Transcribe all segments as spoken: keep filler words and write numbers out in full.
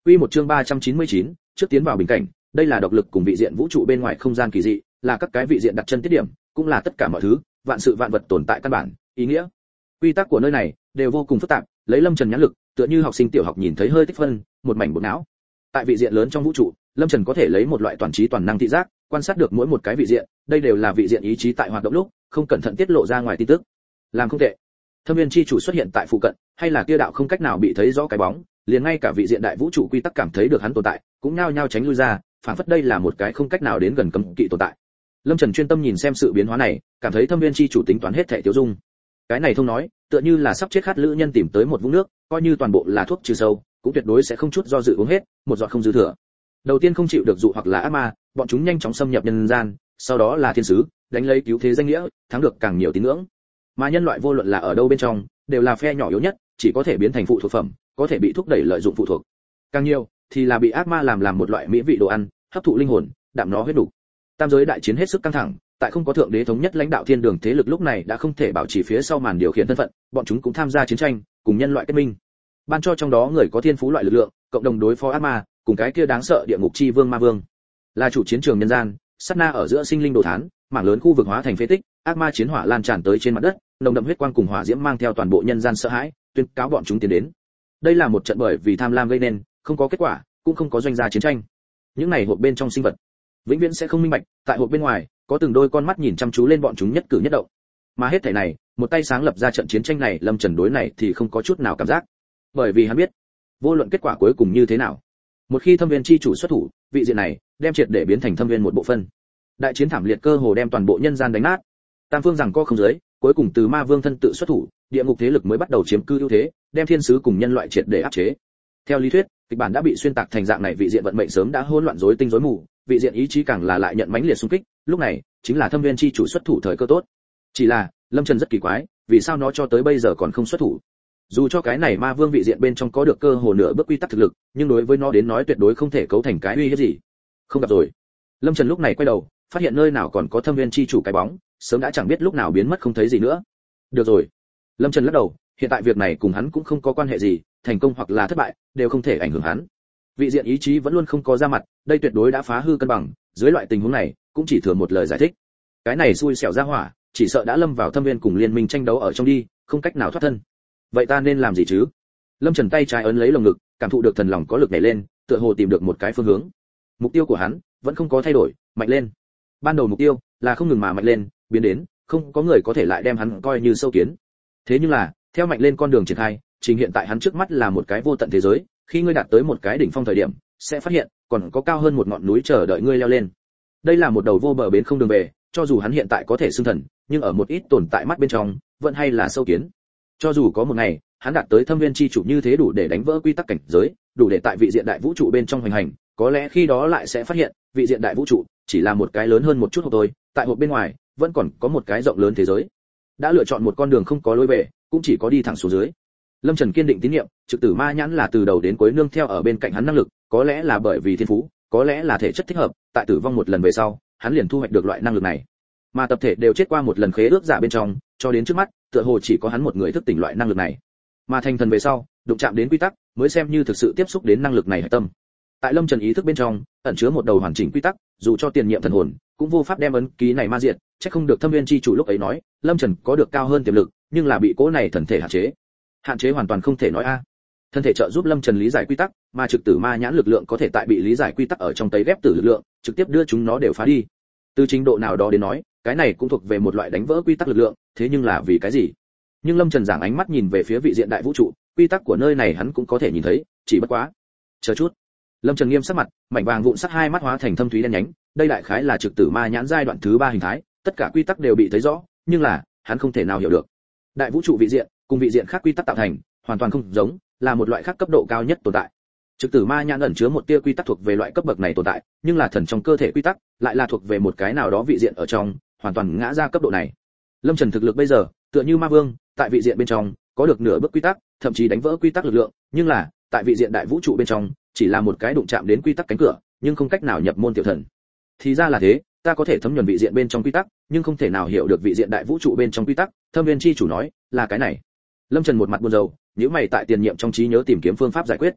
Quy một chương ba trăm chín mươi chín, trước tiến vào bình cảnh, đây là độc lực cùng vị diện vũ trụ bên ngoài không gian kỳ dị, là các cái vị diện đặt chân tiết điểm, cũng là tất cả mọi thứ, vạn sự vạn vật tồn tại căn bản, ý nghĩa. Quy tắc của nơi này đều vô cùng phức tạp, lấy Lâm Trần nhãn lực, tựa như học sinh tiểu học nhìn thấy hơi tích phân, một mảnh bộ não. Tại vị diện lớn trong vũ trụ, Lâm Trần có thể lấy một loại toàn trí toàn năng thị giác, quan sát được mỗi một cái vị diện, đây đều là vị diện ý chí tại hoạt động lúc, không cẩn thận tiết lộ ra ngoài tin tức. Làm không tệ. Thâm viên chi chủ xuất hiện tại phụ cận, hay là kia đạo không cách nào bị thấy rõ cái bóng, liền ngay cả vị diện đại vũ trụ quy tắc cảm thấy được hắn tồn tại, cũng nhao nhao tránh lui ra, phản phất đây là một cái không cách nào đến gần cấm kỵ tồn tại. Lâm Trần chuyên tâm nhìn xem sự biến hóa này, cảm thấy thâm viên chi chủ tính toán hết thảy tiêu dung. Cái này thông nói, tựa như là sắp chết khát lữ nhân tìm tới một vũng nước, coi như toàn bộ là thuốc trừ sâu, cũng tuyệt đối sẽ không chút do dự uống hết, một giọt không dư thừa. Đầu tiên không chịu được dụ hoặc là ác ma, bọn chúng nhanh chóng xâm nhập nhân gian, sau đó là thiên sứ, đánh lấy cứu thế danh nghĩa, thắng được càng nhiều tín ngưỡng. Mà nhân loại vô luận là ở đâu bên trong, đều là phe nhỏ yếu nhất, chỉ có thể biến thành phụ thuộc phẩm, có thể bị thúc đẩy lợi dụng phụ thuộc. Càng nhiều thì là bị ác ma làm làm một loại mỹ vị đồ ăn, hấp thụ linh hồn, đạm nó huyết đủ. Tam giới đại chiến hết sức căng thẳng, tại không có thượng đế thống nhất lãnh đạo thiên đường thế lực lúc này đã không thể bảo trì phía sau màn điều khiển thân phận, bọn chúng cũng tham gia chiến tranh, cùng nhân loại kết minh. Ban cho trong đó người có thiên phú loại lực lượng, cộng đồng đối phó ác ma, cùng cái kia đáng sợ địa ngục chi vương ma vương. Là chủ chiến trường nhân gian, sát na ở giữa sinh linh đồ thán, mảng lớn khu vực hóa thành phế tích, ác ma chiến hỏa lan tràn tới trên mặt đất, nồng đậm huyết quang cùng hỏa diễm mang theo toàn bộ nhân gian sợ hãi, tuyên cáo bọn chúng tiến đến. Đây là một trận bởi vì tham lam gây nên, không có kết quả, cũng không có doanh gia chiến tranh. Những này hộp bên trong sinh vật, vĩnh viễn sẽ không minh bạch, tại hộp bên ngoài, có từng đôi con mắt nhìn chăm chú lên bọn chúng nhất cử nhất động. Mà hết thảy này, một tay sáng lập ra trận chiến tranh này, Lâm Trần đối này thì không có chút nào cảm giác. Bởi vì hắn biết, vô luận kết quả cuối cùng như thế nào, một khi thâm viên chi chủ xuất thủ, vị diện này đem triệt để biến thành thâm viên một bộ phân. Đại chiến thảm liệt cơ hồ đem toàn bộ nhân gian đánh nát. Tam phương rằng co không dưới, cuối cùng từ ma vương thân tự xuất thủ, địa ngục thế lực mới bắt đầu chiếm cư ưu thế, đem thiên sứ cùng nhân loại triệt để áp chế. Theo lý thuyết, kịch bản đã bị xuyên tạc thành dạng này, vị diện vận mệnh sớm đã hỗn loạn rối tinh rối mù, vị diện ý chí càng là lại nhận mãnh liệt xung kích, lúc này chính là thâm viên chi chủ xuất thủ thời cơ tốt. Chỉ là, Lâm Trần rất kỳ quái, vì sao nó cho tới bây giờ còn không xuất thủ? Dù cho cái này ma vương vị diện bên trong có được cơ hồ nửa bước quy tắc thực lực, nhưng đối với nó đến nói tuyệt đối không thể cấu thành cái uy hiếp gì. Không gặp rồi. Lâm Trần lúc này quay đầu, phát hiện nơi nào còn có thâm viên chi chủ cái bóng, sớm đã chẳng biết lúc nào biến mất không thấy gì nữa. Được rồi. Lâm Trần lắc đầu, hiện tại việc này cùng hắn cũng không có quan hệ gì, thành công hoặc là thất bại đều không thể ảnh hưởng hắn. Vị diện ý chí vẫn luôn không có ra mặt, đây tuyệt đối đã phá hư cân bằng, dưới loại tình huống này, cũng chỉ thừa một lời giải thích. Cái này xui xẻo ra hỏa, chỉ sợ đã lâm vào thâm viên cùng liên minh tranh đấu ở trong đi, không cách nào thoát thân. Vậy ta nên làm gì chứ? Lâm Trần tay trái ấn lấy lồng ngực, cảm thụ được thần lòng có lực nhảy lên, tựa hồ tìm được một cái phương hướng. Mục tiêu của hắn vẫn không có thay đổi, mạnh lên. Ban đầu mục tiêu là không ngừng mà mạnh lên, biến đến không có người có thể lại đem hắn coi như sâu kiến. Thế nhưng là, theo mạnh lên con đường triển khai, trình hiện tại hắn trước mắt là một cái vô tận thế giới, khi ngươi đạt tới một cái đỉnh phong thời điểm, sẽ phát hiện còn có cao hơn một ngọn núi chờ đợi ngươi leo lên. Đây là một đầu vô bờ bến không đường về, cho dù hắn hiện tại có thể xưng thần, nhưng ở một ít tồn tại mắt bên trong, vẫn hay là sâu kiến. Cho dù có một ngày, hắn đạt tới thâm viên chi chủ như thế đủ để đánh vỡ quy tắc cảnh giới, đủ để tại vị diện đại vũ trụ bên trong hoành hành, có lẽ khi đó lại sẽ phát hiện, vị diện đại vũ trụ chỉ là một cái lớn hơn một chút hộp thôi, tại hộp bên ngoài vẫn còn có một cái rộng lớn thế giới. Đã lựa chọn một con đường không có lối về, cũng chỉ có đi thẳng xuống dưới. Lâm Trần kiên định tín nhiệm, trực tử ma nhãn là từ đầu đến cuối nương theo ở bên cạnh hắn năng lực, có lẽ là bởi vì thiên phú, có lẽ là thể chất thích hợp, tại tử vong một lần về sau, hắn liền thu hoạch được loại năng lực này. Mà tập thể đều chết qua một lần khế ước giả bên trong, cho đến trước mắt, tựa hồ chỉ có hắn một người thức tỉnh loại năng lực này. Mà thành thần về sau, đụng chạm đến quy tắc, mới xem như thực sự tiếp xúc đến năng lực này hệ tâm. Tại Lâm Trần ý thức bên trong, ẩn chứa một đầu hoàn chỉnh quy tắc, dù cho tiền nhiệm thần hồn, cũng vô pháp đem ấn ký này ma diệt, chắc không được thâm viên chi chủ lúc ấy nói, Lâm Trần có được cao hơn tiềm lực, nhưng là bị cố này thần thể hạn chế. Hạn chế hoàn toàn không thể nói a. Thân thể trợ giúp Lâm Trần lý giải quy tắc, mà trực tử ma nhãn lực lượng có thể tại bị lý giải quy tắc ở trong tấy ghép tử lực lượng, trực tiếp đưa chúng nó đều phá đi. Từ trình độ nào đó đến nói, cái này cũng thuộc về một loại đánh vỡ quy tắc lực lượng, thế nhưng là vì cái gì? Nhưng Lâm Trần giảng ánh mắt nhìn về phía vị diện đại vũ trụ, quy tắc của nơi này hắn cũng có thể nhìn thấy, chỉ bất quá. Chờ chút. Lâm Trần nghiêm sắc mặt, mảnh vàng vụn sắt hai mắt hóa thành thâm thúy đen nhánh, đây đại khái là trực tử ma nhãn giai đoạn thứ ba hình thái, tất cả quy tắc đều bị thấy rõ, nhưng là, hắn không thể nào hiểu được. Đại vũ trụ vị diện, cùng vị diện khác quy tắc tạo thành, hoàn toàn không giống, là một loại khác cấp độ cao nhất tồn tại. Trực tử ma nhãn ẩn chứa một tia quy tắc thuộc về loại cấp bậc này tồn tại, nhưng là thần trong cơ thể quy tắc, lại là thuộc về một cái nào đó vị diện ở trong, hoàn toàn ngã ra cấp độ này. Lâm Trần thực lực bây giờ, tựa như ma vương, tại vị diện bên trong, có được nửa bước quy tắc, thậm chí đánh vỡ quy tắc lực lượng, nhưng là, tại vị diện đại vũ trụ bên trong, chỉ là một cái đụng chạm đến quy tắc cánh cửa, nhưng không cách nào nhập môn tiểu thần. Thì ra là thế, ta có thể thấm nhuần vị diện bên trong quy tắc, nhưng không thể nào hiểu được vị diện đại vũ trụ bên trong quy tắc, Thâm viên chi chủ nói, là cái này. Lâm Trần một mặt buồn rầu, nhíu mày tại tiền nhiệm trong trí nhớ tìm kiếm phương pháp giải quyết.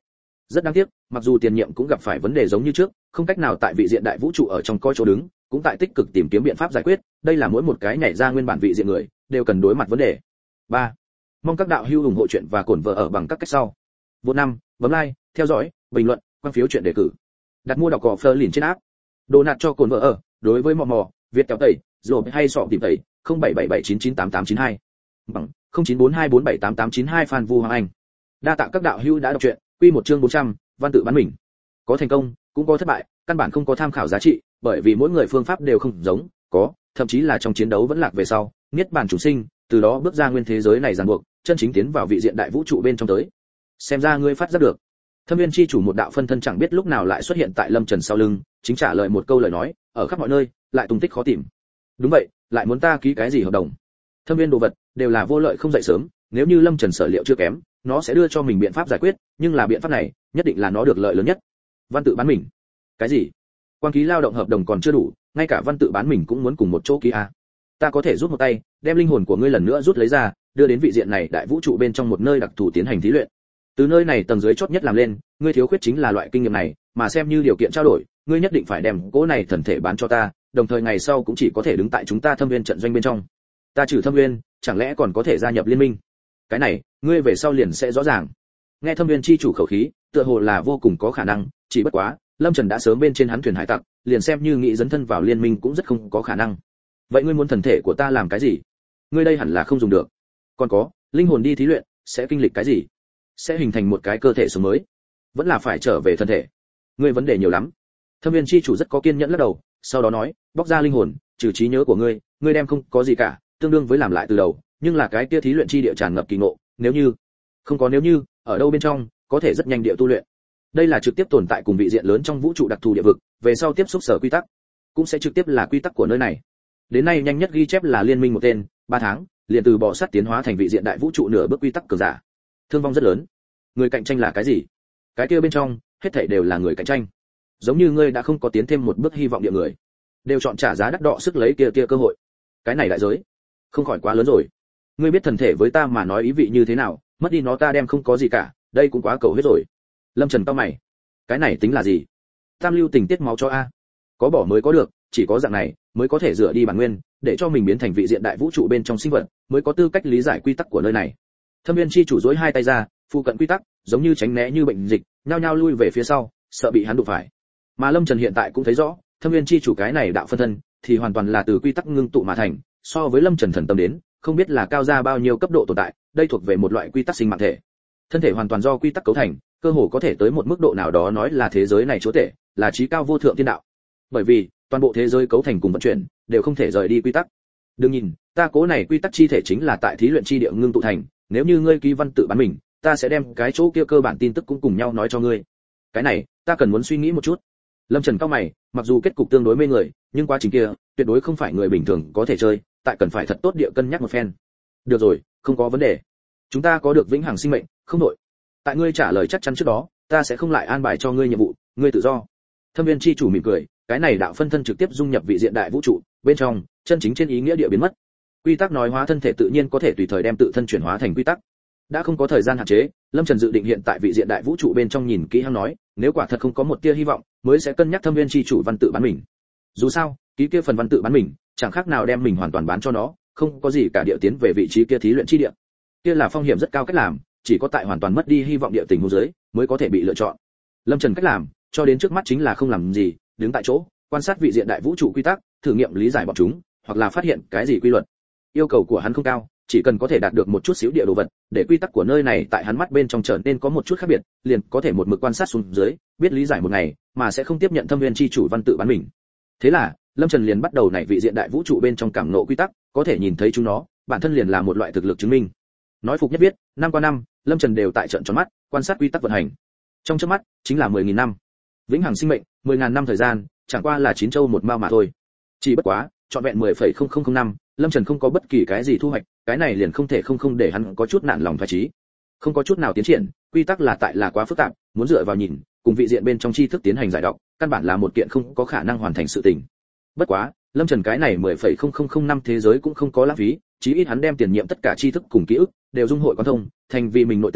Rất đáng tiếc, mặc dù tiền nhiệm cũng gặp phải vấn đề giống như trước, không cách nào tại vị diện đại vũ trụ ở trong coi chỗ đứng, cũng tại tích cực tìm kiếm biện pháp giải quyết, đây là mỗi một cái nhảy ra nguyên bản vị diện người đều cần đối mặt vấn đề. ba. Mong các đạo hữu ủng hộ chuyện và cổn vợ ở bằng các cách sau. Vô năm, bấm like, theo dõi, bình luận, quan phiếu chuyện đề cử. Đặt mua đọc cỏ Fleur liền trên app. Đồ nạt cho cồn vợ ở, đối với mò mò, Việt kéo tẩy, rồi hay sọ tìm tẩy, không bảy bảy bảy chín chín tám tám chín hai. Bằng không chín bốn hai bốn bảy tám tám chín hai Phan Vu Hoàng Anh. Đa tạ các đạo hữu đã đọc truyện, quy một chương bốn trăm, văn tự bán mình. Có thành công, cũng có thất bại, căn bản không có tham khảo giá trị, bởi vì mỗi người phương pháp đều không giống, có, thậm chí là trong chiến đấu vẫn lạc về sau, niết bàn chủ sinh, từ đó bước ra nguyên thế giới này ràng buộc, chân chính tiến vào vị diện đại vũ trụ bên trong tới. Xem ra ngươi phát giác được. Thâm Viên chi chủ một đạo phân thân chẳng biết lúc nào lại xuất hiện tại Lâm Trần sau lưng, chính trả lời một câu lời nói, ở khắp mọi nơi, lại tung tích khó tìm. Đúng vậy, lại muốn ta ký cái gì hợp đồng? Thâm Viên đồ vật đều là vô lợi không dậy sớm, nếu như Lâm Trần sở liệu chưa kém, nó sẽ đưa cho mình biện pháp giải quyết, nhưng là biện pháp này, nhất định là nó được lợi lớn nhất. Văn tự bán mình? Cái gì? Quan ký lao động hợp đồng còn chưa đủ, ngay cả văn tự bán mình cũng muốn cùng một chỗ ký à? Ta có thể rút một tay, đem linh hồn của ngươi lần nữa rút lấy ra, đưa đến vị diện này đại vũ trụ bên trong một nơi đặc thù tiến hành thí luyện. Từ nơi này tầng dưới chót nhất làm lên, ngươi thiếu khuyết chính là loại kinh nghiệm này, mà xem như điều kiện trao đổi, ngươi nhất định phải đem cỗ này thần thể bán cho ta, đồng thời ngày sau cũng chỉ có thể đứng tại chúng ta Thâm Viên trận doanh bên trong. Ta trừ Thâm Viên, chẳng lẽ còn có thể gia nhập liên minh? Cái này, ngươi về sau liền sẽ rõ ràng. Nghe Thâm Viên chi chủ khẩu khí, tựa hồ là vô cùng có khả năng, chỉ bất quá, Lâm Trần đã sớm bên trên hắn thuyền hải tặc, liền xem như nghĩ dấn thân vào liên minh cũng rất không có khả năng. Vậy ngươi muốn thần thể của ta làm cái gì? Ngươi đây hẳn là không dùng được. Còn có, linh hồn đi thí luyện, sẽ kinh lịch cái gì? Sẽ hình thành một cái cơ thể sống mới, vẫn là phải trở về thân thể. Ngươi vấn đề nhiều lắm. Thâm Viên chi chủ rất có kiên nhẫn lắc đầu, sau đó nói, bóc ra linh hồn, trừ trí nhớ của ngươi, ngươi đem không có gì cả, tương đương với làm lại từ đầu, nhưng là cái kia thí luyện chi địa tràn ngập kỳ ngộ, nếu như không có nếu như, ở đâu bên trong, có thể rất nhanh địa tu luyện. Đây là trực tiếp tồn tại cùng vị diện lớn trong vũ trụ đặc thù địa vực, về sau tiếp xúc sở quy tắc, cũng sẽ trực tiếp là quy tắc của nơi này. Đến nay nhanh nhất ghi chép là liên minh một tên, ba tháng, liền từ bỏ sát tiến hóa thành vị diện đại vũ trụ nửa bước quy tắc cường giả. Thương vong rất lớn. Người cạnh tranh là cái gì? Cái kia bên trong, hết thảy đều là người cạnh tranh. Giống như ngươi đã không có tiến thêm một bước hy vọng địa người, đều chọn trả giá đắt đỏ sức lấy kia kia cơ hội. Cái này đại giới, không khỏi quá lớn rồi. Ngươi biết thần thể với ta mà nói ý vị như thế nào, mất đi nó ta đem không có gì cả, đây cũng quá cầu hết rồi. Lâm Trần cau mày. Cái này tính là gì? Tam lưu tình tiết máu cho a. Có bỏ mới có được, chỉ có dạng này mới có thể rửa đi bản nguyên, để cho mình biến thành vị diện đại vũ trụ bên trong sinh vật, mới có tư cách lý giải quy tắc của nơi này. Thâm Viên chi chủ duỗi hai tay ra, phụ cận quy tắc, giống như tránh né như bệnh dịch, nhao nhao lui về phía sau, sợ bị hắn đụng phải. Mà Lâm Trần hiện tại cũng thấy rõ, Thâm Viên chi chủ cái này đạo phân thân, thì hoàn toàn là từ quy tắc ngưng tụ mà thành, so với Lâm Trần thần tâm đến, không biết là cao ra bao nhiêu cấp độ tồn tại, đây thuộc về một loại quy tắc sinh mạng thể. Thân thể hoàn toàn do quy tắc cấu thành, cơ hồ có thể tới một mức độ nào đó nói là thế giới này chúa tể, là trí cao vô thượng thiên đạo. Bởi vì, toàn bộ thế giới cấu thành cùng vận chuyển, đều không thể rời đi quy tắc. Đừng nhìn, ta cố này quy tắc chi thể chính là tại thí luyện chi địa ngưng tụ thành, nếu như ngươi ký văn tự bán mình, ta sẽ đem cái chỗ kia cơ bản tin tức cũng cùng nhau nói cho ngươi. Cái này, ta cần muốn suy nghĩ một chút. Lâm Trần cao mày, mặc dù kết cục tương đối mê người, nhưng quá trình kia, tuyệt đối không phải người bình thường có thể chơi, tại cần phải thật tốt địa cân nhắc một phen. Được rồi, không có vấn đề. Chúng ta có được vĩnh hằng sinh mệnh, không đổi. Tại ngươi trả lời chắc chắn trước đó, ta sẽ không lại an bài cho ngươi nhiệm vụ, ngươi tự do. Thâm Viên chi chủ mỉm cười, cái này đạo phân thân trực tiếp dung nhập vị diện đại vũ trụ, bên trong, chân chính trên ý nghĩa địa biến mất. Quy tắc nói hóa thân thể tự nhiên có thể tùy thời đem tự thân chuyển hóa thành quy tắc. Đã không có thời gian hạn chế, Lâm Trần dự định hiện tại vị diện đại vũ trụ bên trong nhìn kỹ hắn nói, nếu quả thật không có một tia hy vọng, mới sẽ cân nhắc Thâm Viên chi chủ văn tự bán mình. Dù sao, ký kia phần văn tự bán mình, chẳng khác nào đem mình hoàn toàn bán cho nó, không có gì cả địa tiến về vị trí kia thí luyện chi địa. Kia là phong hiểm rất cao cách làm, chỉ có tại hoàn toàn mất đi hy vọng địa tình huống dưới, mới có thể bị lựa chọn. Lâm Trần cách làm, cho đến trước mắt chính là không làm gì, đứng tại chỗ, quan sát vị diện đại vũ trụ quy tắc, thử nghiệm lý giải bọn chúng, hoặc là phát hiện cái gì quy luật. Yêu cầu của hắn không cao, chỉ cần có thể đạt được một chút xíu địa đồ vật, để quy tắc của nơi này tại hắn mắt bên trong trở nên có một chút khác biệt, liền có thể một mực quan sát xuống dưới, biết lý giải một ngày, mà sẽ không tiếp nhận Thâm Viên chi chủ văn tự bán mình. Thế là, Lâm Trần liền bắt đầu nảy vị diện đại vũ trụ bên trong cảm ngộ quy tắc, có thể nhìn thấy chúng nó, bản thân liền là một loại thực lực chứng minh. Nói phục nhất biết, năm qua năm, Lâm Trần đều tại trận tròn mắt, quan sát quy tắc vận hành. Trong chớp mắt, chính là mười nghìn năm. Vĩnh hằng sinh mệnh, mười nghìn năm thời gian, chẳng qua là chín châu một mao mà thôi. Chỉ bất quá, trọn vẹn mười phẩy không không không năm, Lâm Trần không có bất kỳ cái gì thu hoạch, cái này liền không thể không không để hắn có chút nản lòng thoái chí. Không có chút nào tiến triển, quy tắc là tại là quá phức tạp, muốn dựa vào nhìn, cùng vị diện bên trong tri thức tiến hành giải đọc, căn bản là một kiện không có khả năng hoàn thành sự tình. Bất quá, Lâm Trần cái này mười phẩy không không không năm thế giới cũng không có lãng phí, chí ít hắn đem tiền nhiệm tất cả tri thức cùng ký ức đều dung hội quan thông, thành vì mình nội tình,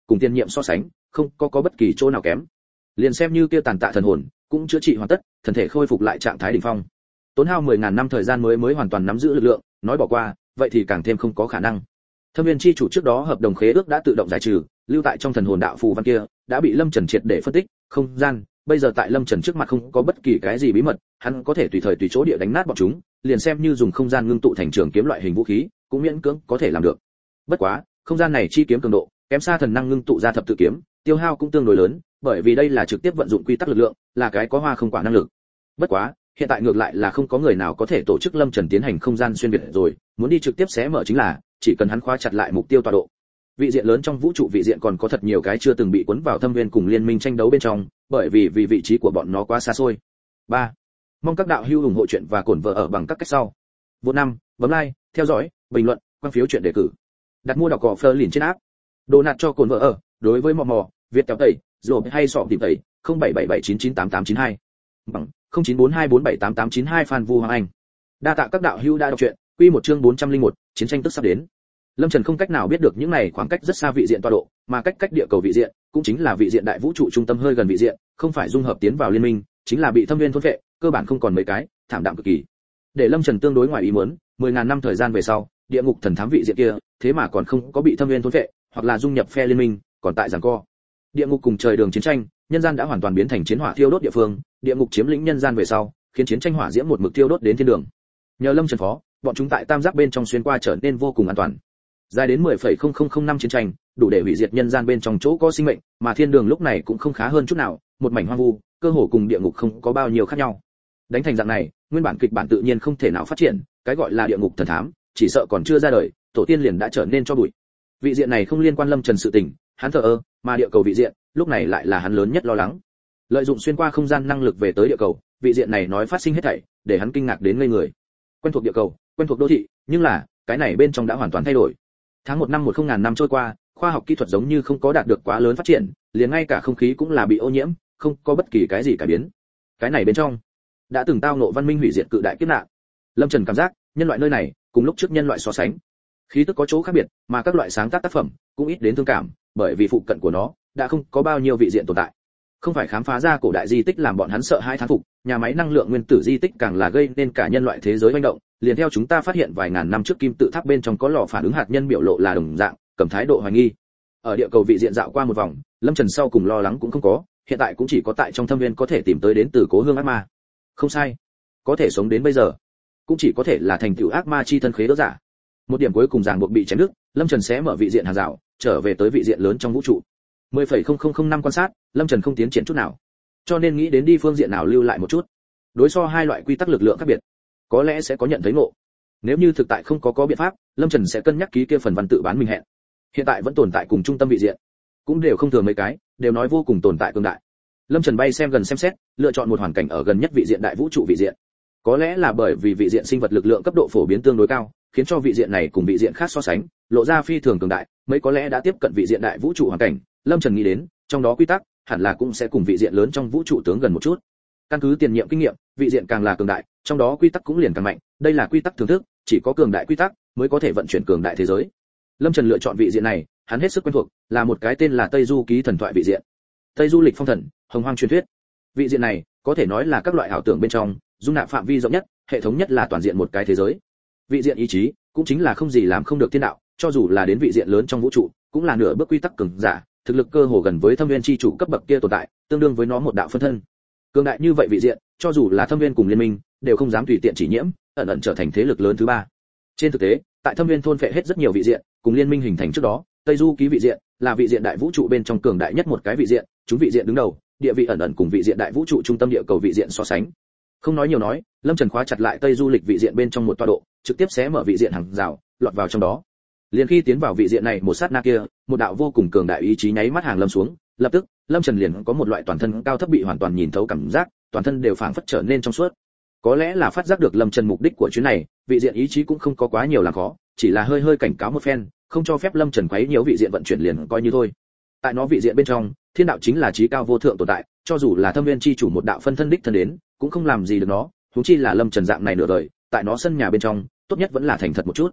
cùng tiên nhiệm so sánh, không có có bất kỳ chỗ nào kém. Liền xem như kia tàn tạ thần hồn, cũng chữa trị hoàn tất, thân thể khôi phục lại trạng thái đỉnh phong. Tốn hao mười ngàn năm thời gian mới mới hoàn toàn nắm giữ lực lượng, nói bỏ qua, vậy thì càng thêm không có khả năng. Thâm Viên chi chủ trước đó hợp đồng khế ước đã tự động giải trừ, lưu tại trong thần hồn đạo phù văn kia, đã bị Lâm Trần triệt để phân tích, không gian, bây giờ tại Lâm Trần trước mặt không có bất kỳ cái gì bí mật, hắn có thể tùy thời tùy chỗ địa đánh nát bọn chúng, liền xem như dùng không gian ngưng tụ thành trường kiếm loại hình vũ khí, cũng miễn cưỡng có thể làm được. Bất quá, không gian này chi kiếm cường độ, kém xa thần năng ngưng tụ ra thập tự kiếm, tiêu hao cũng tương đối lớn, bởi vì đây là trực tiếp vận dụng quy tắc lực lượng, là cái có hoa không quả năng lực. Bất quá, hiện tại ngược lại là không có người nào có thể tổ chức Lâm Trần tiến hành không gian xuyên việt rồi, muốn đi trực tiếp xé mở chính là, chỉ cần hắn khóa chặt lại mục tiêu tọa độ. Vị diện lớn trong vũ trụ vị diện còn có thật nhiều cái chưa từng bị cuốn vào thâm viên cùng liên minh tranh đấu bên trong, bởi vì vì vị trí của bọn nó quá xa xôi. ba. Mong các đạo hữu ủng hộ chuyện và cổn vợ ở bằng các cách sau. Vô năm, bấm like, theo dõi, bình luận, quan phiếu chuyện đề cử. Đặt mua đọc cỏ phơ liền trên app. Đồ nạt cho cổn vợ ở, đối với mò mò, Việt kéo tẩy, rồi hay sọ tìm tẩy, không bảy bảy bảy chín chín tám tám chín hai. Bằng không chín bốn hai bốn bảy tám tám chín hai Phan Vu Hoàng Anh. Đa tạ các đạo hữu đã đọc truyện, quy một chương bốn trăm lẻ một, chiến tranh tức sắp đến. Lâm Trần không cách nào biết được những này khoảng cách rất xa vị diện tọa độ, mà cách cách địa cầu vị diện, cũng chính là vị diện đại vũ trụ trung tâm hơi gần vị diện, không phải dung hợp tiến vào liên minh, chính là bị thâm viên thôn phệ, cơ bản không còn mấy cái, thảm đạm cực kỳ. Để Lâm Trần tương đối ngoài ý muốn, mười ngàn năm thời gian về sau, địa ngục thần thám vị diện kia, thế mà còn không có bị thâm viên thôn phệ, hoặc là dung nhập phe liên minh, còn tại giằng co. Địa ngục cùng trời đường chiến tranh, nhân gian đã hoàn toàn biến thành chiến hỏa thiêu đốt địa phương, địa ngục chiếm lĩnh nhân gian về sau, khiến chiến tranh hỏa diễm một mực thiêu đốt đến thiên đường. Nhờ Lâm Trần phó, bọn chúng tại tam giác bên trong xuyên qua trở nên vô cùng an toàn. Dài đến mười phẩy không không không năm chiến tranh, đủ để hủy diệt nhân gian bên trong chỗ có sinh mệnh, mà thiên đường lúc này cũng không khá hơn chút nào, một mảnh hoang vu, cơ hồ cùng địa ngục không có bao nhiêu khác nhau. Đánh thành dạng này, nguyên bản kịch bản tự nhiên không thể nào phát triển, cái gọi là địa ngục thần thám, chỉ sợ còn chưa ra đời, tổ tiên liền đã trở nên cho bụi. Vị diện này không liên quan Lâm Trần sự tình, hắn thờ ơ, mà địa cầu vị diện, lúc này lại là hắn lớn nhất lo lắng. Lợi dụng xuyên qua không gian năng lực về tới địa cầu, vị diện này nói phát sinh hết thảy, để hắn kinh ngạc đến ngây người. Quen thuộc địa cầu, quen thuộc đô thị, nhưng là, cái này bên trong đã hoàn toàn thay đổi. Tháng một năm một không ngàn năm trôi qua, khoa học kỹ thuật giống như không có đạt được quá lớn phát triển, liền ngay cả không khí cũng là bị ô nhiễm, không có bất kỳ cái gì cải biến. Cái này bên trong đã từng tao ngộ văn minh hủy diệt cự đại kiếp nạn. Lâm Trần cảm giác, nhân loại nơi này, cùng lúc trước nhân loại so sánh, khí tức có chỗ khác biệt, mà các loại sáng tác tác phẩm cũng ít đến thương cảm, bởi vì phụ cận của nó đã không có bao nhiêu vị diện tồn tại. Không phải khám phá ra cổ đại di tích làm bọn hắn sợ hãi thán phục, nhà máy năng lượng nguyên tử di tích càng là gây nên cả nhân loại thế giới hoành động, liền theo chúng ta phát hiện vài ngàn năm trước kim tự tháp bên trong có lò phản ứng hạt nhân biểu lộ là đồng dạng, cầm thái độ hoài nghi. Ở địa cầu vị diện dạo qua một vòng, Lâm Trần sau cùng lo lắng cũng không có, hiện tại cũng chỉ có tại trong thâm viên có thể tìm tới đến từ cố hương ác ma. Không sai, có thể sống đến bây giờ, cũng chỉ có thể là thành tựu ác ma chi thân khế đỡ giả. Một điểm cuối cùng ràng buộc bị chém đứt, Lâm Trần sẽ mở vị diện hàng rào, trở về tới vị diện lớn trong vũ trụ. mười phẩy không không không năm quan sát, Lâm Trần không tiến triển chút nào, cho nên nghĩ đến đi phương diện nào lưu lại một chút. Đối so hai loại quy tắc lực lượng khác biệt, có lẽ sẽ có nhận thấy ngộ. Nếu như thực tại không có có biện pháp, Lâm Trần sẽ cân nhắc ký kia phần văn tự bán mình hẹn. Hiện tại vẫn tồn tại cùng trung tâm vị diện, cũng đều không thừa mấy cái, đều nói vô cùng tồn tại cường đại. Lâm Trần bay xem gần xem xét, lựa chọn một hoàn cảnh ở gần nhất vị diện đại vũ trụ vị diện. Có lẽ là bởi vì vị diện sinh vật lực lượng cấp độ phổ biến tương đối cao, khiến cho vị diện này cùng vị diện khác so sánh, lộ ra phi thường cường đại, mấy có lẽ đã tiếp cận vị diện đại vũ trụ hoàn cảnh. Lâm Trần nghĩ đến, trong đó quy tắc hẳn là cũng sẽ cùng vị diện lớn trong vũ trụ tướng gần một chút. Căn cứ tiền nhiệm kinh nghiệm, vị diện càng là cường đại, trong đó quy tắc cũng liền càng mạnh, đây là quy tắc thưởng thức, chỉ có cường đại quy tắc mới có thể vận chuyển cường đại thế giới. Lâm Trần lựa chọn vị diện này, hắn hết sức quen thuộc, là một cái tên là Tây Du ký thần thoại vị diện. Tây Du lịch phong thần, hồng hoang truyền thuyết. Vị diện này có thể nói là các loại ảo tưởng bên trong, dung nạp phạm vi rộng nhất, hệ thống nhất là toàn diện một cái thế giới. Vị diện ý chí, cũng chính là không gì làm không được thiên đạo, cho dù là đến vị diện lớn trong vũ trụ, cũng là nửa bước quy tắc cường giả, thực lực cơ hồ gần với thâm viên chi chủ cấp bậc kia tồn tại, tương đương với nó một đạo phân thân. Cường đại như vậy vị diện, cho dù là thâm viên cùng liên minh, đều không dám tùy tiện chỉ nhiễm, ẩn ẩn trở thành thế lực lớn thứ ba. Trên thực tế, tại thâm viên thôn phệ hết rất nhiều vị diện, cùng liên minh hình thành trước đó, Tây Du ký vị diện là vị diện đại vũ trụ bên trong cường đại nhất một cái vị diện, chúng vị diện đứng đầu, địa vị ẩn ẩn cùng vị diện đại vũ trụ trung tâm địa cầu vị diện so sánh. Không nói nhiều nói, Lâm Trần khóa chặt lại Tây Du lịch vị diện bên trong một tọa độ, trực tiếp xé mở vị diện hàng rào, lọt vào trong đó. Liền khi tiến vào vị diện này một sát na kia, một đạo vô cùng cường đại ý chí nháy mắt hàng lâm xuống, lập tức, Lâm Trần liền có một loại toàn thân cao thấp bị hoàn toàn nhìn thấu cảm giác, toàn thân đều phảng phất trở nên trong suốt. Có lẽ là phát giác được Lâm Trần mục đích của chuyến này, vị diện ý chí cũng không có quá nhiều làm khó, chỉ là hơi hơi cảnh cáo một phen, không cho phép Lâm Trần quấy nhiễu vị diện vận chuyển liền coi như thôi. Tại nó vị diện bên trong, thiên đạo chính là chí cao vô thượng tồn tại, cho dù là thâm viên chi chủ một đạo phân thân đích thân đến, cũng không làm gì được nó, huống chi là Lâm Trần dạng này nửa đời, tại nó sân nhà bên trong, tốt nhất vẫn là thành thật một chút.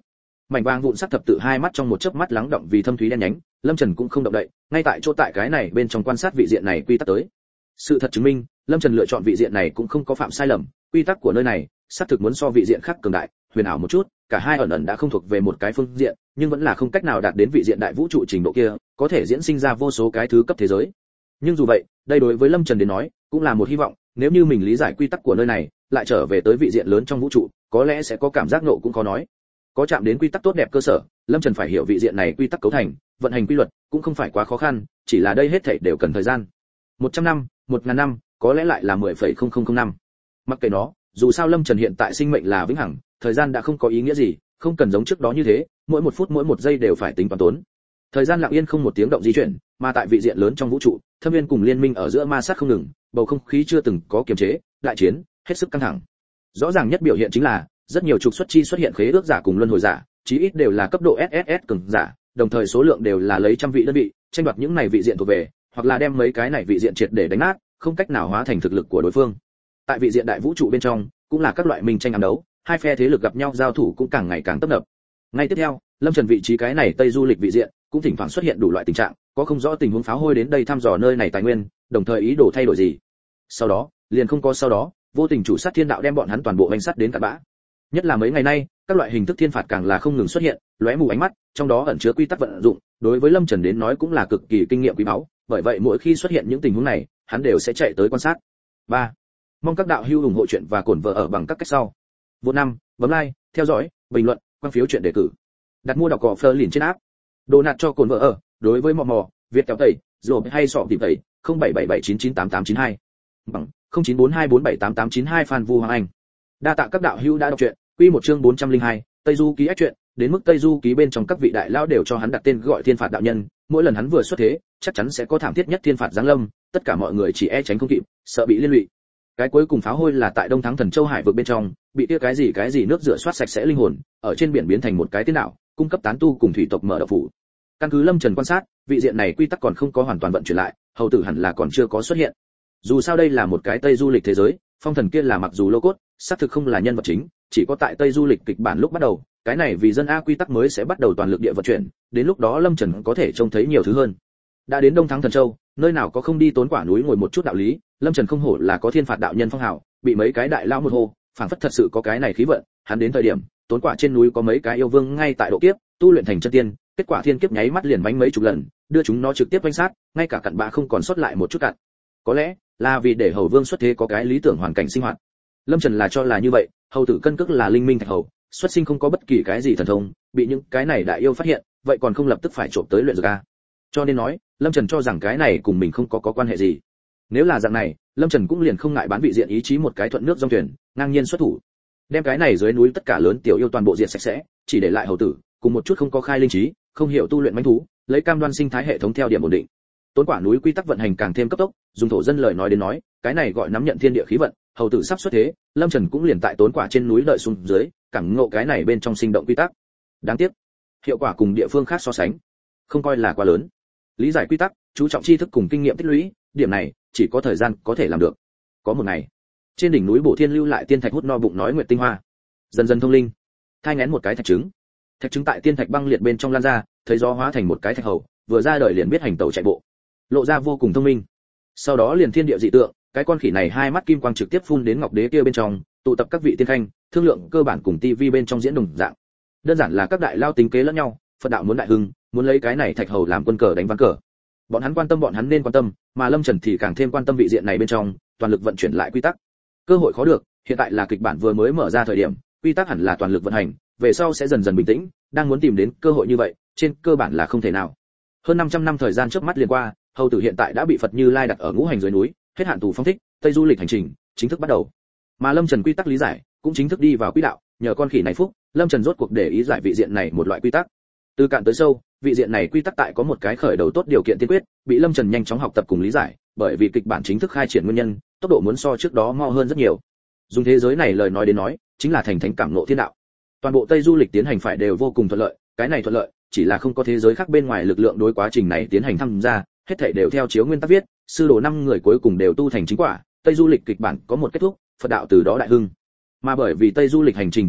mảnh vàng vụn sắc thập tự hai mắt trong một chớp mắt lắng động vì thâm thúy đen nhánh, Lâm Trần cũng không động đậy, ngay tại chỗ tại cái này bên trong quan sát vị diện này quy tắc tới. Sự thật chứng minh, Lâm Trần lựa chọn vị diện này cũng không có phạm sai lầm, quy tắc của nơi này xác thực muốn so vị diện khác cường đại, huyền ảo một chút, cả hai ẩn ẩn đã không thuộc về một cái phương diện, nhưng vẫn là không cách nào đạt đến vị diện đại vũ trụ trình độ kia, có thể diễn sinh ra vô số cái thứ cấp thế giới. Nhưng dù vậy, đây đối với Lâm Trần đến nói, cũng là một hy vọng, nếu như mình lý giải quy tắc của nơi này, lại trở về tới vị diện lớn trong vũ trụ, có lẽ sẽ có cảm giác nộ cũng khó nói. Có chạm đến quy tắc tốt đẹp cơ sở, Lâm Trần phải hiểu vị diện này quy tắc cấu thành, vận hành quy luật, cũng không phải quá khó khăn, chỉ là đây hết thảy đều cần thời gian. một trăm năm, một ngàn năm, có lẽ lại là mười phẩy không không không năm. Mặc kệ nó, dù sao Lâm Trần hiện tại sinh mệnh là vĩnh hằng, thời gian đã không có ý nghĩa gì, không cần giống trước đó như thế, mỗi một phút mỗi một giây đều phải tính toán tốn. Thời gian lặng yên không một tiếng động di chuyển, mà tại vị diện lớn trong vũ trụ, Thâm Viên cùng liên minh ở giữa ma sát không ngừng, bầu không khí chưa từng có kiềm chế, đại chiến hết sức căng thẳng. Rõ ràng nhất biểu hiện chính là, rất nhiều trục xuất chi xuất hiện khế ước giả cùng luân hồi giả, chí ít đều là cấp độ ét ét ét cường giả, đồng thời số lượng đều là lấy trăm vị đơn vị, tranh đoạt những này vị diện thuộc về, hoặc là đem mấy cái này vị diện triệt để đánh nát, không cách nào hóa thành thực lực của đối phương. Tại vị diện đại vũ trụ bên trong, cũng là các loại minh tranh ám đấu, hai phe thế lực gặp nhau giao thủ cũng càng ngày càng tấp nập. Ngay tiếp theo, Lâm Trần vị trí cái này Tây du lịch vị diện, cũng thỉnh thoảng xuất hiện đủ loại tình trạng, có không rõ tình huống pháo hôi đến đây thăm dò nơi này tài nguyên, đồng thời ý đồ thay đổi gì. Sau đó, liền không có sau đó, vô tình chủ sát thiên đạo đem bọn hắn toàn bộ vây sát đến cát bã. Nhất là mấy ngày nay, các loại hình thức thiên phạt càng là không ngừng xuất hiện, lóe mù ánh mắt, trong đó ẩn chứa quy tắc vận dụng, đối với Lâm Trần đến nói cũng là cực kỳ kinh nghiệm quý báu, bởi vậy mỗi khi xuất hiện những tình huống này, hắn đều sẽ chạy tới quan sát. ba. Mong các đạo hữu ủng hộ chuyện và cổn vợ ở bằng các cách sau. Vô năm, bấm like, theo dõi, bình luận, quan phiếu chuyện đề cử. Đặt mua đọc cỏ Fleur liền trên app. Đồ nạt cho cồn vợ ở, đối với mò mò, Việt kéo tẩy, rồi hay sọ tìm tẩy, không bảy bảy bảy chín chín tám tám chín hai. Bằng không chín bốn hai bốn bảy tám tám chín hai Phan Vu Hoàng Anh. Đa tạ các đạo hữu đã đọc truyện, quy một chương bốn trăm lẻ hai, Tây Du ký ách truyện, đến mức Tây Du ký bên trong các vị đại lão đều cho hắn đặt tên gọi Thiên phạt đạo nhân, mỗi lần hắn vừa xuất thế, chắc chắn sẽ có thảm thiết nhất thiên phạt giáng lâm, tất cả mọi người chỉ e tránh không kịp, sợ bị liên lụy. Cái cuối cùng pháo hôi là tại Đông Thắng Thần Châu Hải vực bên trong, bị kia cái gì cái gì nước rửa soát sạch sẽ linh hồn, ở trên biển biến thành một cái tiên đạo, cung cấp tán tu cùng thủy tộc mở đạo phủ. Căn cứ Lâm Trần quan sát, vị diện này quy tắc còn không có hoàn toàn vận chuyển lại, hầu tử hẳn là còn chưa có xuất hiện. Dù sao đây là một cái Tây du lịch thế giới, phong thần kia là mặc dù lô cốt, xác thực không là nhân vật chính, chỉ có tại Tây du lịch kịch bản lúc bắt đầu, cái này vì dân a quy tắc mới sẽ bắt đầu toàn lực địa vận chuyển, đến lúc đó Lâm Trần có thể trông thấy nhiều thứ hơn. Đã đến Đông Thắng Thần Châu, nơi nào có không đi tốn quả núi ngồi một chút đạo lý, Lâm Trần không hổ là có thiên phạt đạo nhân phong hào, bị mấy cái đại lao một hô, phảng phất thật sự có cái này khí vận, hắn đến thời điểm, tốn quả trên núi có mấy cái yêu vương ngay tại độ kiếp, tu luyện thành chân tiên, kết quả thiên kiếp nháy mắt liền bánh mấy chục lần, đưa chúng nó trực tiếp vây sát, ngay cả cặn bã không còn sót lại một chút cặn. Có lẽ là vì để hầu vương xuất thế có cái lý tưởng hoàn cảnh sinh hoạt. Lâm Trần là cho là như vậy, hầu tử cân cước là linh minh thạch hầu, xuất sinh không có bất kỳ cái gì thần thông, bị những cái này đại yêu phát hiện, vậy còn không lập tức phải trộm tới luyện dược a. Cho nên nói, Lâm Trần cho rằng cái này cùng mình không có có quan hệ gì. Nếu là dạng này, Lâm Trần cũng liền không ngại bán vị diện ý chí một cái thuận nước dòng thuyền, ngang nhiên xuất thủ. Đem cái này dưới núi tất cả lớn tiểu yêu toàn bộ diện sạch sẽ, chỉ để lại hầu tử, cùng một chút không có khai linh trí, không hiểu tu luyện mãnh thú, lấy cam đoan sinh thái hệ thống theo điểm ổn định. Tốn quả núi quy tắc vận hành càng thêm cấp tốc, dùng thổ dân lời nói đến nói, cái này gọi nắm nhận thiên địa khí vận, hầu tử sắp xuất thế, Lâm Trần cũng liền tại tốn quả trên núi đợi xuống dưới, cảm ngộ cái này bên trong sinh động quy tắc. Đáng tiếc, hiệu quả cùng địa phương khác so sánh, không coi là quá lớn. Lý giải quy tắc, chú trọng tri thức cùng kinh nghiệm tích lũy, điểm này chỉ có thời gian có thể làm được. Có một ngày, trên đỉnh núi Bổ Thiên lưu lại tiên thạch hút no bụng nói nguyệt tinh hoa, dần dần thông linh, thai nghén một cái thạch trứng. Thạch trứng tại tiên thạch băng liệt bên trong lan ra, thấy gió hóa thành một cái thạch hầu, vừa ra đời liền biết hành tẩu chạy bộ, lộ ra vô cùng thông minh. Sau đó liền thiên địa dị tượng, cái con khỉ này hai mắt kim quang trực tiếp phun đến ngọc đế kia bên trong, tụ tập các vị tiên khanh, thương lượng cơ bản cùng tivi bên trong diễn đồng dạng. Đơn giản là các đại lao tính kế lẫn nhau, Phật đạo muốn đại hưng, muốn lấy cái này thạch hầu làm quân cờ đánh ván cờ. Bọn hắn quan tâm bọn hắn nên quan tâm, mà Lâm Trần thì càng thêm quan tâm vị diện này bên trong, toàn lực vận chuyển lại quy tắc. Cơ hội khó được, hiện tại là kịch bản vừa mới mở ra thời điểm, quy tắc hẳn là toàn lực vận hành, về sau sẽ dần dần bình tĩnh, đang muốn tìm đến cơ hội như vậy, trên cơ bản là không thể nào. Hơn năm trăm năm thời gian trước mắt liền qua, hầu tử hiện tại đã bị Phật Như Lai đặt ở ngũ hành dưới núi, hết hạn tù phong thích, Tây du lịch hành trình chính thức bắt đầu. Mà Lâm Trần quy tắc lý giải cũng chính thức đi vào quỹ đạo, nhờ con khỉ này phúc, Lâm Trần rốt cuộc để ý giải vị diện này một loại quy tắc. Từ cạn tới sâu, vị diện này quy tắc tại có một cái khởi đầu tốt điều kiện tiên quyết, bị Lâm Trần nhanh chóng học tập cùng lý giải, bởi vì kịch bản chính thức khai triển nguyên nhân, tốc độ muốn so trước đó mau hơn rất nhiều. Dùng thế giới này lời nói đến nói, chính là thành thánh cảm ngộ thiên đạo. Toàn bộ Tây du lịch tiến hành phải đều vô cùng thuận lợi, cái này thuận lợi, chỉ là không có thế giới khác bên ngoài lực lượng đối quá trình này tiến hành tham gia, hết thảy đều theo chiếu nguyên tắc viết, sư đồ năm người cuối cùng đều tu thành chính quả, Tây du lịch kịch bản có một kết thúc, Phật đạo từ đó đại hưng. Mà bởi vì Tây du lịch hành trình kết thúc,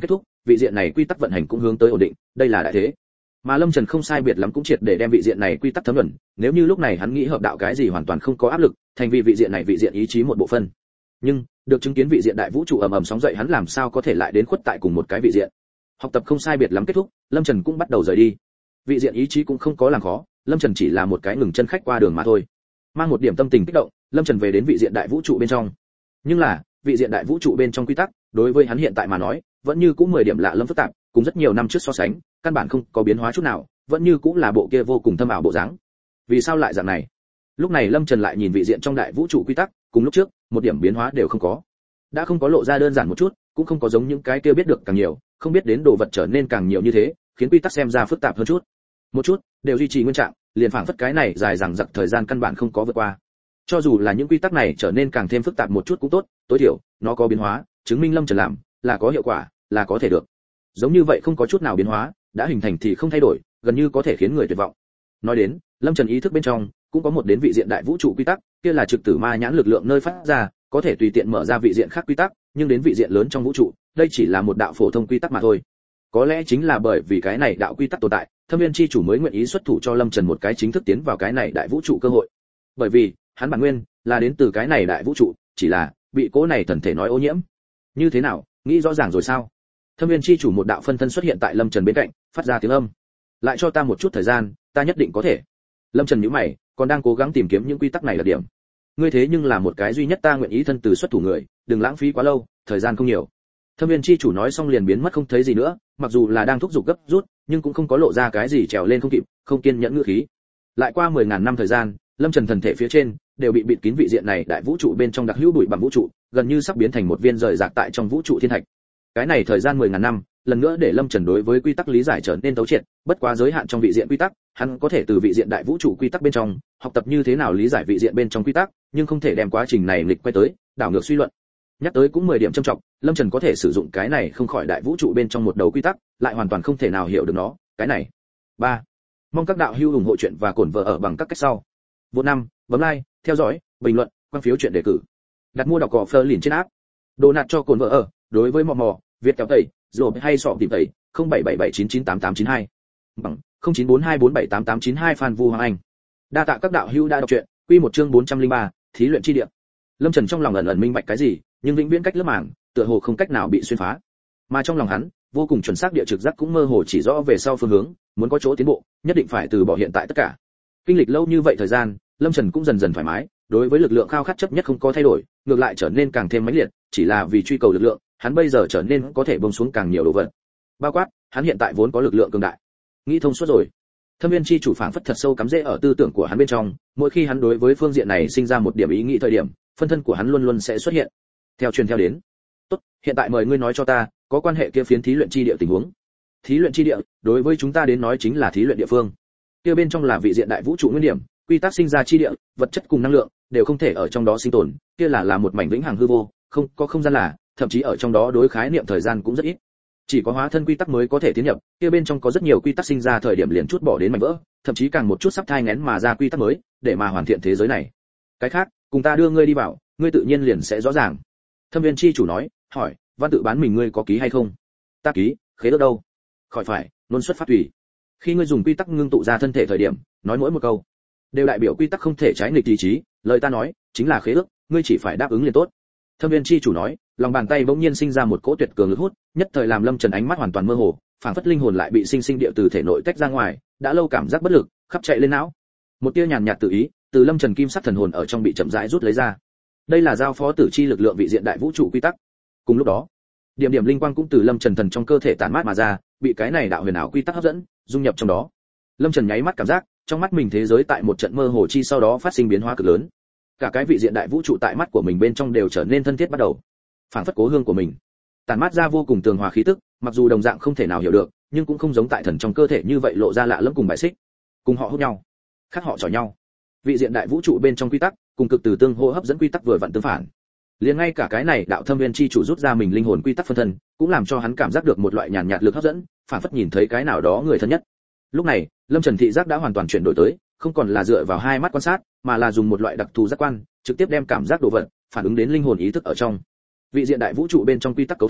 vị diện này quy tắc vận hành cũng hướng tới ổn định, đây là đại thế. Mà Lâm Trần không sai biệt lắm cũng triệt để đem vị diện này quy tắc thấm nhuần, nếu như lúc này hắn nghĩ hợp đạo cái gì hoàn toàn không có áp lực, thành vì vị diện này vị diện ý chí một bộ phận. Nhưng, được chứng kiến vị diện đại vũ trụ ầm ầm sóng dậy hắn làm sao có thể lại đến khuất tại cùng một cái vị diện. Học tập không sai biệt lắm kết thúc, Lâm Trần cũng bắt đầu rời đi. Vị diện ý chí cũng không có làm khó, Lâm Trần chỉ là một cái ngừng chân khách qua đường mà thôi. Mang một điểm tâm tình kích động, Lâm Trần về đến vị diện đại vũ trụ bên trong. Nhưng là, vị diện đại vũ trụ bên trong quy tắc, đối với hắn hiện tại mà nói, vẫn như cũng mười điểm lạ lẫm phức tạp, cùng rất nhiều năm trước so sánh, căn bản không có biến hóa chút nào, vẫn như cũng là bộ kia vô cùng thâm ảo bộ dáng. Vì sao lại dạng này? Lúc này Lâm Trần lại nhìn vị diện trong đại vũ trụ quy tắc, cùng lúc trước, một điểm biến hóa đều không có. Đã không có lộ ra đơn giản một chút, cũng không có giống những cái kia biết được càng nhiều, không biết đến đồ vật trở nên càng nhiều như thế, khiến quy tắc xem ra phức tạp hơn chút. Một chút, đều duy trì nguyên trạng, liền phảng phất cái này dài dằng dặc thời gian căn bản không có vượt qua. Cho dù là những quy tắc này trở nên càng thêm phức tạp một chút cũng tốt, tối thiểu nó có biến hóa, chứng minh Lâm Trần làm là có hiệu quả, là có thể được. Giống như vậy không có chút nào biến hóa, đã hình thành thì không thay đổi, gần như có thể khiến người tuyệt vọng. Nói đến, Lâm Trần ý thức bên trong cũng có một đến vị diện đại vũ trụ quy tắc, kia là trực tử ma nhãn lực lượng nơi phát ra, có thể tùy tiện mở ra vị diện khác quy tắc, nhưng đến vị diện lớn trong vũ trụ, đây chỉ là một đạo phổ thông quy tắc mà thôi. Có lẽ chính là bởi vì cái này đạo quy tắc tồn tại, Thâm Viên chi chủ mới nguyện ý xuất thủ cho Lâm Trần một cái chính thức tiến vào cái này đại vũ trụ cơ hội. Bởi vì, hắn bản nguyên là đến từ cái này đại vũ trụ, chỉ là bị cố này thần thể nói ô nhiễm. Như thế nào, nghĩ rõ ràng rồi sao? Thâm Viên chi chủ một đạo phân thân xuất hiện tại Lâm Trần bên cạnh, phát ra tiếng âm. Lại cho ta một chút thời gian, ta nhất định có thể. Lâm Trần nhíu mày, còn đang cố gắng tìm kiếm những quy tắc này là điểm. Ngươi thế nhưng là một cái duy nhất ta nguyện ý thân từ xuất thủ người, đừng lãng phí quá lâu, thời gian không nhiều. Thâm Viên chi chủ nói xong liền biến mất không thấy gì nữa, mặc dù là đang thúc giục gấp rút, nhưng cũng không có lộ ra cái gì trèo lên không kịp, không kiên nhẫn ngữ khí. Lại qua mười ngàn năm thời gian, Lâm Trần thần thể phía trên đều bị bịt kín vị diện này đại vũ trụ bên trong đặc hữu bụi bặm vũ trụ, gần như sắp biến thành một viên rời rạc tại trong vũ trụ thiên thạch. Cái này thời gian mười ngàn năm, lần nữa để Lâm Trần đối với quy tắc lý giải trở nên thấu triệt, bất quá giới hạn trong vị diện quy tắc, hắn có thể từ vị diện đại vũ trụ quy tắc bên trong học tập như thế nào lý giải vị diện bên trong quy tắc, nhưng không thể đem quá trình này lịch quay tới, đảo ngược suy luận. Nhắc tới cũng mười điểm trầm trọng, Lâm Trần có thể sử dụng cái này không khỏi đại vũ trụ bên trong một đầu quy tắc, lại hoàn toàn không thể nào hiểu được nó, cái này. ba. Mong các đạo hữu ủng hộ chuyện và cổn vợ ở bằng các cách sau. Vô năm, bấm like, theo dõi, bình luận, quan phiếu chuyện đề cử. Đặt mua đọc cỏ Fleur liền trên app. Đồ nạt cho cồn vợ ở, đối với mò mò, Việt kéo tẩy, rồi hay sọ tìm tẩy, không bảy bảy bảy chín chín tám tám chín hai. Bằng không chín bốn hai bốn bảy tám tám chín hai Phan Vu Hoàng Anh. Đa tạ các đạo hữu đã đọc truyện, quy một chương bốn trăm lẻ ba, thí luyện chi địa. Lâm Trần trong lòng ẩn ẩn minh bạch cái gì, nhưng vĩnh viễn cách lớp màng, tựa hồ không cách nào bị xuyên phá. Mà trong lòng hắn, vô cùng chuẩn xác địa trực giác cũng mơ hồ chỉ rõ về sau phương hướng, muốn có chỗ tiến bộ, nhất định phải từ bỏ hiện tại tất cả. Kinh lịch lâu như vậy thời gian, Lâm Trần cũng dần dần thoải mái, đối với lực lượng khao khát chấp nhất không có thay đổi, ngược lại trở nên càng thêm mãnh liệt, chỉ là vì truy cầu lực lượng, hắn bây giờ trở nên có thể bông xuống càng nhiều đồ vật. Bao quát, hắn hiện tại vốn có lực lượng cường đại. Nghĩ thông suốt rồi. Thâm Viên chi chủ phảng phất thật sâu cắm rễ ở tư tưởng của hắn bên trong, mỗi khi hắn đối với phương diện này sinh ra một điểm ý nghĩ thời điểm, phân thân của hắn luôn luôn sẽ xuất hiện. Theo truyền theo đến. Tốt, hiện tại mời ngươi nói cho ta, có quan hệ kia phiến thí luyện chi địa tình huống. Thí luyện chi địa, đối với chúng ta đến nói chính là thí luyện địa phương. Kia bên trong là vị diện đại vũ trụ nguyên điểm, quy tắc sinh ra chi địa, vật chất cùng năng lượng đều không thể ở trong đó sinh tồn, kia là là một mảnh vĩnh hằng hư vô, không có không gian là, thậm chí ở trong đó đối khái niệm thời gian cũng rất ít. Chỉ có hóa thân quy tắc mới có thể tiến nhập, kia bên trong có rất nhiều quy tắc sinh ra thời điểm liền chút bỏ đến mảnh vỡ, thậm chí càng một chút sắp thai nghén mà ra quy tắc mới, để mà hoàn thiện thế giới này. Cái khác, cùng ta đưa ngươi đi vào, ngươi tự nhiên liền sẽ rõ ràng. Thâm Viên chi chủ nói, hỏi, văn tự bán mình ngươi có ký hay không? Ta ký, khế ước đâu? Khỏi phải, luôn xuất phát tùy. Khi ngươi dùng quy tắc ngưng tụ ra thân thể thời điểm, nói mỗi một câu đều đại biểu quy tắc không thể trái nghịch ý chí, lời ta nói chính là khế ước, ngươi chỉ phải đáp ứng liền tốt. Thâm Viên chi chủ nói, lòng bàn tay bỗng nhiên sinh ra một cỗ tuyệt cường lực hút, nhất thời làm Lâm Trần ánh mắt hoàn toàn mơ hồ, phảng phất linh hồn lại bị sinh sinh địa từ thể nội tách ra ngoài, đã lâu cảm giác bất lực, khắp chạy lên não. Một tia nhàn nhạt tự ý, từ Lâm Trần kim sắc thần hồn ở trong bị chậm rãi rút lấy ra. Đây là giao phó tử chi lực lượng vị diện đại vũ trụ quy tắc. Cùng lúc đó, điểm điểm linh quang cũng từ Lâm Trần thần trong cơ thể tản mát mà ra, bị cái này đạo huyền ảo quy tắc hấp dẫn, dung nhập trong đó. Lâm Trần nháy mắt cảm giác, trong mắt mình thế giới tại một trận mơ hồ chi sau đó phát sinh biến hóa cực lớn. Cả cái vị diện đại vũ trụ tại mắt của mình bên trong đều trở nên thân thiết bắt đầu. Phảng phất cố hương của mình, tản mát ra vô cùng tường hòa khí tức, mặc dù đồng dạng không thể nào hiểu được, nhưng cũng không giống tại thần trong cơ thể như vậy lộ ra lạ lẫm cùng bài xích. Cùng họ hút nhau, khác họ chọi nhau. Vị diện đại vũ trụ bên trong quy tắc, cùng cực từ tương hô hấp dẫn quy tắc vừa vặn tương phản. Liền ngay cả cái này đạo Thâm Viên chi chủ rút ra mình linh hồn quy tắc phân thân, cũng làm cho hắn cảm giác được một loại nhàn nhạt lực hấp dẫn, phảng phất nhìn thấy cái nào đó người thân nhất. Lúc này, Lâm Trần thị giác đã hoàn toàn chuyển đổi tới, không còn là dựa vào hai mắt quan sát, mà là dùng một loại đặc thù giác quan, trực tiếp đem cảm giác đồ vật phản ứng đến linh hồn ý thức ở trong. Vị diện đại vũ trụ bên trong quy tắc cấu thành,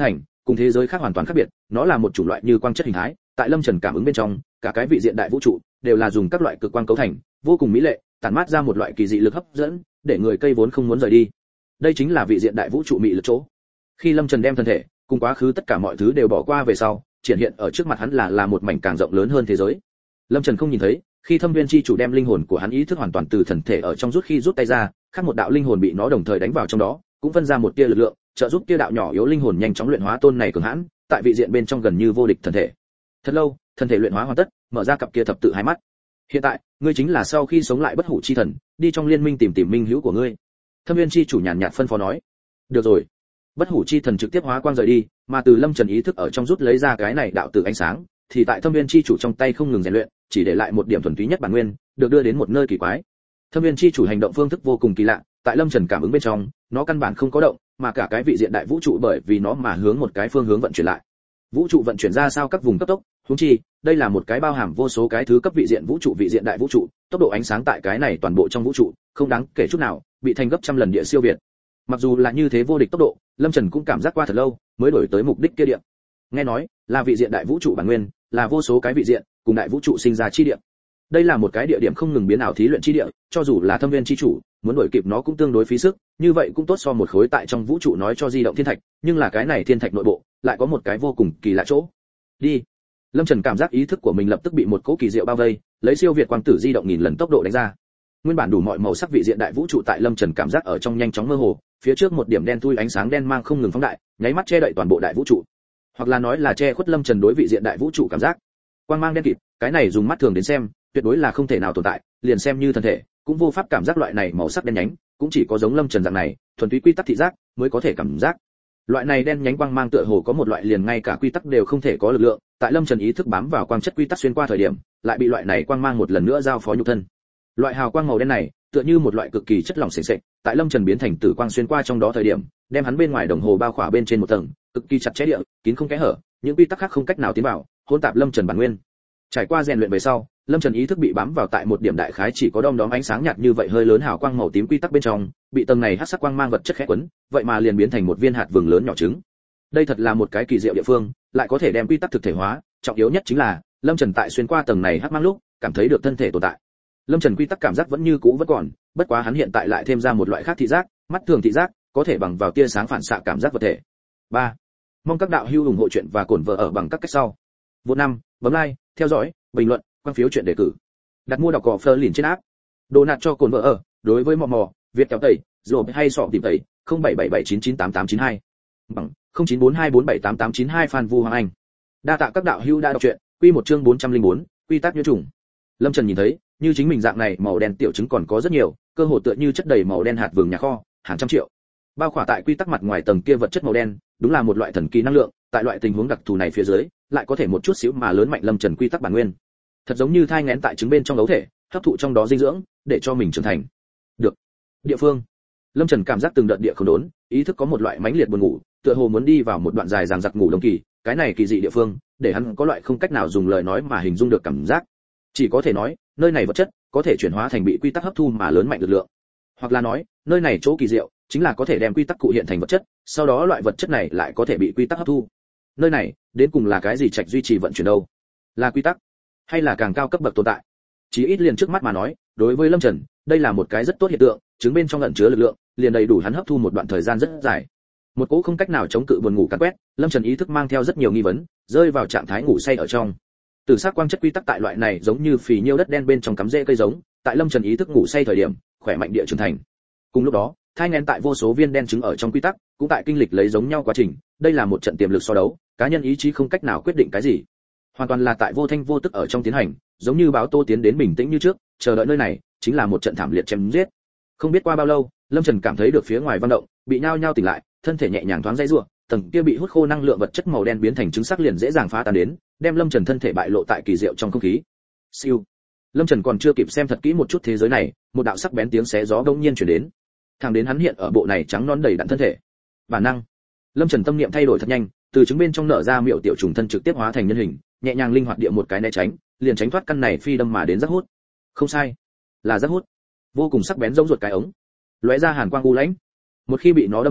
cùng thế giới khác hoàn toàn khác biệt, nó là một chủng loại như quang chất hình thái, tại Lâm Trần cảm ứng bên trong, cả cái vị diện đại vũ trụ đều là dùng các loại cực quang cấu thành, vô cùng mỹ lệ, tản mát ra một loại kỳ dị lực hấp dẫn, để người cây vốn không muốn rời đi. Đây chính là vị diện đại vũ trụ mỹ lực chỗ. Khi Lâm Trần đem thân thể cùng quá khứ tất cả mọi thứ đều bỏ qua về sau, triển hiện ở trước mặt hắn là là một mảnh càng rộng lớn hơn thế giới. Lâm Trần không nhìn thấy, khi Thâm Viên chi chủ đem linh hồn của hắn ý thức hoàn toàn từ thần thể ở trong rút khi rút tay ra, khác một đạo linh hồn bị nó đồng thời đánh vào trong đó, cũng phân ra một tia lực lượng, trợ giúp tia đạo nhỏ yếu linh hồn nhanh chóng luyện hóa tôn này cường hãn, tại vị diện bên trong gần như vô địch thần thể. Thật lâu, thần thể luyện hóa hoàn tất, mở ra cặp kia thập tự hai mắt. Hiện tại, ngươi chính là sau khi sống lại bất hủ chi thần, đi trong liên minh tìm tìm minh hữu của ngươi. Thâm Viên chi chủ nhàn nhạt phân phó nói. Được rồi. Bất hủ chi thần trực tiếp hóa quang rời đi, mà từ Lâm Trần ý thức ở trong rút lấy ra cái này đạo tử ánh sáng, thì tại Thâm Viên chi chủ trong tay không ngừng rèn luyện, chỉ để lại một điểm thuần túy nhất bản nguyên, được đưa đến một nơi kỳ quái. Thâm Viên chi chủ hành động phương thức vô cùng kỳ lạ, tại Lâm Trần cảm ứng bên trong, nó căn bản không có động, mà cả cái vị diện đại vũ trụ bởi vì nó mà hướng một cái phương hướng vận chuyển lại. Vũ trụ vận chuyển ra sao các vùng cấp tốc, huống chi, đây là một cái bao hàm vô số cái thứ cấp vị diện vũ trụ vị diện đại vũ trụ, tốc độ ánh sáng tại cái này toàn bộ trong vũ trụ, không đáng kể chút nào, bị thành gấp trăm lần địa siêu việt. Mặc dù là như thế vô địch tốc độ, Lâm Trần cũng cảm giác qua thật lâu, mới đổi tới mục đích kia địa. Nghe nói, là vị diện đại vũ trụ bản nguyên, là vô số cái vị diện, cùng đại vũ trụ sinh ra chi địa. Đây là một cái địa điểm không ngừng biến ảo thí luyện chi địa, cho dù là Thâm Viên chi chủ, muốn đuổi kịp nó cũng tương đối phí sức, như vậy cũng tốt so một khối tại trong vũ trụ nói cho di động thiên thạch, nhưng là cái này thiên thạch nội bộ, lại có một cái vô cùng kỳ lạ chỗ. Đi. Lâm Trần cảm giác ý thức của mình lập tức bị một cỗ kỳ diệu bao vây, lấy siêu việt quang tử di động nghìn lần tốc độ đánh ra. Nguyên bản đủ mọi màu sắc vị diện đại vũ trụ tại Lâm Trần cảm giác ở trong nhanh chóng mơ hồ, phía trước một điểm đen thui ánh sáng đen mang không ngừng phóng đại, nháy mắt che đậy toàn bộ đại vũ trụ. Hoặc là nói là che khuất Lâm Trần đối vị diện đại vũ trụ cảm giác. Quang mang đen kịt, cái này dùng mắt thường đến xem, tuyệt đối là không thể nào tồn tại, liền xem như thân thể, cũng vô pháp cảm giác loại này màu sắc đen nhánh, cũng chỉ có giống Lâm Trần dạng này, thuần túy quy tắc thị giác mới có thể cảm giác. Loại này đen nhánh quang mang tựa hồ có một loại liền ngay cả quy tắc đều không thể có lực lượng, tại Lâm Trần ý thức bám vào quang chất quy tắc xuyên qua thời điểm, lại bị loại này quang mang một lần nữa giao phó nhục thân. Loại hào quang màu đen này, tựa như một loại cực kỳ chất lỏng sền sệt, tại Lâm Trần biến thành tử quang xuyên qua trong đó thời điểm, đem hắn bên ngoài đồng hồ bao khỏa bên trên một tầng, cực kỳ chặt chẽ địa, kín không kẽ hở, những quy tắc khác không cách nào tiến vào, hỗn tạp Lâm Trần bản nguyên. Trải qua rèn luyện về sau, Lâm Trần ý thức bị bám vào tại một điểm đại khái chỉ có đom đóm ánh sáng nhạt như vậy hơi lớn hào quang màu tím quy tắc bên trong, bị tầng này hắc sắc quang mang vật chất khẽ quấn, vậy mà liền biến thành một viên hạt vừng lớn nhỏ trứng. Đây thật là một cái kỳ diệu địa phương, lại có thể đem quy tắc thực thể hóa, trọng yếu nhất chính là, Lâm Trần tại xuyên qua tầng này hắc mang lúc, cảm thấy được thân thể tồn tại. Lâm Trần quy tắc cảm giác vẫn như cũ vẫn còn, bất quá hắn hiện tại lại thêm ra một loại khác thị giác, mắt thường thị giác, có thể bằng vào tia sáng phản xạ cảm giác vật thể. ba. Mong các đạo hữu ủng hộ chuyện và cổn vợ ở bằng các cách sau. Vô năm, bấm like, theo dõi, bình luận, quan phiếu chuyện đề cử. Đặt mua đọc cỏ Fleur liền trên app. Đồ nạt cho cồn vợ ở, đối với mò mò, Việt kéo tẩy, rồi hay sọ tìm tẩy, không bảy bảy bảy chín chín tám tám chín hai. Bằng không chín bốn hai bốn bảy tám tám chín hai Phan Vu Hoàng Anh. Đa tạ các đạo hữu đã đọc truyện, quy một chương bốn trăm linh bốn, quy tắc nhiễm trùng. Lâm Trần nhìn thấy, như chính mình dạng này màu đen tiểu trứng còn có rất nhiều, cơ hồ tựa như chất đầy màu đen hạt vừng nhà kho, hàng trăm triệu. Bao khỏa tại quy tắc mặt ngoài tầng kia vật chất màu đen, đúng là một loại thần kỳ năng lượng, tại loại tình huống đặc thù này phía dưới, lại có thể một chút xíu mà lớn mạnh Lâm Trần quy tắc bản nguyên. Thật giống như thai nghén tại trứng bên trong ấu thể, hấp thụ trong đó dinh dưỡng, để cho mình trưởng thành. Được. Địa phương. Lâm Trần cảm giác từng đợt địa không đốn, ý thức có một loại mãnh liệt buồn ngủ, tựa hồ muốn đi vào một đoạn dài dằng dặc ngủ đông kỳ, cái này kỳ dị địa phương, để hắn có loại không cách nào dùng lời nói mà hình dung được cảm giác. Chỉ có thể nói, nơi này vật chất có thể chuyển hóa thành bị quy tắc hấp thu mà lớn mạnh lực lượng. Hoặc là nói, nơi này chỗ kỳ diệu, chính là có thể đem quy tắc cụ hiện thành vật chất, sau đó loại vật chất này lại có thể bị quy tắc hấp thu. Nơi này, đến cùng là cái gì trạch duy trì vận chuyển đâu? Là quy tắc, hay là càng cao cấp bậc tồn tại? Chỉ ít liền trước mắt mà nói, đối với Lâm Trần, đây là một cái rất tốt hiện tượng, chứng bên trong ẩn chứa lực lượng, liền đầy đủ hắn hấp thu một đoạn thời gian rất dài. Một cỗ không cách nào chống cự buồn ngủ càn quét, Lâm Trần ý thức mang theo rất nhiều nghi vấn, rơi vào trạng thái ngủ say ở trong. Tử sắc quang chất quy tắc tại loại này giống như phì nhiêu đất đen bên trong cắm rễ cây giống, tại Lâm Trần ý thức ngủ say thời điểm, khỏe mạnh địa trưởng thành. Cùng lúc đó, thai nghén tại vô số viên đen trứng ở trong quy tắc, cũng tại kinh lịch lấy giống nhau quá trình, đây là một trận tiềm lực so đấu, cá nhân ý chí không cách nào quyết định cái gì. Hoàn toàn là tại vô thanh vô tức ở trong tiến hành, giống như báo tô tiến đến bình tĩnh như trước, chờ đợi nơi này chính là một trận thảm liệt chém giết. Không biết qua bao lâu, Lâm Trần cảm thấy được phía ngoài vang động, bị nhao nhao tỉnh lại, thân thể nhẹ nhàng thoáng dãy rủa, tầng kia bị hút khô năng lượng vật chất màu đen biến thành trứng sắc liền dễ dàng phá tan đến, đem Lâm Trần thân thể bại lộ tại kỳ diệu trong không khí. Siêu. Lâm Trần còn chưa kịp xem thật kỹ một chút thế giới này, một đạo sắc bén tiếng xé gió đột nhiên truyền đến. Thẳng đến hắn hiện ở bộ này trắng non đầy đặn thân thể. Bản năng. Lâm Trần tâm niệm thay đổi thật nhanh, từ trứng bên trong nở ra miệu tiểu trùng thân trực tiếp hóa thành nhân hình, nhẹ nhàng linh hoạt địa một cái né tránh, liền tránh thoát căn này phi đâm mà đến giác hút. Không sai, là giác hút. Vô cùng sắc bén giống ruột cái ống. Lóe ra hàn quang u lãnh. Một khi bị nó đâm trúng,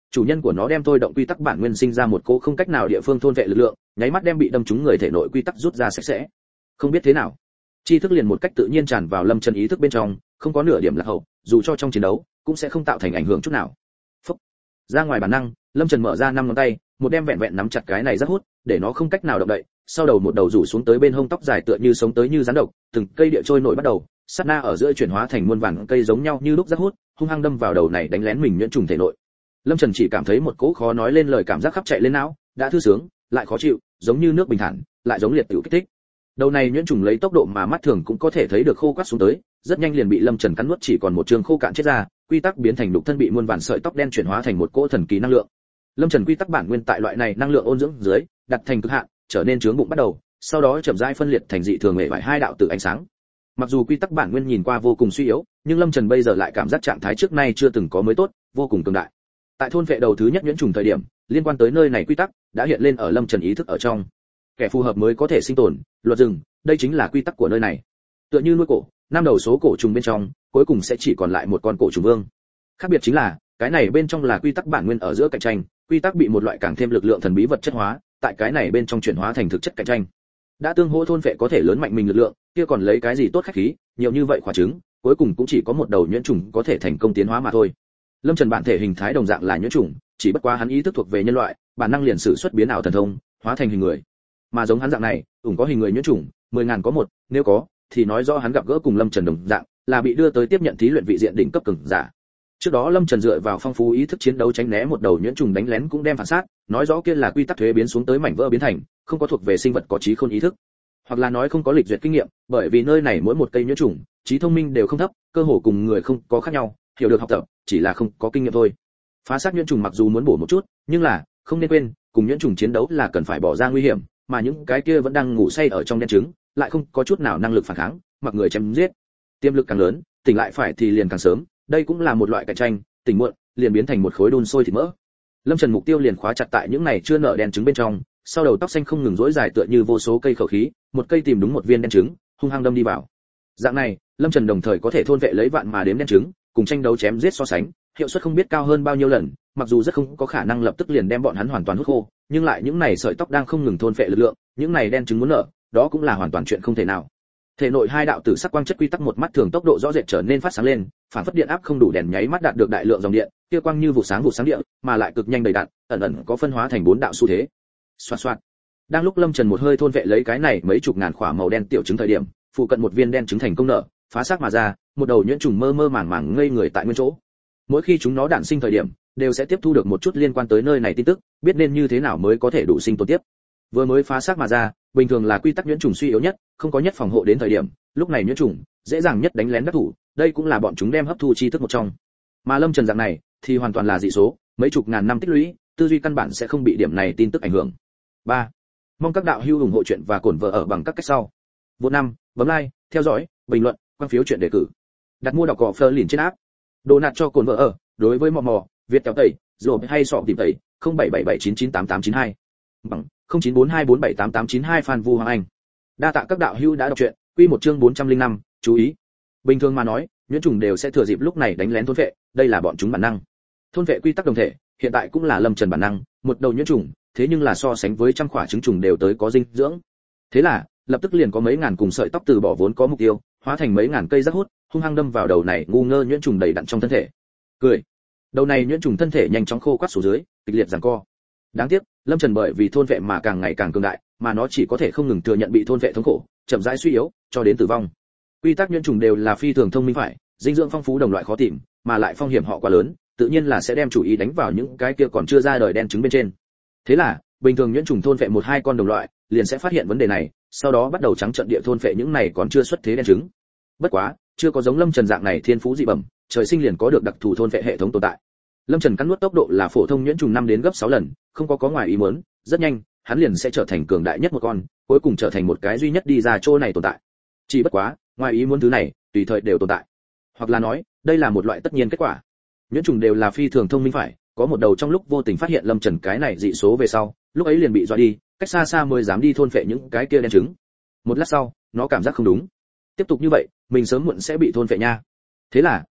chủ nhân của nó đem thôi động quy tắc bản nguyên sinh ra một cỗ không cách nào địa phương thôn vệ lực lượng, nháy mắt đem bị đâm trúng người thể nội quy tắc rút ra sạch sẽ. Không biết thế nào, tri thức liền một cách tự nhiên tràn vào Lâm Trần ý thức bên trong, không có nửa điểm lạc hậu, dù cho trong chiến đấu cũng sẽ không tạo thành ảnh hưởng chút nào. Phúc. Ra ngoài bản năng, Lâm Trần mở ra năm ngón tay, một đem vẹn vẹn nắm chặt cái này rất hút, để nó không cách nào động đậy, sau đầu một đầu rủ xuống tới bên hông tóc dài tựa như sống tới như rắn độc, từng cây địa trôi nổi bắt đầu, sát na ở giữa chuyển hóa thành muôn vàn cây giống nhau như lúc rất hút, hung hăng đâm vào đầu này đánh lén mình nhuyễn trùng thể nội. Lâm Trần chỉ cảm thấy một cỗ khó nói lên lời cảm giác khắp chạy lên não, đã thư sướng, lại khó chịu, giống như nước bình thản, lại giống liệt tiểu kích thích. Đầu này nhuyễn trùng lấy tốc độ mà mắt thường cũng có thể thấy được khô quắt xuống tới, rất nhanh liền bị Lâm Trần cắn nuốt chỉ còn một trường khô cạn chết ra, quy tắc biến thành đục thân bị muôn vàn sợi tóc đen chuyển hóa thành một cỗ thần kỳ năng lượng. Lâm Trần quy tắc bản nguyên tại loại này năng lượng ôn dưỡng dưới, đặt thành cực hạn, trở nên trướng bụng bắt đầu, sau đó chậm rãi phân liệt thành dị thường hệ vải hai đạo tử ánh sáng. Mặc dù quy tắc bản nguyên nhìn qua vô cùng suy yếu, nhưng Lâm Trần bây giờ lại cảm giác trạng thái trước nay chưa từng có mới tốt, vô cùng cường đại. Tại thôn vệ đầu thứ nhất nhuyễn trùng thời điểm, liên quan tới nơi này quy tắc đã hiện lên ở Lâm Trần ý thức ở trong. Kẻ phù hợp mới có thể sinh tồn, luật rừng, đây chính là quy tắc của nơi này. Tựa như nuôi cổ, năm đầu số cổ trùng bên trong, cuối cùng sẽ chỉ còn lại một con cổ trùng vương. Khác biệt chính là, cái này bên trong là quy tắc bản nguyên ở giữa cạnh tranh, quy tắc bị một loại càng thêm lực lượng thần bí vật chất hóa, tại cái này bên trong chuyển hóa thành thực chất cạnh tranh. Đã tương hỗ thôn vệ có thể lớn mạnh mình lực lượng, kia còn lấy cái gì tốt khách khí, nhiều như vậy quả trứng, cuối cùng cũng chỉ có một đầu nhuyễn trùng có thể thành công tiến hóa mà thôi. Lâm Trần bản thể hình thái đồng dạng là nhuyễn trùng, chỉ bất quá hắn ý thức thuộc về nhân loại, bản năng liền sử xuất biến ảo thần thông, hóa thành hình người. Mà giống hắn dạng này, ủng có hình người nhuyễn trùng, mười ngàn có một, nếu có, thì nói rõ hắn gặp gỡ cùng Lâm Trần đồng dạng, là bị đưa tới tiếp nhận thí luyện vị diện đỉnh cấp cường giả. Trước đó Lâm Trần dựa vào phong phú ý thức chiến đấu tránh né một đầu nhuyễn trùng đánh lén cũng đem phản sát, nói rõ kia là quy tắc thuế biến xuống tới mảnh vỡ biến thành, không có thuộc về sinh vật có trí khôn ý thức, hoặc là nói không có lịch duyệt kinh nghiệm, bởi vì nơi này mỗi một cây nhuyễn trùng, trí thông minh đều không thấp, cơ hồ cùng người không có khác nhau, hiểu được học tập, chỉ là không có kinh nghiệm thôi. Phá xác nhuyễn trùng mặc dù muốn bổ một chút, nhưng là không nên quên, cùng nhuyễn trùng chiến đấu là cần phải bỏ ra nguy hiểm, mà những cái kia vẫn đang ngủ say ở trong đen trứng, lại không có chút nào năng lực phản kháng, mặc người chém giết. Tiềm lực càng lớn, tỉnh lại phải thì liền càng sớm, đây cũng là một loại cạnh tranh, tỉnh muộn liền biến thành một khối đun sôi thịt mỡ. Lâm Trần mục tiêu liền khóa chặt tại những này chưa nở đen trứng bên trong, sau đầu tóc xanh không ngừng rỗi dài tựa như vô số cây khẩu khí, một cây tìm đúng một viên đen trứng, hung hăng đâm đi vào. Dạng này, Lâm Trần đồng thời có thể thôn vệ lấy vạn mà đếm đen trứng, cùng tranh đấu chém giết so sánh, hiệu suất không biết cao hơn bao nhiêu lần, mặc dù rất không có khả năng lập tức liền đem bọn hắn hoàn toàn hút khô, nhưng lại những này sợi tóc đang không ngừng thôn vệ lực lượng, những này đen trứng muốn nở, đó cũng là hoàn toàn chuyện không thể nào. Thể nội hai đạo tử sắc quang chất quy tắc một mắt thường tốc độ rõ rệt trở nên phát sáng lên, phản phất điện áp không đủ đèn nháy mắt đạt được đại lượng dòng điện, kia quang như vụ sáng vụ sáng điện, mà lại cực nhanh đầy đặn, ẩn ẩn có phân hóa thành bốn đạo xu thế. Xoạt xoạt. Đang lúc Lâm Trần một hơi thôn vệ lấy cái này mấy chục ngàn khỏa màu đen tiểu trứng thời điểm, phụ cận một viên đen trứng thành công nở, phá xác mà ra, một đầu nhuyễn trùng mơ mơ màng màng ngây người tại nguyên chỗ. Mỗi khi chúng nó đản sinh thời điểm, đều sẽ tiếp thu được một chút liên quan tới nơi này tin tức, biết nên như thế nào mới có thể đủ sinh tồn tiếp. Vừa mới phá xác mà ra, bình thường là quy tắc nhuyễn trùng suy yếu nhất, không có nhất phòng hộ đến thời điểm, lúc này nhuyễn trùng dễ dàng nhất đánh lén đắc thủ, đây cũng là bọn chúng đem hấp thu tri thức một trong. Mà Lâm Trần dạng này thì hoàn toàn là dị số, mấy chục ngàn năm tích lũy, tư duy căn bản sẽ không bị điểm này tin tức ảnh hưởng. ba. Mong các đạo hữu ủng hộ chuyện và cổn vợ ở bằng các cách sau. Vô năm, bấm like, theo dõi, bình luận, quan phiếu chuyện đề cử. Đặt mua đọc cỏ Fleur liền trên app. Đồ nạt cho cổn vợ ở, đối với mò mò, Việt kéo tẩy, rồi hay sọ tìm tẩy, không bảy bảy bảy chín chín tám tám chín hai. Bằng không chín bốn hai bốn bảy tám tám chín hai Phan Vu Hoàng Anh. Đa tạ các đạo hữu đã đọc truyện, quy một chương bốn trăm lẻ năm, chú ý. Bình thường mà nói, nhuyễn trùng đều sẽ thừa dịp lúc này đánh lén thôn vệ, đây là bọn chúng bản năng. Thôn vệ quy tắc đồng thể, hiện tại cũng là Lâm Trần bản năng, một đầu nhuyễn trùng, thế nhưng là so sánh với trăm quả trứng trùng đều tới có dinh dưỡng. Thế là, lập tức liền có mấy ngàn cùng sợi tóc từ bỏ vốn có mục tiêu, hóa thành mấy ngàn cây rắc hút, hung hăng đâm vào đầu này ngu ngơ nhuyễn trùng đầy đặn trong thân thể. Cười. Đầu này nhuyễn trùng thân thể nhanh chóng khô quắt xuống dưới, kịch liệt giằng co. Đáng tiếc, Lâm Trần bởi vì thôn vệ mà càng ngày càng cường đại, mà nó chỉ có thể không ngừng thừa nhận bị thôn vệ thống khổ, chậm rãi suy yếu, cho đến tử vong. Quy tắc nhuyễn trùng đều là phi thường thông minh phải, dinh dưỡng phong phú đồng loại khó tìm, mà lại phong hiểm họ quá lớn, tự nhiên là sẽ đem chủ ý đánh vào những cái kia còn chưa ra đời đen trứng bên trên. Thế là, bình thường nhuyễn trùng thôn vệ một hai con đồng loại, liền sẽ phát hiện vấn đề này, sau đó bắt đầu trắng trợn địa thôn vệ những này còn chưa xuất thế đen trứng. Bất quá, chưa có giống Lâm Trần dạng này thiên phú dị bẩm, trời sinh liền có được đặc thù thôn vệ hệ thống tồn tại. Lâm Trần cắn nuốt tốc độ là phổ thông nhuyễn trùng năm đến gấp sáu lần, không có có ngoài ý muốn, rất nhanh, hắn liền sẽ trở thành cường đại nhất một con, cuối cùng trở thành một cái duy nhất đi ra chỗ này tồn tại. Chỉ bất quá, ngoài ý muốn thứ này, tùy thời đều tồn tại. Hoặc là nói, đây là một loại tất nhiên kết quả. Nhuyễn trùng đều là phi thường thông minh phải, có một đầu trong lúc vô tình phát hiện Lâm Trần cái này dị số về sau, lúc ấy liền bị dọa đi, cách xa xa mới dám đi thôn phệ những cái kia đen trứng. Một lát sau, nó cảm giác không đúng. Tiếp tục như vậy, mình sớm muộn sẽ bị thôn phệ nha. Thế là,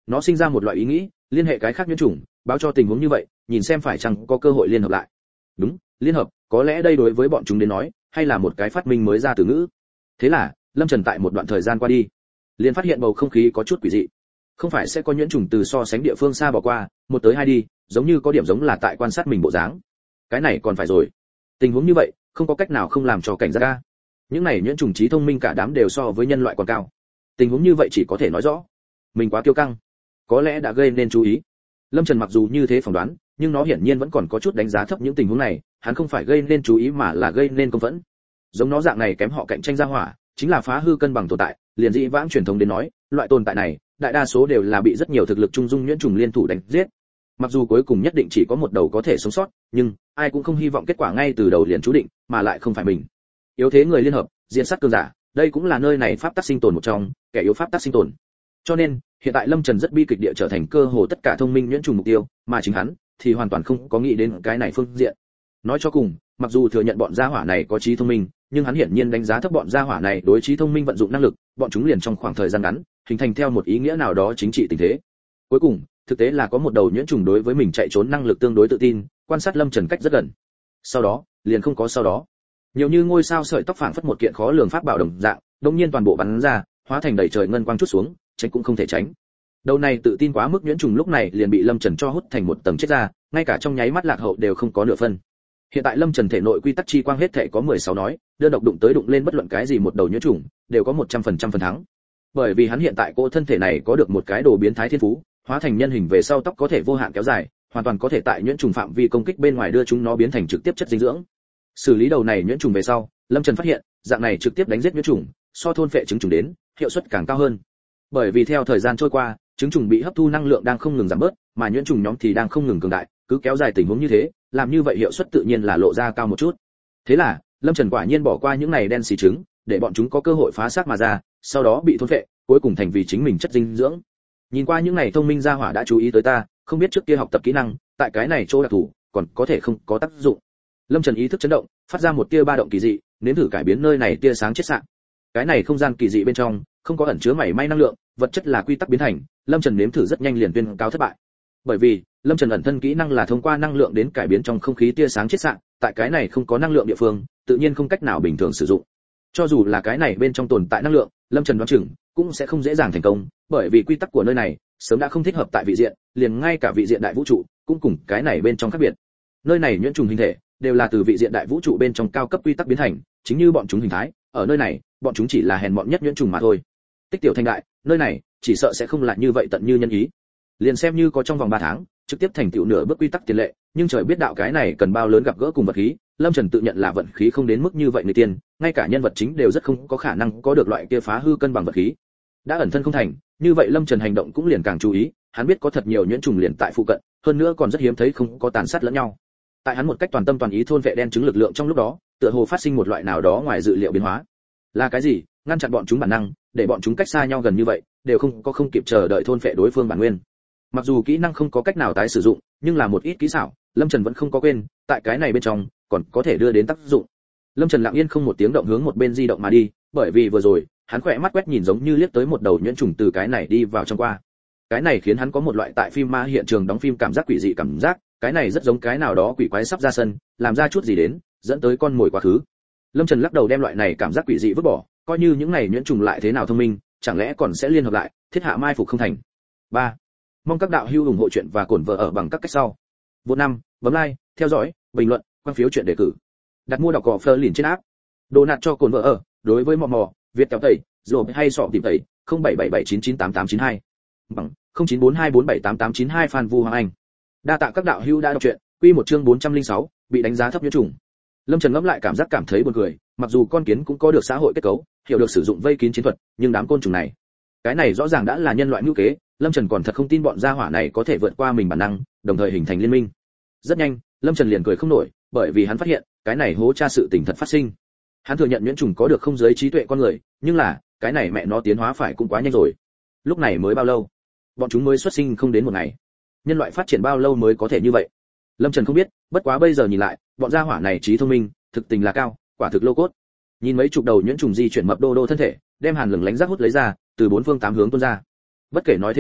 Nó sinh ra một loại ý nghĩ, liên hệ cái khác nhuyễn trùng, báo cho tình huống như vậy, nhìn xem phải chăng có cơ hội liên hợp lại. Đúng, liên hợp, có lẽ đây đối với bọn chúng đến nói, hay là một cái phát minh mới ra từ ngữ. Thế là, Lâm Trần tại một đoạn thời gian qua đi, liền phát hiện bầu không khí có chút quỷ dị. Không phải sẽ có nhuyễn trùng từ so sánh địa phương xa bỏ qua, một tới hai đi, giống như có điểm giống là tại quan sát mình bộ dáng. Cái này còn phải rồi. Tình huống như vậy, không có cách nào không làm cho cảnh giác ra. Những này nhuyễn trùng trí thông minh cả đám đều so với nhân loại còn cao. Tình huống như vậy chỉ có thể nói rõ, mình quá kiêu căng, có lẽ đã gây nên chú ý. Lâm Trần mặc dù như thế phỏng đoán, nhưng nó hiển nhiên vẫn còn có chút đánh giá thấp những tình huống này, hắn không phải gây nên chú ý mà là gây nên công phẫn. Giống nó dạng này kém họ cạnh tranh ra hỏa, chính là phá hư cân bằng tồn tại, liền dĩ vãng truyền thống đến nói, loại tồn tại này, đại đa số đều là bị rất nhiều thực lực trung dung nhuyễn trùng liên thủ đánh giết. Mặc dù cuối cùng nhất định chỉ có một đầu có thể sống sót, nhưng ai cũng không hy vọng kết quả ngay từ đầu liền chú định, mà lại không phải mình. Yếu thế người liên hợp, diện sát cường giả, đây cũng là nơi này pháp tắc sinh tồn một trong, kẻ yếu pháp tắc sinh tồn. Cho nên, hiện tại Lâm Trần rất bi kịch địa trở thành cơ hồ tất cả thông minh nhuyễn trùng mục tiêu, mà chính hắn thì hoàn toàn không có nghĩ đến cái này phương diện. Nói cho cùng, mặc dù thừa nhận bọn gia hỏa này có trí thông minh, nhưng hắn hiển nhiên đánh giá thấp bọn gia hỏa này đối trí thông minh vận dụng năng lực, bọn chúng liền trong khoảng thời gian ngắn, hình thành theo một ý nghĩa nào đó chính trị tình thế. Cuối cùng, thực tế là có một đầu nhuyễn trùng đối với mình chạy trốn năng lực tương đối tự tin, quan sát Lâm Trần cách rất gần. Sau đó, liền không có sau đó. Nhiều như ngôi sao sợi tóc phảng phất một kiện khó lường pháp bảo đồng dạng, đột nhiên toàn bộ bắn ra, hóa thành đầy trời ngân quang chút xuống, tránh cũng không thể tránh. Đầu này tự tin quá mức nhuyễn trùng lúc này liền bị Lâm Trần cho hút thành một tầng chết ra, ngay cả trong nháy mắt lạc hậu đều không có nửa phân. Hiện tại Lâm Trần thể nội quy tắc chi quang hết thể có mười sáu nói, đơn độc đụng tới đụng lên bất luận cái gì một đầu nhuyễn trùng, đều có một trăm phần trăm phần thắng. Bởi vì hắn hiện tại cô thân thể này có được một cái đồ biến thái thiên phú, hóa thành nhân hình về sau tóc có thể vô hạn kéo dài, hoàn toàn có thể tại nhuyễn trùng phạm vi công kích bên ngoài đưa chúng nó biến thành trực tiếp chất dinh dưỡng. Xử lý đầu này nhuyễn trùng về sau, Lâm Trần phát hiện, dạng này trực tiếp đánh giết nhuyễn trùng, so thôn phệ trứng trùng đến, hiệu suất càng cao hơn. Bởi vì theo thời gian trôi qua, trứng trùng bị hấp thu năng lượng đang không ngừng giảm bớt, mà nhuyễn trùng nhóm thì đang không ngừng cường đại, cứ kéo dài tình huống như thế, làm như vậy hiệu suất tự nhiên là lộ ra cao một chút. Thế là, Lâm Trần quả nhiên bỏ qua những này đen xì trứng, để bọn chúng có cơ hội phá xác mà ra, sau đó bị thôn phệ, cuối cùng thành vì chính mình chất dinh dưỡng. Nhìn qua những này thông minh gia hỏa đã chú ý tới ta, không biết trước kia học tập kỹ năng, tại cái này chỗ đặc thù, còn có thể không có tác dụng. Lâm Trần ý thức chấn động, phát ra một tia ba động kỳ dị, nếm thử cải biến nơi này tia sáng chết sạng. Cái này không gian kỳ dị bên trong, không có ẩn chứa mảy may năng lượng, vật chất là quy tắc biến thành, Lâm Trần nếm thử rất nhanh liền tuyên cáo thất bại. Bởi vì, Lâm Trần ẩn thân kỹ năng là thông qua năng lượng đến cải biến trong không khí tia sáng chết sạng, tại cái này không có năng lượng địa phương, tự nhiên không cách nào bình thường sử dụng. Cho dù là cái này bên trong tồn tại năng lượng, Lâm Trần đoán chừng cũng sẽ không dễ dàng thành công, bởi vì quy tắc của nơi này sớm đã không thích hợp tại vị diện, liền ngay cả vị diện đại vũ trụ cũng cùng cái này bên trong khác biệt. Nơi này nhuyễn trùng hình thể đều là từ vị diện đại vũ trụ bên trong cao cấp quy tắc biến thành, chính như bọn chúng hình thái, ở nơi này, bọn chúng chỉ là hèn mọn nhất nhuyễn trùng mà thôi. Tích tiểu thành đại, nơi này chỉ sợ sẽ không lại như vậy tận như nhân ý. Liền xem như có trong vòng ba tháng, trực tiếp thành tựu nửa bước quy tắc tiền lệ, nhưng trời biết đạo cái này cần bao lớn gặp gỡ cùng vật khí, Lâm Trần tự nhận là vận khí không đến mức như vậy người tiên, ngay cả nhân vật chính đều rất không có khả năng có được loại kia phá hư cân bằng vật khí. Đã ẩn thân không thành, như vậy Lâm Trần hành động cũng liền càng chú ý, hắn biết có thật nhiều nhuyễn trùng liền tại phụ cận, hơn nữa còn rất hiếm thấy không có tàn sát lẫn nhau. Tại hắn một cách toàn tâm toàn ý thôn vệ đen trứng lực lượng trong lúc đó, tựa hồ phát sinh một loại nào đó ngoài dự liệu biến hóa. Là cái gì? Ngăn chặn bọn chúng bản năng, để bọn chúng cách xa nhau gần như vậy, đều không có không kịp chờ đợi thôn vệ đối phương bản nguyên. Mặc dù kỹ năng không có cách nào tái sử dụng, nhưng là một ít kỹ xảo, Lâm Trần vẫn không có quên, tại cái này bên trong còn có thể đưa đến tác dụng. Lâm Trần lặng yên không một tiếng động hướng một bên di động mà đi, bởi vì vừa rồi, hắn khỏe mắt quét nhìn giống như liếc tới một đầu nhuyễn trùng từ cái này đi vào trong qua. Cái này khiến hắn có một loại tại phim ma hiện trường đóng phim cảm giác quỷ dị cảm giác, cái này rất giống cái nào đó quỷ quái sắp ra sân, làm ra chút gì đến, dẫn tới con mồi quá khứ. Lâm Trần lắc đầu đem loại này cảm giác quỷ dị vứt bỏ, coi như những này nhuyễn trùng lại thế nào thông minh, chẳng lẽ còn sẽ liên hợp lại, thiết hạ mai phục không thành. ba Mong các đạo hữu ủng hộ chuyện và cổn vợ ở bằng các cách sau. Vô năm, bấm like, theo dõi, bình luận, quan phiếu chuyện đề cử. Đặt mua đọc cỏ Fleur liền trên app. Đồ nạt cho cồn vợ ở, đối với mò mò, Việt kéo tẩy, rồi hay sọ tìm tẩy, không bảy bảy bảy chín chín tám tám chín hai. Bằng không chín bốn hai bốn bảy tám tám chín hai Phan Vu Hoàng Anh. Đa tạ các đạo hữu đã đọc truyện, quy một chương bốn trăm lẻ sáu, bị đánh giá thấp nhuyễn trùng. Lâm Trần ngẫm lại cảm giác cảm thấy buồn cười, mặc dù con kiến cũng có được xã hội kết cấu, hiểu được sử dụng vây kín chiến thuật, nhưng đám côn trùng này, cái này rõ ràng đã là nhân loại ngữ kế, Lâm Trần còn thật không tin bọn gia hỏa này có thể vượt qua mình bản năng, đồng thời hình thành liên minh. Rất nhanh, Lâm Trần liền cười không nổi, bởi vì hắn phát hiện, cái này hố tra sự tình thật phát sinh. Hắn thừa nhận nhuyễn trùng có được không giới trí tuệ con người, nhưng là, cái này mẹ nó tiến hóa phải cũng quá nhanh rồi. Lúc này mới bao lâu? Bọn chúng mới xuất sinh không đến một ngày. Nhân loại phát triển bao lâu mới có thể như vậy? Lâm Trần không biết, bất quá bây giờ nhìn lại, bọn gia hỏa này trí thông minh, thực tình là cao, quả thực lô cốt. Nhìn mấy chục đầu nhuyễn trùng di chuyển mập đô đô thân thể, đem hàn lửng lánh rác hút lấy ra, từ bốn phương tám hướng tuôn ra. Bất kể nói thế nào,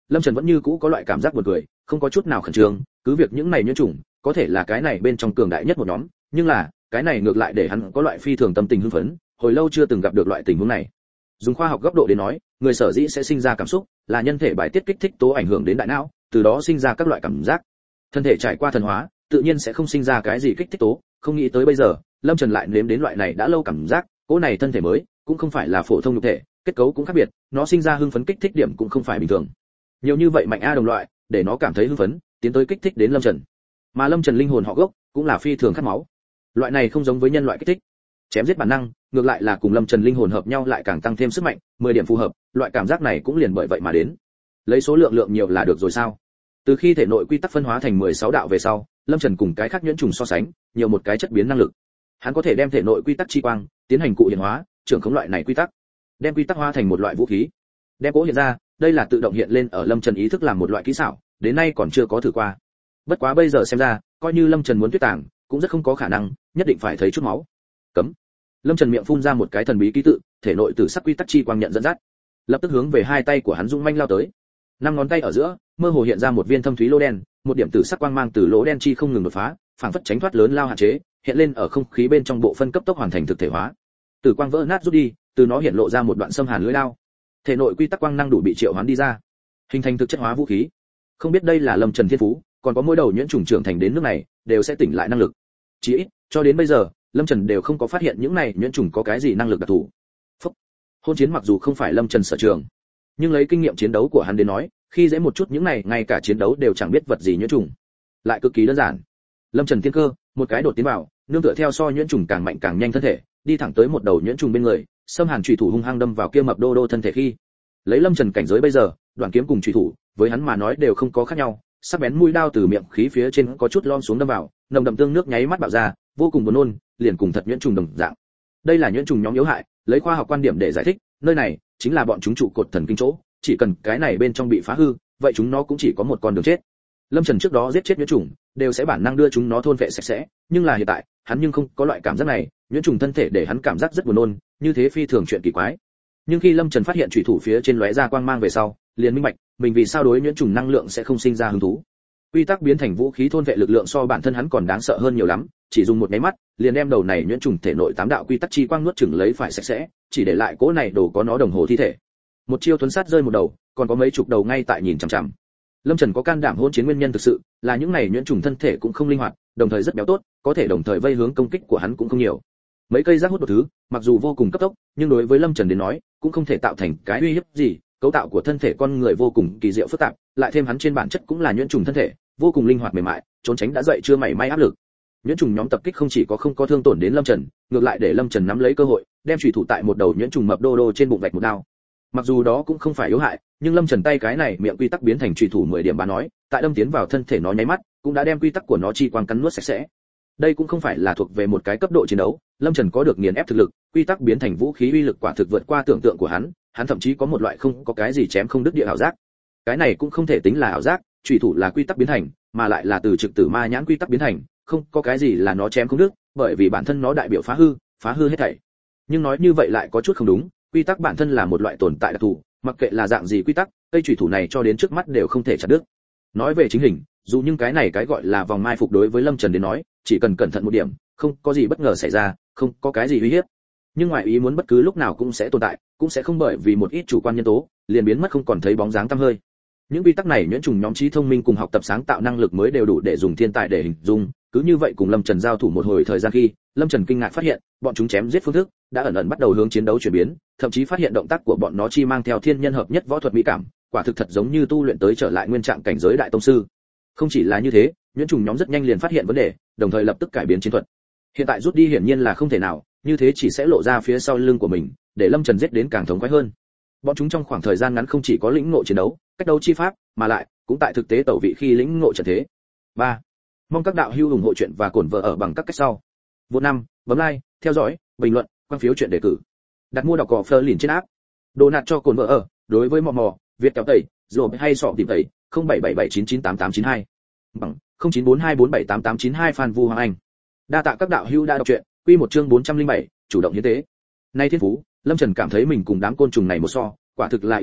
Lâm Trần vẫn như cũ có loại cảm giác buồn cười, không có chút nào khẩn trương, cứ việc những này nhuyễn trùng có thể là cái này bên trong cường đại nhất một nhóm, nhưng là cái này ngược lại để hắn có loại phi thường tâm tình hưng phấn, hồi lâu chưa từng gặp được loại tình huống này. Dùng khoa học góc độ đến nói, người sở dĩ sẽ sinh ra cảm xúc, là nhân thể bài tiết kích thích tố ảnh hưởng đến đại não, từ đó sinh ra các loại cảm giác. Thân thể trải qua thần hóa, tự nhiên sẽ không sinh ra cái gì kích thích tố, không nghĩ tới bây giờ, Lâm Trần lại nếm đến loại này đã lâu cảm giác, cỗ này thân thể mới, cũng không phải là phổ thông nhục thể, kết cấu cũng khác biệt, nó sinh ra hưng phấn kích thích điểm cũng không phải bình thường. Nhiều như vậy mạnh a đồng loại, để nó cảm thấy hưng phấn, tiến tới kích thích đến Lâm Trần. Mà Lâm Trần linh hồn họ gốc, cũng là phi thường khát máu. Loại này không giống với nhân loại kích thích, chém giết bản năng, ngược lại là cùng Lâm Trần linh hồn hợp nhau lại càng tăng thêm sức mạnh, mười điểm phù hợp, loại cảm giác này cũng liền bởi vậy mà đến. Lấy số lượng lượng nhiều là được rồi sao? Từ khi thể nội quy tắc phân hóa thành mười sáu đạo về sau, Lâm Trần cùng cái khác nhuyễn trùng so sánh, nhiều một cái chất biến năng lực. Hắn có thể đem thể nội quy tắc chi quang tiến hành cụ hiện hóa, trưởng khống loại này quy tắc, đem quy tắc hóa thành một loại vũ khí. Đem cố hiện ra, đây là tự động hiện lên ở Lâm Trần ý thức làm một loại kỹ xảo, đến nay còn chưa có thử qua. Bất quá bây giờ xem ra, coi như Lâm Trần muốn tuyết tàng, cũng rất không có khả năng, nhất định phải thấy chút máu. Cấm. Lâm Trần miệng phun ra một cái thần bí ký tự, thể nội tử sắc quy tắc chi quang nhận dẫn dắt, lập tức hướng về hai tay của hắn dũng manh lao tới. Năm ngón tay ở giữa, mơ hồ hiện ra một viên thâm thúy lỗ đen, một điểm tử sắc quang mang từ lỗ đen chi không ngừng đột phá, phảng phất tránh thoát lớn lao hạn chế, hiện lên ở không khí bên trong bộ phân cấp tốc hoàn thành thực thể hóa. Tử quang vỡ nát rút đi, từ nó hiện lộ ra một đoạn xâm hàn lưỡi đao. Thể nội quy tắc quang năng đủ bị triệu hoán đi ra, hình thành thực chất hóa vũ khí. Không biết đây là Lâm Trần thiên phú, còn có mỗi đầu nhuyễn trùng trưởng thành đến nước này, đều sẽ tỉnh lại năng lực. Chỉ ít, cho đến bây giờ, Lâm Trần đều không có phát hiện những này nhuyễn trùng có cái gì năng lực đặc thù. Phúc. Hôn chiến mặc dù không phải Lâm Trần sở trường, nhưng lấy kinh nghiệm chiến đấu của hắn đến nói, khi dễ một chút những này ngay cả chiến đấu đều chẳng biết vật gì nhuyễn trùng, lại cực kỳ đơn giản. Lâm Trần tiên cơ, một cái đột tiến vào, nương tựa theo so nhuyễn trùng càng mạnh càng nhanh thân thể, đi thẳng tới một đầu nhuyễn trùng bên người, xâm hàn chủy thủ hung hăng đâm vào kia mập đô đô thân thể khi. Lấy Lâm Trần cảnh giới bây giờ, đoạn kiếm cùng chủy thủ, với hắn mà nói đều không có khác nhau, sắc bén mũi đao từ miệng khí phía trên có chút lom xuống đâm vào, nồng đậm tương nước nháy mắt bạo ra, vô cùng buồn nôn, liền cùng thật nhuyễn trùng đồng dạng. Đây là nhuyễn trùng nhóm yếu hại, lấy khoa học quan điểm để giải thích, nơi này chính là bọn chúng trụ cột thần kinh chỗ, chỉ cần cái này bên trong bị phá hư, vậy chúng nó cũng chỉ có một con đường chết. Lâm Trần trước đó giết chết nhuyễn trùng, đều sẽ bản năng đưa chúng nó thôn vệ sạch sẽ, nhưng là hiện tại, hắn nhưng không có loại cảm giác này, nhuyễn trùng thân thể để hắn cảm giác rất buồn nôn, như thế phi thường chuyện kỳ quái. Nhưng khi Lâm Trần phát hiện chủy thủ phía trên lóe ra quang mang về sau, liền minh bạch, mình vì sao đối nhuyễn trùng năng lượng sẽ không sinh ra hứng thú. Quy tắc biến thành vũ khí thôn vệ lực lượng so bản thân hắn còn đáng sợ hơn nhiều lắm, chỉ dùng một cái mắt, liền đem đầu này nhuyễn trùng thể nội tám đạo quy tắc chi quang nuốt chửng lấy phải sạch sẽ, chỉ để lại cỗ này đồ có nó đồng hồ thi thể. Một chiêu tuấn sát rơi một đầu, còn có mấy chục đầu ngay tại nhìn chằm chằm. Lâm Trần có can đảm hỗn chiến nguyên nhân thực sự là những này nhuyễn trùng thân thể cũng không linh hoạt, đồng thời rất béo tốt, có thể đồng thời vây hướng công kích của hắn cũng không nhiều. Mấy cây rác hút một thứ, mặc dù vô cùng cấp tốc, nhưng đối với Lâm Trần đến nói, cũng không thể tạo thành cái uy hiếp gì. Cấu tạo của thân thể con người vô cùng kỳ diệu phức tạp, lại thêm hắn trên bản chất cũng là nhuyễn trùng thân thể, vô cùng linh hoạt mềm mại, trốn tránh đã dậy chưa mảy may áp lực. Nhuyễn trùng nhóm tập kích không chỉ có không có thương tổn đến Lâm Trần, ngược lại để Lâm Trần nắm lấy cơ hội, đem chủy thủ tại một đầu nhuyễn trùng mập đô đô trên bụng vạch một đao. Mặc dù đó cũng không phải yếu hại, nhưng Lâm Trần tay cái này miệng quy tắc biến thành chủy thủ mười điểm bá nói, tại đâm tiến vào thân thể nó nháy mắt, cũng đã đem quy tắc của nó chi quang cắn nuốt sạch sẽ. Đây cũng không phải là thuộc về một cái cấp độ chiến đấu, Lâm Trần có được nghiền ép thực lực, quy tắc biến thành vũ khí uy lực quả thực vượt qua tưởng tượng của hắn, hắn thậm chí có một loại không có cái gì chém không đứt địa ảo giác. Cái này cũng không thể tính là ảo giác, chủy thủ là quy tắc biến thành, mà lại là từ trực tử ma nhãn quy tắc biến thành, không có cái gì là nó chém không đứt, bởi vì bản thân nó đại biểu phá hư, phá hư hết thảy. Nhưng nói như vậy lại có chút không đúng, quy tắc bản thân là một loại tồn tại đặc thù, mặc kệ là dạng gì quy tắc, cây chủy thủ này cho đến trước mắt đều không thể chặt đứt. Nói về chính hình, dù nhưng cái này cái gọi là vòng mai phục đối với Lâm Trần đến nói, chỉ cần cẩn thận một điểm, không có gì bất ngờ xảy ra, không có cái gì uy hiếp. Nhưng ngoại ý muốn bất cứ lúc nào cũng sẽ tồn tại, cũng sẽ không bởi vì một ít chủ quan nhân tố, liền biến mất không còn thấy bóng dáng tăm hơi. Những quy tắc này nhuyễn trùng nhóm trí thông minh cùng học tập sáng tạo năng lực mới đều đủ để dùng thiên tài để hình dung, cứ như vậy cùng Lâm Trần giao thủ một hồi thời gian khi, Lâm Trần kinh ngạc phát hiện, bọn chúng chém giết phương thức đã ẩn ẩn bắt đầu hướng chiến đấu chuyển biến, thậm chí phát hiện động tác của bọn nó chi mang theo thiên nhân hợp nhất võ thuật mỹ cảm, quả thực thật giống như tu luyện tới trở lại nguyên trạng cảnh giới đại tông sư. Không chỉ là như thế, nhuyễn trùng nhóm rất nhanh liền phát hiện vấn đề, đồng thời lập tức cải biến chiến thuật. Hiện tại rút đi hiển nhiên là không thể nào, như thế chỉ sẽ lộ ra phía sau lưng của mình, để Lâm Trần giết đến càng thống khoái hơn. Bọn chúng trong khoảng thời gian ngắn không chỉ có lĩnh ngộ chiến đấu, cách đấu chi pháp, mà lại cũng tại thực tế tẩu vị khi lĩnh ngộ trận thế. ba. Mong các đạo hữu ủng hộ chuyện và cổn vợ ở bằng các cách sau. Vô năm, bấm like, theo dõi, bình luận, quan phiếu chuyện đề cử. Đặt mua đọc cỏ Fleur liền trên app. Đồ nạt cho cổn vợ ở, đối với mò mò, Việt kéo tẩy, rồi hay sọ tìm tẩy, không bảy bảy bảy chín chín tám tám chín hai. Bằng không chín bốn hai bốn bảy tám tám chín hai Phan Vu Hoàng Anh. Đa tạ các đạo hữu đã đọc truyện, quy một chương bốn trăm linh bảy, chủ động hiến tế. Nay thiên phú, Lâm Trần cảm thấy mình cùng đám côn trùng này một so, quả thực là yếu bạo,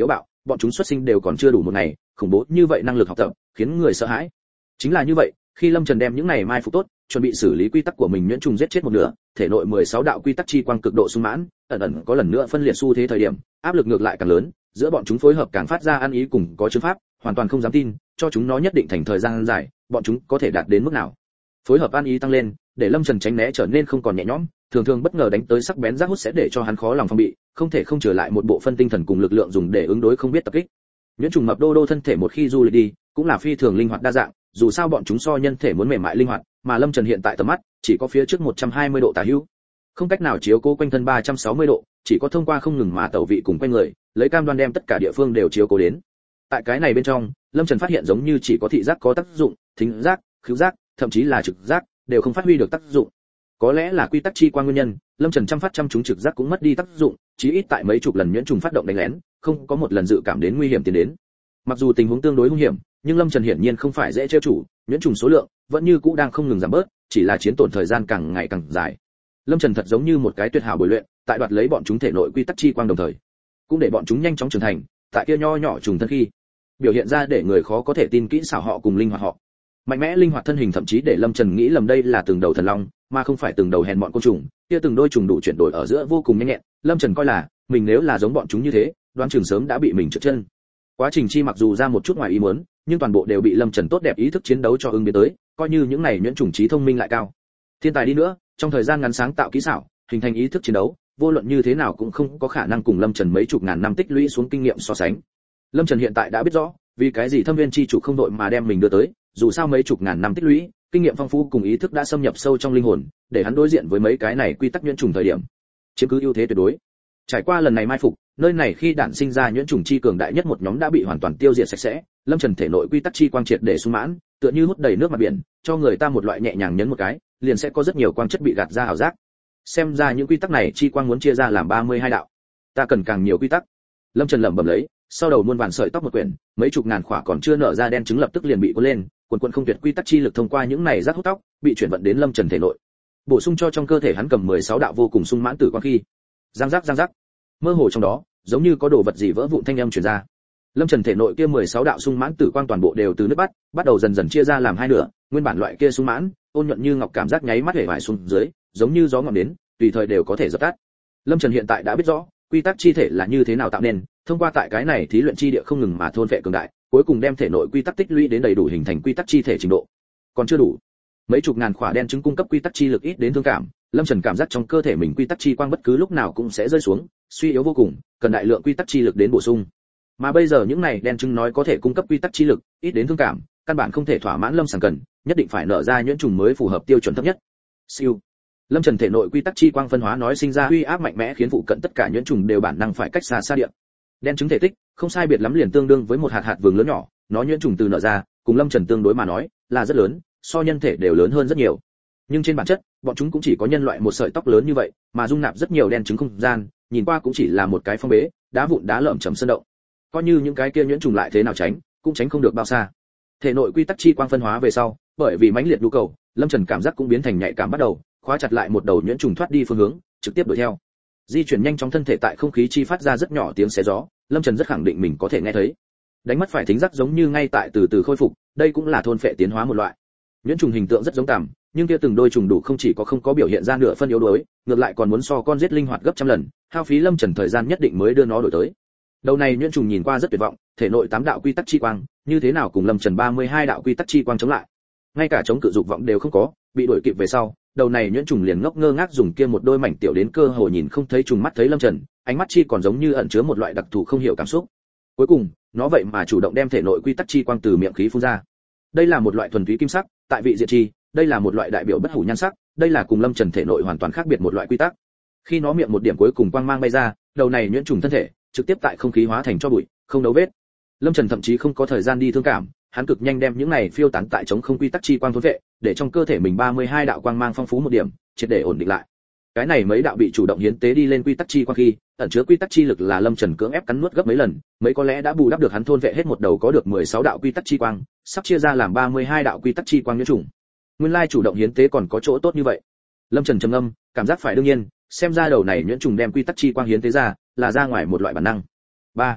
bọn chúng xuất sinh đều còn chưa đủ một ngày, khủng bố như vậy năng lực học tập, khiến người sợ hãi. Chính là như vậy, khi Lâm Trần đem những này mai phục tốt, chuẩn bị xử lý quy tắc của mình nhuyễn trùng giết chết một nửa, thể nội mười sáu đạo quy tắc chi quang cực độ sung mãn, ẩn ẩn có lần nữa phân liệt xu thế thời điểm, áp lực ngược lại càng lớn, giữa bọn chúng phối hợp càng phát ra ăn ý cùng có chứng pháp, hoàn toàn không dám tin, cho chúng nó nhất định thành thời gian dài, bọn chúng có thể đạt đến mức nào. Phối hợp ăn ý tăng lên, để Lâm Trần tránh né trở nên không còn nhẹ nhõm, thường thường bất ngờ đánh tới sắc bén giác hút sẽ để cho hắn khó lòng phòng bị, không thể không trở lại một bộ phân tinh thần cùng lực lượng dùng để ứng đối không biết tập kích. Nhuyễn trùng mập đô đô thân thể một khi du lịch đi, cũng là phi thường linh hoạt đa dạng, dù sao bọn chúng so nhân thể muốn mềm mại linh hoạt, mà Lâm Trần hiện tại tầm mắt chỉ có phía trước một trăm hai mươi độ tả hữu, không cách nào chiếu cố quanh thân ba trăm sáu mươi độ, chỉ có thông qua không ngừng mà tẩu vị cùng quanh người, lấy cam đoan đem tất cả địa phương đều chiếu cố đến. Tại cái này bên trong, Lâm Trần phát hiện giống như chỉ có thị giác có tác dụng, thính giác, khứu giác, thậm chí là trực giác đều không phát huy được tác dụng. Có lẽ là quy tắc chi quang nguyên nhân, Lâm Trần trăm phát trăm chúng trực giác cũng mất đi tác dụng, chí ít tại mấy chục lần nhuyễn trùng phát động đánh lén, không có một lần dự cảm đến nguy hiểm tiến đến. Mặc dù tình huống tương đối hung hiểm, nhưng Lâm Trần hiển nhiên không phải dễ trêu chủ, nhuyễn trùng số lượng vẫn như cũ đang không ngừng giảm bớt, chỉ là chiến tổn thời gian càng ngày càng dài. Lâm Trần thật giống như một cái tuyệt hảo bồi luyện, tại đoạt lấy bọn chúng thể nội quy tắc chi quang đồng thời, cũng để bọn chúng nhanh chóng trưởng thành, tại kia nho nhỏ trùng thân khi, biểu hiện ra để người khó có thể tin kỹ xảo họ cùng linh hoạt họ. Mạnh mẽ linh hoạt thân hình thậm chí để Lâm Trần nghĩ lầm đây là từng đầu thần long, mà không phải từng đầu hèn bọn côn trùng, kia từng đôi trùng đủ chuyển đổi ở giữa vô cùng nhanh nhẹn, Lâm Trần coi là mình nếu là giống bọn chúng như thế, đoán chừng sớm đã bị mình trượt chân. Quá trình chi mặc dù ra một chút ngoài ý muốn, nhưng toàn bộ đều bị Lâm Trần tốt đẹp ý thức chiến đấu cho ứng biến tới, coi như những này nhuyễn trùng trí thông minh lại cao. Thiên tài đi nữa, trong thời gian ngắn sáng tạo kỹ xảo, hình thành ý thức chiến đấu, vô luận như thế nào cũng không có khả năng cùng Lâm Trần mấy chục ngàn năm tích lũy xuống kinh nghiệm so sánh. Lâm Trần hiện tại đã biết rõ, vì cái gì Thâm Viên chi chủ không đội mà đem mình đưa tới, dù sao mấy chục ngàn năm tích lũy, kinh nghiệm phong phú cùng ý thức đã xâm nhập sâu trong linh hồn, để hắn đối diện với mấy cái này quy tắc nhuyễn trùng thời điểm, chiếm cứ ưu thế tuyệt đối. Trải qua lần này mai phục, nơi này khi đản sinh ra nhuyễn trùng chi cường đại nhất một nhóm đã bị hoàn toàn tiêu diệt sạch sẽ, Lâm Trần thể nội quy tắc chi quang triệt để sung mãn, tựa như hút đầy nước mặt biển, cho người ta một loại nhẹ nhàng nhấn một cái, liền sẽ có rất nhiều quang chất bị gạt ra ảo giác. Xem ra những quy tắc này chi quang muốn chia ra làm ba mươi hai đạo. Ta cần càng nhiều quy tắc. Lâm Trần lẩm bẩm lấy, sau đầu muôn vàn sợi tóc một quyển, mấy chục ngàn khỏa còn chưa nở ra đen trứng lập tức liền bị cuốn lên, quần quần không tuyệt quy tắc chi lực thông qua những này rác hút tóc, bị chuyển vận đến Lâm Trần thể nội, bổ sung cho trong cơ thể hắn cầm mười sáu đạo vô cùng sung mãn tử quang khi. Giang giác giang giác. Mơ hồ trong đó, giống như có đồ vật gì vỡ vụn thanh âm truyền ra. Lâm Trần thể nội kia mười sáu đạo sung mãn tử quang toàn bộ đều từ nước bắt, bắt đầu dần dần chia ra làm hai nửa, nguyên bản loại kia sung mãn, ôn nhuận như ngọc cảm giác nháy mắt hể vải xuống dưới, giống như gió ngọn đến, tùy thời đều có thể dập tắt. Lâm Trần hiện tại đã biết rõ, quy tắc chi thể là như thế nào tạo nên, thông qua tại cái này thí luyện chi địa không ngừng mà thôn phệ cường đại, cuối cùng đem thể nội quy tắc tích lũy đến đầy đủ hình thành quy tắc chi thể trình độ. Còn chưa đủ. Mấy chục ngàn khỏa đen trứng cung cấp quy tắc chi lực ít đến thương cảm, Lâm Trần cảm giác trong cơ thể mình quy tắc chi quang bất cứ lúc nào cũng sẽ rơi xuống, suy yếu vô cùng, cần đại lượng quy tắc chi lực đến bổ sung. Mà bây giờ những này đen trứng nói có thể cung cấp quy tắc chi lực, ít đến thương cảm, căn bản không thể thỏa mãn Lâm Sàng cần, nhất định phải nở ra nhuyễn trùng mới phù hợp tiêu chuẩn thấp nhất. Siêu. Lâm Trần thể nội quy tắc chi quang phân hóa nói sinh ra uy áp mạnh mẽ khiến phụ cận tất cả nhuyễn trùng đều bản năng phải cách xa xa địa. Đen trứng thể tích, không sai biệt lắm liền tương đương với một hạt hạt vừng lớn nhỏ, nó nhuyễn trùng từ nở ra, cùng Lâm Trần tương đối mà nói, là rất lớn, so nhân thể đều lớn hơn rất nhiều. Nhưng trên bản chất, bọn chúng cũng chỉ có nhân loại một sợi tóc lớn như vậy, mà dung nạp rất nhiều đen trứng không gian, nhìn qua cũng chỉ là một cái phong bế, đá vụn đá lởm chởm sơn động. Coi như những cái kia nhuyễn trùng lại thế nào tránh, cũng tránh không được bao xa. Thể nội quy tắc chi quang phân hóa về sau, bởi vì mãnh liệt nhu cầu, Lâm Trần cảm giác cũng biến thành nhạy cảm bắt đầu, khóa chặt lại một đầu nhuyễn trùng thoát đi phương hướng, trực tiếp đuổi theo. Di chuyển nhanh chóng thân thể tại không khí chi phát ra rất nhỏ tiếng xé gió, Lâm Trần rất khẳng định mình có thể nghe thấy. Đánh mất phải thính giác giống như ngay tại từ từ khôi phục, đây cũng là thôn phệ tiến hóa một loại. Nhuyễn trùng hình tượng rất giống tằm, nhưng kia từng đôi trùng đủ không chỉ có không có biểu hiện ra nửa phân yếu đuối, ngược lại còn muốn so con giết linh hoạt gấp trăm lần, hao phí Lâm Trần thời gian nhất định mới đưa nó đổi tới. Đầu này nhuyễn trùng nhìn qua rất tuyệt vọng, thể nội tám đạo quy tắc chi quang, như thế nào cùng Lâm Trần ba mươi hai đạo quy tắc chi quang chống lại. Ngay cả chống cự dục vọng đều không có, bị đuổi kịp về sau, đầu này nhuyễn trùng liền ngốc ngơ ngác dùng kia một đôi mảnh tiểu đến cơ hồ nhìn không thấy trùng mắt thấy Lâm Trần, ánh mắt chi còn giống như ẩn chứa một loại đặc thù không hiểu cảm xúc. Cuối cùng, nó vậy mà chủ động đem thể nội quy tắc chi quang từ miệng khí phun ra. Đây là một loại thuần túy kim sắc, tại vị diệt chi, đây là một loại đại biểu bất hủ nhan sắc, đây là cùng Lâm Trần thể nội hoàn toàn khác biệt một loại quy tắc. Khi nó miệng một điểm cuối cùng quang mang bay ra, đầu này nhuyễn trùng thân thể trực tiếp tại không khí hóa thành cho bụi, không dấu vết. Lâm Trần thậm chí không có thời gian đi thương cảm, hắn cực nhanh đem những này phiêu tán tại chống không quy tắc chi quang thôn vệ, để trong cơ thể mình ba mươi hai đạo quang mang phong phú một điểm, triệt để ổn định lại. Cái này mấy đạo bị chủ động hiến tế đi lên quy tắc chi quang khi, ẩn chứa quy tắc chi lực là Lâm Trần cưỡng ép cắn nuốt gấp mấy lần, mấy có lẽ đã bù đắp được hắn thôn vệ hết một đầu có được mười sáu đạo quy tắc chi quang, sắp chia ra làm ba mươi hai đạo quy tắc chi quang nhuyễn trùng. Nguyên lai chủ động hiến tế còn có chỗ tốt như vậy. Lâm Trần trầm ngâm, cảm giác phải đương nhiên, xem ra đầu này nhuyễn trùng đem quy tắc chi quang hiến tế ra, là ra ngoài một loại bản năng. ba.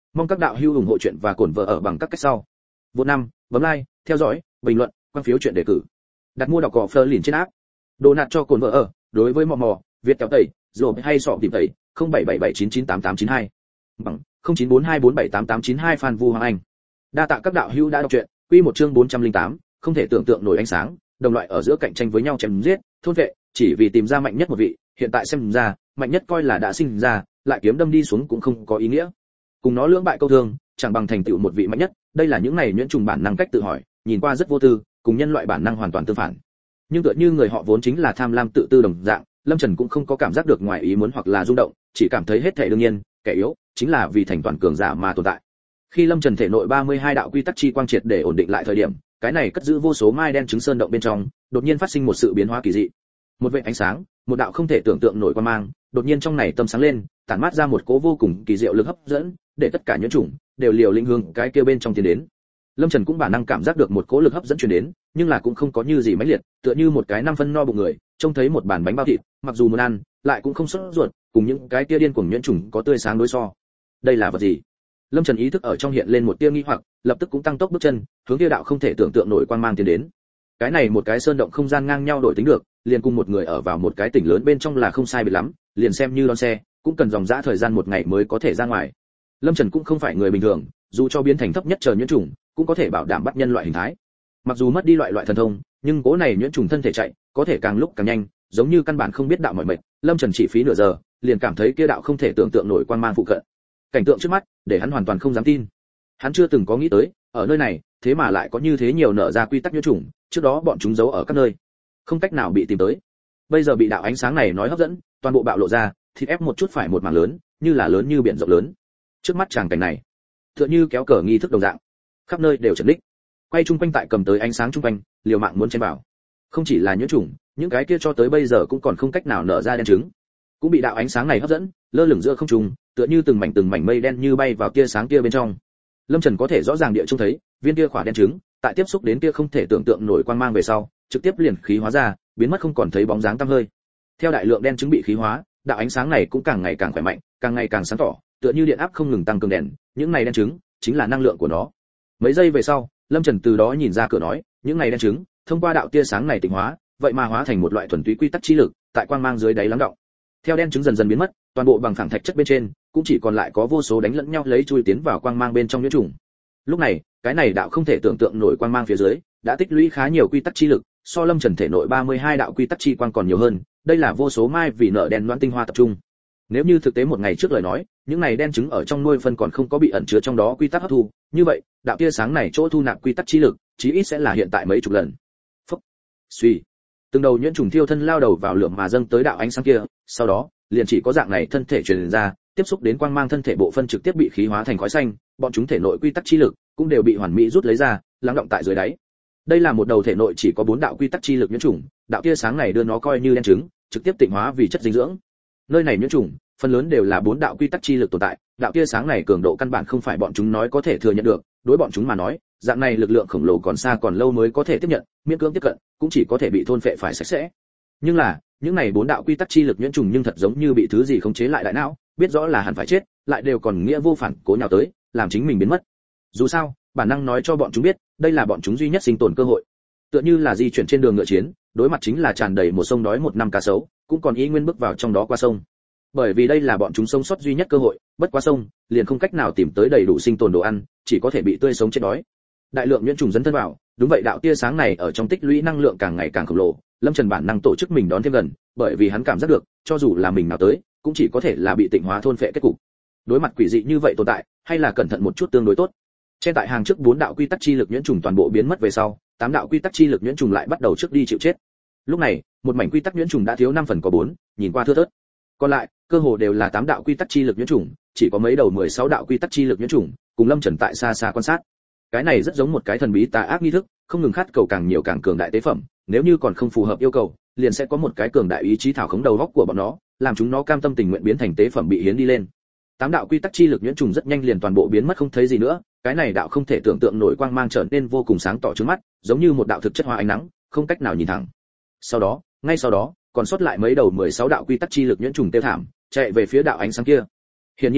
Mong các đạo hữu ủng hộ chuyện và cổn vợ ở bằng các cách sau. Vô năm, bấm like, theo dõi, bình luận, quan phiếu chuyện đề cử. Đặt mua đọc cỏ Fleur liền trên app. Đồ nạt cho cồn vợ ở, đối với mò mò, Việt kéo tẩy, rồi hay sọ tìm tẩy, không bảy bảy bảy chín chín tám tám chín hai. Bằng không chín bốn hai bốn bảy tám tám chín hai Phan Vu Hoàng Anh. Đa tạ các đạo hữu đã đọc truyện, quy một chương bốn trăm lẻ tám, không thể tưởng tượng nổi ánh sáng, đồng loại ở giữa cạnh tranh với nhau chém giết, thôn vệ, chỉ vì tìm ra mạnh nhất một vị, hiện tại xem ra, mạnh nhất coi là đã sinh ra, lại kiếm đâm đi xuống cũng không có ý nghĩa. Cùng nó lưỡng bại câu thương, chẳng bằng thành tựu một vị mạnh nhất, đây là những này nhuyễn trùng bản năng cách tự hỏi, nhìn qua rất vô tư, cùng nhân loại bản năng hoàn toàn tương phản. Nhưng tựa như người họ vốn chính là tham lam tự tư đồng dạng, Lâm Trần cũng không có cảm giác được ngoài ý muốn hoặc là rung động, chỉ cảm thấy hết thảy đương nhiên, kẻ yếu chính là vì thành toàn cường giả mà tồn tại. Khi Lâm Trần thể nội ba mươi hai đạo quy tắc chi quang triệt để ổn định lại thời điểm, cái này cất giữ vô số mai đen trứng sơn động bên trong, đột nhiên phát sinh một sự biến hóa kỳ dị. Một vệt ánh sáng, một đạo không thể tưởng tượng nổi quang mang, đột nhiên trong này tâm sáng lên, tản mát ra một cỗ vô cùng kỳ diệu lực hấp dẫn, để tất cả nhuyễn chủng đều liều lĩnh hướng cái kia bên trong tiến đến. Lâm Trần cũng bản năng cảm giác được một cỗ lực hấp dẫn truyền đến, nhưng là cũng không có như gì mãnh liệt, tựa như một cái năm phân no bụng người, trông thấy một bàn bánh bao thịt, mặc dù muốn ăn, lại cũng không sốt ruột, cùng những cái kia điên cuồng nhuyễn chủng có tươi sáng đối so. Đây là vật gì? Lâm Trần ý thức ở trong hiện lên một tia nghi hoặc, lập tức cũng tăng tốc bước chân, hướng kia đạo không thể tưởng tượng nổi quang mang tiến đến. Cái này một cái sơn động không gian ngang nhau đổi tính được, liền cùng một người ở vào một cái tỉnh lớn bên trong là không sai biệt lắm, liền xem như đón xe, cũng cần dòng dã thời gian một ngày mới có thể ra ngoài. Lâm Trần cũng không phải người bình thường, dù cho biến thành thấp nhất chờ nhuyễn trùng, cũng có thể bảo đảm bắt nhân loại hình thái. Mặc dù mất đi loại loại thần thông, nhưng cố này nhuyễn trùng thân thể chạy, có thể càng lúc càng nhanh, giống như căn bản không biết đạo mỏi mệt. Lâm Trần chỉ phí nửa giờ, liền cảm thấy kia đạo không thể tưởng tượng nổi quang mang phụ cận. Cảnh tượng trước mắt, để hắn hoàn toàn không dám tin. Hắn chưa từng có nghĩ tới, ở nơi này, thế mà lại có như thế nhiều nở ra quy tắc nhuyễn trùng, trước đó bọn chúng giấu ở các nơi, không cách nào bị tìm tới. Bây giờ bị đạo ánh sáng này nói hấp dẫn, toàn bộ bạo lộ ra, thịt ép một chút phải một mảng lớn, như là lớn như biển rộng lớn. Trước mắt tràng cảnh này, tựa như kéo cờ nghi thức đồng dạng, khắp nơi đều trần đích. Quay chung quanh tại cầm tới ánh sáng chung quanh, liều mạng muốn chen vào. Không chỉ là nhuyễn trùng, những cái kia cho tới bây giờ cũng còn không cách nào nở ra đen trứng, cũng bị đạo ánh sáng này hấp dẫn, lơ lửng giữa không trung, tựa như từng mảnh từng mảnh mây đen như bay vào tia sáng kia bên trong. Lâm Trần có thể rõ ràng địa trông thấy, viên kia khỏa đen trứng, tại tiếp xúc đến kia không thể tưởng tượng nổi quang mang về sau, trực tiếp liền khí hóa ra, biến mất không còn thấy bóng dáng tăm hơi. Theo đại lượng đen trứng bị khí hóa, đạo ánh sáng này cũng càng ngày càng khỏe mạnh, càng ngày càng sáng tỏ, tựa như điện áp không ngừng tăng cường đèn, những này đen trứng chính là năng lượng của nó. Mấy giây về sau, Lâm Trần từ đó nhìn ra cửa nói, những này đen trứng, thông qua đạo tia sáng này tịnh hóa, vậy mà hóa thành một loại thuần túy quy tắc chi lực, tại quang mang dưới đáy lắng đọng. Theo đen trứng dần dần biến mất, toàn bộ bằng phẳng thạch chất bên trên, cũng chỉ còn lại có vô số đánh lẫn nhau lấy chui tiến vào quang mang bên trong nhuyễn trùng. Lúc này, cái này đạo không thể tưởng tượng nổi quang mang phía dưới, đã tích lũy khá nhiều quy tắc chi lực, so Lâm Trần thể nội ba mươi hai đạo quy tắc chi quang còn nhiều hơn, đây là vô số mai vì nợ đen loãng tinh hoa tập trung. Nếu như thực tế một ngày trước lời nói, những này đen trứng ở trong nuôi phân còn không có bị ẩn chứa trong đó quy tắc hấp thu, như vậy, đạo tia sáng này chỗ thu nạp quy tắc chi lực, chí ít sẽ là hiện tại mấy chục lần. Phốc. Suy. Từng đầu nhuyễn trùng thiêu thân lao đầu vào lửa mà dâng tới đạo ánh sáng kia, sau đó, liền chỉ có dạng này thân thể truyền ra, tiếp xúc đến quang mang thân thể bộ phân trực tiếp bị khí hóa thành khói xanh, bọn chúng thể nội quy tắc chi lực cũng đều bị hoàn mỹ rút lấy ra, lắng đọng tại dưới đáy. Đây là một đầu thể nội chỉ có bốn đạo quy tắc chi lực nhuyễn trùng, đạo tia sáng này đưa nó coi như đen trứng, trực tiếp tịnh hóa vì chất dinh dưỡng. Nơi này nhuyễn trùng, phần lớn đều là bốn đạo quy tắc chi lực tồn tại, đạo tia sáng này cường độ căn bản không phải bọn chúng nói có thể thừa nhận được, đối bọn chúng mà nói, dạng này lực lượng khổng lồ còn xa còn lâu mới có thể tiếp nhận, miễn cưỡng tiếp cận, cũng chỉ có thể bị thôn phệ phải sạch sẽ. Nhưng là, những này bốn đạo quy tắc chi lực nhuyễn trùng nhưng thật giống như bị thứ gì khống chế lại đại não, biết rõ là hẳn phải chết, lại đều còn nghĩa vô phản cố nhào tới, làm chính mình biến mất. Dù sao, bản năng nói cho bọn chúng biết, đây là bọn chúng duy nhất sinh tồn cơ hội. Tựa như là di chuyển trên đường ngựa chiến, đối mặt chính là tràn đầy một sông đói một năm cá sấu, cũng còn ý nguyên bước vào trong đó qua sông. Bởi vì đây là bọn chúng sống sót duy nhất cơ hội, bất qua sông, liền không cách nào tìm tới đầy đủ sinh tồn đồ ăn, chỉ có thể bị tươi sống chết đói. Đại lượng nhuyễn trùng dấn thân vào, đúng vậy đạo tia sáng này ở trong tích lũy năng lượng càng ngày càng khổng lồ, Lâm Trần bản năng tổ chức mình đón thêm gần, bởi vì hắn cảm giác được, cho dù là mình nào tới, cũng chỉ có thể là bị tịnh hóa thôn phệ kết cục. Đối mặt quỷ dị như vậy tồn tại, hay là cẩn thận một chút tương đối tốt. Trên tại hàng trước bốn đạo quy tắc chi lực nhuyễn trùng toàn bộ biến mất về sau, tám đạo quy tắc chi lực nhuyễn trùng lại bắt đầu trước đi chịu chết. Lúc này, một mảnh quy tắc nhuyễn trùng đã thiếu năm phần có bốn, nhìn qua thưa thớt. Còn lại, cơ hồ đều là tám đạo quy tắc chi lực nhuyễn trùng, chỉ có mấy đầu mười sáu đạo quy tắc chi lực nhuyễn trùng, cùng Lâm Trần tại xa xa quan sát. Cái này rất giống một cái thần bí tà ác nghi thức, không ngừng khát cầu càng nhiều càng cường đại tế phẩm, nếu như còn không phù hợp yêu cầu, liền sẽ có một cái cường đại ý chí thảo khống đầu góc của bọn nó, làm chúng nó cam tâm tình nguyện biến thành tế phẩm bị hiến đi lên. Tám đạo quy tắc chi lực nhuyễn trùng rất nhanh liền toàn bộ biến mất không thấy gì nữa, cái này đạo không thể tưởng tượng nổi quang mang trở nên vô cùng sáng tỏ trước mắt, giống như một đạo thực chất hóa ánh nắng, không cách nào nhìn thẳng. Sau đó, ngay sau đó, còn sót lại mấy đầu mười sáu đạo quy tắc chi lực nhuyễn trùng tiêu thảm, chạy về phía đạo ánh sáng kia. Hiển nhiên,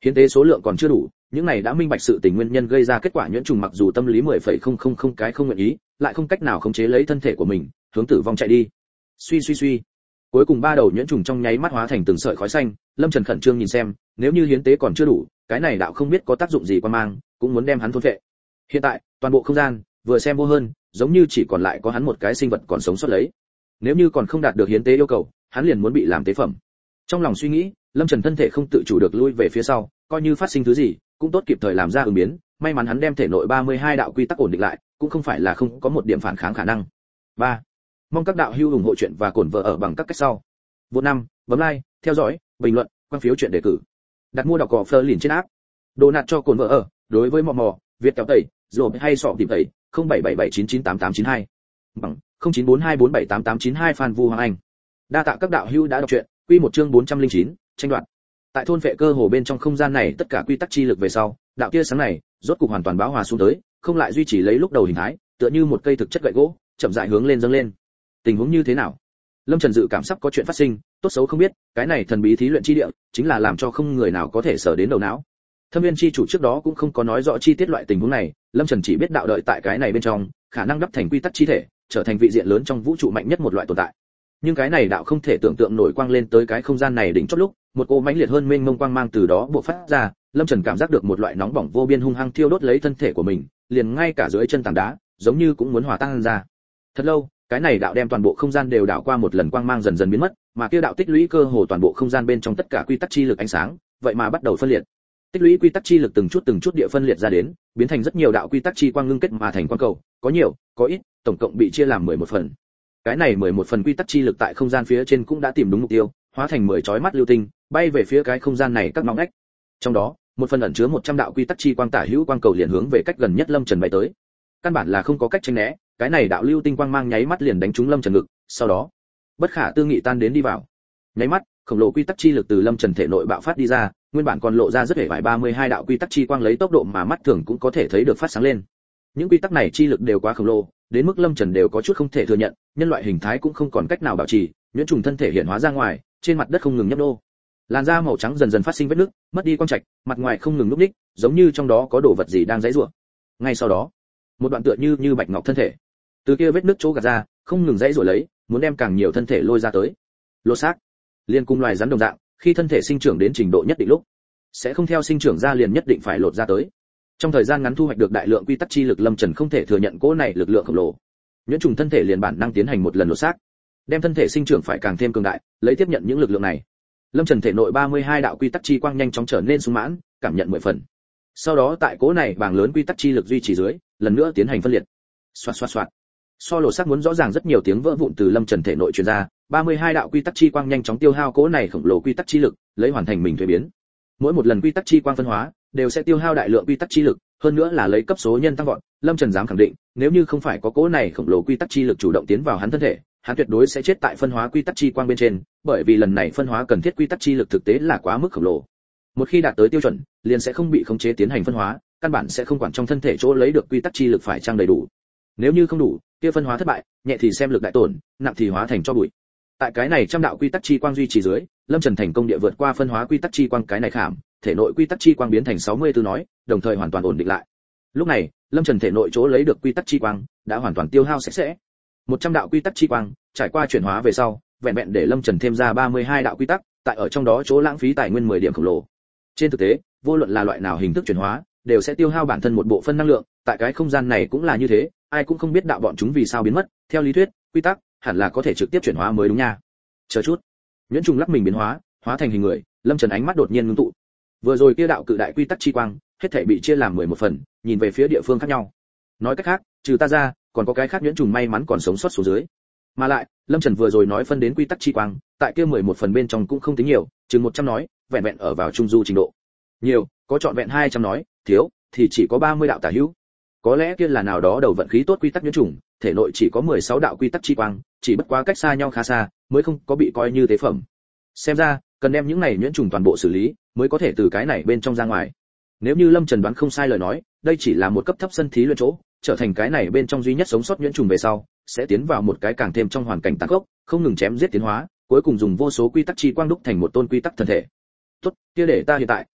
Hiến tế số lượng còn chưa đủ, những này đã minh bạch sự tình nguyên nhân gây ra kết quả nhuyễn trùng mặc dù tâm lý mười phẩy không không không cái không nguyện ý, lại không cách nào khống chế lấy thân thể của mình, hướng tử vong chạy đi. Suy suy suy. Cuối cùng ba đầu nhuyễn trùng trong nháy mắt hóa thành từng sợi khói xanh, Lâm Trần khẩn trương nhìn xem, nếu như hiến tế còn chưa đủ, cái này đạo không biết có tác dụng gì quan mang, cũng muốn đem hắn thôn phệ. Hiện tại, toàn bộ không gian vừa xem vô hơn, giống như chỉ còn lại có hắn một cái sinh vật còn sống sót lấy. Nếu như còn không đạt được hiến tế yêu cầu, hắn liền muốn bị làm tế phẩm. Trong lòng suy nghĩ, Lâm Trần thân thể không tự chủ được lui về phía sau, coi như phát sinh thứ gì, cũng tốt kịp thời làm ra ứng biến, may mắn hắn đem thể nội ba mươi hai đạo quy tắc ổn định lại, cũng không phải là không có một điểm phản kháng khả năng. ba. Mong các đạo hữu ủng hộ chuyện và cổn vợ ở bằng các cách sau. Vô năm, bấm like, theo dõi, bình luận, quan phiếu chuyện đề cử. Đặt mua đọc cỏ Fleur liền trên app. Đồ nạt cho cổn vợ ở, đối với mò mò, Việt kéo tẩy, rồi hay sọ tìm tẩy, không bảy bảy bảy chín chín tám tám chín hai. Bằng không chín bốn hai bốn bảy tám tám chín hai Phan Vu Hoàng Anh. Đa tạ các đạo hữu đã đọc truyện, quy một chương bốn trăm lẻ chín, tranh đoạt. Tại thôn vệ cơ hồ bên trong không gian này tất cả quy tắc chi lực về sau, đạo tia sáng này rốt cục hoàn toàn bão hòa xuống tới, không lại duy trì lấy lúc đầu hình thái, tựa như một cây thực chất gậy gỗ, chậm rãi hướng lên dâng lên. Tình huống như thế nào? Lâm Trần dự cảm sắp có chuyện phát sinh, tốt xấu không biết, cái này thần bí thí luyện chi địa, chính là làm cho không người nào có thể sở đến đầu não. Thâm Viên chi chủ trước đó cũng không có nói rõ chi tiết loại tình huống này, Lâm Trần chỉ biết đạo đợi tại cái này bên trong, khả năng đắp thành quy tắc chi thể, trở thành vị diện lớn trong vũ trụ mạnh nhất một loại tồn tại. Nhưng cái này đạo không thể tưởng tượng nổi quang lên tới cái không gian này đỉnh chót lúc, một cỗ mãnh liệt hơn mênh mông quang mang từ đó bộc phát ra, Lâm Trần cảm giác được một loại nóng bỏng vô biên hung hăng thiêu đốt lấy thân thể của mình, liền ngay cả dưới chân tảng đá, giống như cũng muốn hòa tan ra. Thật lâu, cái này đạo đem toàn bộ không gian đều đảo qua một lần quang mang dần dần biến mất, mà kia đạo tích lũy cơ hồ toàn bộ không gian bên trong tất cả quy tắc chi lực ánh sáng, vậy mà bắt đầu phân liệt. Tích lũy quy tắc chi lực từng chút từng chút địa phân liệt ra đến, biến thành rất nhiều đạo quy tắc chi quang ngưng kết mà thành quang cầu, có nhiều, có ít, tổng cộng bị chia làm mười một phần. Cái này mười một phần quy tắc chi lực tại không gian phía trên cũng đã tìm đúng mục tiêu, hóa thành mười chói mắt lưu tinh, bay về phía cái không gian này các ngóc ngách. Trong đó, một phần ẩn chứa một trăm đạo quy tắc chi quang tả hữu quang cầu liền hướng về cách gần nhất Lâm Trần bay tới. Căn bản là không có cách tránh né, cái này đạo lưu tinh quang mang nháy mắt liền đánh trúng Lâm Trần ngực, sau đó, bất khả tư nghị tan đến đi vào. Nháy mắt, khổng lồ quy tắc chi lực từ Lâm Trần thể nội bạo phát đi ra, nguyên bản còn lộ ra rất hề vải ba mươi hai đạo quy tắc chi quang lấy tốc độ mà mắt thường cũng có thể thấy được phát sáng lên. Những quy tắc này chi lực đều quá khổng lồ, đến mức Lâm Trần đều có chút không thể thừa nhận, nhân loại hình thái cũng không còn cách nào bảo trì, nhuyễn trùng thân thể hiện hóa ra ngoài, trên mặt đất không ngừng nhấp nô. Làn da màu trắng dần dần phát sinh vết nứt, mất đi quang trạch, mặt ngoài không ngừng núc ních, giống như trong đó có đồ vật gì đang giãy giụa. Ngay sau đó, một đoạn tựa như như bạch ngọc thân thể, từ kia vết nứt chỗ gạt ra, không ngừng giãy giụa lấy, muốn đem càng nhiều thân thể lôi ra tới. Lột xác, liên cùng loài rắn đồng dạng, khi thân thể sinh trưởng đến trình độ nhất định lúc, sẽ không theo sinh trưởng ra liền nhất định phải lột ra tới. Trong thời gian ngắn thu hoạch được đại lượng quy tắc chi lực, Lâm Trần không thể thừa nhận cỗ này lực lượng khổng lồ. Nhuyễn trùng thân thể liền bản năng tiến hành một lần lột xác, đem thân thể sinh trưởng phải càng thêm cường đại, lấy tiếp nhận những lực lượng này. Lâm Trần thể nội ba mươi hai đạo quy tắc chi quang nhanh chóng trở nên sung mãn, cảm nhận mười phần. Sau đó tại cỗ này bảng lớn quy tắc chi lực duy trì dưới, lần nữa tiến hành phân liệt. Xoạt xoạt xoạt. So lột xác muốn rõ ràng rất nhiều tiếng vỡ vụn từ Lâm Trần thể nội truyền ra, ba mươi hai đạo quy tắc chi quang nhanh chóng tiêu hao cỗ này khổng lồ quy tắc chi lực, lấy hoàn thành mình thuế biến. Mỗi một lần quy tắc chi quang phân hóa, đều sẽ tiêu hao đại lượng quy tắc chi lực, hơn nữa là lấy cấp số nhân tăng vọt. Lâm Trần dám khẳng định, nếu như không phải có cỗ này khổng lồ quy tắc chi lực chủ động tiến vào hắn thân thể, hắn tuyệt đối sẽ chết tại phân hóa quy tắc chi quang bên trên, bởi vì lần này phân hóa cần thiết quy tắc chi lực thực tế là quá mức khổng lồ. Một khi đạt tới tiêu chuẩn, liền sẽ không bị khống chế tiến hành phân hóa, căn bản sẽ không quản trong thân thể chỗ lấy được quy tắc chi lực phải trang đầy đủ. Nếu như không đủ, kia phân hóa thất bại, nhẹ thì xem lực đại tổn, nặng thì hóa thành cho bụi. Tại cái này trăm đạo quy tắc chi quang duy trì dưới, Lâm Trần thành công địa vượt qua phân hóa quy tắc chi quang cái này khảm, thể nội quy tắc chi quang biến thành sáu mươi tư nói, đồng thời hoàn toàn ổn định lại. Lúc này, Lâm Trần thể nội chỗ lấy được quy tắc chi quang đã hoàn toàn tiêu hao sạch sẽ. một trăm đạo quy tắc chi quang, trải qua chuyển hóa về sau, vẹn vẹn để Lâm Trần thêm ra ba mươi hai đạo quy tắc, tại ở trong đó chỗ lãng phí tài nguyên mười điểm khổng lồ. Trên thực tế, vô luận là loại nào hình thức chuyển hóa, đều sẽ tiêu hao bản thân một bộ phân năng lượng, tại cái không gian này cũng là như thế, ai cũng không biết đạo bọn chúng vì sao biến mất, theo lý thuyết, quy tắc hẳn là có thể trực tiếp chuyển hóa mới đúng nha. Chờ chút. Nhuyễn trùng lắc mình biến hóa, hóa thành hình người, Lâm Trần ánh mắt đột nhiên ngưng tụ. Vừa rồi kia đạo cự đại quy tắc chi quang, hết thảy bị chia làm mười một phần, nhìn về phía địa phương khác nhau. Nói cách khác, trừ ta ra, còn có cái khác nhuyễn trùng may mắn còn sống sót xuống dưới. Mà lại, Lâm Trần vừa rồi nói phân đến quy tắc chi quang, tại kia mười một phần bên trong cũng không tính nhiều, chừng một trăm nói, vẹn vẹn ở vào trung du trình độ. Nhiều, có trọn vẹn hai trăm nói, thiếu thì chỉ có ba mươi đạo tả hữu. Có lẽ kia là nào đó đầu vận khí tốt quy tắc nhuyễn trùng, thể nội chỉ có mười sáu đạo quy tắc chi quang, chỉ bất quá cách xa nhau khá xa, mới không có bị coi như tế phẩm. Xem ra, cần đem những này nhuyễn trùng toàn bộ xử lý, mới có thể từ cái này bên trong ra ngoài. Nếu như Lâm Trần đoán không sai lời nói, đây chỉ là một cấp thấp sân thí luyện chỗ, trở thành cái này bên trong duy nhất sống sót nhuyễn trùng về sau, sẽ tiến vào một cái càng thêm trong hoàn cảnh tàn khốc, không ngừng chém giết tiến hóa, cuối cùng dùng vô số quy tắc chi quang đúc thành một tôn quy tắc thân thể. Tốt, kia để ta hiện tại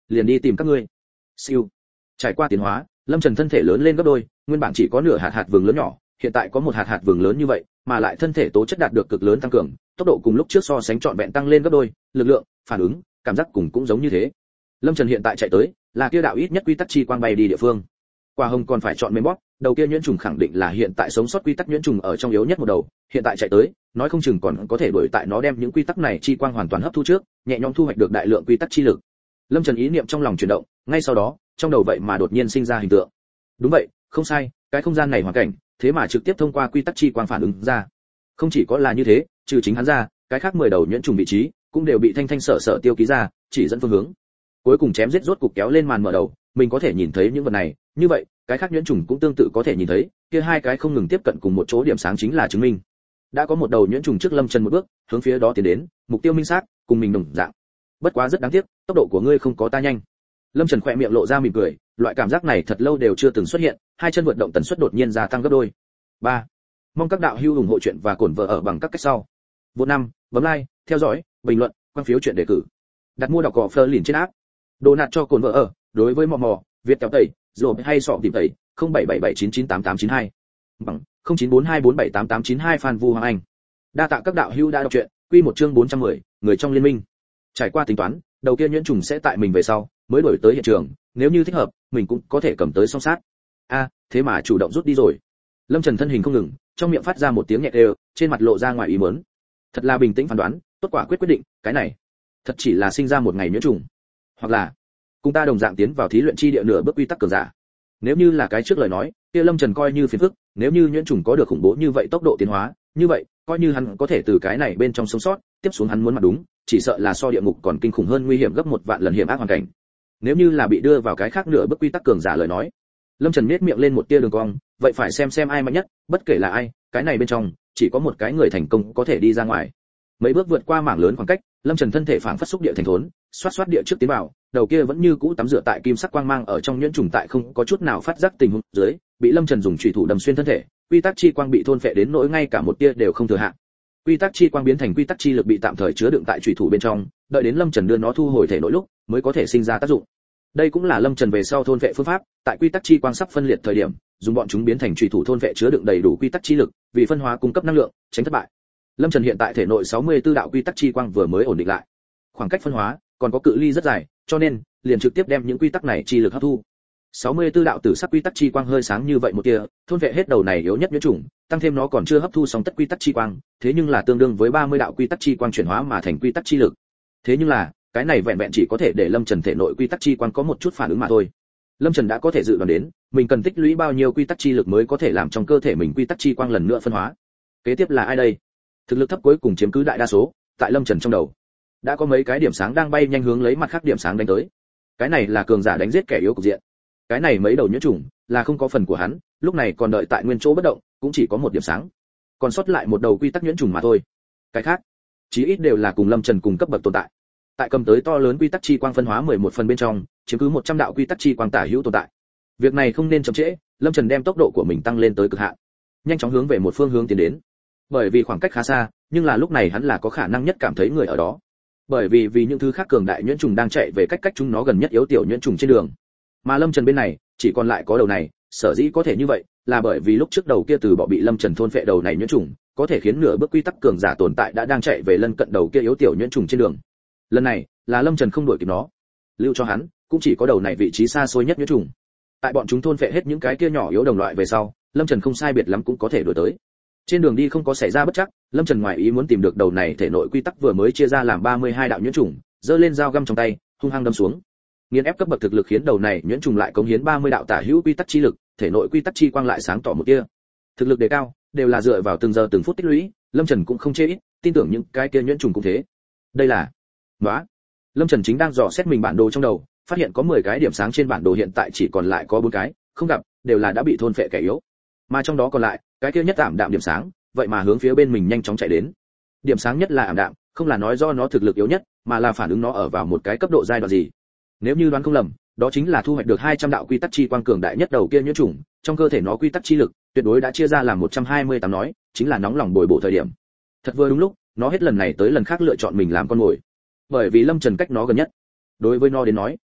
liền đi tìm các ngươi. Siêu. Trải qua tiến hóa, Lâm Trần thân thể lớn lên gấp đôi, nguyên bản chỉ có nửa hạt hạt vừng lớn nhỏ, hiện tại có một hạt hạt vừng lớn như vậy, mà lại thân thể tố chất đạt được cực lớn tăng cường, tốc độ cùng lúc trước so sánh trọn vẹn tăng lên gấp đôi, lực lượng, phản ứng, cảm giác cùng cũng giống như thế. Lâm Trần hiện tại chạy tới, là kia đạo ít nhất quy tắc chi quang bay đi địa phương. Quả hồng còn phải chọn mềm bóp, đầu kia nhuyễn trùng khẳng định là hiện tại sống sót quy tắc nhuyễn trùng ở trong yếu nhất một đầu, hiện tại chạy tới, nói không chừng còn có thể đuổi tại nó đem những quy tắc này chi quang hoàn toàn hấp thu trước, nhẹ nhõm thu hoạch được đại lượng quy tắc chi lực. Lâm Trần ý niệm trong lòng chuyển động, ngay sau đó, trong đầu vậy mà đột nhiên sinh ra hình tượng. Đúng vậy, không sai, cái không gian này hoàn cảnh, thế mà trực tiếp thông qua quy tắc chi quang phản ứng ra. Không chỉ có là như thế, trừ chính hắn ra, cái khác mười đầu nhuyễn trùng vị trí cũng đều bị thanh thanh sở sở tiêu ký ra, chỉ dẫn phương hướng. Cuối cùng chém giết rốt cục kéo lên màn mở đầu, mình có thể nhìn thấy những vật này, như vậy, cái khác nhuyễn trùng cũng tương tự có thể nhìn thấy, kia hai cái không ngừng tiếp cận cùng một chỗ điểm sáng chính là chứng minh. Đã có một đầu nhuyễn trùng trước Lâm Trần một bước, hướng phía đó tiến đến, mục tiêu minh xác, cùng mình đồng dạng. Bất quá rất đáng tiếc, tốc độ của ngươi không có ta nhanh. Lâm Trần khẽ miệng lộ ra mỉm cười, loại cảm giác này thật lâu đều chưa từng xuất hiện, hai chân vượt động tần suất đột nhiên gia tăng gấp đôi. ba. Mong các đạo hữu ủng hộ chuyện và cổn vợ ở bằng các cách sau. Vô năm, bấm like, theo dõi, bình luận, quan phiếu chuyện đề cử. Đặt mua đọc cỏ Fleur liền trên app. Đồ nạt cho cồn vợ ở, đối với mò mò, Việt kéo tẩy, rồi hay sọ tìm tẩy, không bảy bảy bảy chín chín tám tám chín hai. Bằng không chín bốn hai bốn bảy tám tám chín hai Phan Vu Hoàng Anh. Đa tạ các đạo hữu đã đọc truyện, quy một chương bốn trăm mười, người trong liên minh. Trải qua tính toán, đầu kia nhuyễn trùng sẽ tại mình về sau, mới đổi tới hiện trường, nếu như thích hợp, mình cũng có thể cầm tới song sát. A, thế mà chủ động rút đi rồi. Lâm Trần thân hình không ngừng, trong miệng phát ra một tiếng nhẹ đều, trên mặt lộ ra ngoài ý muốn. Thật là bình tĩnh phán đoán, tốt quả quyết quyết định, cái này thật chỉ là sinh ra một ngày nhuyễn trùng, hoặc là cùng ta đồng dạng tiến vào thí luyện chi địa nửa bước quy tắc cường giả. Nếu như là cái trước lời nói, kia Lâm Trần coi như phiền phức, nếu như nhuyễn trùng có được khủng bố như vậy tốc độ tiến hóa, như vậy, coi như hắn có thể từ cái này bên trong sống sót, tiếp xuống hắn muốn mặt đúng, chỉ sợ là so địa ngục còn kinh khủng hơn nguy hiểm gấp một vạn lần hiểm ác hoàn cảnh. Nếu như là bị đưa vào cái khác nửa bước quy tắc cường giả lời nói, Lâm Trần nhếch miệng lên một tia đường cong, vậy phải xem xem ai mạnh nhất, bất kể là ai, cái này bên trong chỉ có một cái người thành công có thể đi ra ngoài. Mấy bước vượt qua mảng lớn khoảng cách, Lâm Trần thân thể phảng phất xúc địa thành thốn, xoát xoát địa trước tiến vào, đầu kia vẫn như cũ tắm rửa tại kim sắc quang mang ở trong nhuyễn trùng tại không có chút nào phát giác tình huống dưới, bị Lâm Trần dùng chủy thủ đâm xuyên thân thể, quy tắc chi quang bị thôn phệ đến nỗi ngay cả một tia đều không thừa hạ. Quy tắc chi quang biến thành quy tắc chi lực bị tạm thời chứa đựng tại chủy thủ bên trong, đợi đến Lâm Trần đưa nó thu hồi thể nội lúc, mới có thể sinh ra tác dụng. Đây cũng là Lâm Trần về sau thôn phệ phương pháp, tại quy tắc chi quang sắp phân liệt thời điểm, dùng bọn chúng biến thành chủy thủ thôn phệ chứa đựng đầy đủ quy tắc chi lực, vì phân hóa cung cấp năng lượng, tránh thất bại. Lâm Trần hiện tại thể nội sáu mươi tư đạo quy tắc chi quang vừa mới ổn định lại. Khoảng cách phân hóa còn có cự ly rất dài, cho nên liền trực tiếp đem những quy tắc này chi lực hấp thu. sáu mươi tư đạo tử sắc quy tắc chi quang hơi sáng như vậy một tia, thôn vệ hết đầu này yếu nhất nhuyễn trùng, tăng thêm nó còn chưa hấp thu xong tất quy tắc chi quang, thế nhưng là tương đương với ba mươi đạo quy tắc chi quang chuyển hóa mà thành quy tắc chi lực. Thế nhưng là, cái này vẹn vẹn chỉ có thể để Lâm Trần thể nội quy tắc chi quang có một chút phản ứng mà thôi. Lâm Trần đã có thể dự đoán đến, mình cần tích lũy bao nhiêu quy tắc chi lực mới có thể làm trong cơ thể mình quy tắc chi quang lần nữa phân hóa. Kế tiếp là ai đây? Thực lực thấp cuối cùng chiếm cứ đại đa số, tại Lâm Trần trong đầu đã có mấy cái điểm sáng đang bay nhanh hướng lấy mặt khác điểm sáng đánh tới. Cái này là cường giả đánh giết kẻ yếu cục diện. Cái này mấy đầu nhuyễn trùng là không có phần của hắn, lúc này còn đợi tại nguyên chỗ bất động, cũng chỉ có một điểm sáng. Còn sót lại một đầu quy tắc nhuyễn trùng mà thôi. Cái khác, chí ít đều là cùng Lâm Trần cùng cấp bậc tồn tại. Tại cầm tới to lớn quy tắc chi quang phân hóa mười một phần bên trong, chiếm cứ một trăm đạo quy tắc chi quang tả hữu tồn tại. Việc này không nên chậm trễ, Lâm Trần đem tốc độ của mình tăng lên tới cực hạn, nhanh chóng hướng về một phương hướng tiến đến. Bởi vì khoảng cách khá xa, nhưng là lúc này hắn là có khả năng nhất cảm thấy người ở đó. Bởi vì vì những thứ khác cường đại nhuyễn trùng đang chạy về cách cách chúng nó gần nhất yếu tiểu nhuyễn trùng trên đường. Mà Lâm Trần bên này, chỉ còn lại có đầu này, sở dĩ có thể như vậy, là bởi vì lúc trước đầu kia từ bỏ bị Lâm Trần thôn phệ đầu này nhuyễn trùng, có thể khiến nửa bước quy tắc cường giả tồn tại đã đang chạy về lân cận đầu kia yếu tiểu nhuyễn trùng trên đường. Lần này, là Lâm Trần không đuổi kịp nó, lưu cho hắn, cũng chỉ có đầu này vị trí xa xôi nhất nhuyễn trùng. Tại bọn chúng thôn phệ hết những cái kia nhỏ yếu đồng loại về sau, Lâm Trần không sai biệt lắm cũng có thể đuổi tới. Trên đường đi không có xảy ra bất trắc, Lâm Trần ngoài ý muốn tìm được đầu này thể nội quy tắc vừa mới chia ra làm ba mươi hai đạo nhuyễn trùng, giơ lên dao găm trong tay, hung hăng đâm xuống. Nghiền ép cấp bậc thực lực khiến đầu này nhuyễn trùng lại cống hiến ba mươi đạo tả hữu quy tắc chi lực, thể nội quy tắc chi quang lại sáng tỏ một tia. Thực lực đề cao, đều là dựa vào từng giờ từng phút tích lũy, Lâm Trần cũng không chê ít, tin tưởng những cái kia nhuyễn trùng cũng thế. Đây là Nóa. Lâm Trần chính đang dò xét mình bản đồ trong đầu, phát hiện có mười cái điểm sáng trên bản đồ hiện tại chỉ còn lại có bốn cái, không gặp, đều là đã bị thôn phệ kẻ yếu. Mà trong đó còn lại, cái kia nhất ảm đạm điểm sáng, vậy mà hướng phía bên mình nhanh chóng chạy đến. Điểm sáng nhất là ảm đạm, không là nói do nó thực lực yếu nhất, mà là phản ứng nó ở vào một cái cấp độ giai đoạn gì. Nếu như đoán không lầm, đó chính là thu hoạch được hai trăm đạo quy tắc chi quang cường đại nhất đầu kia nhuyễn trùng, trong cơ thể nó quy tắc chi lực tuyệt đối đã chia ra làm một trăm hai mươi tám nói, chính là nóng lòng bồi bổ thời điểm. Thật vừa đúng lúc, nó hết lần này tới lần khác lựa chọn mình làm con mồi. Bởi vì Lâm Trần cách nó gần nhất. Đối với nó đến nói,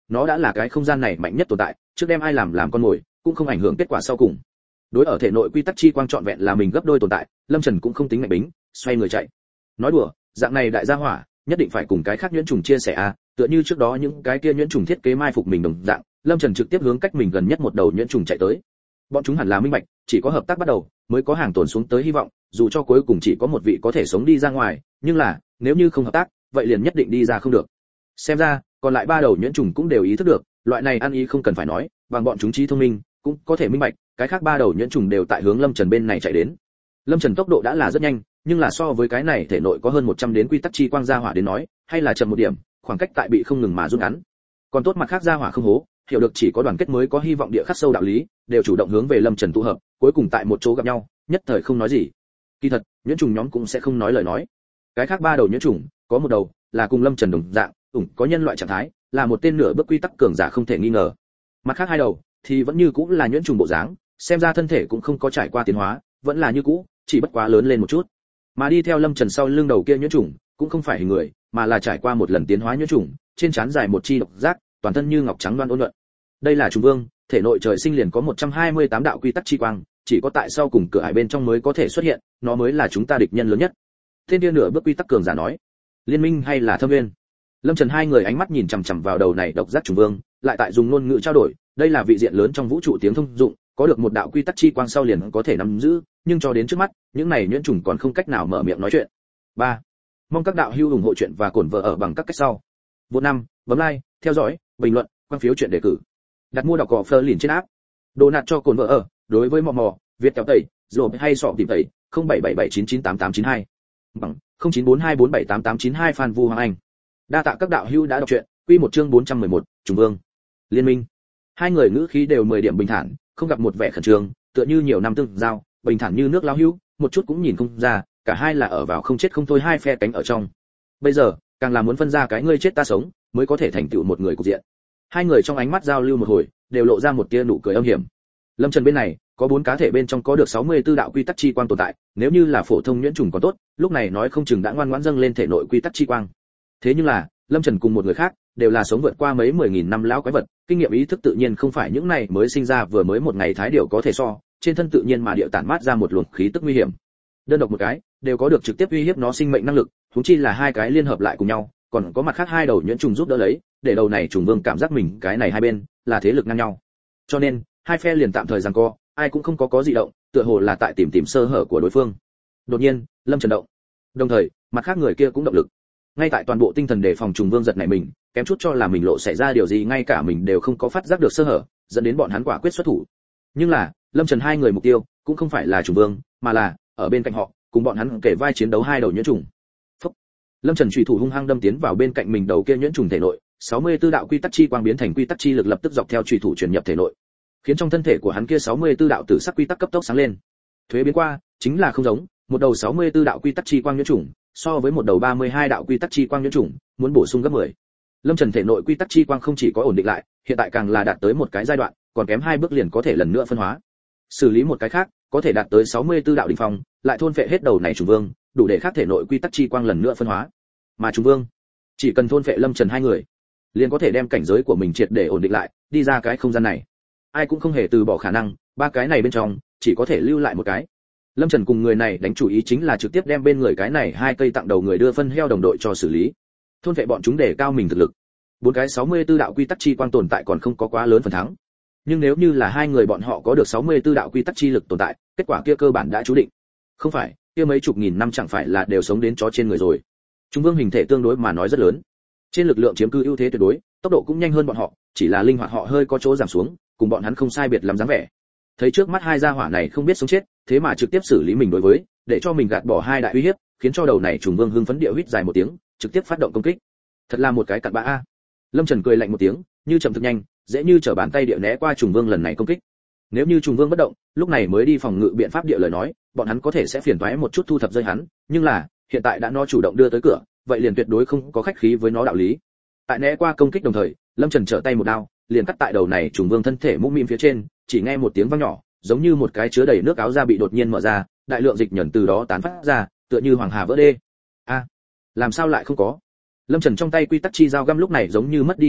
nó đã là cái không gian này mạnh nhất tồn tại, trước đem ai làm làm con mồi cũng không ảnh hưởng kết quả sau cùng. Đối ở thể nội quy tắc chi quang trọn vẹn là mình gấp đôi tồn tại, Lâm Trần cũng không tính mạnh bính, xoay người chạy. Nói đùa, dạng này đại gia hỏa, nhất định phải cùng cái khác nhuyễn trùng chia sẻ à, tựa như trước đó những cái kia nhuyễn trùng thiết kế mai phục mình đồng dạng, Lâm Trần trực tiếp hướng cách mình gần nhất một đầu nhuyễn trùng chạy tới. Bọn chúng hẳn là minh bạch, chỉ có hợp tác bắt đầu mới có hàng tồn xuống tới hy vọng, dù cho cuối cùng chỉ có một vị có thể sống đi ra ngoài, nhưng là, nếu như không hợp tác, vậy liền nhất định đi ra không được. Xem ra, còn lại ba đầu nhuyễn trùng cũng đều ý thức được, loại này ăn ý không cần phải nói, bằng bọn chúng trí thông minh, cũng có thể minh bạch, cái khác ba đầu nhuyễn trùng đều tại hướng Lâm Trần bên này chạy đến. Lâm Trần tốc độ đã là rất nhanh, nhưng là so với cái này thể nội có hơn một trăm đến quy tắc chi quang gia hỏa đến nói, hay là chậm một điểm, khoảng cách tại bị không ngừng mà rút ngắn. Còn tốt mặt khác gia hỏa không hố, hiểu được chỉ có đoàn kết mới có hy vọng địa khắc sâu đạo lý, đều chủ động hướng về Lâm Trần tụ hợp, cuối cùng tại một chỗ gặp nhau, nhất thời không nói gì. Kỳ thật, nhuyễn trùng nhóm cũng sẽ không nói lời nói. Cái khác ba đầu nhuyễn trùng, có một đầu là cùng Lâm Trần đồng dạng, ủng có nhân loại trạng thái, là một tên nửa bước quy tắc cường giả không thể nghi ngờ. Mặt khác hai đầu thì vẫn như cũ là nhuyễn trùng bộ dáng, xem ra thân thể cũng không có trải qua tiến hóa, vẫn là như cũ, chỉ bất quá lớn lên một chút. Mà đi theo Lâm Trần sau lưng đầu kia nhuyễn trùng, cũng không phải hình người, mà là trải qua một lần tiến hóa nhuyễn trùng, trên trán dài một chi độc giác, toàn thân như ngọc trắng đoan ôn nhuận. Đây là trùng vương, thể nội trời sinh liền có một trăm hai mươi tám đạo quy tắc chi quang, chỉ có tại sau cùng cửa ải bên trong mới có thể xuất hiện, nó mới là chúng ta địch nhân lớn nhất. Thiên Địa nửa bước quy tắc cường giả nói, liên minh hay là thâm viên? Lâm Trần hai người ánh mắt nhìn chằm chằm vào đầu này độc giác trùng vương, lại tại dùng ngôn ngữ trao đổi, đây là vị diện lớn trong vũ trụ tiếng thông dụng, có được một đạo quy tắc chi quang sau liền có thể nắm giữ, nhưng cho đến trước mắt, những này nhuyễn trùng còn không cách nào mở miệng nói chuyện. ba. Mong các đạo hữu ủng hộ chuyện và cổn vợ ở bằng các cách sau. Vô năm, bấm like, theo dõi, bình luận, quan phiếu chuyện đề cử. Đặt mua đọc cỏ Fleur liền trên app. Đồ nạt cho cồn vợ ở, đối với mò mò, Việt kéo tẩy, rồi hay sọ tìm tẩy, không bảy bảy bảy chín chín tám tám chín hai. Bằng không chín bốn hai bốn bảy tám tám chín hai Phan Vu Hoàng Anh. Đa tạ các đạo hữu đã đọc truyện, quy một chương bốn trăm mười một, Trùng Vương. Liên minh. Hai người ngữ khí đều mười điểm bình thản, không gặp một vẻ khẩn trương, tựa như nhiều năm tương giao, bình thản như nước lão hữu, một chút cũng nhìn không ra, cả hai là ở vào không chết không thôi hai phe cánh ở trong. Bây giờ, càng là muốn phân ra cái ngươi chết ta sống, mới có thể thành tựu một người cục diện. Hai người trong ánh mắt giao lưu một hồi, đều lộ ra một tia nụ cười âm hiểm. Lâm Trần bên này, có bốn cá thể bên trong có được sáu mươi tư đạo quy tắc chi quang tồn tại, nếu như là phổ thông nhuyễn trùng còn tốt, lúc này nói không chừng đã ngoan ngoãn dâng lên thể nội quy tắc chi quang. Thế nhưng là, Lâm Trần cùng một người khác, đều là sống vượt qua mấy mười nghìn năm lão quái vật, kinh nghiệm ý thức tự nhiên không phải những này mới sinh ra vừa mới một ngày thái điều có thể so, trên thân tự nhiên mà điệu tản mát ra một luồng khí tức nguy hiểm. Đơn độc một cái, đều có được trực tiếp uy hiếp nó sinh mệnh năng lực, huống chi là hai cái liên hợp lại cùng nhau, còn có mặt khác hai đầu nhuyễn trùng giúp đỡ lấy, để đầu này trùng vương cảm giác mình cái này hai bên là thế lực ngang nhau. Cho nên, hai phe liền tạm thời giằng co, ai cũng không có có gì động, tựa hồ là tại tìm tìm sơ hở của đối phương. Đột nhiên, Lâm Trần động. Đồng thời, mặt khác người kia cũng động lực. Ngay tại toàn bộ tinh thần đề phòng trùng vương giật này mình, kém chút cho là mình lộ xảy ra điều gì, ngay cả mình đều không có phát giác được sơ hở, dẫn đến bọn hắn quả quyết xuất thủ. Nhưng là, Lâm Trần hai người mục tiêu cũng không phải là trùng vương, mà là ở bên cạnh họ, cùng bọn hắn kể vai chiến đấu hai đầu nhuyễn trùng. Phúc. Lâm Trần chủy thủ hung hăng đâm tiến vào bên cạnh mình đầu kia nhuyễn trùng thể nội, sáu mươi tư đạo quy tắc chi quang biến thành quy tắc chi lực lập tức dọc theo chủy thủ truyền nhập thể nội, khiến trong thân thể của hắn kia sáu mươi tư đạo tử sắc quy tắc cấp tốc sáng lên. Thuế biến qua, chính là không giống, một đầu sáu mươi tư đạo quy tắc chi quang nhuyễn trùng, so với một đầu ba mươi hai đạo quy tắc chi quang nhuyễn trùng, muốn bổ sung gấp mười. Lâm Trần thể nội quy tắc chi quang không chỉ có ổn định lại, hiện tại càng là đạt tới một cái giai đoạn, còn kém hai bước liền có thể lần nữa phân hóa. Xử lý một cái khác, có thể đạt tới sáu mươi tư đạo đỉnh phong, lại thôn phệ hết đầu này trùng vương, đủ để khác thể nội quy tắc chi quang lần nữa phân hóa. Mà trùng vương, chỉ cần thôn phệ Lâm Trần hai người, liền có thể đem cảnh giới của mình triệt để ổn định lại, đi ra cái không gian này. Ai cũng không hề từ bỏ khả năng, ba cái này bên trong, chỉ có thể lưu lại một cái. Lâm Trần cùng người này đánh chủ ý chính là trực tiếp đem bên người cái này hai cây tặng đầu người đưa phân heo đồng đội cho xử lý. Thôn vệ bọn chúng để cao mình thực lực. Bốn cái sáu mươi tư đạo quy tắc chi quang tồn tại còn không có quá lớn phần thắng. Nhưng nếu như là hai người bọn họ có được sáu mươi tư đạo quy tắc chi lực tồn tại, kết quả kia cơ bản đã chú định. Không phải, kia mấy chục nghìn năm chẳng phải là đều sống đến chó trên người rồi. Chúng vương hình thể tương đối mà nói rất lớn. Trên lực lượng chiếm cư ưu thế tuyệt đối, tốc độ cũng nhanh hơn bọn họ, chỉ là linh hoạt họ hơi có chỗ giảm xuống, cùng bọn hắn không sai biệt lắm dáng vẻ. Thấy trước mắt hai gia hỏa này không biết sống chết, thế mà trực tiếp xử lý mình đối với, để cho mình gạt bỏ hai đại uy hiếp, khiến cho đầu này trùng vương hưng phấn địa huýt dài một tiếng, trực tiếp phát động công kích. Thật là một cái cặn bã a. Lâm Trần cười lạnh một tiếng, như chậm thực nhanh, dễ như trở bàn tay địa né qua trùng vương lần này công kích. Nếu như trùng vương bất động, lúc này mới đi phòng ngự biện pháp địa lời nói, bọn hắn có thể sẽ phiền toái một chút thu thập rơi hắn, nhưng là, hiện tại đã nó chủ động đưa tới cửa, vậy liền tuyệt đối không có khách khí với nó đạo lý. Tại né qua công kích đồng thời, Lâm Trần trở tay một đao, liền cắt tại đầu này trùng vương thân thể mũm mĩm phía trên, chỉ nghe một tiếng vang nhỏ, giống như một cái chứa đầy nước áo da bị đột nhiên mở ra, đại lượng dịch nhẫn từ đó tán phát ra, tựa như hoàng hà vỡ đê. A, làm sao lại không có? Lâm Trần trong tay quy tắc chi dao găm lúc này giống như mất đi tác dụng,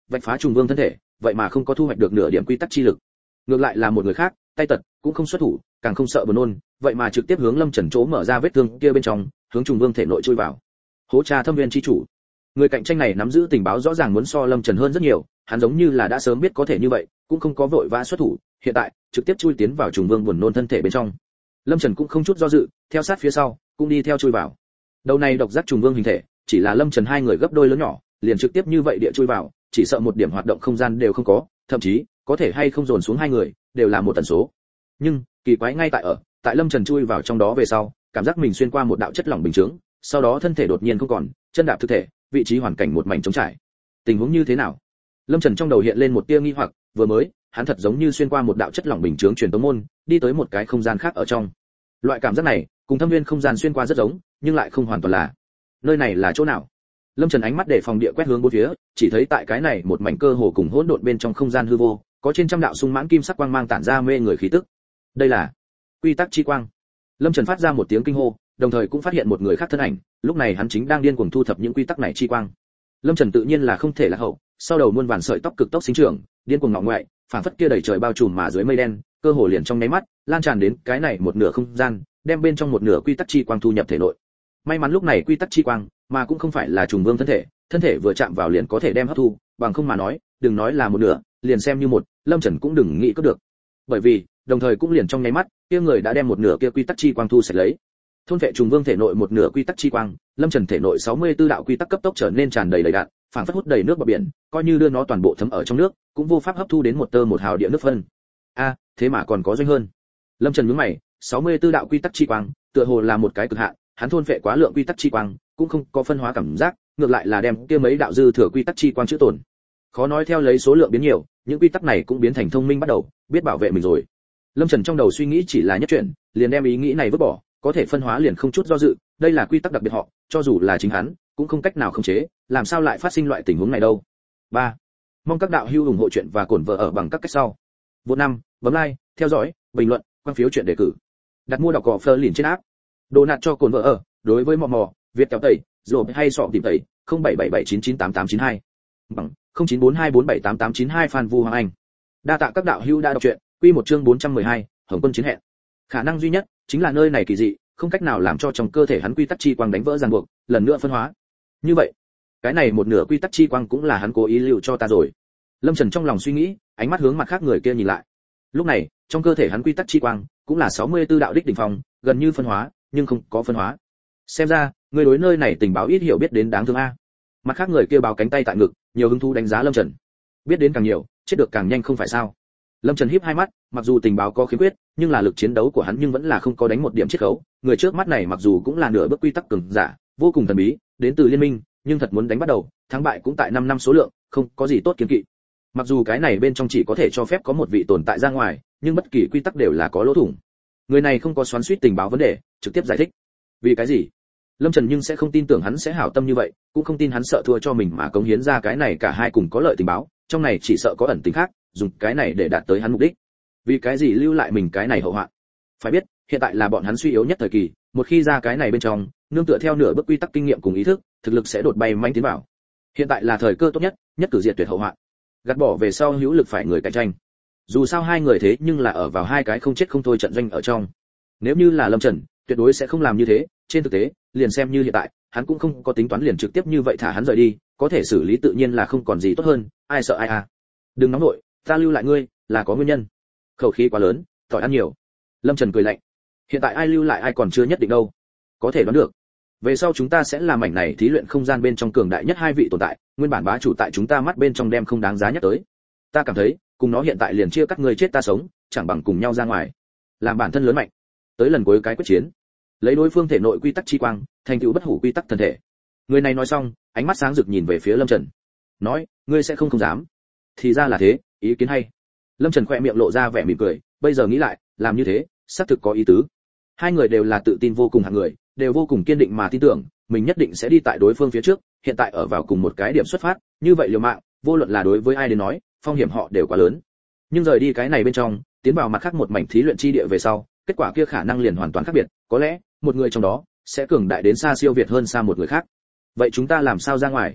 vạch phá trùng vương thân thể, vậy mà không có thu hoạch được nửa điểm quy tắc chi lực. Ngược lại là một người khác, tay tật, cũng không xuất thủ, càng không sợ buồn nôn, vậy mà trực tiếp hướng Lâm Trần chỗ mở ra vết thương kia bên trong, hướng trùng vương thể nội chui vào. Hố Trà Thâm Viên chi chủ. Người cạnh tranh này nắm giữ tình báo rõ ràng muốn so Lâm Trần hơn rất nhiều, hắn giống như là đã sớm biết có thể như vậy, cũng không có vội vã xuất thủ, hiện tại, trực tiếp chui tiến vào trùng vương buồn nôn thân thể bên trong. Lâm Trần cũng không chút do dự, theo sát phía sau, cũng đi theo chui vào. Đầu này độc giác trùng vương hình thể, chỉ là Lâm Trần hai người gấp đôi lớn nhỏ, liền trực tiếp như vậy địa chui vào, chỉ sợ một điểm hoạt động không gian đều không có, thậm chí, có thể hay không dồn xuống hai người, đều là một tần số. Nhưng, kỳ quái ngay tại ở, tại Lâm Trần chui vào trong đó về sau, cảm giác mình xuyên qua một đạo chất lỏng bình chứng, sau đó thân thể đột nhiên không còn, chân đạp thực thể, vị trí hoàn cảnh một mảnh trống trải. Tình huống như thế nào? Lâm Trần trong đầu hiện lên một tia nghi hoặc, vừa mới, hắn thật giống như xuyên qua một đạo chất lỏng bình chứng truyền tống môn, đi tới một cái không gian khác ở trong. Loại cảm giác này, cùng Thâm Viên không gian xuyên qua rất giống, nhưng lại không hoàn toàn là. Nơi này là chỗ nào? Lâm Trần ánh mắt để phòng địa quét hướng bốn phía, chỉ thấy tại cái này một mảnh cơ hồ cùng hỗn độn bên trong không gian hư vô, có trên trăm đạo sung mãn kim sắc quang mang tản ra mê người khí tức. Đây là quy tắc chi quang. Lâm Trần phát ra một tiếng kinh hô, đồng thời cũng phát hiện một người khác thân ảnh, lúc này hắn chính đang điên cuồng thu thập những quy tắc này chi quang. Lâm Trần tự nhiên là không thể lạc hậu, sau đầu muôn vàn sợi tóc cực tốc sinh trưởng, điên cuồng ngọ ngoại, phảng phất kia đầy trời bao trùm mà dưới mây đen, cơ hồ liền trong nháy mắt, lan tràn đến cái này một nửa không gian, đem bên trong một nửa quy tắc chi quang thu nhập thể nội. May mắn lúc này quy tắc chi quang, mà cũng không phải là trùng vương thân thể, thân thể vừa chạm vào liền có thể đem hấp thu, bằng không mà nói, đừng nói là một nửa, liền xem như một, Lâm Trần cũng đừng nghĩ có được. Bởi vì, đồng thời cũng liền trong nháy mắt, kia người đã đem một nửa kia quy tắc chi quang thu sạch lấy. Thôn vệ trùng vương thể nội một nửa quy tắc chi quang, Lâm Trần thể nội sáu mươi tư đạo quy tắc cấp tốc trở nên tràn đầy đầy đặn, phảng phất hút đầy nước bờ biển, coi như đưa nó toàn bộ thấm ở trong nước, cũng vô pháp hấp thu đến một tơ một hào địa nước phân. A, thế mà còn có doanh hơn. Lâm Trần nhướng mày, sáu mươi tư đạo quy tắc chi quang, tựa hồ là một cái cực hạn, hắn thôn vệ quá lượng quy tắc chi quang, cũng không có phân hóa cảm giác, ngược lại là đem kia mấy đạo dư thừa quy tắc chi quang chữa tổn. Khó nói theo lấy số lượng biến nhiều, những quy tắc này cũng biến thành thông minh bắt đầu, biết bảo vệ mình rồi. Lâm Trần trong đầu suy nghĩ chỉ là nhất chuyện, liền đem ý nghĩ này vứt bỏ, có thể phân hóa liền không chút do dự, đây là quy tắc đặc biệt họ, cho dù là chính hắn, cũng không cách nào khống chế, làm sao lại phát sinh loại tình huống này đâu. ba. Mong các đạo hữu ủng hộ chuyện và cổn vợ ở bằng các cách sau. Vô năm, bấm like, theo dõi, bình luận, quan phiếu chuyện đề cử. Đặt mua đọc cỏ Fleur liền trên app. Đồ nạt cho cổn vợ ở, đối với mò mò, Việt kéo tẩy, rồi hay sọ tìm tẩy, không bảy bảy bảy chín chín tám tám chín hai. Bằng không chín bốn hai bốn bảy tám tám chín hai Phan Vu Hoàng Anh. Đa tạ các đạo hữu đã đọc truyện, quy một chương bốn trăm mười hai, Hồng Quân chiến hẹn. Khả năng duy nhất chính là nơi này kỳ dị, không cách nào làm cho trong cơ thể hắn quy tắc chi quang đánh vỡ ràng buộc, lần nữa phân hóa. Như vậy, cái này một nửa quy tắc chi quang cũng là hắn cố ý lưu cho ta rồi. Lâm Trần trong lòng suy nghĩ, ánh mắt hướng mặt khác người kia nhìn lại. Lúc này, trong cơ thể hắn quy tắc chi quang cũng là sáu mươi tư đạo đích đỉnh phong, gần như phân hóa, nhưng không có phân hóa. Xem ra, người đối nơi này tình báo ít hiểu biết đến đáng thương a. Mặt khác người kia báo cánh tay tại ngực, nhiều hứng thú đánh giá Lâm Trần. Biết đến càng nhiều, chết được càng nhanh không phải sao? Lâm Trần híp hai mắt, mặc dù tình báo có khiếm khuyết, nhưng là lực chiến đấu của hắn nhưng vẫn là không có đánh một điểm chiết khấu. Người trước mắt này mặc dù cũng là nửa bước quy tắc cường giả, vô cùng thần bí, đến từ liên minh, nhưng thật muốn đánh bắt đầu, thắng bại cũng tại năm năm số lượng, không có gì tốt kiến kỵ. Mặc dù cái này bên trong chỉ có thể cho phép có một vị tồn tại ra ngoài, nhưng bất kỳ quy tắc đều là có lỗ thủng. Người này không có xoắn xuýt tình báo vấn đề, trực tiếp giải thích. Vì cái gì? Lâm Trần nhưng sẽ không tin tưởng hắn sẽ hảo tâm như vậy, cũng không tin hắn sợ thua cho mình mà cống hiến ra cái này cả hai cùng có lợi tình báo, trong này chỉ sợ có ẩn tình khác, dùng cái này để đạt tới hắn mục đích. Vì cái gì lưu lại mình cái này hậu hoạn? Phải biết, hiện tại là bọn hắn suy yếu nhất thời kỳ, một khi ra cái này bên trong, nương tựa theo nửa bước quy tắc kinh nghiệm cùng ý thức, thực lực sẽ đột bay manh tiến vào. Hiện tại là thời cơ tốt nhất, nhất cử diệt tuyệt hậu hoạn. Gạt bỏ về sau hữu lực phải người cạnh tranh. Dù sao hai người thế nhưng là ở vào hai cái không chết không thôi trận doanh ở trong. Nếu như là Lâm Trần, tuyệt đối sẽ không làm như thế, trên thực tế, liền xem như hiện tại, hắn cũng không có tính toán liền trực tiếp như vậy thả hắn rời đi, có thể xử lý tự nhiên là không còn gì tốt hơn, ai sợ ai à. Đừng nóng nội, ta lưu lại ngươi, là có nguyên nhân. Khẩu khí quá lớn, tỏi ăn nhiều. Lâm Trần cười lạnh. Hiện tại ai lưu lại ai còn chưa nhất định đâu. Có thể đoán được. Về sau chúng ta sẽ làm mảnh này thí luyện không gian bên trong cường đại nhất hai vị tồn tại, nguyên bản bá chủ tại chúng ta mắt bên trong đem không đáng giá nhắc tới. Ta cảm thấy, cùng nó hiện tại liền chia cắt ngươi chết ta sống, chẳng bằng cùng nhau ra ngoài. Làm bản thân lớn mạnh. Tới lần cuối cái quyết chiến, lấy đối phương thể nội quy tắc chi quang, thành tựu bất hủ quy tắc thân thể. Người này nói xong, ánh mắt sáng rực nhìn về phía Lâm Trần. Nói, ngươi sẽ không không dám. Thì ra là thế, ý kiến hay. Lâm Trần khẽ miệng lộ ra vẻ mỉm cười, bây giờ nghĩ lại, làm như thế, xác thực có ý tứ. Hai người đều là tự tin vô cùng hạng người, đều vô cùng kiên định mà tin tưởng, mình nhất định sẽ đi tại đối phương phía trước, hiện tại ở vào cùng một cái điểm xuất phát, như vậy liều mạng, vô luận là đối với ai đến nói, phong hiểm họ đều quá lớn. Nhưng rời đi cái này bên trong, tiến vào mặt khác một mảnh thí luyện chi địa về sau, kết quả kia khả năng liền hoàn toàn khác biệt, có lẽ, một người trong đó sẽ cường đại đến xa siêu việt hơn xa một người khác. Vậy chúng ta làm sao ra ngoài?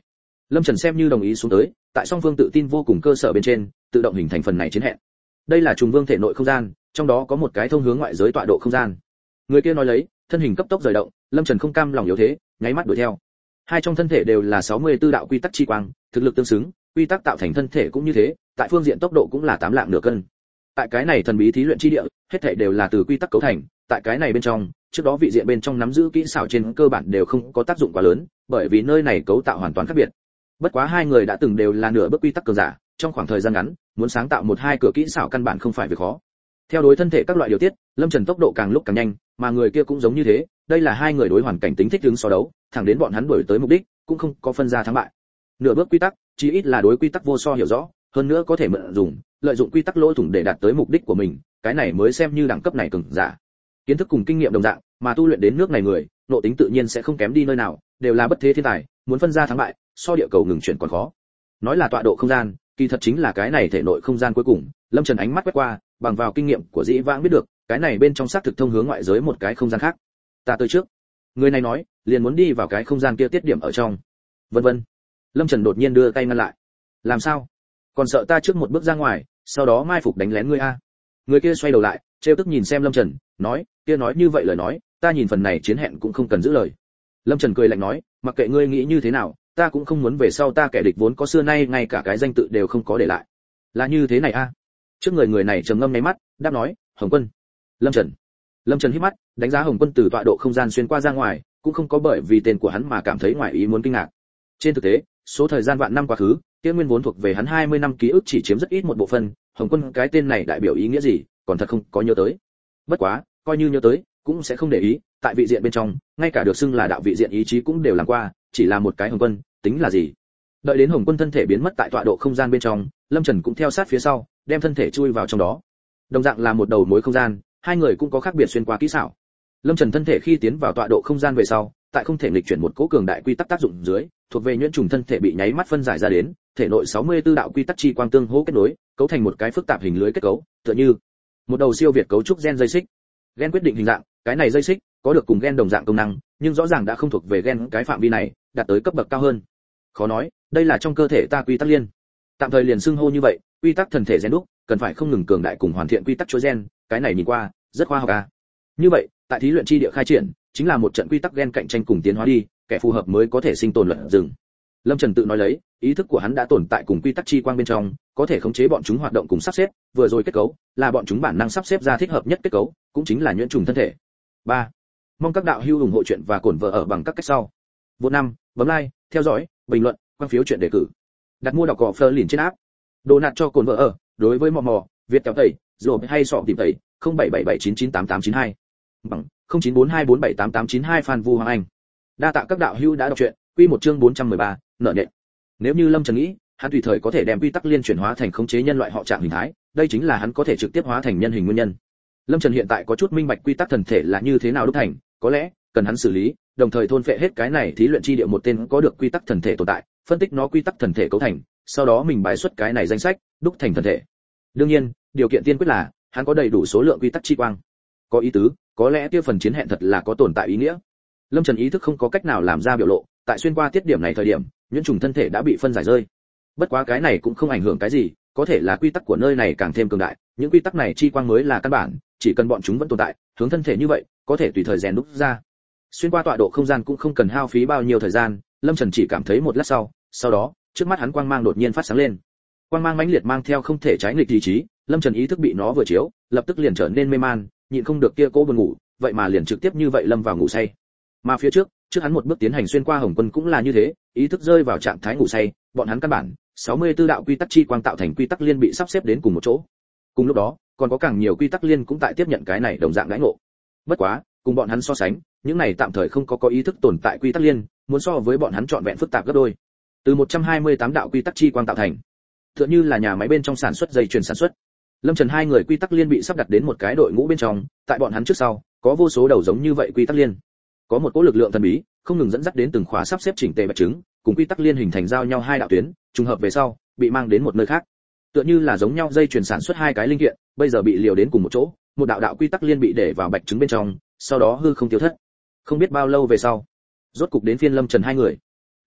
Lâm Trần xem như đồng ý xuống tới, tại song phương tự tin vô cùng cơ sở bên trên, tự động hình thành phần này chiến hẹn. Đây là trùng vương thể nội không gian, trong đó có một cái thông hướng ngoại giới tọa độ không gian. Người kia nói lấy, thân hình cấp tốc rời động, Lâm Trần không cam lòng yếu thế, nháy mắt đuổi theo. Hai trong thân thể đều là sáu mươi tư đạo quy tắc chi quang, thực lực tương xứng, quy tắc tạo thành thân thể cũng như thế, tại phương diện tốc độ cũng là tám lạng nửa cân. Tại cái này thần bí thí luyện chi địa, hết thảy đều là từ quy tắc cấu thành, tại cái này bên trong, trước đó vị diện bên trong nắm giữ kỹ xảo trên cơ bản đều không có tác dụng quá lớn, bởi vì nơi này cấu tạo hoàn toàn khác biệt. Bất quá hai người đã từng đều là nửa bước quy tắc cường giả, trong khoảng thời gian ngắn, muốn sáng tạo một hai cửa kỹ xảo căn bản không phải việc khó. Theo đối thân thể các loại điều tiết, Lâm Trần tốc độ càng lúc càng nhanh, mà người kia cũng giống như thế, đây là hai người đối hoàn cảnh tính thích ứng so đấu, thẳng đến bọn hắn đuổi tới mục đích, cũng không có phân ra thắng bại. Nửa bước quy tắc, chí ít là đối quy tắc vô so hiểu rõ, hơn nữa có thể mượn dùng, lợi dụng quy tắc lỗ thủng để đạt tới mục đích của mình, cái này mới xem như đẳng cấp này cường giả. Kiến thức cùng kinh nghiệm đồng dạng, mà tu luyện đến nước này người, nội tính tự nhiên sẽ không kém đi nơi nào, đều là bất thế thiên tài, muốn phân ra thắng bại, so địa cầu ngừng chuyển còn khó. Nói là tọa độ không gian, kỳ thật chính là cái này thể nội không gian cuối cùng. Lâm Trần ánh mắt quét qua, bằng vào kinh nghiệm của dĩ vãng biết được, cái này bên trong xác thực thông hướng ngoại giới một cái không gian khác. Ta tới trước. Người này nói, liền muốn đi vào cái không gian kia tiết điểm ở trong. Vân vân. Lâm Trần đột nhiên đưa tay ngăn lại. Làm sao? Còn sợ ta trước một bước ra ngoài, sau đó mai phục đánh lén ngươi a? Người kia xoay đầu lại, trêu tức nhìn xem Lâm Trần, nói, kia nói như vậy lời nói, ta nhìn phần này chiến hẹn cũng không cần giữ lời. Lâm Trần cười lạnh nói, mặc kệ ngươi nghĩ như thế nào, ta cũng không muốn về sau ta kẻ địch vốn có xưa nay ngay cả cái danh tự đều không có để lại. Là như thế này a? Trước người người này trầm ngâm mấy mắt, đáp nói, Hồng Quân. Lâm Trần. Lâm Trần hít mắt, đánh giá Hồng Quân từ tọa độ không gian xuyên qua ra ngoài, cũng không có bởi vì tên của hắn mà cảm thấy ngoài ý muốn kinh ngạc. Trên thực tế, số thời gian vạn năm quá khứ, kia nguyên vốn thuộc về hắn hai mươi năm ký ức chỉ chiếm rất ít một bộ phận, Hồng Quân cái tên này đại biểu ý nghĩa gì, còn thật không có nhớ tới. Bất quá, coi như nhớ tới, cũng sẽ không để ý, tại vị diện bên trong, ngay cả được xưng là đạo vị diện ý chí cũng đều làm qua, chỉ là một cái Hồng Quân, tính là gì? Đợi đến Hồng Quân thân thể biến mất tại tọa độ không gian bên trong, Lâm Trần cũng theo sát phía sau, đem thân thể chui vào trong đó. Đồng dạng là một đầu mối không gian, hai người cũng có khác biệt xuyên qua kỹ xảo. Lâm Trần thân thể khi tiến vào tọa độ không gian về sau, tại không thể nghịch chuyển một cỗ cường đại quy tắc tác dụng dưới, thuộc về nhuyễn trùng thân thể bị nháy mắt phân giải ra đến, thể nội sáu mươi tư đạo quy tắc chi quang tương hỗ kết nối, cấu thành một cái phức tạp hình lưới kết cấu, tựa như một đầu siêu việt cấu trúc gen dây xích. Gen quyết định hình dạng, cái này dây xích có được cùng gen đồng dạng công năng, nhưng rõ ràng đã không thuộc về gen cái phạm vi này, đạt tới cấp bậc cao hơn. Khó nói, đây là trong cơ thể ta quy tắc liên. Tạm thời liền xưng hô như vậy, quy tắc thần thể gen đúc, cần phải không ngừng cường đại cùng hoàn thiện quy tắc chuỗi gen, cái này nhìn qua rất khoa học à. Như vậy, tại thí luyện chi địa khai triển, chính là một trận quy tắc gen cạnh tranh cùng tiến hóa đi, kẻ phù hợp mới có thể sinh tồn luận dừng. Lâm Trần tự nói lấy, ý thức của hắn đã tồn tại cùng quy tắc chi quang bên trong, có thể khống chế bọn chúng hoạt động cùng sắp xếp, vừa rồi kết cấu là bọn chúng bản năng sắp xếp ra thích hợp nhất kết cấu, cũng chính là nhuyễn trùng thân thể. ba. Mong các đạo hữu ủng hộ chuyện và cổn vợ ở bằng các cách sau. Vô năm, bấm like, theo dõi, bình luận, quan phiếu chuyện đề cử. Đặt mua đọc cỏ Fleur liền trên app. Đồ nạt cho cồn vợ ở, đối với mò mò, Việt kéo tẩy, rồi hay sọ tìm tẩy, không bảy bảy bảy chín chín tám tám chín hai. Bằng không chín bốn hai bốn bảy tám tám chín hai Phan Vu Hoàng Anh. Đa tạ các đạo hữu đã đọc truyện, quy một chương bốn trăm mười ba, nợ nệ. Nếu như Lâm Trần nghĩ, hắn tùy thời có thể đem quy tắc liên chuyển hóa thành khống chế nhân loại họ trạng hình thái, đây chính là hắn có thể trực tiếp hóa thành nhân hình nguyên nhân. Lâm Trần hiện tại có chút minh bạch quy tắc thần thể là như thế nào đúc thành, có lẽ cần hắn xử lý, đồng thời thôn phệ hết cái này thí luyện chi địa một tên có được quy tắc thần thể tồn tại, phân tích nó quy tắc thần thể cấu thành, sau đó mình bài xuất cái này danh sách, đúc thành thần thể. Đương nhiên, điều kiện tiên quyết là hắn có đầy đủ số lượng quy tắc chi quang. Có ý tứ, có lẽ kia phần chiến hẹn thật là có tồn tại ý nghĩa. Lâm Trần ý thức không có cách nào làm ra biểu lộ, tại xuyên qua tiết điểm này thời điểm, nhuyễn trùng thân thể đã bị phân giải rơi. Bất quá cái này cũng không ảnh hưởng cái gì, có thể là quy tắc của nơi này càng thêm cường đại, những quy tắc này chi quang mới là căn bản, chỉ cần bọn chúng vẫn tồn tại, hướng thân thể như vậy, có thể tùy thời rèn đúc ra. Xuyên qua tọa độ không gian cũng không cần hao phí bao nhiêu thời gian, Lâm Trần chỉ cảm thấy một lát sau, sau đó, trước mắt hắn quang mang đột nhiên phát sáng lên. Quang mang mãnh liệt mang theo không thể trái nghịch ý chí, Lâm Trần ý thức bị nó vừa chiếu, lập tức liền trở nên mê man, nhịn không được kia cố buồn ngủ, vậy mà liền trực tiếp như vậy lâm vào ngủ say. Mà phía trước, trước hắn một bước tiến hành xuyên qua Hồng Quân cũng là như thế, ý thức rơi vào trạng thái ngủ say, bọn hắn căn bản sáu mươi tư đạo quy tắc chi quang tạo thành quy tắc liên bị sắp xếp đến cùng một chỗ. Cùng lúc đó, còn có càng nhiều quy tắc liên cũng tại tiếp nhận cái này đồng dạng đãi ngộ. Bất quá, cùng bọn hắn so sánh, những này tạm thời không có có ý thức tồn tại quy tắc liên, muốn so với bọn hắn trọn vẹn phức tạp gấp đôi. Từ một trăm hai mươi tám đạo quy tắc chi quang tạo thành, tựa như là nhà máy bên trong sản xuất dây chuyền sản xuất. Lâm Trần hai người quy tắc liên bị sắp đặt đến một cái đội ngũ bên trong, tại bọn hắn trước sau, có vô số đầu giống như vậy quy tắc liên. Có một cỗ lực lượng thần bí, không ngừng dẫn dắt đến từng khóa sắp xếp chỉnh tề bạch trứng, cùng quy tắc liên hình thành giao nhau hai đạo tuyến, trùng hợp về sau, bị mang đến một nơi khác. Tựa như là giống nhau dây chuyền sản xuất hai cái linh kiện, bây giờ bị liều đến cùng một chỗ, một đạo đạo quy tắc liên bị để vào bạch trứng bên trong, sau đó hư không tiêu thất. Không biết bao lâu về sau, rốt cục đến phiên Lâm Trần hai người.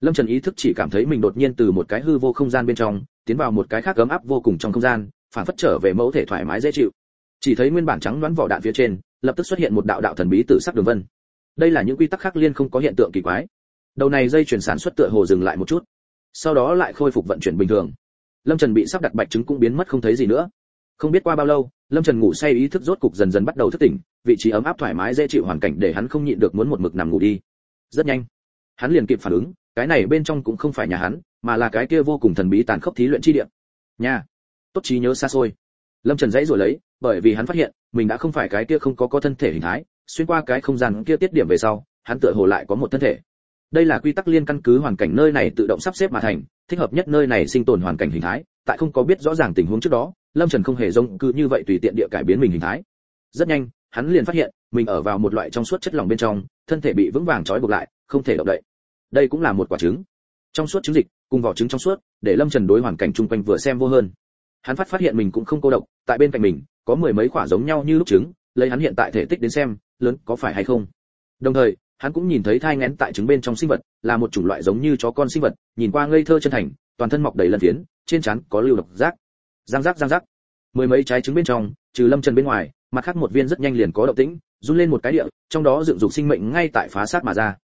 Lâm Trần ý thức chỉ cảm thấy mình đột nhiên từ một cái hư vô không gian bên trong tiến vào một cái khác ấm áp vô cùng trong không gian, phản phất trở về mẫu thể thoải mái dễ chịu. Chỉ thấy nguyên bản trắng đoán vỏ đạn phía trên, lập tức xuất hiện một đạo đạo thần bí tử sắc đường vân. Đây là những quy tắc khác liên không có hiện tượng kỳ quái. Đầu này dây chuyển sản xuất tựa hồ dừng lại một chút, sau đó lại khôi phục vận chuyển bình thường. Lâm Trần bị sắp đặt bạch trứng cũng biến mất không thấy gì nữa. Không biết qua bao lâu, Lâm Trần ngủ say ý thức rốt cục dần dần bắt đầu thức tỉnh, vị trí ấm áp thoải mái dễ chịu hoàn cảnh để hắn không nhịn được muốn một mực nằm ngủ đi. Rất nhanh, hắn liền kịp phản ứng, cái này bên trong cũng không phải nhà hắn, mà là cái kia vô cùng thần bí tàn khốc thí luyện chi địa. Nhà. Tốt trí nhớ xa xôi. Lâm Trần dãy rồi lấy, bởi vì hắn phát hiện, mình đã không phải cái kia không có có thân thể hình thái, xuyên qua cái không gian kia tiết điểm về sau, hắn tựa hồ lại có một thân thể. Đây là quy tắc liên căn cứ hoàn cảnh nơi này tự động sắp xếp mà thành, thích hợp nhất nơi này sinh tồn hoàn cảnh hình thái, tại không có biết rõ ràng tình huống trước đó, Lâm Trần không hề giống cứ như vậy tùy tiện địa cải biến mình hình thái. Rất nhanh, hắn liền phát hiện, mình ở vào một loại trong suốt chất lỏng bên trong, thân thể bị vững vàng trói buộc lại, không thể động đậy. Đây cũng là một quả trứng. Trong suốt trứng dịch, cùng vỏ trứng trong suốt, để Lâm Trần đối hoàn cảnh chung quanh vừa xem vô hơn. Hắn phát phát hiện mình cũng không cô độc, tại bên cạnh mình có mười mấy quả giống nhau như lúc trứng, lấy hắn hiện tại thể tích đến xem, lớn có phải hay không. Đồng thời, hắn cũng nhìn thấy thai nghén tại trứng bên trong sinh vật, là một chủng loại giống như chó con sinh vật, nhìn qua ngây thơ chân thành, toàn thân mọc đầy lân phiến, trên trán có lưu độc giác. Giang giác giang giác. Mười mấy trái trứng bên trong, trừ Lâm Trần bên ngoài, mặt khác một viên rất nhanh liền có động tĩnh, run lên một cái địa, trong đó dựng dục sinh mệnh ngay tại phá sát mà ra.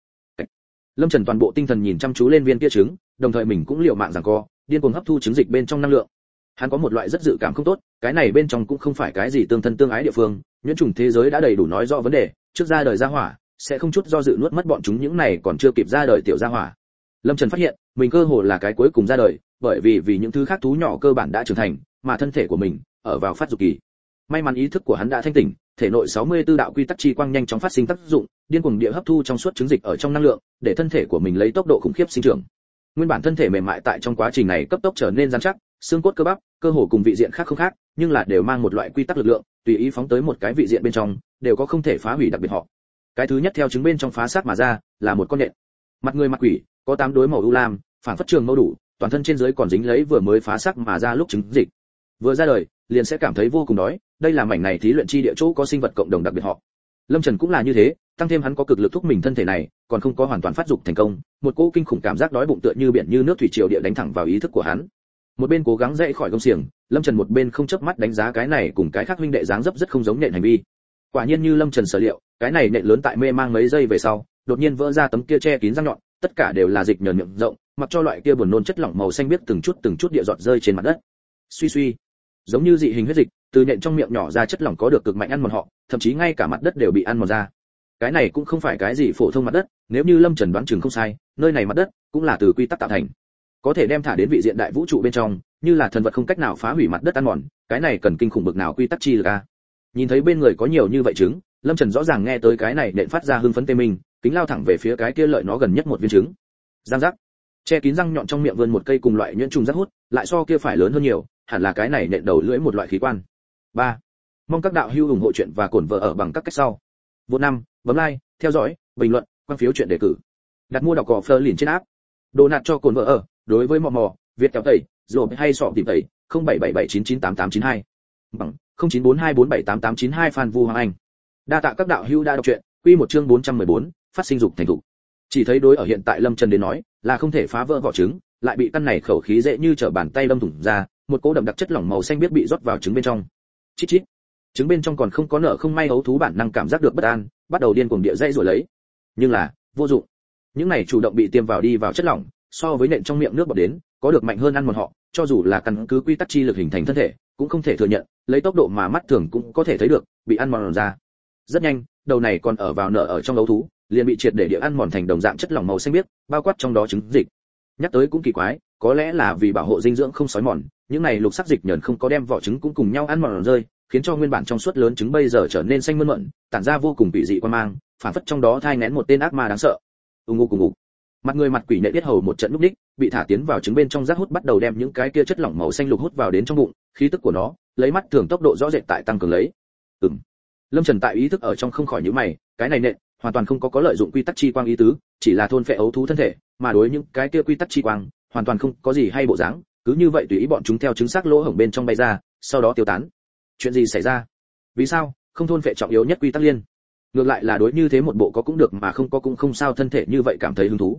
Lâm Trần toàn bộ tinh thần nhìn chăm chú lên viên kia trứng, đồng thời mình cũng liều mạng giằng co, điên cuồng hấp thu trứng dịch bên trong năng lượng. Hắn có một loại rất dự cảm không tốt, cái này bên trong cũng không phải cái gì tương thân tương ái địa phương, nhuyễn trùng thế giới đã đầy đủ nói rõ vấn đề, trước ra đời ra hỏa, sẽ không chút do dự nuốt mất bọn chúng những này còn chưa kịp ra đời tiểu gia hỏa. Lâm Trần phát hiện, mình cơ hồ là cái cuối cùng ra đời, bởi vì vì những thứ khác thú nhỏ cơ bản đã trưởng thành, mà thân thể của mình ở vào phát dục kỳ. May mắn ý thức của hắn đã thanh tỉnh, thể nội sáu mươi tư đạo quy tắc chi quang nhanh chóng phát sinh tác dụng, điên cuồng địa hấp thu trong suốt trứng dịch ở trong năng lượng, để thân thể của mình lấy tốc độ khủng khiếp sinh trưởng. Nguyên bản thân thể mềm mại tại trong quá trình này cấp tốc trở nên rắn chắc, xương cốt cơ bắp, cơ hồ cùng vị diện khác không khác, nhưng là đều mang một loại quy tắc lực lượng, tùy ý phóng tới một cái vị diện bên trong, đều có không thể phá hủy đặc biệt họ. Cái thứ nhất theo trứng bên trong phá xác mà ra, là một con nhện. Mặt người mặt quỷ, có tám đối màu u lam, phản phất trường mâu đủ, toàn thân trên dưới còn dính lấy vừa mới phá xác mà ra lúc trứng dịch. Vừa ra đời, liền sẽ cảm thấy vô cùng đói, đây là mảnh này thí luyện chi địa chỗ có sinh vật cộng đồng đặc biệt họ. Lâm Trần cũng là như thế, tăng thêm hắn có cực lực thúc mình thân thể này, còn không có hoàn toàn phát dục thành công, một cỗ kinh khủng cảm giác đói bụng tựa như biển như nước thủy triều địa đánh thẳng vào ý thức của hắn. Một bên cố gắng dậy khỏi gông xiềng, Lâm Trần một bên không chớp mắt đánh giá cái này cùng cái khác huynh đệ dáng dấp rất không giống nện hành vi. Quả nhiên như Lâm Trần sở liệu, cái này nện lớn tại mê mang mấy giây về sau, đột nhiên vỡ ra tấm kia che kín răng nhọn, tất cả đều là dịch nhờn miệng rộng, mặc cho loại kia buồn nôn chất lỏng màu xanh biếc từng chút từng chút địa giọt rơi trên mặt đất. Suy suy, giống như dị hình huyết dịch, từ nện trong miệng nhỏ ra chất lỏng có được cực mạnh ăn mòn họ, thậm chí ngay cả mặt đất đều bị ăn mòn ra. Cái này cũng không phải cái gì phổ thông mặt đất, nếu như Lâm Trần đoán chừng không sai, nơi này mặt đất cũng là từ quy tắc tạo thành, có thể đem thả đến vị diện đại vũ trụ bên trong, như là thần vật không cách nào phá hủy mặt đất ăn mòn, cái này cần kinh khủng bực nào quy tắc chi lực a. Nhìn thấy bên người có nhiều như vậy trứng, Lâm Trần rõ ràng nghe tới cái này nện phát ra hưng phấn tê mình, kính lao thẳng về phía cái kia lợi nó gần nhất một viên trứng. Giang giác, che kín răng nhọn trong miệng vươn một cây cùng loại nhuyễn trùng rất hút, lại so kia phải lớn hơn nhiều, hẳn là cái này nện đầu lưỡi một loại khí quan. ba. Mong các đạo hữu ủng hộ chuyện và cổn vợ ở bằng các cách sau. Vô năm, bấm like, theo dõi, bình luận, quan phiếu chuyện đề cử. Đặt mua đọc cỏ phơ liền trên app. Đồ nạt cho cồn vợ ở, đối với mò mò, Việt kéo tẩy, rồi hay sọ tìm tẩy, không bảy bảy bảy chín chín tám tám chín hai. Bằng không chín bốn hai bốn bảy tám tám chín hai Phan Vu Hoàng Anh. Đa tạ các đạo hữu đã đọc truyện, quy một chương bốn trăm mười bốn, phát sinh dục thành thụ. Chỉ thấy đối ở hiện tại Lâm Trần đến nói, là không thể phá vỡ vỏ trứng, lại bị căn này khẩu khí dễ như trở bàn tay đâm thủng ra, một cỗ đậm đặc chất lỏng màu xanh biết bị rót vào trứng bên trong. Chít chít. Trứng bên trong còn không có nợ không may ấu thú bản năng cảm giác được bất an, bắt đầu điên cuồng địa dây rồi lấy. Nhưng là, vô dụng. Những này chủ động bị tiêm vào đi vào chất lỏng, so với nện trong miệng nước bọt đến, có được mạnh hơn ăn mòn họ, cho dù là căn cứ quy tắc chi lực hình thành thân thể, cũng không thể thừa nhận, lấy tốc độ mà mắt thường cũng có thể thấy được, bị ăn mòn ra. Rất nhanh, đầu này còn ở vào nợ ở trong ấu thú, liền bị triệt để địa ăn mòn thành đồng dạng chất lỏng màu xanh biếc, bao quát trong đó trứng dịch. Nhắc tới cũng kỳ quái, có lẽ là vì bảo hộ dinh dưỡng không xói mòn, những này lục sắc dịch nhờn không có đem vỏ trứng cũng cùng nhau ăn mòn rơi, khiến cho nguyên bản trong suốt lớn trứng bây giờ trở nên xanh mơn mởn, tản ra vô cùng kỳ dị quan mang, phản phất trong đó thai nghén một tên ác ma đáng sợ. Ùng ục ùng ục. Mặt người mặt quỷ nệ biết hầu một trận lúc đích, bị thả tiến vào trứng bên trong rác hút bắt đầu đem những cái kia chất lỏng màu xanh lục hút vào đến trong bụng, khí tức của nó, lấy mắt thường tốc độ rõ rệt tại tăng cường lấy. Ừm. Lâm Trần tại ý thức ở trong không khỏi nhíu mày, cái này nện, hoàn toàn không có có lợi dụng quy tắc chi quang ý tứ, chỉ là thôn phệ ấu thú thân thể, mà đối những cái kia quy tắc chi quang, hoàn toàn không có gì hay bộ dáng, cứ như vậy tùy ý bọn chúng theo trứng xác lỗ hổng bên trong bay ra, sau đó tiêu tán. Chuyện gì xảy ra? Vì sao không thôn phệ trọng yếu nhất quy tắc liên? Ngược lại là đối như thế một bộ có cũng được mà không có cũng không sao thân thể như vậy cảm thấy hứng thú.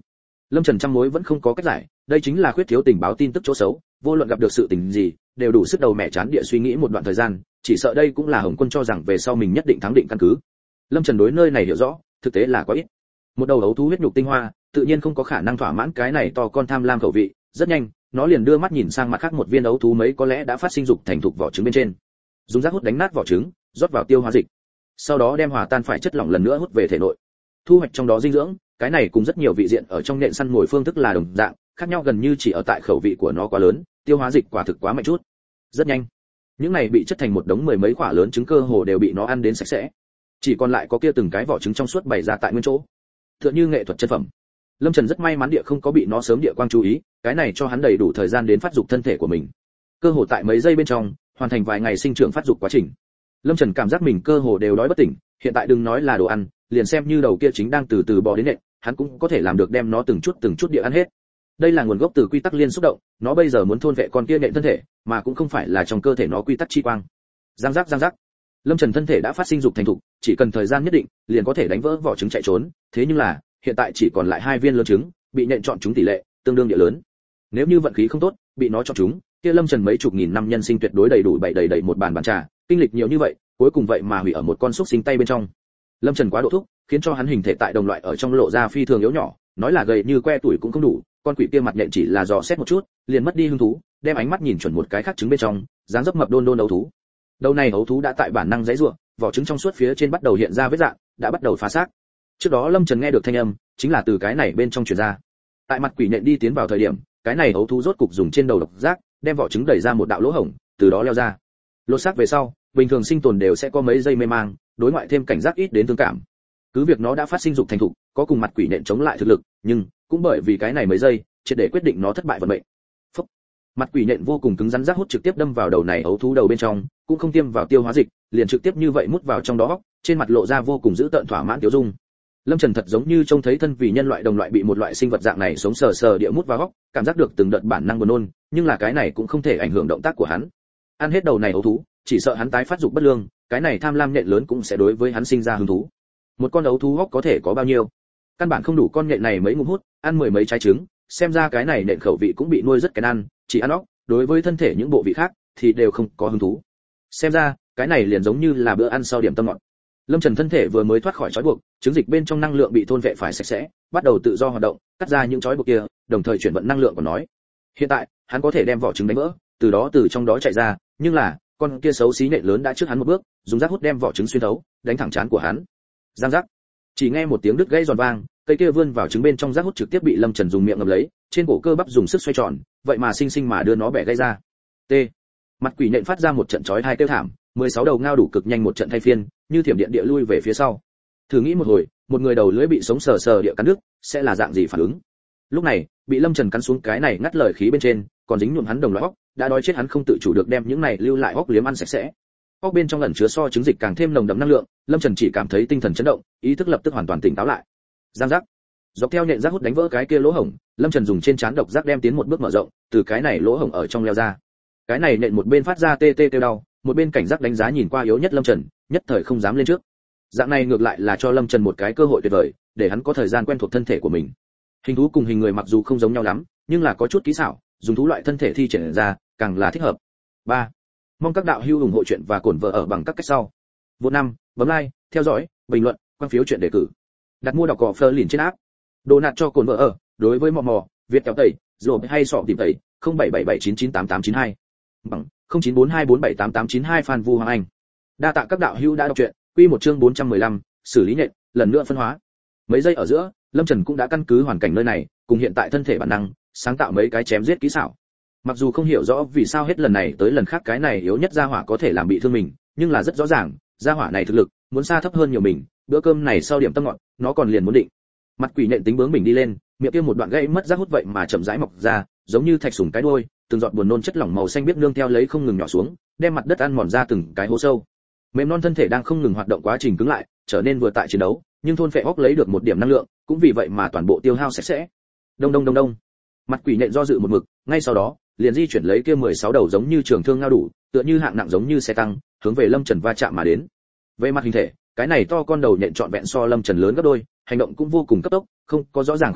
Lâm Trần trăm mối vẫn không có cách giải, đây chính là khuyết thiếu tình báo tin tức chỗ xấu, vô luận gặp được sự tình gì, đều đủ sức đầu mẹ chán địa suy nghĩ một đoạn thời gian, chỉ sợ đây cũng là Hồng Quân cho rằng về sau mình nhất định thắng định căn cứ. Lâm Trần đối nơi này hiểu rõ, thực tế là quá ít. Một đầu ấu thú huyết nhục tinh hoa, tự nhiên không có khả năng thỏa mãn cái này to con tham lam khẩu vị, rất nhanh, nó liền đưa mắt nhìn sang mặt khác một viên ấu thú mấy có lẽ đã phát sinh dục thành thục vỏ trứng bên trên. Dùng rác hút đánh nát vỏ trứng, rót vào tiêu hóa dịch. Sau đó đem hòa tan phải chất lỏng lần nữa hút về thể nội. Thu hoạch trong đó dinh dưỡng, cái này cùng rất nhiều vị diện ở trong nện săn mồi phương thức là đồng dạng, khác nhau gần như chỉ ở tại khẩu vị của nó quá lớn, tiêu hóa dịch quả thực quá mạnh chút. Rất nhanh, những này bị chất thành một đống mười mấy quả lớn trứng cơ hồ đều bị nó ăn đến sạch sẽ. Chỉ còn lại có kia từng cái vỏ trứng trong suốt bày ra tại nguyên chỗ. Tựa như nghệ thuật chân phẩm. Lâm Trần rất may mắn địa không có bị nó sớm địa quang chú ý, cái này cho hắn đầy đủ thời gian đến phát dục thân thể của mình. Cơ hồ tại mấy giây bên trong, hoàn thành vài ngày sinh trưởng phát dục quá trình. Lâm Trần cảm giác mình cơ hồ đều đói bất tỉnh, hiện tại đừng nói là đồ ăn, liền xem như đầu kia chính đang từ từ bò đến nện, hắn cũng có thể làm được đem nó từng chút từng chút địa ăn hết. Đây là nguồn gốc từ quy tắc liên xúc động, nó bây giờ muốn thôn vệ con kia nện thân thể, mà cũng không phải là trong cơ thể nó quy tắc chi quang. Giang giác giang giác. Lâm Trần thân thể đã phát sinh dục thành thục, chỉ cần thời gian nhất định, liền có thể đánh vỡ vỏ trứng chạy trốn, thế nhưng là, hiện tại chỉ còn lại hai viên lớn trứng, bị nện chọn chúng tỷ lệ tương đương địa lớn. Nếu như vận khí không tốt, bị nó chọn chúng, kia Lâm Trần mấy chục nghìn năm nhân sinh tuyệt đối đầy đủ bày đầy đầy một bàn bàn trà, kinh lịch nhiều như vậy, cuối cùng vậy mà hủy ở một con xúc sinh tay bên trong. Lâm Trần quá độ thúc, khiến cho hắn hình thể tại đồng loại ở trong lộ ra phi thường yếu nhỏ, nói là gầy như que tuổi cũng không đủ, con quỷ kia mặt nện chỉ là dò xét một chút, liền mất đi hứng thú, đem ánh mắt nhìn chuẩn một cái khác trứng bên trong, dáng dấp mập đôn đôn ấu thú. Đầu này ấu thú đã tại bản năng giãy giụa, vỏ trứng trong suốt phía trên bắt đầu hiện ra vết rạn, đã bắt đầu phá xác. Trước đó Lâm Trần nghe được thanh âm, chính là từ cái này bên trong truyền ra. Tại mặt quỷ nện đi tiến vào thời điểm, cái này ấu thú rốt cục dùng trên đầu độc giác, đem vỏ trứng đẩy ra một đạo lỗ hổng, từ đó leo ra. Lột xác về sau, bình thường sinh tồn đều sẽ có mấy giây mê mang, đối ngoại thêm cảnh giác ít đến thương cảm. Cứ việc nó đã phát sinh dục thành thục, có cùng mặt quỷ nện chống lại thực lực, nhưng cũng bởi vì cái này mấy giây, triệt để quyết định nó thất bại vận mệnh. Phốc. Mặt quỷ nện vô cùng cứng rắn rác hút trực tiếp đâm vào đầu này ấu thú đầu bên trong, cũng không tiêm vào tiêu hóa dịch, liền trực tiếp như vậy mút vào trong đó, trên mặt lộ ra vô cùng dữ tợn thỏa mãn tiêu dung. Lâm Trần thật giống như trông thấy thân vì nhân loại đồng loại bị một loại sinh vật dạng này sống sờ sờ địa mút vào góc, cảm giác được từng đợt bản năng buồn nôn, nhưng là cái này cũng không thể ảnh hưởng động tác của hắn. Ăn hết đầu này ấu thú, chỉ sợ hắn tái phát dục bất lương, cái này tham lam nhện lớn cũng sẽ đối với hắn sinh ra hứng thú. Một con ấu thú góc có thể có bao nhiêu? Căn bản không đủ con nhện này mấy ngụm hút, ăn mười mấy trái trứng, xem ra cái này nện khẩu vị cũng bị nuôi rất kén ăn, chỉ ăn óc, đối với thân thể những bộ vị khác thì đều không có hứng thú. Xem ra, cái này liền giống như là bữa ăn sau điểm tâm ngọt. Lâm Trần thân thể vừa mới thoát khỏi trói buộc, trứng dịch bên trong năng lượng bị thôn vệ phải sạch sẽ, bắt đầu tự do hoạt động, cắt ra những trói buộc kia, đồng thời chuyển vận năng lượng của nó. Hiện tại, hắn có thể đem vỏ trứng đánh vỡ, từ đó từ trong đó chạy ra, nhưng là, con kia xấu xí nện lớn đã trước hắn một bước, dùng rác hút đem vỏ trứng xuyên thấu, đánh thẳng trán của hắn. Giang giác. Chỉ nghe một tiếng đứt gãy giòn vang, cây kia vươn vào trứng bên trong rác hút trực tiếp bị Lâm Trần dùng miệng ngậm lấy, trên cổ cơ bắp dùng sức xoay tròn, vậy mà sinh sinh mà đưa nó bẻ gãy ra. T. Mặt quỷ nện phát ra một trận chói tai kêu thảm, mười sáu đầu ngao đủ cực nhanh một trận thay phiên, như thiểm điện địa lui về phía sau. Thử nghĩ một hồi, một người đầu lưỡi bị sống sờ sờ địa cắn đứt, sẽ là dạng gì phản ứng? Lúc này, bị Lâm Trần cắn xuống cái này ngắt lời khí bên trên, còn dính nhuộm hắn đồng loại óc, đã đói chết hắn không tự chủ được đem những này lưu lại óc liếm ăn sạch sẽ. Óc bên trong ẩn chứa so trứng dịch càng thêm nồng đậm năng lượng, Lâm Trần chỉ cảm thấy tinh thần chấn động, ý thức lập tức hoàn toàn tỉnh táo lại. Giang giác. Dọc theo nện rác hút đánh vỡ cái kia lỗ hổng, Lâm Trần dùng trên trán độc giác đem tiến một bước mở rộng, từ cái này lỗ hổng ở trong leo ra. Cái này nện một bên phát ra tê tê kêu đau, một bên cảnh giác đánh giá nhìn qua yếu nhất Lâm Trần, nhất thời không dám lên trước. Dạng này ngược lại là cho Lâm Trần một cái cơ hội tuyệt vời, để hắn có thời gian quen thuộc thân thể của mình. Hình thú cùng hình người mặc dù không giống nhau lắm, nhưng là có chút kỹ xảo, dùng thú loại thân thể thi triển ra, càng là thích hợp. ba. Mong các đạo hữu ủng hộ chuyện và cổn vợ ở bằng các cách sau. Vô năm, bấm like, theo dõi, bình luận, quan phiếu chuyện đề cử. Đặt mua đọc cỏ phơ liền trên app. Đồ nạt cho cổn vợ ở, đối với mò mò, Việt kéo tẩy, rồi hay sọ tìm tẩy, không bảy bảy bảy chín chín tám tám chín hai. Bằng không chín bốn hai bốn bảy tám tám chín hai Phan Vu Hoàng Anh. Đa tạ các đạo hữu đã đọc truyện, quy một chương bốn trăm mười lăm, xử lý nhện, lần nữa phân hóa. Mấy giây ở giữa, Lâm Trần cũng đã căn cứ hoàn cảnh nơi này, cùng hiện tại thân thể bản năng, sáng tạo mấy cái chém giết kỹ xảo. Mặc dù không hiểu rõ vì sao hết lần này tới lần khác cái này yếu nhất gia hỏa có thể làm bị thương mình, nhưng là rất rõ ràng, gia hỏa này thực lực muốn xa thấp hơn nhiều mình, bữa cơm này sau điểm tâm ngọt, nó còn liền muốn định. Mặt quỷ nện tính bướng mình đi lên, miệng kia một đoạn gãy mất rác hút vậy mà chậm rãi mọc ra, giống như thạch sủng cái đuôi, từng giọt buồn nôn chất lỏng màu xanh biết nương theo lấy không ngừng nhỏ xuống, đem mặt đất ăn mòn ra từng cái hố sâu. Mềm non thân thể đang không ngừng hoạt động quá trình cứng lại, trở nên vừa tại chiến đấu, nhưng thôn phệ óc lấy được một điểm năng lượng, cũng vì vậy mà toàn bộ tiêu hao sạch sẽ. Đông đông đông đông. Mặt quỷ nện do dự một mực, ngay sau đó, liền di chuyển lấy kia mười sáu đầu giống như trường thương ngao đủ, tựa như hạng nặng giống như xe tăng, hướng về Lâm Trần va chạm mà đến. Về mặt hình thể, cái này to con đầu nện trọn vẹn so Lâm Trần lớn gấp đôi, hành động cũng vô cùng cấp tốc, không có rõ ràng khuyết điểm,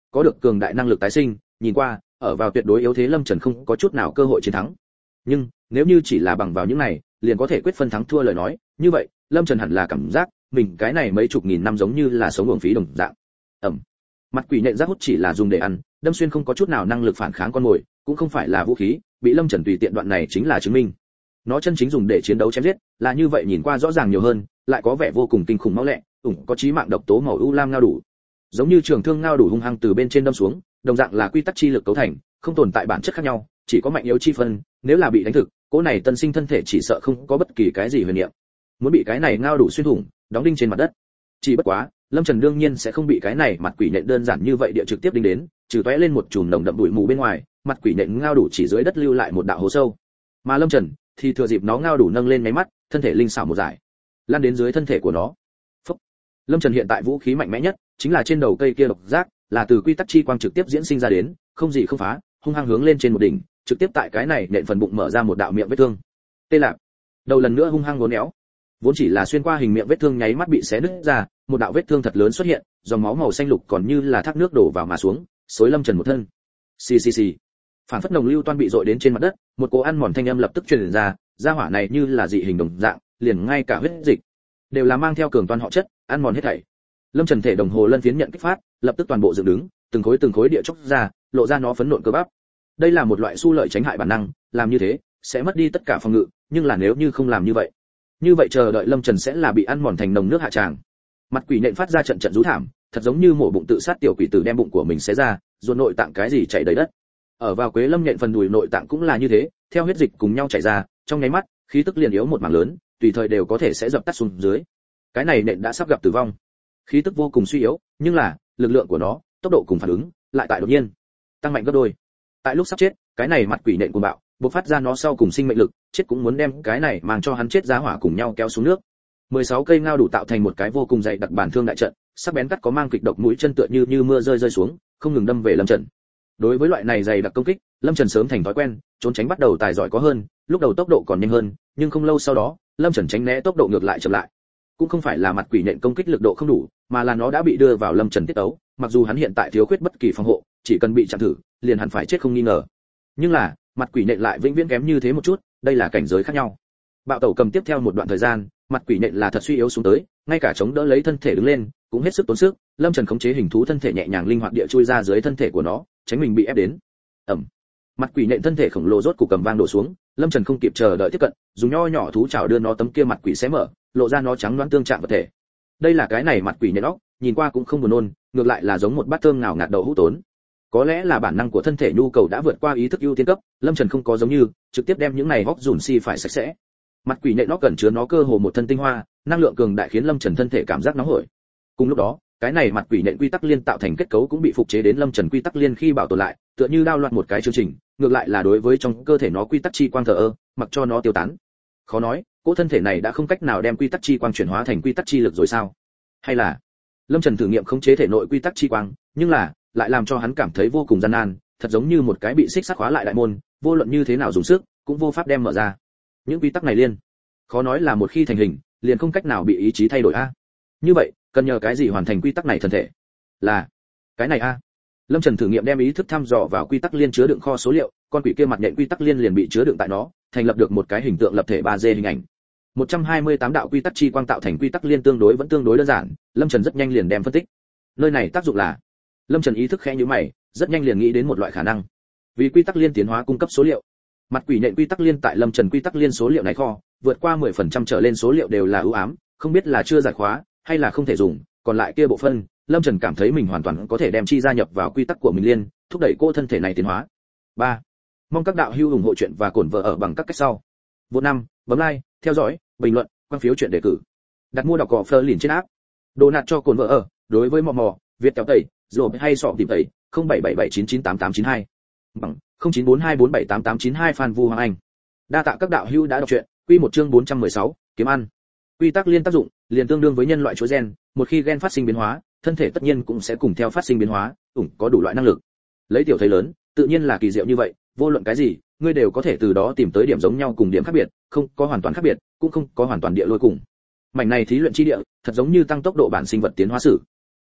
có được cường đại năng lực tái sinh, nhìn qua, ở vào tuyệt đối yếu thế Lâm Trần không có chút nào cơ hội chiến thắng. Nhưng, nếu như chỉ là bằng vào những này, liền có thể quyết phân thắng thua lời nói, như vậy, Lâm Trần hẳn là cảm giác, mình cái này mấy chục nghìn năm giống như là sống uổng phí đồng dạng. Ẩm. Mặt quỷ nện giác hút chỉ là dùng để ăn, đâm xuyên không có chút nào năng lực phản kháng con mồi, cũng không phải là vũ khí, bị Lâm Trần tùy tiện đoạn này chính là chứng minh. Nó chân chính dùng để chiến đấu chém giết, là như vậy nhìn qua rõ ràng nhiều hơn, lại có vẻ vô cùng kinh khủng máu lẹ, ủng có chí mạng độc tố màu u lam ngao đủ. Giống như trường thương ngao đủ hung hăng từ bên trên đâm xuống, đồng dạng là quy tắc chi lực cấu thành, không tồn tại bản chất khác nhau, chỉ có mạnh yếu chi phân, nếu là bị đánh thực, cỗ này tân sinh thân thể chỉ sợ không có bất kỳ cái gì huyền niệm. Muốn bị cái này ngao đủ xuyên thủng, đóng đinh trên mặt đất. Chỉ bất quá, Lâm Trần đương nhiên sẽ không bị cái này mặt quỷ nện đơn giản như vậy địa trực tiếp đinh đến, trừ tóe lên một chùm nồng đậm bụi mù bên ngoài, mặt quỷ nện ngao đủ chỉ dưới đất lưu lại một đạo hố sâu. Mà Lâm Trần thì thừa dịp nó ngao đủ nâng lên máy mắt, thân thể linh xảo một giải, lan đến dưới thân thể của nó. Phúc. Lâm Trần hiện tại vũ khí mạnh mẽ nhất chính là trên đầu cây kia độc giác, là từ quy tắc chi quang trực tiếp diễn sinh ra đến, không gì không phá, hung hăng hướng lên trên một đỉnh, trực tiếp tại cái này nện phần bụng mở ra một đạo miệng vết thương. Tê lạc. Đầu lần nữa hung hăng uốn éo. Vốn chỉ là xuyên qua hình miệng vết thương nháy mắt bị xé nứt ra, một đạo vết thương thật lớn xuất hiện, dòng máu màu xanh lục còn như là thác nước đổ vào mà xuống, xối Lâm Trần một thân. Xì xì xì. Phản phất nồng lưu toan bị dội đến trên mặt đất, một cỗ ăn mòn thanh âm lập tức truyền ra, gia hỏa này như là dị hình đồng dạng, liền ngay cả huyết dịch đều là mang theo cường toan họ chất, ăn mòn hết thảy. Lâm Trần thể đồng hồ lân phiến nhận kích phát, lập tức toàn bộ dựng đứng, từng khối từng khối địa chốc ra, lộ ra nó phấn nộn cơ bắp. Đây là một loại xu lợi tránh hại bản năng, làm như thế sẽ mất đi tất cả phòng ngự, nhưng là nếu như không làm như vậy, như vậy chờ đợi Lâm Trần sẽ là bị ăn mòn thành nồng nước hạ tràng. Mặt quỷ nện phát ra trận trận rú thảm, thật giống như mổ bụng tự sát tiểu quỷ tử đem bụng của mình xé ra, ruột nội tạng cái gì chảy đầy đất. Ở vào Quế Lâm nện phần đùi nội tạng cũng là như thế, theo huyết dịch cùng nhau chảy ra, trong nháy mắt, khí tức liền yếu một mảng lớn, tùy thời đều có thể sẽ dập tắt xuống dưới. Cái này nện đã sắp gặp tử vong. Khí tức vô cùng suy yếu, nhưng là, lực lượng của nó, tốc độ cùng phản ứng, lại tại đột nhiên tăng mạnh gấp đôi. Tại lúc sắp chết, cái này mặt quỷ nện cuồng bạo, bộc phát ra nó sau cùng sinh mệnh lực, chết cũng muốn đem cái này mang cho hắn chết giá hỏa cùng nhau kéo xuống nước. mười sáu cây ngao đủ tạo thành một cái vô cùng dày đặc bản thương đại trận, sắc bén cắt có mang kịch độc mũi chân tựa như như mưa rơi rơi xuống, không ngừng đâm về Lâm Trần. Đối với loại này dày đặc công kích, Lâm Trần sớm thành thói quen, trốn tránh bắt đầu tài giỏi có hơn, lúc đầu tốc độ còn nhanh hơn, nhưng không lâu sau đó, Lâm Trần tránh né tốc độ ngược lại chậm lại. Cũng không phải là mặt quỷ nện công kích lực độ không đủ, mà là nó đã bị đưa vào Lâm Trần tiết tấu, mặc dù hắn hiện tại thiếu khuyết bất kỳ phòng hộ, chỉ cần bị chạm thử, liền hẳn phải chết không nghi ngờ. Nhưng là, mặt quỷ nện lại vĩnh viễn kém như thế một chút, đây là cảnh giới khác nhau. Bạo tẩu cầm tiếp theo một đoạn thời gian, mặt quỷ nện là thật suy yếu xuống tới, ngay cả chống đỡ lấy thân thể đứng lên, cũng hết sức tốn sức. Lâm Trần khống chế hình thú thân thể nhẹ nhàng linh hoạt địa chui ra dưới thân thể của nó, tránh mình bị ép đến. Ẩm. Mặt quỷ nện thân thể khổng lồ rốt cục cầm vang đổ xuống, Lâm Trần không kịp chờ đợi tiếp cận, dùng nho nhỏ thú chảo đưa nó tấm kia mặt quỷ xé mở, lộ ra nó trắng loáng tương trạng vật thể. Đây là cái này mặt quỷ nện óc, nhìn qua cũng không buồn nôn, ngược lại là giống một bát thơm ngào ngạt đậu hũ tốn. Có lẽ là bản năng của thân thể nhu cầu đã vượt qua ý thức ưu tiên cấp, Lâm Trần không có giống như trực tiếp đem những này hóc dùn si phải sạch sẽ. Mặt quỷ nện nó cần chứa nó cơ hồ một thân tinh hoa, năng lượng cường đại khiến Lâm Trần thân thể cảm giác nóng hổi. Cùng lúc đó, cái này mặt quỷ nện quy tắc liên tạo thành kết cấu cũng bị phục chế đến Lâm Trần quy tắc liên khi bảo tồn lại, tựa như đao loạn một cái chương trình, ngược lại là đối với trong cơ thể nó quy tắc chi quang thờ ơ, mặc cho nó tiêu tán. Khó nói, cỗ thân thể này đã không cách nào đem quy tắc chi quang chuyển hóa thành quy tắc chi lực rồi sao? Hay là Lâm Trần thử nghiệm khống chế thể nội quy tắc chi quang, nhưng là lại làm cho hắn cảm thấy vô cùng gian nan, thật giống như một cái bị xích sắt khóa lại đại môn, vô luận như thế nào dùng sức, cũng vô pháp đem mở ra. Những quy tắc này liên, khó nói là một khi thành hình, liền không cách nào bị ý chí thay đổi a. Như vậy, cần nhờ cái gì hoàn thành quy tắc này thân thể? Là cái này a. Lâm Trần thử nghiệm đem ý thức thăm dò vào quy tắc liên chứa đựng kho số liệu, con quỷ kia mặt nhện quy tắc liên liền bị chứa đựng tại nó, thành lập được một cái hình tượng lập thể ba D hình ảnh. một trăm hai mươi tám đạo quy tắc chi quang tạo thành quy tắc liên tương đối vẫn tương đối đơn giản, Lâm Trần rất nhanh liền đem phân tích. Nơi này tác dụng là, Lâm Trần ý thức khẽ nhíu mày, rất nhanh liền nghĩ đến một loại khả năng. Vì quy tắc liên tiến hóa cung cấp số liệu, mặt quỷ nện quy tắc liên tại Lâm Trần quy tắc liên số liệu này kho, vượt qua mười phần trăm trở lên số liệu đều là ưu ám, không biết là chưa giải khóa hay là không thể dùng, còn lại kia bộ phân, Lâm Trần cảm thấy mình hoàn toàn có thể đem chi gia nhập vào quy tắc của mình liên, thúc đẩy cô thân thể này tiến hóa. ba. Mong các đạo hữu ủng hộ chuyện và cổn vợ ở bằng các cách sau. Vô năm, bấm like, theo dõi, bình luận, quan phiếu chuyện đề cử. Đặt mua đọc cỏ Fleur liền trên app. Đồ nạt cho cồn vợ ở, đối với mò mò, Việt kéo tẩy, rồi hay sọ tìm tẩy, không bảy bảy bảy chín chín tám tám chín hai. Bằng không chín bốn hai bốn bảy tám tám chín hai Phan Vu Hoàng Anh. Đa tạ các đạo hữu đã đọc truyện, quy một chương bốn trăm mười sáu, kiếm ăn. Quy tắc liên tác dụng, liền tương đương với nhân loại chuỗi gen, một khi gen phát sinh biến hóa, thân thể tất nhiên cũng sẽ cùng theo phát sinh biến hóa, ủng có đủ loại năng lực. Lấy tiểu thấy lớn, tự nhiên là kỳ diệu như vậy, vô luận cái gì, ngươi đều có thể từ đó tìm tới điểm giống nhau cùng điểm khác biệt, không có hoàn toàn khác biệt, cũng không có hoàn toàn địa lôi cùng. Mảnh này thí luyện chi địa, thật giống như tăng tốc độ bản sinh vật tiến hóa sử.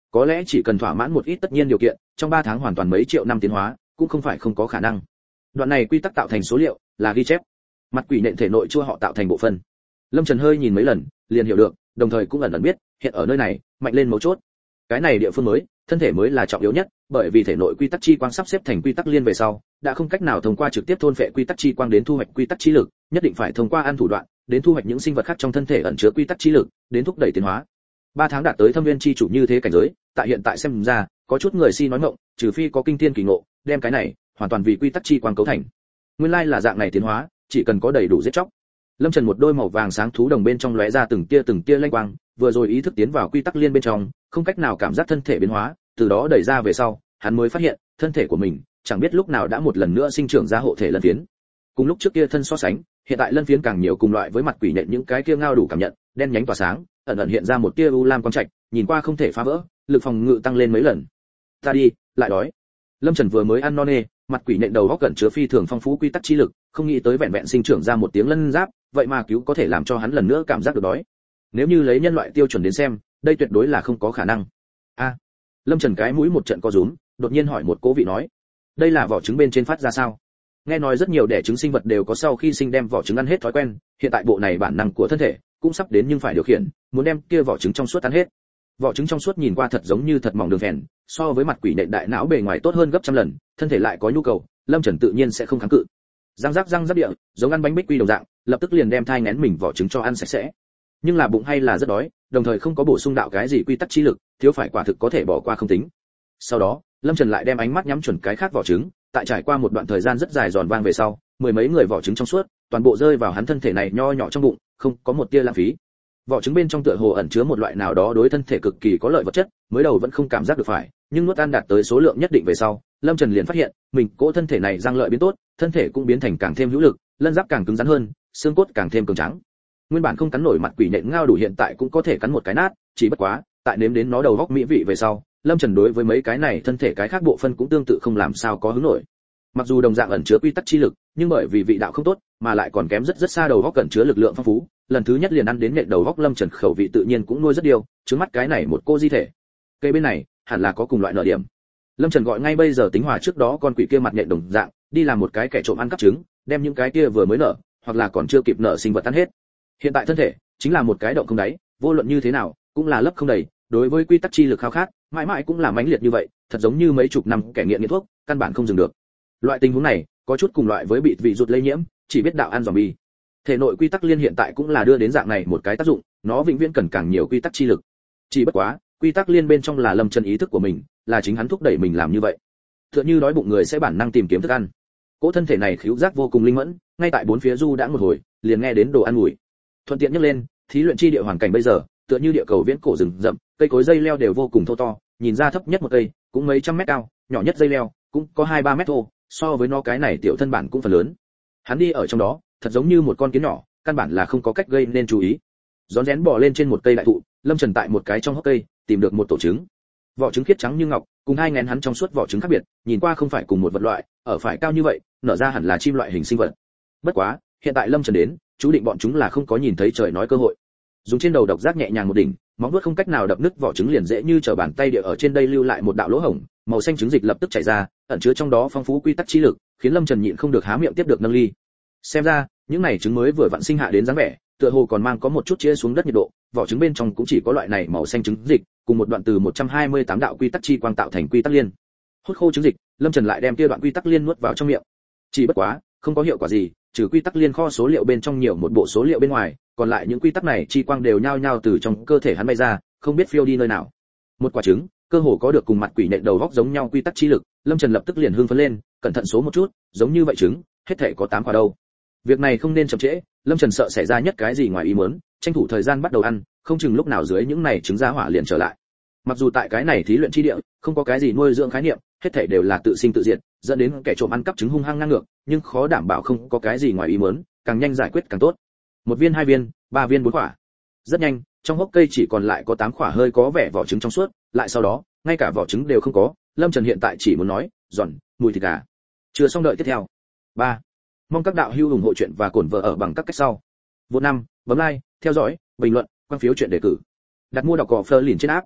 Có lẽ chỉ cần thỏa mãn một ít tất nhiên điều kiện, trong ba tháng hoàn toàn mấy triệu năm tiến hóa, cũng không phải không có khả năng. Đoạn này quy tắc tạo thành số liệu, là ghi chép. Mặt quỷ nện thể nội chua họ tạo thành bộ phận. Lâm Trần hơi nhìn mấy lần, liền hiểu được, đồng thời cũng ẩn ẩn biết, hiện ở nơi này, mạnh lên mấu chốt. Cái này địa phương mới, thân thể mới là trọng yếu nhất, bởi vì thể nội quy tắc chi quang sắp xếp thành quy tắc liên về sau, đã không cách nào thông qua trực tiếp thôn phệ quy tắc chi quang đến thu hoạch quy tắc chi lực, nhất định phải thông qua ăn thủ đoạn, đến thu hoạch những sinh vật khác trong thân thể ẩn chứa quy tắc chi lực, đến thúc đẩy tiến hóa. Ba tháng đạt tới thâm viên chi chủ như thế cảnh giới, tại hiện tại xem ra, có chút người si nói ngọng, trừ phi có kinh thiên kỳ ngộ, đem cái này hoàn toàn vì quy tắc chi quang cấu thành. Nguyên lai là dạng này tiến hóa, chỉ cần có đầy đủ giết chóc. Lâm Trần một đôi màu vàng sáng thú đồng bên trong lóe ra từng tia từng tia lanh quang, vừa rồi ý thức tiến vào quy tắc liên bên trong, không cách nào cảm giác thân thể biến hóa, từ đó đẩy ra về sau, hắn mới phát hiện, thân thể của mình chẳng biết lúc nào đã một lần nữa sinh trưởng ra hộ thể lân phiến. Cùng lúc trước kia thân so sánh, hiện tại lân phiến càng nhiều cùng loại với mặt quỷ nện những cái kia ngao đủ cảm nhận, đen nhánh tỏa sáng, ẩn ẩn hiện ra một tia u lam quang trạch, nhìn qua không thể phá vỡ, lực phòng ngự tăng lên mấy lần. Ta đi, lại đói. Lâm Trần vừa mới ăn no nê, mặt quỷ nện đầu góc cẩn chứa phi thường phong phú quy tắc chi lực, không nghĩ tới vẹn vẹn sinh trưởng ra một tiếng lân giáp, vậy mà cứu có thể làm cho hắn lần nữa cảm giác được đói. Nếu như lấy nhân loại tiêu chuẩn đến xem, đây tuyệt đối là không có khả năng. A. Lâm Trần cái mũi một trận co rúm, đột nhiên hỏi một cố vị nói, đây là vỏ trứng bên trên phát ra sao? Nghe nói rất nhiều đẻ trứng sinh vật đều có sau khi sinh đem vỏ trứng ăn hết thói quen, hiện tại bộ này bản năng của thân thể cũng sắp đến nhưng phải điều khiển, muốn đem kia vỏ trứng trong suốt ăn hết. Vỏ trứng trong suốt nhìn qua thật giống như thật mỏng đường phèn, so với mặt quỷ nện đại não bề ngoài tốt hơn gấp trăm lần, thân thể lại có nhu cầu, Lâm Trần tự nhiên sẽ không kháng cự. Răng rắc răng rắc địa, giống ăn bánh bích quy đồng dạng, lập tức liền đem thai nghén mình vỏ trứng cho ăn sạch sẽ. Nhưng là bụng hay là rất đói, đồng thời không có bổ sung đạo cái gì quy tắc chi lực, thiếu phải quả thực có thể bỏ qua không tính. Sau đó, Lâm Trần lại đem ánh mắt nhắm chuẩn cái khác vỏ trứng, tại trải qua một đoạn thời gian rất dài giòn vang về sau, mười mấy người vỏ trứng trong suốt, toàn bộ rơi vào hắn thân thể này nho nhỏ trong bụng, không có một tia lãng phí. Vỏ trứng bên trong tựa hồ ẩn chứa một loại nào đó đối thân thể cực kỳ có lợi vật chất, mới đầu vẫn không cảm giác được phải, nhưng nuốt ăn đạt tới số lượng nhất định về sau, Lâm Trần liền phát hiện, mình cỗ thân thể này răng lợi biến tốt, thân thể cũng biến thành càng thêm hữu lực, lân giáp càng cứng rắn hơn, xương cốt càng thêm cường tráng. Nguyên bản không cắn nổi mặt quỷ nện ngao đủ hiện tại cũng có thể cắn một cái nát, chỉ bất quá, tại nếm đến nó đầu góc mỹ vị về sau, Lâm Trần đối với mấy cái này thân thể cái khác bộ phân cũng tương tự không làm sao có hứng nổi. Mặc dù đồng dạng ẩn chứa quy tắc chi lực, nhưng bởi vì vị đạo không tốt, mà lại còn kém rất rất xa đầu góc ẩn chứa lực lượng phong phú, lần thứ nhất liền ăn đến nện đầu góc Lâm Trần khẩu vị tự nhiên cũng nuôi rất điều, trước mắt cái này một cô di thể. Cây bên này, hẳn là có cùng loại nợ điểm. Lâm Trần gọi ngay bây giờ tính hòa trước đó con quỷ kia mặt nện đồng dạng, đi làm một cái kẻ trộm ăn cắp trứng, đem những cái kia vừa mới nở, hoặc là còn chưa kịp nở sinh vật ăn hết. Hiện tại thân thể chính là một cái động không đáy, vô luận như thế nào, cũng là lấp không đầy, đối với quy tắc chi lực khao khát, mãi mãi cũng là mãnh liệt như vậy, thật giống như mấy chục năm kẻ nghiện nghiện thuốc, căn bản không dừng được. Loại tình huống này, có chút cùng loại với bị vị rụt lây nhiễm, chỉ biết đạo ăn zombie. Thể nội quy tắc liên hiện tại cũng là đưa đến dạng này một cái tác dụng, nó vĩnh viễn cần càng nhiều quy tắc chi lực. Chỉ bất quá, quy tắc liên bên trong là Lâm Trần ý thức của mình, là chính hắn thúc đẩy mình làm như vậy. Tựa như đói bụng người sẽ bản năng tìm kiếm thức ăn. Cỗ thân thể này khứu giác vô cùng linh mẫn, ngay tại bốn phía du đã một hồi, liền nghe đến đồ ăn mùi. Thuận tiện nhấc lên, thí luyện chi địa hoàn cảnh bây giờ, tựa như địa cầu viễn cổ rừng rậm, cây cối dây leo đều vô cùng thô to, nhìn ra thấp nhất một cây cũng mấy trăm mét cao, nhỏ nhất dây leo cũng có hai ba mét thô, so với nó cái này tiểu thân bản cũng phần lớn. Hắn đi ở trong đó, thật giống như một con kiến nhỏ, căn bản là không có cách gây nên chú ý. Rón rén bò lên trên một cây đại thụ, Lâm Trần tại một cái trong hốc cây tìm được một tổ trứng. Vỏ trứng khiết trắng như ngọc, cùng hai ngén hắn trong suốt vỏ trứng khác biệt, nhìn qua không phải cùng một vật loại, ở phải cao như vậy, nở ra hẳn là chim loại hình sinh vật. Bất quá, hiện tại Lâm Trần đến, chú định bọn chúng là không có nhìn thấy trời nói cơ hội. Dùng trên đầu độc giác nhẹ nhàng một đỉnh, móng vuốt không cách nào đập nứt vỏ trứng liền dễ như trở bàn tay địa ở trên đây lưu lại một đạo lỗ hổng, màu xanh trứng dịch lập tức chảy ra, ẩn chứa trong đó phong phú quy tắc chi lực, khiến Lâm Trần nhịn không được há miệng tiếp được nâng ly. Xem ra, những này trứng mới vừa vặn sinh hạ đến dáng vẻ, tựa hồ còn mang có một chút chia xuống đất nhiệt độ, vỏ trứng bên trong cũng chỉ có loại này màu xanh trứng dịch, cùng một đoạn từ một trăm hai mươi tám đạo quy tắc chi quang tạo thành quy tắc liên. Hút khô trứng dịch, Lâm Trần lại đem kia đoạn quy tắc liên nuốt vào trong miệng. Chỉ bất quá, không có hiệu quả gì, trừ quy tắc liên kho số liệu bên trong nhiều một bộ số liệu bên ngoài, còn lại những quy tắc này chi quang đều nhao nhao từ trong cơ thể hắn bay ra, không biết phiêu đi nơi nào. Một quả trứng, cơ hồ có được cùng mặt quỷ nện đầu góc giống nhau quy tắc chi lực, Lâm Trần lập tức liền hưng phấn lên, cẩn thận số một chút, giống như vậy trứng, hết thảy có tám quả đâu. Việc này không nên chậm trễ, Lâm Trần sợ xảy ra nhất cái gì ngoài ý muốn, tranh thủ thời gian bắt đầu ăn, không chừng lúc nào dưới những này trứng ra hỏa liền trở lại. Mặc dù tại cái này thí luyện chi địa, không có cái gì nuôi dưỡng khái niệm, hết thảy đều là tự sinh tự diệt, dẫn đến kẻ trộm ăn cắp trứng hung hăng ngang ngược, nhưng khó đảm bảo không có cái gì ngoài ý muốn, càng nhanh giải quyết càng tốt. Một viên, hai viên, ba viên, bốn quả. Rất nhanh, trong hốc cây chỉ còn lại có tám quả hơi có vẻ vỏ trứng trong suốt, lại sau đó, ngay cả vỏ trứng đều không có, Lâm Trần hiện tại chỉ muốn nói, giòn, mùi thịt gà. Chưa xong đợi tiếp theo. ba. Mong các đạo hữu ủng hộ chuyện và cổn vợ ở bằng các cách sau. Vô năm, bấm like, theo dõi, bình luận, quan phiếu chuyện đề cử. Đặt mua đọc cỏ Fleur liền trên app.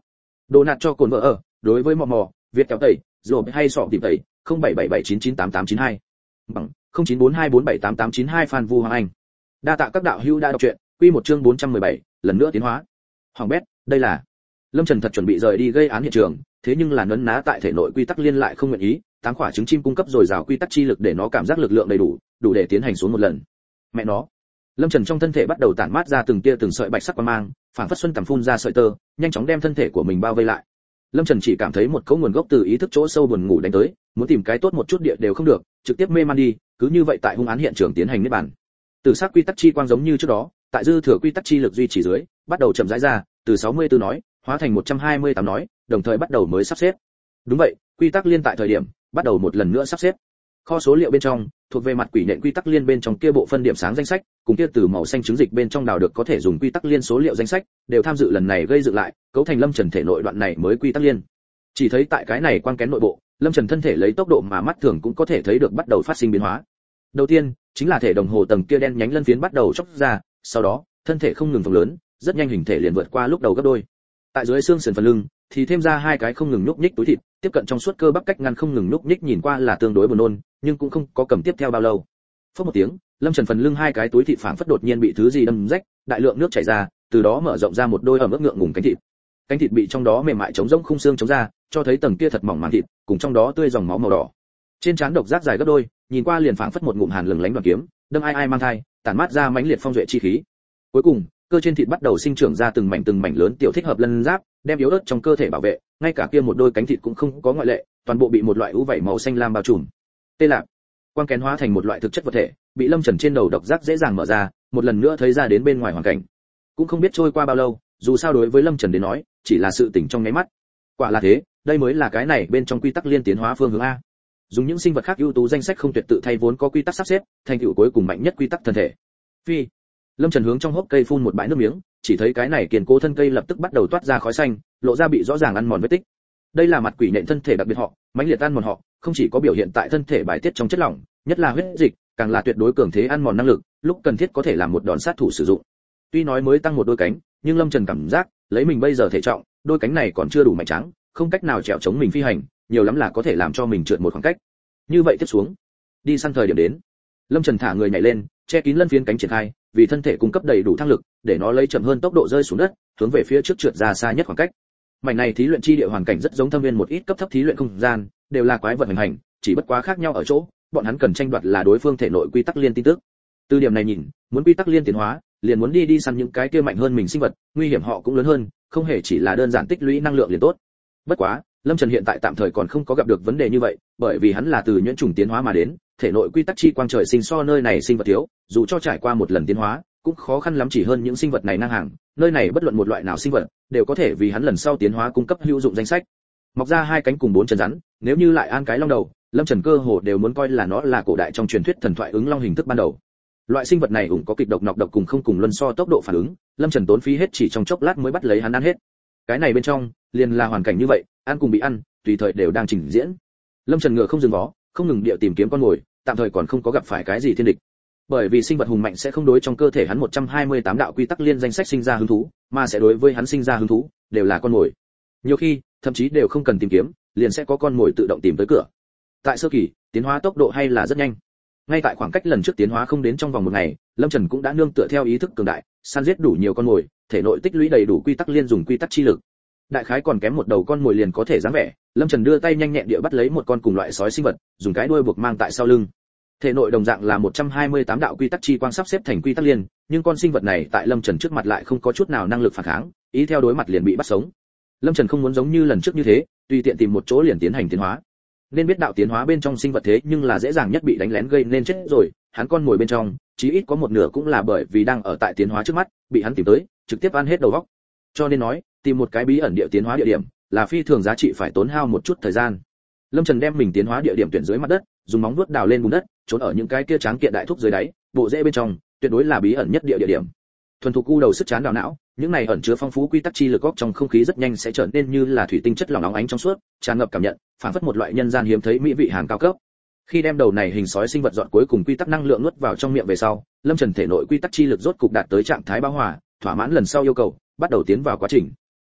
Đồ nạt cho cồn vợ ở, đối với mò mò, Việt kéo tẩy, rồi hay sọ tìm tẩy, không bảy bảy bảy chín chín tám tám chín hai. Bằng không chín bốn hai bốn bảy tám tám chín hai Phan Vu Hoàng Anh. Đa tạ các đạo hữu đã đọc truyện, quy một chương bốn trăm mười bảy, lần nữa tiến hóa. Hoàng bét, đây là. Lâm Trần thật chuẩn bị rời đi gây án hiện trường, thế nhưng là nấn ná tại thể nội quy tắc liên lại không nguyện ý, tám quả trứng chim cung cấp rồi rào quy tắc chi lực để nó cảm giác lực lượng đầy đủ, đủ để tiến hành xuống một lần. Mẹ nó. Lâm Trần trong thân thể bắt đầu tản mát ra từng tia từng sợi bạch sắc quang mang, phảng phất xuân tầm phun ra sợi tơ, nhanh chóng đem thân thể của mình bao vây lại. Lâm Trần chỉ cảm thấy một cấu nguồn gốc từ ý thức chỗ sâu buồn ngủ đánh tới, muốn tìm cái tốt một chút địa đều không được, trực tiếp mê man đi, cứ như vậy tại hung án hiện trường tiến hành niết bàn. Từ sắc quy tắc chi quang giống như trước đó, tại dư thừa quy tắc chi lực duy trì dưới, bắt đầu chậm rãi ra, từ sáu mươi tư nói, hóa thành một trăm hai mươi tám nói, đồng thời bắt đầu mới sắp xếp. Đúng vậy, quy tắc liên tại thời điểm, bắt đầu một lần nữa sắp xếp. Kho số liệu bên trong, thuộc về mặt quỷ nện quy tắc liên bên trong kia bộ phân điểm sáng danh sách, cùng kia từ màu xanh trứng dịch bên trong đào được có thể dùng quy tắc liên số liệu danh sách, đều tham dự lần này gây dựng lại, cấu thành Lâm Trần thể nội đoạn này mới quy tắc liên. Chỉ thấy tại cái này quang kén nội bộ, Lâm Trần thân thể lấy tốc độ mà mắt thường cũng có thể thấy được bắt đầu phát sinh biến hóa. Đầu tiên, chính là thể đồng hồ tầng kia đen nhánh lân phiến bắt đầu chóc ra, sau đó, thân thể không ngừng phồng lớn, rất nhanh hình thể liền vượt qua lúc đầu gấp đôi. Tại dưới xương sườn phần lưng, thì thêm ra hai cái không ngừng nhúc nhích túi thịt, tiếp cận trong suốt cơ bắp cách ngăn không ngừng nhúc nhích nhìn qua là tương đối buồn nôn, nhưng cũng không có cầm tiếp theo bao lâu. Phốc một tiếng, Lâm Trần phần lưng hai cái túi thịt phảng phất đột nhiên bị thứ gì đâm rách, đại lượng nước chảy ra, từ đó mở rộng ra một đôi ẩm ướt ngượng ngùng cánh thịt. Cánh thịt bị trong đó mềm mại chống rỗng khung xương chống ra, cho thấy tầng kia thật mỏng màng thịt, cùng trong đó tươi dòng máu màu đỏ. Trên trán độc giác dài gấp đôi, nhìn qua liền phảng phất một ngụm hàn lừng lánh đoàn kiếm, đâm ai ai mang thai, tản mát ra mãnh liệt phong duệ chi khí. Cuối cùng, cơ trên thịt bắt đầu sinh trưởng ra từng mảnh từng mảnh lớn tiểu thích hợp lân giáp, đem yếu ớt trong cơ thể bảo vệ, ngay cả kia một đôi cánh thịt cũng không có ngoại lệ, toàn bộ bị một loại ưu vảy màu xanh lam bao trùm. Tê lạc, quang kén hóa thành một loại thực chất vật thể, bị Lâm Trần trên đầu độc giác dễ dàng mở ra, một lần nữa thấy ra đến bên ngoài hoàn cảnh. Cũng không biết trôi qua bao lâu, dù sao đối với Lâm Trần đến nói, chỉ là sự tỉnh trong nháy mắt. Quả là thế, đây mới là cái này bên trong quy tắc liên tiến hóa phương hướng a. Dùng những sinh vật khác ưu tú danh sách không tuyệt tự thay vốn có quy tắc sắp xếp, thành tựu cuối cùng mạnh nhất quy tắc thân thể. Phi. Lâm Trần hướng trong hốc cây phun một bãi nước miếng, chỉ thấy cái này kiên cố thân cây lập tức bắt đầu toát ra khói xanh, lộ ra bị rõ ràng ăn mòn vết tích. Đây là mặt quỷ nện thân thể đặc biệt họ, mãnh liệt ăn mòn họ, không chỉ có biểu hiện tại thân thể bài tiết trong chất lỏng, nhất là huyết dịch, càng là tuyệt đối cường thế ăn mòn năng lực, lúc cần thiết có thể làm một đòn sát thủ sử dụng. Tuy nói mới tăng một đôi cánh, nhưng Lâm Trần cảm giác, lấy mình bây giờ thể trọng, đôi cánh này còn chưa đủ mạnh tráng, không cách nào trèo chống mình phi hành, nhiều lắm là có thể làm cho mình trượt một khoảng cách. Như vậy tiếp xuống, đi săn thời điểm đến. Lâm Trần thả người nhảy lên, che kín lân phiến cánh triển khai, vì thân thể cung cấp đầy đủ thăng lực, để nó lấy chậm hơn tốc độ rơi xuống đất, hướng về phía trước trượt ra xa nhất khoảng cách. Mảnh này thí luyện chi địa hoàn cảnh rất giống thâm viên một ít cấp thấp thí luyện không gian, đều là quái vật hành hành, chỉ bất quá khác nhau ở chỗ, bọn hắn cần tranh đoạt là đối phương thể nội quy tắc liên tin tức. Từ điểm này nhìn, muốn quy tắc liên tiến hóa, liền muốn đi đi săn những cái kia mạnh hơn mình sinh vật, nguy hiểm họ cũng lớn hơn, không hề chỉ là đơn giản tích lũy năng lượng liền tốt. Bất quá, Lâm Trần hiện tại tạm thời còn không có gặp được vấn đề như vậy, bởi vì hắn là từ nhuyễn trùng tiến hóa mà đến, thể nội quy tắc chi quang trời sinh so nơi này sinh vật thiếu, dù cho trải qua một lần tiến hóa, cũng khó khăn lắm chỉ hơn những sinh vật này năng hàng, nơi này bất luận một loại nào sinh vật, đều có thể vì hắn lần sau tiến hóa cung cấp hữu dụng danh sách. Mọc ra hai cánh cùng bốn chân rắn, nếu như lại an cái long đầu, Lâm Trần cơ hồ đều muốn coi là nó là cổ đại trong truyền thuyết thần thoại ứng long hình thức ban đầu. Loại sinh vật này ủng có kịch độc nọc độc cùng không cùng luân so tốc độ phản ứng, Lâm Trần tốn phí hết chỉ trong chốc lát mới bắt lấy hắn ăn hết. Cái này bên trong, liền là hoàn cảnh như vậy, ăn cùng bị ăn, tùy thời đều đang trình diễn. Lâm Trần ngựa không dừng vó, không ngừng địa tìm kiếm con mồi, tạm thời còn không có gặp phải cái gì thiên địch. Bởi vì sinh vật hùng mạnh sẽ không đối trong cơ thể hắn một trăm hai mươi tám đạo quy tắc liên danh sách sinh ra hứng thú, mà sẽ đối với hắn sinh ra hứng thú, đều là con mồi. Nhiều khi, thậm chí đều không cần tìm kiếm, liền sẽ có con mồi tự động tìm tới cửa. Tại sơ kỳ, tiến hóa tốc độ hay là rất nhanh. Ngay tại khoảng cách lần trước tiến hóa không đến trong vòng một ngày, Lâm Trần cũng đã nương tựa theo ý thức cường đại, săn giết đủ nhiều con mồi, thể nội tích lũy đầy đủ quy tắc liên dùng quy tắc chi lực. Đại khái còn kém một đầu con mồi liền có thể dáng vẻ, Lâm Trần đưa tay nhanh nhẹn địa bắt lấy một con cùng loại sói sinh vật, dùng cái đuôi buộc mang tại sau lưng. Thể nội đồng dạng là một trăm hai mươi tám đạo quy tắc chi quang sắp xếp thành quy tắc liên, nhưng con sinh vật này tại Lâm Trần trước mặt lại không có chút nào năng lực phản kháng, ý theo đối mặt liền bị bắt sống. Lâm Trần không muốn giống như lần trước như thế, tùy tiện tìm một chỗ liền tiến hành tiến hóa. Nên biết đạo tiến hóa bên trong sinh vật thế nhưng là dễ dàng nhất bị đánh lén gây nên chết rồi, hắn con mồi bên trong, chí ít có một nửa cũng là bởi vì đang ở tại tiến hóa trước mắt, bị hắn tìm tới, trực tiếp ăn hết đầu óc. Cho nên nói, tìm một cái bí ẩn địa tiến hóa địa điểm, là phi thường giá trị phải tốn hao một chút thời gian. Lâm Trần đem mình tiến hóa địa điểm tuyển dưới mặt đất, dùng móng vuốt đào lên bùn đất, trốn ở những cái kia tráng kiện đại thúc dưới đáy, bộ rễ bên trong, tuyệt đối là bí ẩn nhất địa địa điểm. Thuần thục cu đầu sức chán đào não, những này ẩn chứa phong phú quy tắc chi lực góc trong không khí rất nhanh sẽ trở nên như là thủy tinh chất lỏng óng ánh trong suốt, tràn ngập cảm nhận, phản phất một loại nhân gian hiếm thấy mỹ vị hàng cao cấp. Khi đem đầu này hình sói sinh vật dọn cuối cùng quy tắc năng lượng nuốt vào trong miệng về sau, Lâm Trần thể nội quy tắc chi lực rốt cục đạt tới trạng thái bão hòa, thỏa mãn lần sau yêu cầu, bắt đầu tiến vào quá trình.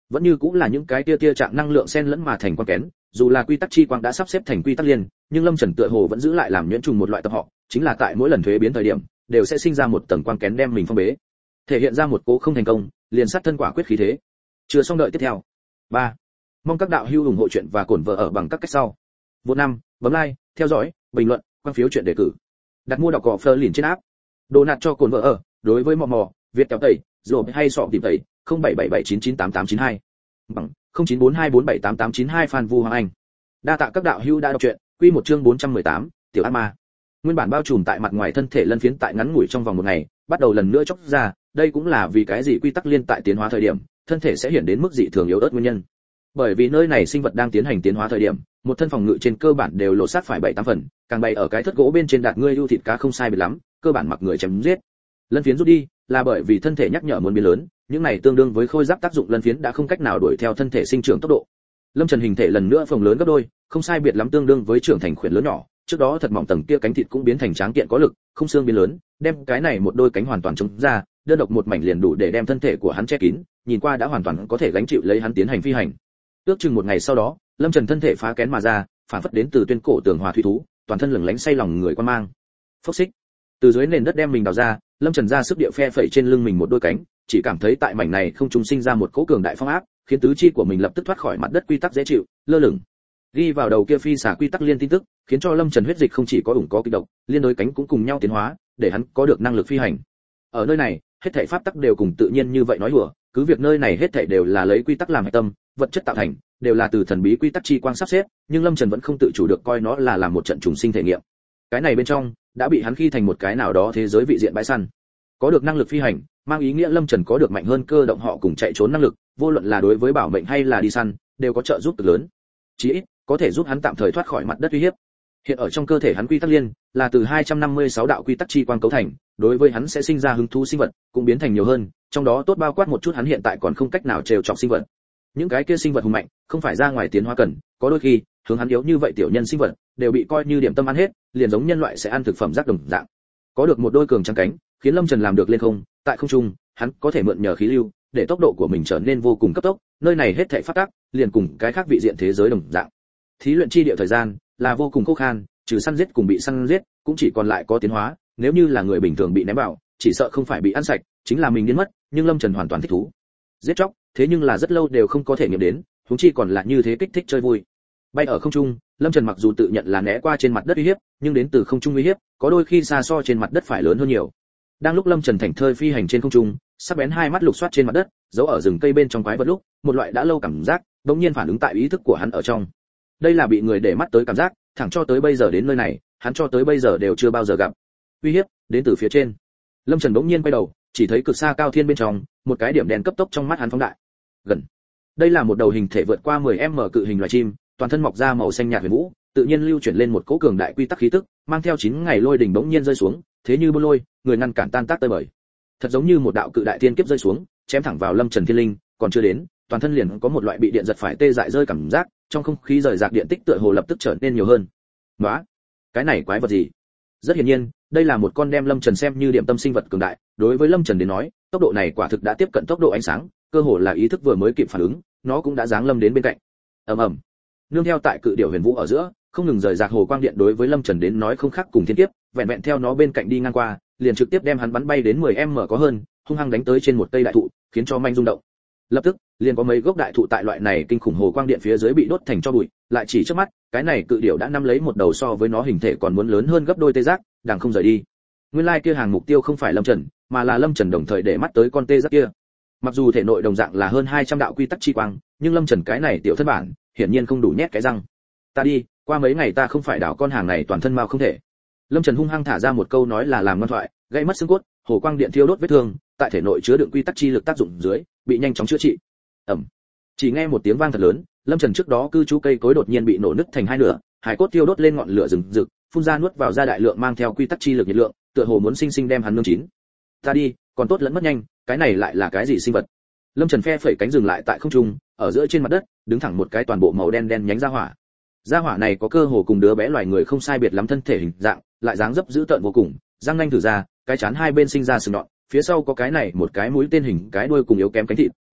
vẫn như cũng là những cái tia tia trạng năng lượng xen lẫn mà thành quang kén, dù là quy tắc chi quang đã sắp xếp thành quy tắc liên, nhưng Lâm Trần tựa hồ vẫn giữ lại làm nhuyễn trùng một loại tập họ, chính là tại mỗi lần thuế biến thời điểm, đều sẽ sinh ra một tầng quang kén đem mình phong bế, thể hiện ra một cố không thành công, liền sát thân quả quyết khí thế. Chưa xong, đợi tiếp theo. ba. Mong các đạo hữu ủng hộ chuyện và cổn vợ ở bằng các cách sau. Vô năm, bấm like, theo dõi, bình luận, quan phiếu chuyện đề cử. Đặt mua đọc cỏ Fleur liền trên app. Đồ nạt cho cồn vợ ở, đối với mò mò, Việt kéo tẩy, rồi hay sọ tìm tẩy, không bảy bảy bảy chín chín tám tám chín hai. Bằng không chín bốn hai bốn bảy tám tám chín hai Phan Vu Hoàng Anh. Đa tạ các đạo hữu đã đọc truyện, quy một chương bốn trăm mười tám, tiểu ác ma. Nguyên bản bao trùm tại mặt ngoài thân thể lân phiến tại ngắn ngủi trong vòng một ngày, bắt đầu lần nữa chóc ra, đây cũng là vì cái gì quy tắc liên tại tiến hóa thời điểm, thân thể sẽ hiện đến mức dị thường yếu ớt nguyên nhân. Bởi vì nơi này sinh vật đang tiến hành tiến hóa thời điểm, một thân phòng ngự trên cơ bản đều lộ sát phải bảy tám phần, càng bày ở cái thất gỗ bên trên đạt ngươi ưu thịt cá không sai biệt lắm, cơ bản mặc người chém giết. Lân phiến rút đi, là bởi vì thân thể nhắc nhở muốn biến lớn, những này tương đương với khôi giáp tác dụng lân phiến đã không cách nào đuổi theo thân thể sinh trưởng tốc độ. Lâm Trần hình thể lần nữa phồng lớn gấp đôi, không sai biệt lắm tương đương với trưởng thành khuyển lớn nhỏ, trước đó thật mỏng tầng kia cánh thịt cũng biến thành tráng kiện có lực, không xương biến lớn, đem cái này một đôi cánh hoàn toàn chống ra, đơn độc một mảnh liền đủ để đem thân thể của hắn che kín, nhìn qua đã hoàn toàn có thể gánh chịu lấy hắn tiến hành phi hành. Ước chừng một ngày sau đó, Lâm Trần thân thể phá kén mà ra, phản phất đến từ tuyên cổ tường hòa thủy thú, toàn thân lừng lánh say lòng người quan mang. Phốc xích, từ dưới nền đất đem mình đào ra, Lâm Trần ra sức địa phe phẩy trên lưng mình một đôi cánh, chỉ cảm thấy tại mảnh này không trung sinh ra một cỗ cường đại phong áp, khiến tứ chi của mình lập tức thoát khỏi mặt đất quy tắc dễ chịu, lơ lửng. Ghi vào đầu kia phi xả quy tắc liên tin tức, khiến cho Lâm Trần huyết dịch không chỉ có ủng có kịch độc, liên đối cánh cũng cùng nhau tiến hóa, để hắn có được năng lực phi hành. Ở nơi này, hết thảy pháp tắc đều cùng tự nhiên như vậy nói hùa, cứ việc nơi này hết thảy đều là lấy quy tắc làm hệ tâm, vật chất tạo thành, đều là từ thần bí quy tắc chi quang sắp xếp, nhưng Lâm Trần vẫn không tự chủ được coi nó là làm một trận trùng sinh thể nghiệm. Cái này bên trong đã bị hắn khi thành một cái nào đó thế giới vị diện bãi săn. Có được năng lực phi hành, mang ý nghĩa Lâm Trần có được mạnh hơn cơ động họ cùng chạy trốn năng lực, vô luận là đối với bảo mệnh hay là đi săn, đều có trợ giúp cực lớn. Chí ít, có thể giúp hắn tạm thời thoát khỏi mặt đất uy hiếp. Hiện ở trong cơ thể hắn quy tắc liên là từ hai trăm năm mươi sáu đạo quy tắc chi quang cấu thành, đối với hắn sẽ sinh ra hứng thú sinh vật, cũng biến thành nhiều hơn, trong đó tốt bao quát một chút hắn hiện tại còn không cách nào trêu chọc sinh vật. Những cái kia sinh vật hùng mạnh, không phải ra ngoài tiến hóa cần, có đôi khi, hướng hắn yếu như vậy tiểu nhân sinh vật, đều bị coi như điểm tâm ăn hết, liền giống nhân loại sẽ ăn thực phẩm rác đồng dạng. Có được một đôi cường trắng cánh, khiến Lâm Trần làm được lên không, tại không trung, hắn có thể mượn nhờ khí lưu, để tốc độ của mình trở nên vô cùng cấp tốc, nơi này hết thảy phát tác, liền cùng cái khác vị diện thế giới đồng dạng. Thí luyện chi địa thời gian là vô cùng khô khan, trừ săn giết cùng bị săn giết, cũng chỉ còn lại có tiến hóa, nếu như là người bình thường bị ném vào, chỉ sợ không phải bị ăn sạch, chính là mình điên mất, nhưng Lâm Trần hoàn toàn thích thú. Giết chóc, thế nhưng là rất lâu đều không có thể nghiệm đến, huống chi còn là như thế kích thích chơi vui. Bay ở không trung, Lâm Trần mặc dù tự nhận là né qua trên mặt đất uy hiếp, nhưng đến từ không trung uy hiếp, có đôi khi xa so trên mặt đất phải lớn hơn nhiều. Đang lúc Lâm Trần thảnh thơi phi hành trên không trung, sắc bén hai mắt lục soát trên mặt đất, giấu ở rừng cây bên trong quái vật lúc, một loại đã lâu cảm giác, đột nhiên phản ứng tại ý thức của hắn ở trong. Đây là bị người để mắt tới cảm giác, thẳng cho tới bây giờ đến nơi này, hắn cho tới bây giờ đều chưa bao giờ gặp. Uy hiếp đến từ phía trên. Lâm Trần bỗng nhiên quay đầu, chỉ thấy cực xa cao thiên bên trong, một cái điểm đèn cấp tốc trong mắt hắn phóng đại. Gần. Đây là một đầu hình thể vượt qua mười mét cự hình loài chim, toàn thân mọc ra màu xanh nhạt huyền vũ, tự nhiên lưu chuyển lên một cỗ cường đại quy tắc khí tức, mang theo chín ngày lôi đỉnh bỗng nhiên rơi xuống, thế như bô lôi, người ngăn cản tan tác tơi bời. Thật giống như một đạo cự đại thiên kiếp rơi xuống, chém thẳng vào Lâm Trần Thiên Linh, còn chưa đến, toàn thân liền có một loại bị điện giật phải tê dại rơi cảm giác, trong không khí rời rạc điện tích tựa hồ lập tức trở nên nhiều hơn. Nóa, cái này quái vật gì? Rất hiển nhiên, đây là một con đem Lâm Trần xem như điểm tâm sinh vật cường đại, đối với Lâm Trần đến nói, tốc độ này quả thực đã tiếp cận tốc độ ánh sáng, cơ hồ là ý thức vừa mới kịp phản ứng, nó cũng đã giáng lâm đến bên cạnh. Ầm ầm. Nương theo tại cự điểu huyền vũ ở giữa, không ngừng rời rạc hồ quang điện đối với Lâm Trần đến nói không khác cùng thiên kiếp, vẹn vẹn theo nó bên cạnh đi ngang qua, liền trực tiếp đem hắn bắn bay đến mười mét có hơn, hung hăng đánh tới trên một cây đại thụ, khiến cho manh rung động. Lập tức, liền có mấy gốc đại thụ tại loại này kinh khủng hồ quang điện phía dưới bị đốt thành tro bụi, lại chỉ trước mắt, cái này cự điểu đã nắm lấy một đầu so với nó hình thể còn muốn lớn hơn gấp đôi tê giác, đang không rời đi. Nguyên lai kia hàng mục tiêu không phải Lâm Trần, mà là Lâm Trần đồng thời để mắt tới con tê giác kia. Mặc dù thể nội đồng dạng là hơn hai trăm đạo quy tắc chi quang, nhưng Lâm Trần cái này tiểu thân bản, hiển nhiên không đủ nhét cái răng. Ta đi, qua mấy ngày ta không phải đảo con hàng này toàn thân mau không thể. Lâm Trần hung hăng thả ra một câu nói là làm ngoan thoại, gây mất xương cốt, hồ quang điện thiêu đốt vết thương, tại thể nội chứa đựng quy tắc chi lực tác dụng dưới, bị nhanh chóng chữa trị. Ầm. Chỉ nghe một tiếng vang thật lớn, Lâm Trần trước đó cư trú cây cối đột nhiên bị nổ nứt thành hai nửa, hải cốt thiêu đốt lên ngọn lửa rừng rực, phun ra nuốt vào ra đại lượng mang theo quy tắc chi lực nhiệt lượng, tựa hồ muốn sinh sinh đem hắn nướng chín. Ta đi, còn tốt lẫn mất nhanh, cái này lại là cái gì sinh vật? Lâm Trần phe phẩy cánh dừng lại tại không trung, ở giữa trên mặt đất, đứng thẳng một cái toàn bộ màu đen đen nhánh gia hỏa. Gia hỏa này có cơ hồ cùng đứa bé loài người không sai biệt lắm thân thể hình dạng, lại dáng dấp dữ tợn vô cùng, răng nanh thử ra, cái chán hai bên sinh ra sừng nhọn, phía sau có cái này một cái mũi tên hình cái đuôi cùng yếu kém cánh thịt,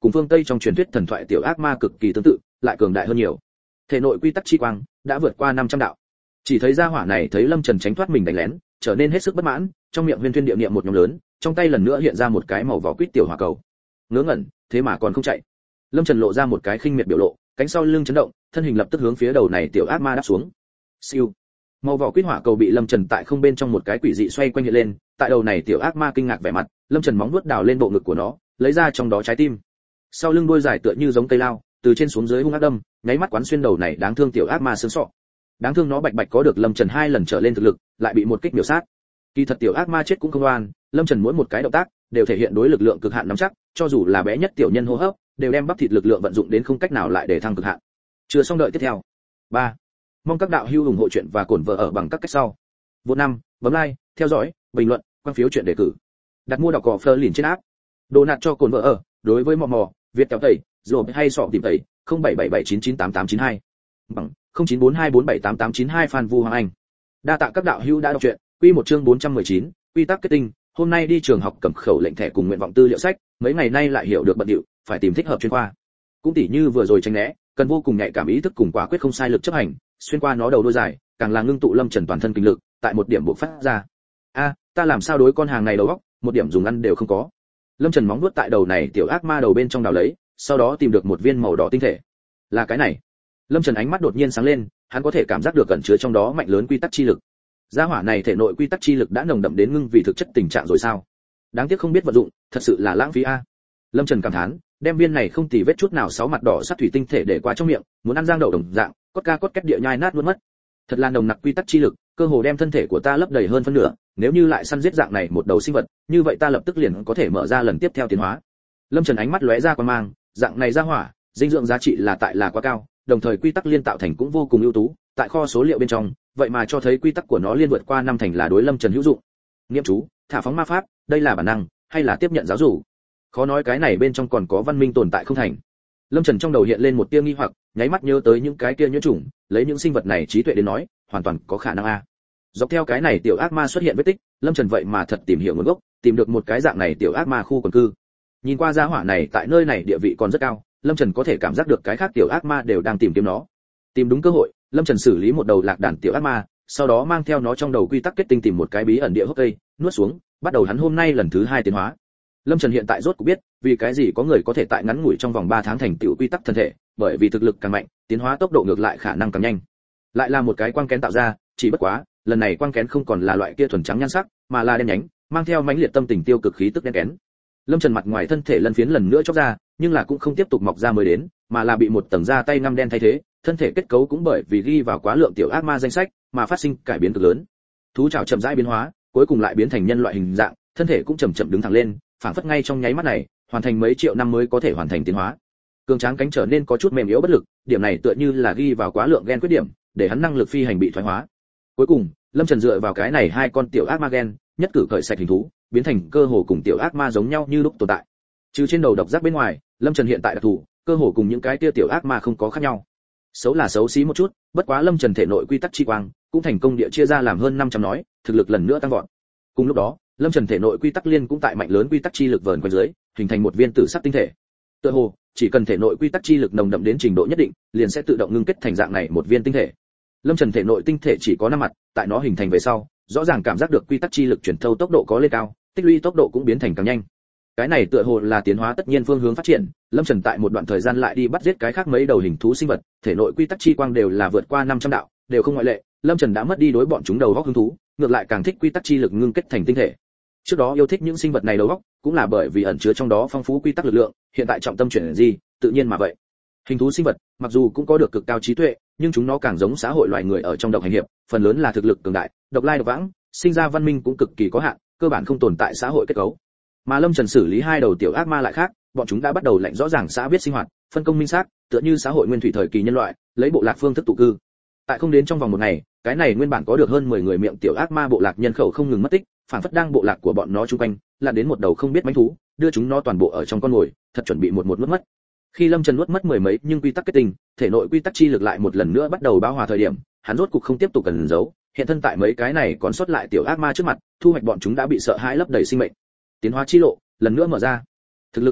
cùng phương Tây trong truyền thuyết thần thoại tiểu ác ma cực kỳ tương tự, lại cường đại hơn nhiều. Thể nội quy tắc chi quang đã vượt qua năm trăm đạo. Chỉ thấy gia hỏa này thấy Lâm Trần tránh thoát mình đánh lén, trở nên hết sức bất mãn, trong miệng huyên thuyên điệu niệm một nhóm lớn, trong tay lần nữa hiện ra một cái màu vỏ quýt tiểu hỏa cầu. Ngớ ngẩn, thế mà còn không chạy. Lâm Trần lộ ra một cái khinh miệt biểu lộ, cánh sau lưng chấn động, thân hình lập tức hướng phía đầu này tiểu ác ma đáp xuống. Siêu. Màu vỏ quýt hỏa cầu bị Lâm Trần tại không bên trong một cái quỷ dị xoay quanh hiện lên, tại đầu này tiểu ác ma kinh ngạc vẻ mặt, Lâm Trần móng vuốt đào lên bộ ngực của nó, lấy ra trong đó trái tim. Sau lưng đuôi dài tựa như giống cây lao, từ trên xuống dưới hung ác đâm, nháy mắt quán xuyên đầu này đáng thương tiểu ác ma xương sọ. Đáng thương nó bạch bạch có được Lâm Trần hai lần trở lên thực lực, lại bị một kích miểu sát. Kỳ thật tiểu ác ma chết cũng không oan, Lâm Trần mỗi một cái động tác đều thể hiện đối lực lượng cực hạn nắm chắc, cho dù là bé nhất tiểu nhân hô hấp, đều đem bắp thịt lực lượng vận dụng đến không cách nào lại để thăng cực hạn. Chưa xong đợi tiếp theo. ba. Mong các đạo hữu ủng hộ chuyện và cổn vợ ở bằng các cách sau. Vô năm, bấm like, theo dõi, bình luận, quan phiếu chuyện đề cử. Đặt mua đọc cỏ Fleur liền trên app. Đồ nạt cho cồn vợ ở, đối với mò mò, Việt kéo tẩy, rồi hay sọ tìm tẩy, không bảy bảy bảy chín chín tám tám chín hai. Bằng không chín bốn hai bốn bảy tám tám chín hai Phan Vu Hoàng Anh. Đa tạ các đạo hữu đã đọc truyện, quy một chương bốn trăm mười chín, quy tắc kết tinh, hôm nay đi trường học cầm khẩu lệnh thẻ cùng nguyện vọng tư liệu sách, mấy ngày nay lại hiểu được bận điệu, phải tìm thích hợp chuyên khoa. Cũng tỉ như vừa rồi tránh né, cần vô cùng nhạy cảm ý thức cùng quả quyết không sai lực chấp hành, xuyên qua nó đầu đuôi dài, càng là ngưng tụ Lâm Trần toàn thân kinh lực, tại một điểm bộc phát ra. A, ta làm sao đối con hàng này đầu óc, một điểm dùng ăn đều không có. Lâm Trần móng nuốt tại đầu này tiểu ác ma đầu bên trong đào lấy, sau đó tìm được một viên màu đỏ tinh thể. Là cái này. Lâm Trần ánh mắt đột nhiên sáng lên, hắn có thể cảm giác được cẩn chứa trong đó mạnh lớn quy tắc chi lực. Gia hỏa này thể nội quy tắc chi lực đã nồng đậm đến ngưng vì thực chất tình trạng rồi sao? Đáng tiếc không biết vận dụng, thật sự là lãng phí a. Lâm Trần cảm thán, đem viên này không tì vết chút nào sáu mặt đỏ sắt thủy tinh thể để qua trong miệng, muốn ăn giang đậu đồng dạng, cốt ca cốt két địa nhai nát luôn mất. Thật là nồng nặc quy tắc chi lực, cơ hồ đem thân thể của ta lấp đầy hơn phân nửa, nếu như lại săn giết dạng này một đầu sinh vật, như vậy ta lập tức liền có thể mở ra lần tiếp theo tiến hóa. Lâm Trần ánh mắt lóe ra quan mang, dạng này ra hỏa, dinh dưỡng giá trị là tại là quá cao, đồng thời quy tắc liên tạo thành cũng vô cùng ưu tú, tại kho số liệu bên trong, vậy mà cho thấy quy tắc của nó liên vượt qua năm thành là đối Lâm Trần hữu dụng. Niệm chú, thả phóng ma pháp, đây là bản năng, hay là tiếp nhận giáo dục? Khó nói cái này bên trong còn có văn minh tồn tại không thành. Lâm Trần trong đầu hiện lên một tia nghi hoặc, nháy mắt nhớ tới những cái kia nhuyễn chủng, lấy những sinh vật này trí tuệ đến nói, hoàn toàn có khả năng a. Dọc theo cái này tiểu ác ma xuất hiện vết tích, Lâm Trần vậy mà thật tìm hiểu nguồn gốc, tìm được một cái dạng này tiểu ác ma khu quần cư. Nhìn qua gia hỏa này tại nơi này địa vị còn rất cao, Lâm Trần có thể cảm giác được cái khác tiểu ác ma đều đang tìm kiếm nó. Tìm đúng cơ hội, Lâm Trần xử lý một đầu lạc đàn tiểu ác ma, sau đó mang theo nó trong đầu quy tắc kết tinh tìm một cái bí ẩn địa hốc cây, nuốt xuống, bắt đầu hắn hôm nay lần thứ hai tiến hóa. Lâm Trần hiện tại rốt cuộc biết, vì cái gì có người có thể tại ngắn ngủi trong vòng ba tháng thành tựu quy tắc thân thể, bởi vì thực lực càng mạnh, tiến hóa tốc độ ngược lại khả năng càng nhanh. Lại là một cái quang kén tạo ra, chỉ bất quá, lần này quang kén không còn là loại kia thuần trắng nhan sắc, mà là đen nhánh, mang theo mãnh liệt tâm tình tiêu cực khí tức đen kén. Lâm Trần mặt ngoài thân thể lân phiến lần nữa chóc ra, nhưng là cũng không tiếp tục mọc ra mới đến, mà là bị một tầng da tay ngăm đen thay thế, thân thể kết cấu cũng bởi vì ghi vào quá lượng tiểu ác ma danh sách, mà phát sinh cải biến cực lớn. Thú trảo chậm rãi biến hóa, cuối cùng lại biến thành nhân loại hình dạng, thân thể cũng chậm chậm đứng thẳng lên, phảng phất ngay trong nháy mắt này, hoàn thành mấy triệu năm mới có thể hoàn thành tiến hóa. Cường tráng cánh trở nên có chút mềm yếu bất lực, điểm này tựa như là ghi vào quá lượng gen khuyết điểm, để hắn năng lực phi hành bị thoái hóa. Cuối cùng, Lâm Trần dựa vào cái này hai con tiểu ác ma gen, nhất cử cởi sạch hình thú, biến thành cơ hồ cùng tiểu ác ma giống nhau như lúc tồn tại. Trừ trên đầu độc giác bên ngoài, Lâm Trần hiện tại đặc thù, cơ hồ cùng những cái kia tiểu ác ma không có khác nhau. Xấu là xấu xí một chút, bất quá Lâm Trần thể nội quy tắc chi quang cũng thành công địa chia ra làm hơn năm trăm nói, thực lực lần nữa tăng vọt. Cùng lúc đó, Lâm Trần thể nội quy tắc liên cũng tại mạnh lớn quy tắc chi lực vờn quanh dưới, hình thành một viên tử sắc tinh thể. Tựa hồ, chỉ cần thể nội quy tắc chi lực nồng đậm đến trình độ nhất định, liền sẽ tự động ngưng kết thành dạng này một viên tinh thể. Lâm Trần thể nội tinh thể chỉ có năm mặt, tại nó hình thành về sau, rõ ràng cảm giác được quy tắc chi lực chuyển thâu tốc độ có lên cao, tích lũy tốc độ cũng biến thành càng nhanh. Cái này tựa hồ là tiến hóa tất nhiên phương hướng phát triển, Lâm Trần tại một đoạn thời gian lại đi bắt giết cái khác mấy đầu hình thú sinh vật, thể nội quy tắc chi quang đều là vượt qua năm trăm đạo, đều không ngoại lệ, Lâm Trần đã mất đi đối bọn chúng đầu óc hứng thú, ngược lại càng thích quy tắc chi lực ngưng kết thành tinh thể. Trước đó yêu thích những sinh vật này đầu óc, cũng là bởi vì ẩn chứa trong đó phong phú quy tắc lực lượng, hiện tại trọng tâm chuyển gì, tự nhiên mà vậy. Hình thú sinh vật, mặc dù cũng có được cực cao trí tuệ, nhưng chúng nó càng giống xã hội loài người ở trong độc hành hiệp, phần lớn là thực lực cường đại, độc lai độc vãng, sinh ra văn minh cũng cực kỳ có hạn, cơ bản không tồn tại xã hội kết cấu. Mà Lâm Trần xử lý hai đầu tiểu ác ma lại khác, bọn chúng đã bắt đầu lạnh rõ ràng xã biết sinh hoạt, phân công minh xác, tựa như xã hội nguyên thủy thời kỳ nhân loại, lấy bộ lạc phương thức tụ cư. Tại không đến trong vòng một ngày, cái này nguyên bản có được hơn mười người miệng tiểu ác ma bộ lạc nhân khẩu không ngừng mất tích, phản phất đang bộ lạc của bọn nó chung quanh, là đến một đầu không biết mãnh thú, đưa chúng nó toàn bộ ở trong con mồi, thật chuẩn bị một một nuốt mất. Khi Lâm Trần nuốt mất mười mấy nhưng quy tắc kết tinh, thể nội quy tắc chi lực lại một lần nữa bắt đầu bão hòa thời điểm, hắn rốt cục không tiếp tục cần giấu, hiện thân tại mấy cái này còn sót lại tiểu ác ma trước mặt, thu hoạch bọn chúng đã bị sợ hãi lấp đầy sinh mệnh. Tiến hóa chi lộ lần nữa mở ra. Thực lực càng mạnh,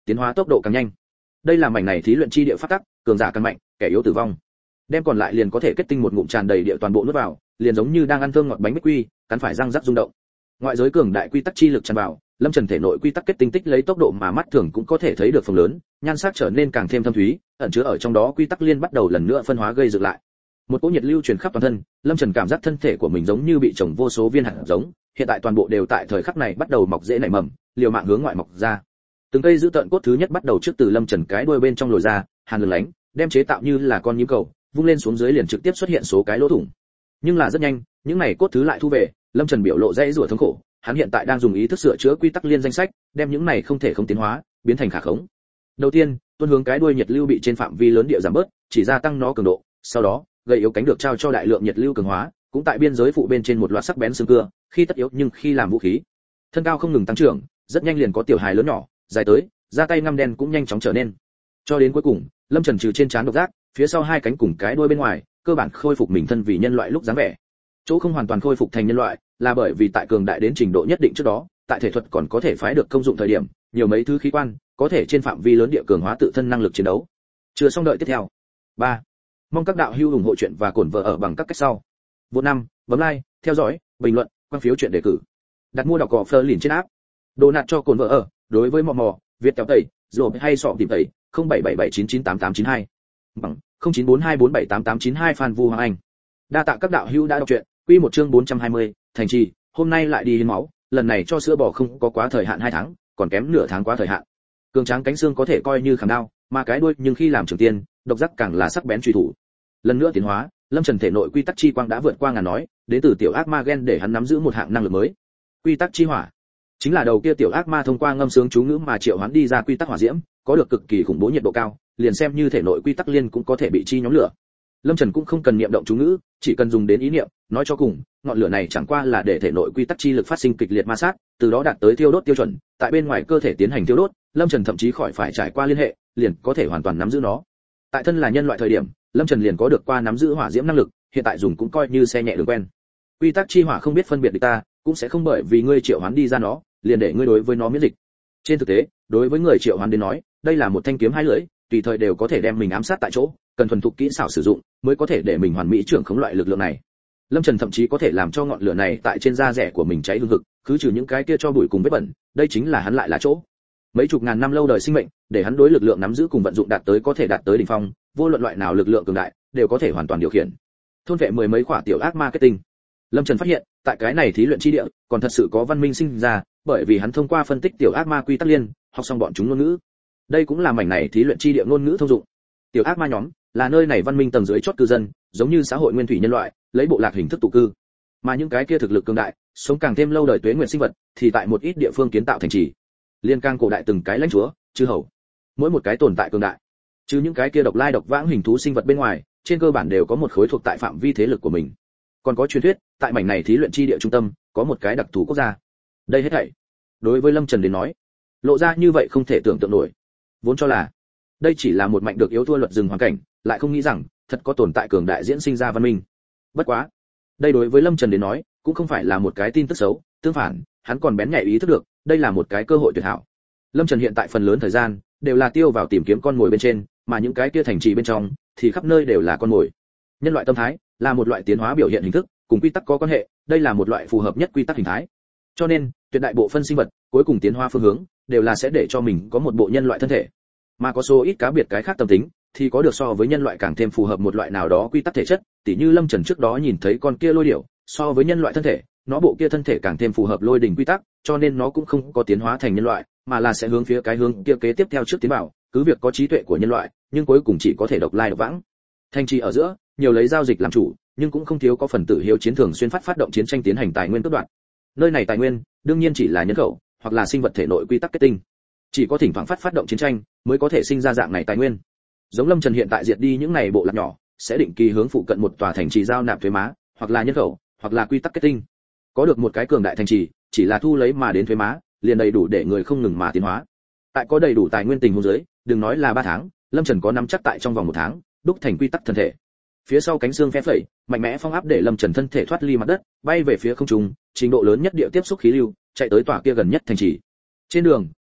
tiến hóa tốc độ càng nhanh. Đây là mảnh này thí luyện chi địa phát tắc, cường giả càng mạnh, kẻ yếu tử vong. Đem còn lại liền có thể kết tinh một ngụm tràn đầy địa toàn bộ nuốt vào, liền giống như đang ăn thơm ngọt bánh bích quy, cắn phải răng rắc rung động. Ngoại giới cường đại quy tắc chi lực tràn vào, Lâm Trần thể nội quy tắc kết tinh tích lấy tốc độ mà mắt thường cũng có thể thấy được phần lớn, nhan sắc trở nên càng thêm thâm thúy, ẩn chứa ở trong đó quy tắc liên bắt đầu lần nữa phân hóa gây dựng lại. Một cỗ nhiệt lưu truyền khắp toàn thân, Lâm Trần cảm giác thân thể của mình giống như bị trồng vô số viên hạt giống, hiện tại toàn bộ đều tại thời khắc này bắt đầu mọc rễ nảy mầm, liều mạng hướng ngoại mọc ra. Từng cây giữ tận cốt thứ nhất bắt đầu trước từ Lâm Trần cái đuôi bên trong lồi ra, hàn lừng lánh, đem chế tạo như là con nhím cầu, vung lên xuống dưới liền trực tiếp xuất hiện số cái lỗ thủng. Nhưng là rất nhanh, những này cốt thứ lại thu về, Lâm Trần biểu lộ dãy rủa thống khổ, hắn hiện tại đang dùng ý thức sửa chữa quy tắc liên danh sách, đem những này không thể không tiến hóa, biến thành khả khống. Đầu tiên, tuôn hướng cái đuôi nhiệt lưu bị trên phạm vi lớn địa giảm bớt, chỉ gia tăng nó cường độ, sau đó, gầy yếu cánh được trao cho đại lượng nhiệt lưu cường hóa, cũng tại biên giới phụ bên trên một loạt sắc bén xương cưa, khi tất yếu nhưng khi làm vũ khí. Thân cao không ngừng tăng trưởng, rất nhanh liền có tiểu hài lớn nhỏ, dài tới, ra tay ngăm đen cũng nhanh chóng trở nên. Cho đến cuối cùng, Lâm Trần trừ trên trán độc giác, phía sau hai cánh cùng cái đuôi bên ngoài, cơ bản khôi phục mình thân vì nhân loại lúc dáng vẻ. Chỗ không hoàn toàn khôi phục thành nhân loại, là bởi vì tại cường đại đến trình độ nhất định trước đó, tại thể thuật còn có thể phái được công dụng thời điểm, nhiều mấy thứ khí quan, có thể trên phạm vi lớn địa cường hóa tự thân năng lực chiến đấu. Chưa xong đợi tiếp theo. ba. Mong các đạo hữu ủng hộ chuyện và cổn vợ ở bằng các cách sau. Vô năm, bấm like, theo dõi, bình luận, quan phiếu chuyện đề cử. Đặt mua đọc cỏ Fleur liền trên app. Đồ nạt cho cồn vợ ở, đối với mò mò, Việt kéo tẩy, rồi hay sọ tìm tẩy, không bảy bảy bảy chín chín tám tám chín hai. Bằng không chín bốn hai bốn bảy tám tám chín hai Phan Vu Hoàng Anh. Đa tạ các đạo hữu đã đọc truyện, quy một chương bốn trăm hai mươi, thành trì, hôm nay lại đi hiến máu, lần này cho sữa bò không có quá thời hạn hai tháng, còn kém nửa tháng quá thời hạn. Cường tráng cánh xương có thể coi như khảm đao, mà cái đuôi nhưng khi làm trường tiên, độc giác càng là sắc bén truy thủ. Lần nữa tiến hóa, Lâm Trần thể nội quy tắc chi quang đã vượt qua ngàn nói, đến từ tiểu ác ma gen để hắn nắm giữ một hạng năng lực mới. Quy tắc chi hỏa, chính là đầu kia tiểu ác ma thông qua ngâm sướng chú ngữ mà triệu hoán đi ra quy tắc hỏa diễm, có được cực kỳ khủng bố nhiệt độ cao, liền xem như thể nội quy tắc liên cũng có thể bị chi nhóm lửa. Lâm Trần cũng không cần niệm động chú ngữ, chỉ cần dùng đến ý niệm, nói cho cùng, ngọn lửa này chẳng qua là để thể nội quy tắc chi lực phát sinh kịch liệt ma sát, từ đó đạt tới thiêu đốt tiêu chuẩn, tại bên ngoài cơ thể tiến hành thiêu đốt, Lâm Trần thậm chí khỏi phải trải qua liên hệ, liền có thể hoàn toàn nắm giữ nó. Tại thân là nhân loại thời điểm, Lâm Trần liền có được qua nắm giữ hỏa diễm năng lực, hiện tại dùng cũng coi như xe nhẹ đường quen. Quy tắc chi hỏa không biết phân biệt địch ta, cũng sẽ không bởi vì ngươi triệu hoán đi ra nó, liền để ngươi đối với nó miễn dịch. Trên thực tế, đối với người triệu hoán đến nói, đây là một thanh kiếm hai lưỡi, tùy thời đều có thể đem mình ám sát tại chỗ, cần thuần thục kỹ xảo sử dụng, mới có thể để mình hoàn mỹ trưởng khống loại lực lượng này. Lâm Trần thậm chí có thể làm cho ngọn lửa này tại trên da rẻ của mình cháy hừng hực, cứ trừ những cái kia cho bụi cùng vết bẩn, đây chính là hắn lại là chỗ. Mấy chục ngàn năm lâu đời sinh mệnh, để hắn đối lực lượng nắm giữ cùng vận dụng đạt tới có thể đạt tới đỉnh phong, vô luận loại nào lực lượng cường đại, đều có thể hoàn toàn điều khiển. Thôn vệ mười mấy quả tiểu ác marketing. Lâm Trần phát hiện, tại cái này thí luyện chi địa, còn thật sự có văn minh sinh ra, bởi vì hắn thông qua phân tích tiểu ác ma quy tắc liên, học xong bọn chúng ngôn ngữ. Đây cũng là mảnh này thí luyện chi địa ngôn ngữ thông dụng. Tiểu ác ma nhóm là nơi này văn minh tầng dưới chót cư dân, giống như xã hội nguyên thủy nhân loại, lấy bộ lạc hình thức tụ cư. Mà những cái kia thực lực cường đại, sống càng thêm lâu đời tuế nguyện sinh vật, thì tại một ít địa phương kiến tạo thành trì. Liên can cổ đại từng cái lãnh chúa, chư hầu. Mỗi một cái tồn tại cường đại. Chứ những cái kia độc lai độc vãng hình thú sinh vật bên ngoài, trên cơ bản đều có một khối thuộc tại phạm vi thế lực của mình. Còn có truyền thuyết, tại mảnh này thí luyện chi địa trung tâm, có một cái đặc thù quốc gia. Đây hết thảy, đối với Lâm Trần đến nói, lộ ra như vậy không thể tưởng tượng nổi. Vốn cho là đây chỉ là một mạnh được yếu thua luật rừng hoàn cảnh, lại không nghĩ rằng thật có tồn tại cường đại diễn sinh ra văn minh. Bất quá, đây đối với Lâm Trần đến nói, cũng không phải là một cái tin tức xấu, tương phản, hắn còn bén nhạy ý thức được, đây là một cái cơ hội tuyệt hảo. Lâm Trần hiện tại phần lớn thời gian đều là tiêu vào tìm kiếm con mồi bên trên, mà những cái kia thành trì bên trong thì khắp nơi đều là con mồi. Nhân loại tâm thái là một loại tiến hóa biểu hiện hình thức, cùng quy tắc có quan hệ, đây là một loại phù hợp nhất quy tắc hình thái. Cho nên, tuyệt đại bộ phân sinh vật, cuối cùng tiến hóa phương hướng đều là sẽ để cho mình có một bộ nhân loại thân thể. Mà có số ít cá biệt cái khác tâm tính, thì có được so với nhân loại càng thêm phù hợp một loại nào đó quy tắc thể chất, tỉ như Lâm Trần trước đó nhìn thấy con kia lôi điểu, so với nhân loại thân thể, nó bộ kia thân thể càng thêm phù hợp lôi đỉnh quy tắc, cho nên nó cũng không có tiến hóa thành nhân loại, mà là sẽ hướng phía cái hướng kia kế tiếp theo trước tiến vào, cứ việc có trí tuệ của nhân loại, nhưng cuối cùng chỉ có thể độc lai độc vãng. Thành trì ở giữa, nhiều lấy giao dịch làm chủ, nhưng cũng không thiếu có phần tử hiếu chiến thường xuyên phát phát động chiến tranh tiến hành tài nguyên cướp đoạt. Nơi này tài nguyên, đương nhiên chỉ là nhân khẩu, hoặc là sinh vật thể nội quy tắc kết tinh. Chỉ có thỉnh thoảng phát phát động chiến tranh, mới có thể sinh ra dạng này tài nguyên. Giống Lâm Trần hiện tại diệt đi những này bộ lạc nhỏ, sẽ định kỳ hướng phụ cận một tòa thành trì giao nạp thuế má, hoặc là nhân khẩu, hoặc là quy tắc kết tinh. Có được một cái cường đại thành trì, chỉ là thu lấy mà đến thuế má, liền đầy đủ để người không ngừng mà tiến hóa. Tại có đầy đủ tài nguyên tình huống dưới, đừng nói là ba tháng, Lâm Trần có nắm chắc tại trong vòng một tháng, đúc thành quy tắc thân thể. Phía sau cánh xương phe phẩy, mạnh mẽ phong áp để Lâm Trần thân thể thoát ly mặt đất, bay về phía không trung, trình độ lớn nhất địa tiếp xúc khí lưu, chạy tới tòa kia gần nhất thành trì. Trên đường,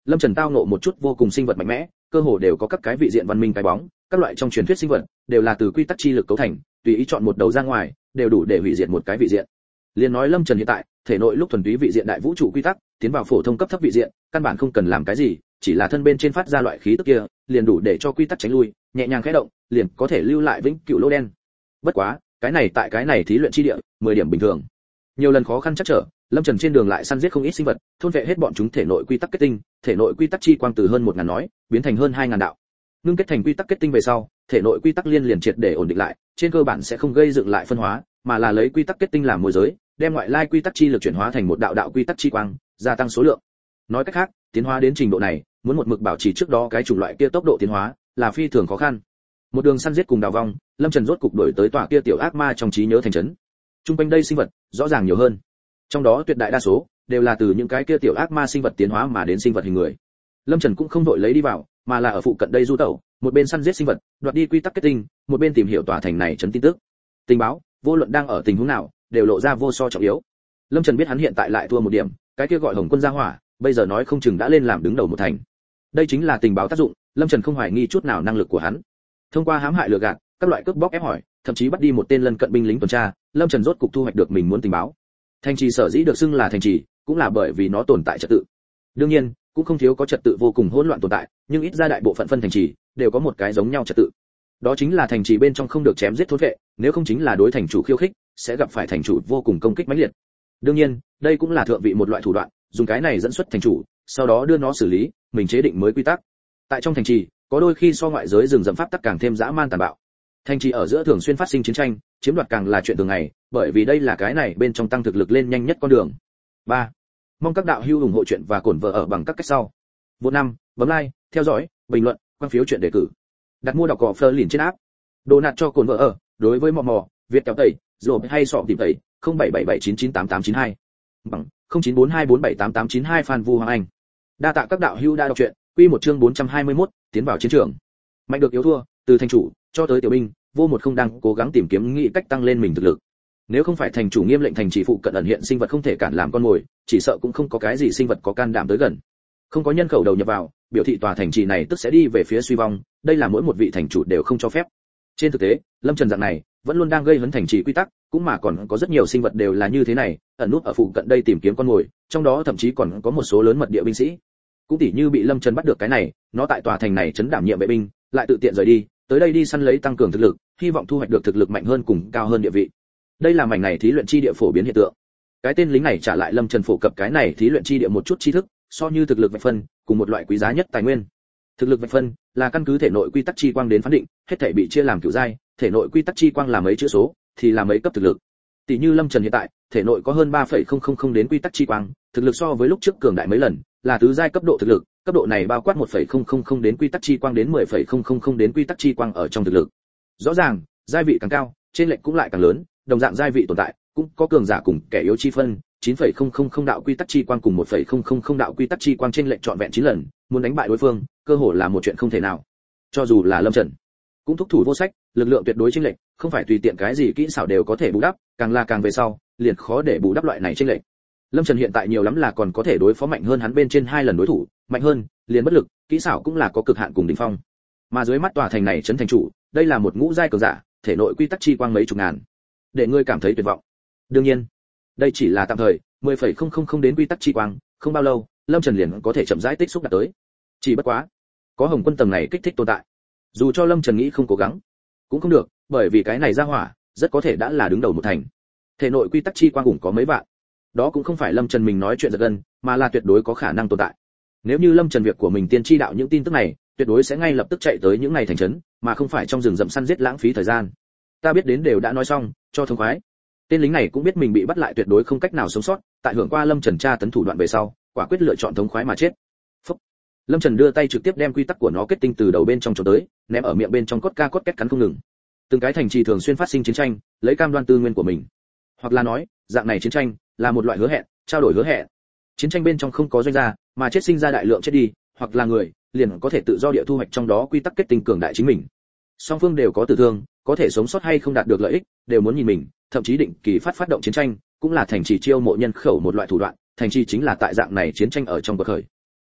Lâm Trần tao ngộ một chút vô cùng sinh vật mạnh mẽ, cơ hồ đều có các cái vị diện văn minh cái bóng, các loại trong truyền thuyết sinh vật đều là từ quy tắc chi lực cấu thành, tùy ý chọn một đầu ra ngoài, đều đủ để hủy diệt một cái vị diện. Liên nói Lâm Trần hiện tại, thể nội lúc thuần túy vị diện đại vũ trụ quy tắc, tiến vào phổ thông cấp thấp vị diện, căn bản không cần làm cái gì, chỉ là thân bên trên phát ra loại khí tức kia, liền đủ để cho quy tắc tránh lui, nhẹ nhàng khẽ động, liền có thể lưu lại vĩnh cửu lỗ đen. Bất quá, cái này tại cái này thí luyện chi địa, mười điểm bình thường. Nhiều lần khó khăn chắc trở, Lâm Trần trên đường lại săn giết không ít sinh vật, thôn vệ hết bọn chúng thể nội quy tắc kết tinh, thể nội quy tắc chi quang từ hơn một ngàn nói, biến thành hơn hai ngàn đạo. Ngưng kết thành quy tắc kết tinh về sau, thể nội quy tắc liên liền triệt để ổn định lại, trên cơ bản sẽ không gây dựng lại phân hóa, mà là lấy quy tắc kết tinh làm môi giới, đem ngoại lai quy tắc chi lực chuyển hóa thành một đạo đạo quy tắc chi quang, gia tăng số lượng. Nói cách khác, tiến hóa đến trình độ này, muốn một mực bảo trì trước đó cái chủng loại kia tốc độ tiến hóa, là phi thường khó khăn. Một đường săn giết cùng đào vong, Lâm Trần rốt cục đổi tới tòa kia tiểu ác ma trong trí nhớ thành trấn. Trung quanh đây sinh vật rõ ràng nhiều hơn. Trong đó tuyệt đại đa số đều là từ những cái kia tiểu ác ma sinh vật tiến hóa mà đến sinh vật hình người. Lâm Trần cũng không đội lấy đi vào, mà là ở phụ cận đây du tẩu, một bên săn giết sinh vật, đoạt đi quy tắc kết tinh, một bên tìm hiểu tòa thành này trấn tin tức. Tình báo, vô luận đang ở tình huống nào, đều lộ ra vô so trọng yếu. Lâm Trần biết hắn hiện tại lại thua một điểm, cái kia gọi Hồng Quân gia hỏa, bây giờ nói không chừng đã lên làm đứng đầu một thành. Đây chính là tình báo tác dụng, Lâm Trần không hoài nghi chút nào năng lực của hắn. Thông qua hãm hại lừa gạt, các loại cướp bóc ép hỏi, thậm chí bắt đi một tên lân cận binh lính tuần tra, Lâm Trần rốt cục thu hoạch được mình muốn tình báo. Thành trì sở dĩ được xưng là thành trì, cũng là bởi vì nó tồn tại trật tự. Đương nhiên, cũng không thiếu có trật tự vô cùng hỗn loạn tồn tại, nhưng ít ra đại bộ phận phân thành trì đều có một cái giống nhau trật tự. Đó chính là thành trì bên trong không được chém giết thôn vệ, nếu không chính là đối thành chủ khiêu khích, sẽ gặp phải thành chủ vô cùng công kích mãnh liệt. Đương nhiên, đây cũng là thượng vị một loại thủ đoạn, dùng cái này dẫn xuất thành chủ, sau đó đưa nó xử lý, mình chế định mới quy tắc. Tại trong thành trì, có đôi khi so ngoại giới rừng rậm pháp tắc càng thêm dã man tàn bạo. Thành trì ở giữa thường xuyên phát sinh chiến tranh, chiếm đoạt càng là chuyện thường ngày, bởi vì đây là cái này bên trong tăng thực lực lên nhanh nhất con đường. ba. Mong các đạo hữu ủng hộ chuyện và cổn vợ ở bằng các cách sau. Vô năm, bấm like, theo dõi, bình luận, quan phiếu chuyện đề cử. Đặt mua đọc cỏ Fleur liền trên app. Đồ nạt cho cổn vợ ở, đối với mò mò, Việt kéo tẩy, rồi hay sọ tìm tẩy, không bảy bảy bảy chín chín tám tám chín hai. Bằng không chín bốn hai bốn bảy tám tám chín hai Phan Vu Hoàng Anh. Đa tạ các đạo hữu đã đọc truyện, quy một chương bốn trăm hai mươi mốt, tiến vào chiến trường. Mạnh được yếu thua, từ thành chủ cho tới tiểu binh, vô một không đang cố gắng tìm kiếm nghĩ cách tăng lên mình thực lực. Nếu không phải thành chủ nghiêm lệnh thành trì phụ cận ẩn hiện sinh vật không thể cản làm con mồi, chỉ sợ cũng không có cái gì sinh vật có can đảm tới gần. Không có nhân khẩu đầu nhập vào, biểu thị tòa thành trì này tức sẽ đi về phía suy vong, đây là mỗi một vị thành chủ đều không cho phép. Trên thực tế, Lâm Trần dạng này vẫn luôn đang gây hấn thành trì quy tắc, cũng mà còn có rất nhiều sinh vật đều là như thế này, ẩn nút ở phụ cận đây tìm kiếm con mồi, trong đó thậm chí còn có một số lớn mật địa binh sĩ. Cũng tỉ như bị Lâm Trần bắt được cái này, nó tại tòa thành này trấn đảm nhiệm vệ binh, lại tự tiện rời đi, tới đây đi săn lấy tăng cường thực lực, hy vọng thu hoạch được thực lực mạnh hơn cùng cao hơn địa vị. Đây là mảnh này thí luyện chi địa phổ biến hiện tượng. Cái tên lính này trả lại Lâm Trần phổ cập cái này thí luyện chi địa một chút tri thức, so như thực lực vạch phân, cùng một loại quý giá nhất tài nguyên. Thực lực vạch phân là căn cứ thể nội quy tắc chi quang đến phán định, hết thảy bị chia làm cửu giai, thể nội quy tắc chi quang là mấy chữ số, thì là mấy cấp thực lực. Tỷ như Lâm Trần hiện tại, thể nội có hơn ba phẩy không không không đến quy tắc chi quang, thực lực so với lúc trước cường đại mấy lần, là tứ giai cấp độ thực lực, cấp độ này bao quát một phẩy không không không đến quy tắc chi quang đến mười phẩy không không không đến quy tắc chi quang ở trong thực lực. Rõ ràng, giai vị càng cao, trên lệch cũng lại càng lớn, đồng dạng giai vị tồn tại, cũng có cường giả cùng kẻ yếu chi phân, chín phẩy không không không đạo quy tắc chi quang cùng một phẩy không không không đạo quy tắc chi quang trên lệch trọn vẹn chín lần, muốn đánh bại đối phương, cơ hội là một chuyện không thể nào. Cho dù là Lâm Trần, cũng thúc thủ vô sách, lực lượng tuyệt đối chênh lệch, không phải tùy tiện cái gì kỹ xảo đều có thể bù đắp, càng là càng về sau, liền khó để bù đắp loại này chênh lệch. Lâm Trần hiện tại nhiều lắm là còn có thể đối phó mạnh hơn hắn bên trên hai lần đối thủ, mạnh hơn, liền bất lực, kỹ xảo cũng là có cực hạn cùng đỉnh phong. Mà dưới mắt tòa thành này trấn thành chủ, đây là một ngũ giai cường giả, thể nội quy tắc chi quang mấy chục ngàn. Để ngươi cảm thấy tuyệt vọng. Đương nhiên, đây chỉ là tạm thời, mười phẩy không không không đến quy tắc chi quang, không bao lâu, Lâm Trần liền có thể chậm rãi tích xúc đạt tới. Chỉ bất quá, có Hồng Quân tầng này kích thích tồn tại. Dù cho Lâm Trần nghĩ không cố gắng, cũng không được, bởi vì cái này ra hỏa, rất có thể đã là đứng đầu một thành. Thể nội quy tắc chi quang cũng có mấy vạn. Đó cũng không phải Lâm Trần mình nói chuyện giật gân, mà là tuyệt đối có khả năng tồn tại. Nếu như Lâm Trần việc của mình tiên tri đạo những tin tức này, tuyệt đối sẽ ngay lập tức chạy tới những ngày thành trấn, mà không phải trong rừng rậm săn giết lãng phí thời gian. Ta biết đến đều đã nói xong, cho thông khoái. Tên lính này cũng biết mình bị bắt lại tuyệt đối không cách nào sống sót, tại hưởng qua Lâm Trần tra tấn thủ đoạn về sau, quả quyết lựa chọn thống khoái mà chết. Phúc. Lâm Trần đưa tay trực tiếp đem quy tắc của nó kết tinh từ đầu bên trong trốn tới, ném ở miệng bên trong cốt ca cốt két cắn không ngừng. Từng cái thành trì thường xuyên phát sinh chiến tranh, lấy cam đoan tư nguyên của mình. Hoặc là nói, dạng này chiến tranh là một loại hứa hẹn, trao đổi hứa hẹn. Chiến tranh bên trong không có doanh gia, mà chết sinh ra đại lượng chết đi, hoặc là người, liền có thể tự do địa thu hoạch trong đó quy tắc kết tinh cường đại chính mình. Song phương đều có tử thương, có thể sống sót hay không đạt được lợi ích, đều muốn nhìn mình, thậm chí định kỳ phát phát động chiến tranh, cũng là thành trì chiêu mộ nhân khẩu một loại thủ đoạn, thành trì chính là tại dạng này chiến tranh ở trong bậc khởi.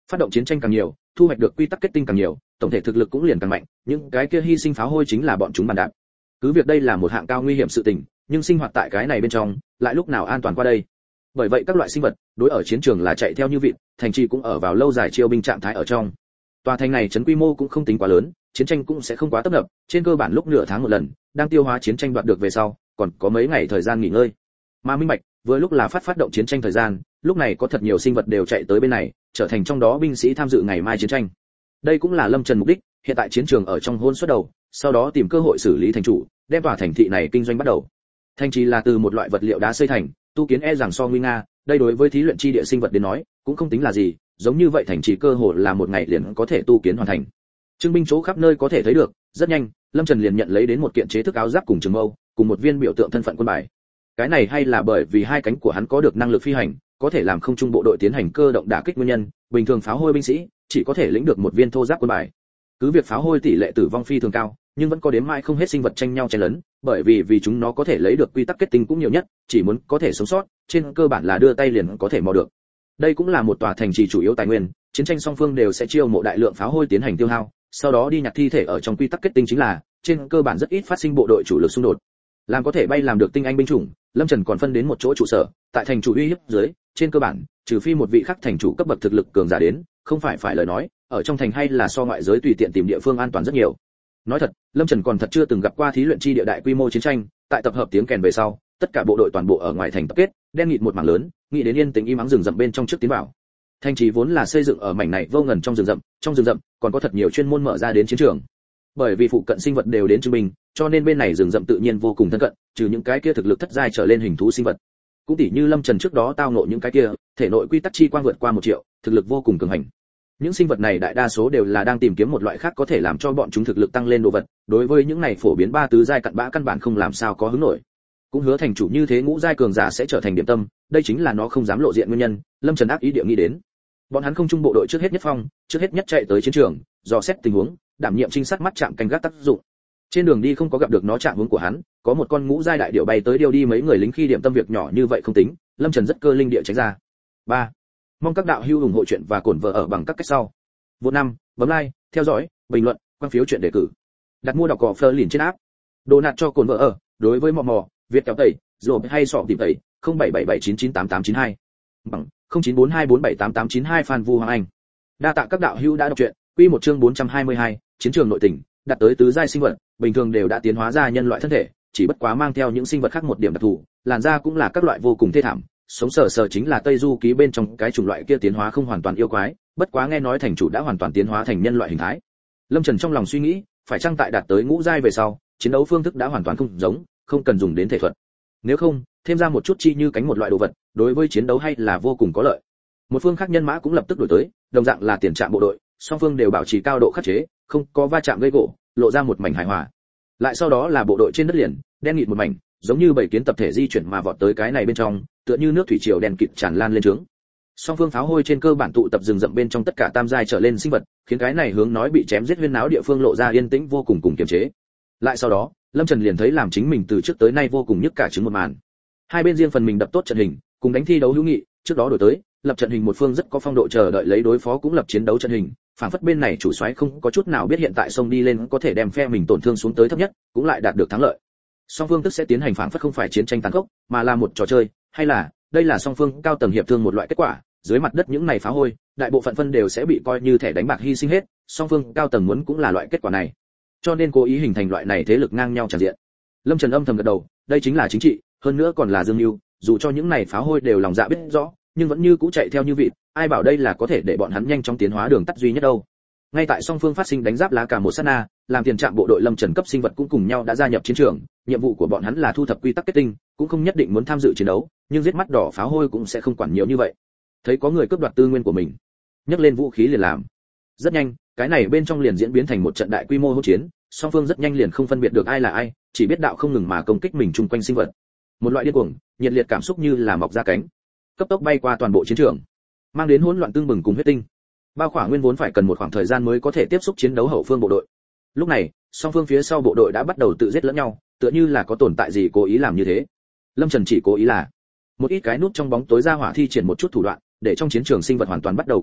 Phát động chiến tranh càng nhiều, thu hoạch được quy tắc kết tinh càng nhiều, tổng thể thực lực cũng liền càng mạnh, những cái kia hy sinh pháo hôi chính là bọn chúng bàn đạp. Cứ việc đây là một hạng cao nguy hiểm sự tình, nhưng sinh hoạt tại cái này bên trong, lại lúc nào an toàn qua đây. Bởi vậy các loại sinh vật, đối ở chiến trường là chạy theo như vịt, thành trì cũng ở vào lâu dài chiêu binh trạng thái ở trong. Tòa thành này trấn quy mô cũng không tính quá lớn, chiến tranh cũng sẽ không quá tấp nập, trên cơ bản lúc nửa tháng một lần, đang tiêu hóa chiến tranh đoạt được về sau, còn có mấy ngày thời gian nghỉ ngơi. Mà minh bạch, vừa lúc là phát phát động chiến tranh thời gian, lúc này có thật nhiều sinh vật đều chạy tới bên này, trở thành trong đó binh sĩ tham dự ngày mai chiến tranh. Đây cũng là Lâm Trần mục đích, hiện tại chiến trường ở trong hôn xuất đầu, sau đó tìm cơ hội xử lý thành chủ, đem tòa thành thị này kinh doanh bắt đầu. Thành trì là từ một loại vật liệu đá xây thành, tu kiến e rằng so nguy nga, đây đối với thí luyện chi địa sinh vật đến nói, cũng không tính là gì, giống như vậy thành trì cơ hồ là một ngày liền có thể tu kiến hoàn thành. Trưng binh chỗ khắp nơi có thể thấy được, rất nhanh, Lâm Trần liền nhận lấy đến một kiện chế thức áo giáp cùng trường mâu, cùng một viên biểu tượng thân phận quân bài. Cái này hay là bởi vì hai cánh của hắn có được năng lực phi hành, có thể làm không trung bộ đội tiến hành cơ động đả kích nguyên nhân, bình thường pháo hôi binh sĩ chỉ có thể lĩnh được một viên thô giáp quân bài. Cứ việc pháo hôi tỷ lệ tử vong phi thường cao, nhưng vẫn có đếm mãi không hết sinh vật tranh nhau chen lấn, bởi vì vì chúng nó có thể lấy được quy tắc kết tinh cũng nhiều nhất, chỉ muốn có thể sống sót, trên cơ bản là đưa tay liền có thể mò được. Đây cũng là một tòa thành trì chủ yếu tài nguyên, chiến tranh song phương đều sẽ chiêu mộ đại lượng pháo hôi tiến hành tiêu hao, sau đó đi nhặt thi thể ở trong quy tắc kết tinh chính là, trên cơ bản rất ít phát sinh bộ đội chủ lực xung đột. Làm có thể bay làm được tinh anh binh chủng, Lâm Trần còn phân đến một chỗ trụ sở, tại thành chủ uy hiếp dưới, trên cơ bản, trừ phi một vị khác thành chủ cấp bậc thực lực cường giả đến, không phải phải lời nói, ở trong thành hay là so ngoại giới tùy tiện tìm địa phương an toàn rất nhiều. Nói thật, Lâm Trần còn thật chưa từng gặp qua thí luyện chi địa đại quy mô chiến tranh, tại tập hợp tiếng kèn về sau, tất cả bộ đội toàn bộ ở ngoài thành tập kết, đen nghịt một mảng lớn, nghĩ đến yên tĩnh im ắng rừng rậm bên trong trước tiến vào. Thành trì vốn là xây dựng ở mảnh này vô ngần trong rừng rậm, trong rừng rậm còn có thật nhiều chuyên môn mở ra đến chiến trường. Bởi vì phụ cận sinh vật đều đến chứng minh, cho nên bên này rừng rậm tự nhiên vô cùng thân cận, trừ những cái kia thực lực thất giai trở lên hình thú sinh vật. Cũng tỉ như Lâm Trần trước đó tao ngộ những cái kia, thể nội quy tắc chi quang vượt qua một triệu, thực lực vô cùng cường hành. Những sinh vật này đại đa số đều là đang tìm kiếm một loại khác có thể làm cho bọn chúng thực lực tăng lên đồ vật, đối với những này phổ biến ba tứ giai cặn bã căn bản không làm sao có hứng nổi. Cũng hứa thành chủ như thế ngũ giai cường giả sẽ trở thành điểm tâm, đây chính là nó không dám lộ diện nguyên nhân, Lâm Trần ác ý địa nghĩ đến. Bọn hắn không trung bộ đội trước hết nhất phong, trước hết nhất chạy tới chiến trường, dò xét tình huống, đảm nhiệm trinh sát mắt chạm canh gác tác dụng. Trên đường đi không có gặp được nó chạm hướng của hắn, có một con ngũ giai đại điểu bay tới điêu đi mấy người lính khi điểm tâm việc nhỏ như vậy không tính, Lâm Trần rất cơ linh địa tránh ra. ba Mong các đạo hữu ủng hộ chuyện và cổn vợ ở bằng các cách sau. Vô năm, bấm like, theo dõi, bình luận, quan phiếu chuyện đề cử. Đặt mua đọc cỏ Fleur liền trên app. Đồ nạt cho cồn vợ ở, đối với mò mò, Việt kéo tẩy, rồi hay sọ tìm tẩy, không bảy bảy bảy chín chín tám tám chín hai. Bằng không chín bốn hai bốn bảy tám tám chín hai Phan Vu Hoàng Anh. Đa tạ các đạo hữu đã đọc truyện, quy một chương bốn trăm hai mươi hai, chiến trường nội tình, đạt tới tứ giai sinh vật, bình thường đều đã tiến hóa ra nhân loại thân thể, chỉ bất quá mang theo những sinh vật khác một điểm đặc thù, làn da cũng là các loại vô cùng thê thảm, sống sờ sờ chính là Tây Du ký bên trong cái chủng loại kia tiến hóa không hoàn toàn yêu quái, bất quá nghe nói thành chủ đã hoàn toàn tiến hóa thành nhân loại hình thái. Lâm Trần trong lòng suy nghĩ, phải chăng tại đạt tới ngũ giai về sau, chiến đấu phương thức đã hoàn toàn không giống, không cần dùng đến thể thuật. Nếu không, thêm ra một chút chi như cánh một loại đồ vật, đối với chiến đấu hay là vô cùng có lợi. Một phương khác nhân mã cũng lập tức đổi tới, đồng dạng là tiền trạm bộ đội, song phương đều bảo trì cao độ khắc chế, không có va chạm gây gỗ, lộ ra một mảnh hài hòa. Lại sau đó là bộ đội trên đất liền, đen nghịt một mảnh, giống như bảy kiến tập thể di chuyển mà vọt tới cái này bên trong, tựa như nước thủy triều đen kịt tràn lan lên trướng. Song phương pháo hôi trên cơ bản tụ tập rừng rậm bên trong tất cả tam giai trở lên sinh vật, khiến cái này hướng nói bị chém giết huyên náo địa phương lộ ra yên tĩnh vô cùng cùng kiềm chế. Lại sau đó, Lâm Trần liền thấy làm chính mình từ trước tới nay vô cùng nhức cả trứng một màn. Hai bên riêng phần mình đập tốt trận hình, cùng đánh thi đấu hữu nghị, trước đó đổi tới, lập trận hình một phương rất có phong độ chờ đợi lấy đối phó cũng lập chiến đấu trận hình, phản phất bên này chủ soái không có chút nào biết hiện tại sông đi lên có thể đem phe mình tổn thương xuống tới thấp nhất, cũng lại đạt được thắng lợi. Song phương tức sẽ tiến hành phản phất không phải chiến tranh tàn khốc, mà là một trò chơi, hay là đây là song phương cao tầng hiệp thương một loại kết quả, dưới mặt đất những này phá hôi, đại bộ phận phân đều sẽ bị coi như thẻ đánh bạc hy sinh hết, song phương cao tầng muốn cũng là loại kết quả này. Cho nên cố ý hình thành loại này thế lực ngang nhau tràn diện. Lâm Trần âm thầm gật đầu, đây chính là chính trị, hơn nữa còn là dương mưu, dù cho những này phá hôi đều lòng dạ biết rõ, nhưng vẫn như cũ chạy theo như vịt, ai bảo đây là có thể để bọn hắn nhanh chóng tiến hóa đường tắt duy nhất đâu. Ngay tại song phương phát sinh đánh giáp lá cả một sát na, làm tiền trạm bộ đội Lâm Trần cấp sinh vật cũng cùng nhau đã gia nhập chiến trường, nhiệm vụ của bọn hắn là thu thập quy tắc kết tinh, cũng không nhất định muốn tham dự chiến đấu, nhưng giết mắt đỏ phá hôi cũng sẽ không quản nhiều như vậy. Thấy có người cướp đoạt tư nguyên của mình, nhấc lên vũ khí liền làm. Rất nhanh, cái này bên trong liền diễn biến thành một trận đại quy mô hỗn chiến, song phương rất nhanh liền không phân biệt được ai là ai, chỉ biết đạo không ngừng mà công kích mình chung quanh sinh vật. Một loại điên cuồng, nhiệt liệt cảm xúc như là mọc ra cánh, cấp tốc bay qua toàn bộ chiến trường, mang đến hỗn loạn tương bừng cùng huyết tinh. Bao khỏa nguyên vốn phải cần một khoảng thời gian mới có thể tiếp xúc chiến đấu hậu phương bộ đội. Lúc này, song phương phía sau bộ đội đã bắt đầu tự giết lẫn nhau, tựa như là có tồn tại gì cố ý làm như thế. Lâm Trần chỉ cố ý là một ít cái nút trong bóng tối ra hỏa thi triển một chút thủ đoạn, để trong chiến trường sinh vật hoàn toàn bắt đầu cuồng bạo,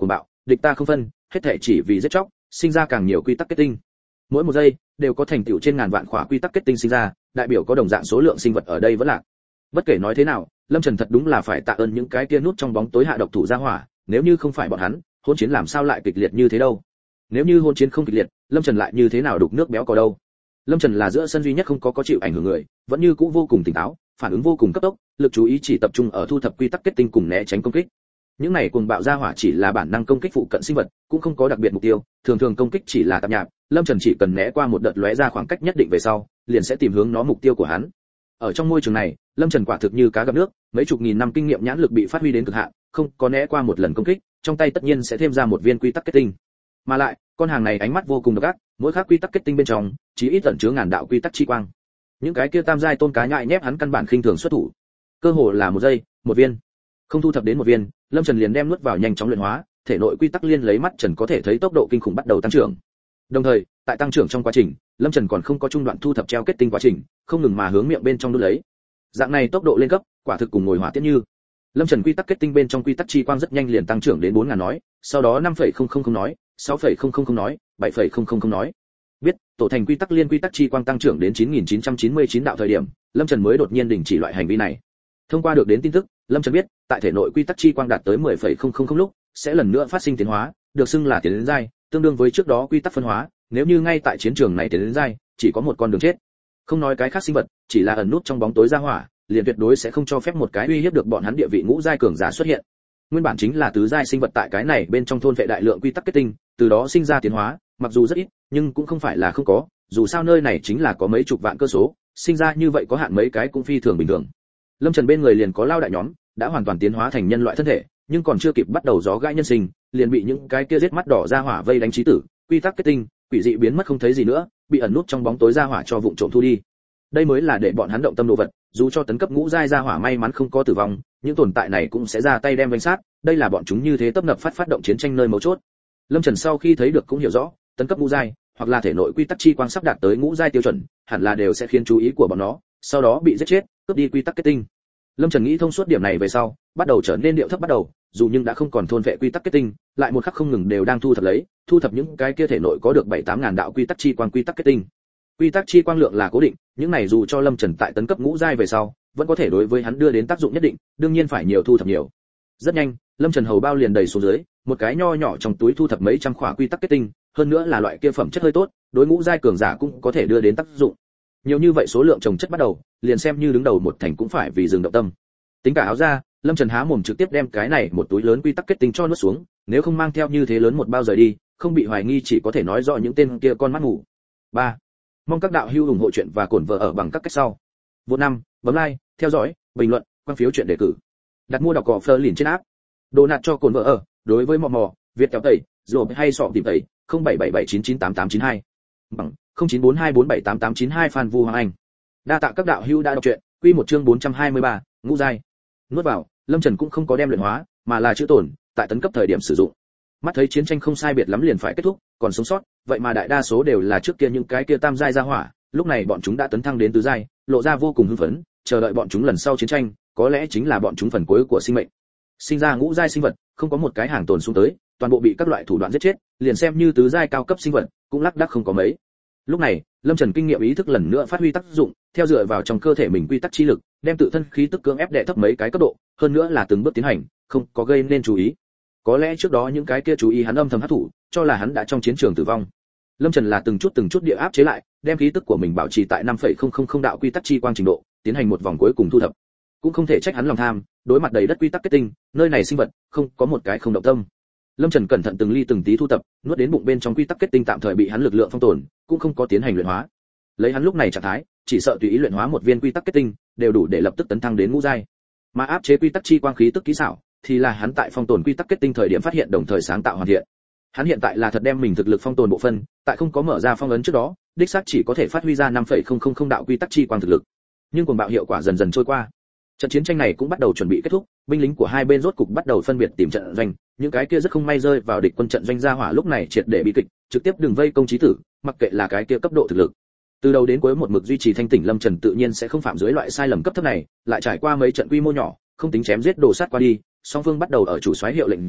địch ta không phân, hết thảy chỉ vì giết chóc, sinh ra càng nhiều quy tắc kết tinh. Mỗi một giây đều có thành tựu trên ngàn vạn khỏa quy tắc kết tinh sinh ra, đại biểu có đồng dạng số lượng sinh vật ở đây vẫn lạc. Bất kể nói thế nào, Lâm Trần thật đúng là phải tạ ơn những cái kia nút trong bóng tối hạ độc thủ gia hỏa, nếu như không phải bọn hắn, hôn chiến làm sao lại kịch liệt như thế đâu. Nếu như hôn chiến không kịch liệt, Lâm Trần lại như thế nào đục nước béo cò đâu. Lâm Trần là giữa sân duy nhất không có có chịu ảnh hưởng người, vẫn như cũ vô cùng tỉnh táo, phản ứng vô cùng cấp tốc, lực chú ý chỉ tập trung ở thu thập quy tắc kết tinh cùng né tránh công kích. Những này cuồng bạo gia hỏa chỉ là bản năng công kích phụ cận sinh vật, cũng không có đặc biệt mục tiêu, thường thường công kích chỉ là tạp nhạp, Lâm Trần chỉ cần né qua một đợt lóe ra khoảng cách nhất định về sau, liền sẽ tìm hướng nó mục tiêu của hắn. Ở trong môi trường này, Lâm Trần quả thực như cá gặp nước, mấy chục nghìn năm kinh nghiệm nhãn lực bị phát huy đến cực hạn, không có né qua một lần công kích, trong tay tất nhiên sẽ thêm ra một viên quy tắc kết tinh. Mà lại, con hàng này ánh mắt vô cùng độc ác, mỗi khác quy tắc kết tinh bên trong, chỉ ít tận chứa ngàn đạo quy tắc chi quang. Những cái kia tam giai tôn cá nhại nhép hắn căn bản khinh thường xuất thủ. Cơ hồ là một giây, một viên. Không thu thập đến một viên, Lâm Trần liền đem nuốt vào nhanh chóng luyện hóa, thể nội quy tắc liên lấy mắt Trần có thể thấy tốc độ kinh khủng bắt đầu tăng trưởng. Đồng thời, tại tăng trưởng trong quá trình, Lâm Trần còn không có trung đoạn thu thập treo kết tinh quá trình, không ngừng mà hướng miệng bên trong đút lấy. Dạng này tốc độ lên cấp, quả thực cùng ngồi hỏa tiễn như. Lâm Trần quy tắc kết tinh bên trong quy tắc chi quang rất nhanh liền tăng trưởng đến bốn nghìn nói, sau đó năm phẩy không không không nói, sáu phẩy không không không nói, bảy phẩy không không không nói. Biết, tổ thành quy tắc liên quy tắc chi quang tăng trưởng đến chín nghìn chín trăm chín mươi chín đạo thời điểm, Lâm Trần mới đột nhiên đình chỉ loại hành vi này. Thông qua được đến tin tức, Lâm Trần biết, tại thể nội quy tắc chi quang đạt tới mười phẩy không không không lúc, sẽ lần nữa phát sinh tiến hóa, được xưng là tiến đến giai, tương đương với trước đó quy tắc phân hóa, nếu như ngay tại chiến trường này tiến đến giai, chỉ có một con đường chết. Không nói cái khác sinh vật, chỉ là ẩn nút trong bóng tối ra hỏa, liền tuyệt đối sẽ không cho phép một cái uy hiếp được bọn hắn địa vị ngũ giai cường giả xuất hiện. Nguyên bản chính là tứ giai sinh vật tại cái này bên trong thôn vệ đại lượng quy tắc kết tinh, từ đó sinh ra tiến hóa, mặc dù rất ít, nhưng cũng không phải là không có, dù sao nơi này chính là có mấy chục vạn cơ số, sinh ra như vậy có hạn mấy cái cũng phi thường bình thường. Lâm Trần bên người liền có lao đại nhóm, đã hoàn toàn tiến hóa thành nhân loại thân thể, nhưng còn chưa kịp bắt đầu gió gãi nhân sinh, liền bị những cái kia giết mắt đỏ ra hỏa vây đánh chí tử, quy tắc kết tinh, quỷ dị biến mất không thấy gì nữa, bị ẩn nút trong bóng tối ra hỏa cho vụng trộm thu đi. Đây mới là để bọn hắn động tâm đồ vật, dù cho tấn cấp ngũ giai ra hỏa may mắn không có tử vong, những tồn tại này cũng sẽ ra tay đem vây sát, đây là bọn chúng như thế tấp nập phát phát động chiến tranh nơi mấu chốt. Lâm Trần sau khi thấy được cũng hiểu rõ, tấn cấp ngũ giai, hoặc là thể nội quy tắc chi quang sắp đạt tới ngũ giai tiêu chuẩn, hẳn là đều sẽ khiến chú ý của bọn nó, sau đó bị giết chết, cướp đi quy tắc kết tinh. Lâm Trần nghĩ thông suốt điểm này về sau, bắt đầu trở nên điệu thấp bắt đầu, dù nhưng đã không còn thôn vệ quy tắc kết tinh, lại một khắc không ngừng đều đang thu thập lấy, thu thập những cái kia thể nội có được bảy tám ngàn đạo quy tắc chi quang quy tắc kết tinh. Quy tắc chi quang lượng là cố định, những này dù cho Lâm Trần tại tấn cấp ngũ giai về sau, vẫn có thể đối với hắn đưa đến tác dụng nhất định, đương nhiên phải nhiều thu thập nhiều. Rất nhanh, Lâm Trần hầu bao liền đầy xuống dưới, một cái nho nhỏ trong túi thu thập mấy trăm khỏa quy tắc kết tinh, hơn nữa là loại kia phẩm chất hơi tốt, đối ngũ giai cường giả cũng có thể đưa đến tác dụng. Nhiều như vậy số lượng trồng chất bắt đầu, liền xem như đứng đầu một thành cũng phải vì dừng động tâm. Tính cả áo ra, Lâm Trần há mồm trực tiếp đem cái này một túi lớn quy tắc kết tinh cho nuốt xuống, nếu không mang theo như thế lớn một bao rời đi, không bị hoài nghi chỉ có thể nói rõ những tên kia con mắt ngủ. ba. Mong các đạo hữu ủng hộ chuyện và cổn vợ ở bằng các cách sau. Vô năm, bấm like, theo dõi, bình luận, quan phiếu chuyện đề cử. Đặt mua đọc cỏ Fleur liền trên app. Đồ nạt cho cồn vợ ở, đối với mò mò, Việt kéo tẩy, rồi hay sọ tìm tẩy, không bảy bảy bảy chín chín tám tám chín hai. Bằng không chín bốn hai bốn bảy tám tám chín hai Phan Vu Hoàng Anh. Đa tạ các đạo hữu đã đọc truyện, quy một chương bốn trăm hai mươi ba, ngũ giai. Nuốt vào, Lâm Trần cũng không có đem luyện hóa, mà là chữ tổn, tại tấn cấp thời điểm sử dụng. Mắt thấy chiến tranh không sai biệt lắm liền phải kết thúc, còn sống sót, vậy mà đại đa số đều là trước kia những cái kia tam giai gia hỏa, lúc này bọn chúng đã tấn thăng đến tứ giai, lộ ra vô cùng hưng phấn, chờ đợi bọn chúng lần sau chiến tranh, có lẽ chính là bọn chúng phần cuối của sinh mệnh. Sinh ra ngũ giai sinh vật, không có một cái hàng tồn xuống tới, toàn bộ bị các loại thủ đoạn giết chết, liền xem như tứ giai cao cấp sinh vật, cũng lác đác không có mấy. Lúc này, Lâm Trần kinh nghiệm ý thức lần nữa phát huy tác dụng, theo dựa vào trong cơ thể mình quy tắc chi lực, đem tự thân khí tức cưỡng ép đè thấp mấy cái cấp độ, hơn nữa là từng bước tiến hành, không có gây nên chú ý. Có lẽ trước đó những cái kia chú ý hắn âm thầm hấp thụ, cho là hắn đã trong chiến trường tử vong. Lâm Trần là từng chút từng chút địa áp chế lại, đem khí tức của mình bảo trì tại năm phẩy không không không đạo quy tắc chi quang trình độ, tiến hành một vòng cuối cùng thu thập. Cũng không thể trách hắn lòng tham, đối mặt đầy đất quy tắc kết tinh, nơi này sinh vật, không có một cái không động tâm. Lâm Trần cẩn thận từng ly từng tí thu thập, nuốt đến bụng bên trong quy tắc kết tinh tạm thời bị hắn lực lượng phong tồn, cũng không có tiến hành luyện hóa. Lấy hắn lúc này trạng thái, chỉ sợ tùy ý luyện hóa một viên quy tắc kết tinh, đều đủ để lập tức tấn thăng đến ngũ giai. Mà áp chế quy tắc chi quang khí tức kỹ xảo, thì là hắn tại phong tồn quy tắc kết tinh thời điểm phát hiện đồng thời sáng tạo hoàn thiện. Hắn hiện tại là thật đem mình thực lực phong tồn bộ phân, tại không có mở ra phong ấn trước đó, đích xác chỉ có thể phát huy ra năm phẩy không không không đạo quy tắc chi quang thực lực. Nhưng cuồng bạo hiệu quả dần dần trôi qua. Trận chiến tranh này cũng bắt đầu chuẩn bị kết thúc, binh lính của hai bên rốt cục bắt đầu phân biệt tìm trận doanh, những cái kia rất không may rơi vào địch quân trận doanh gia hỏa lúc này triệt để bị kịch, trực tiếp đường vây công chí tử, mặc kệ là cái kia cấp độ thực lực. Từ đầu đến cuối một mực duy trì thanh tỉnh Lâm Trần tự nhiên sẽ không phạm dưới loại sai lầm cấp thấp này, lại trải qua mấy trận quy mô nhỏ, không tính chém giết đồ sát qua đi, song phương bắt đầu ở chủ soái hiệu lệnh dưới,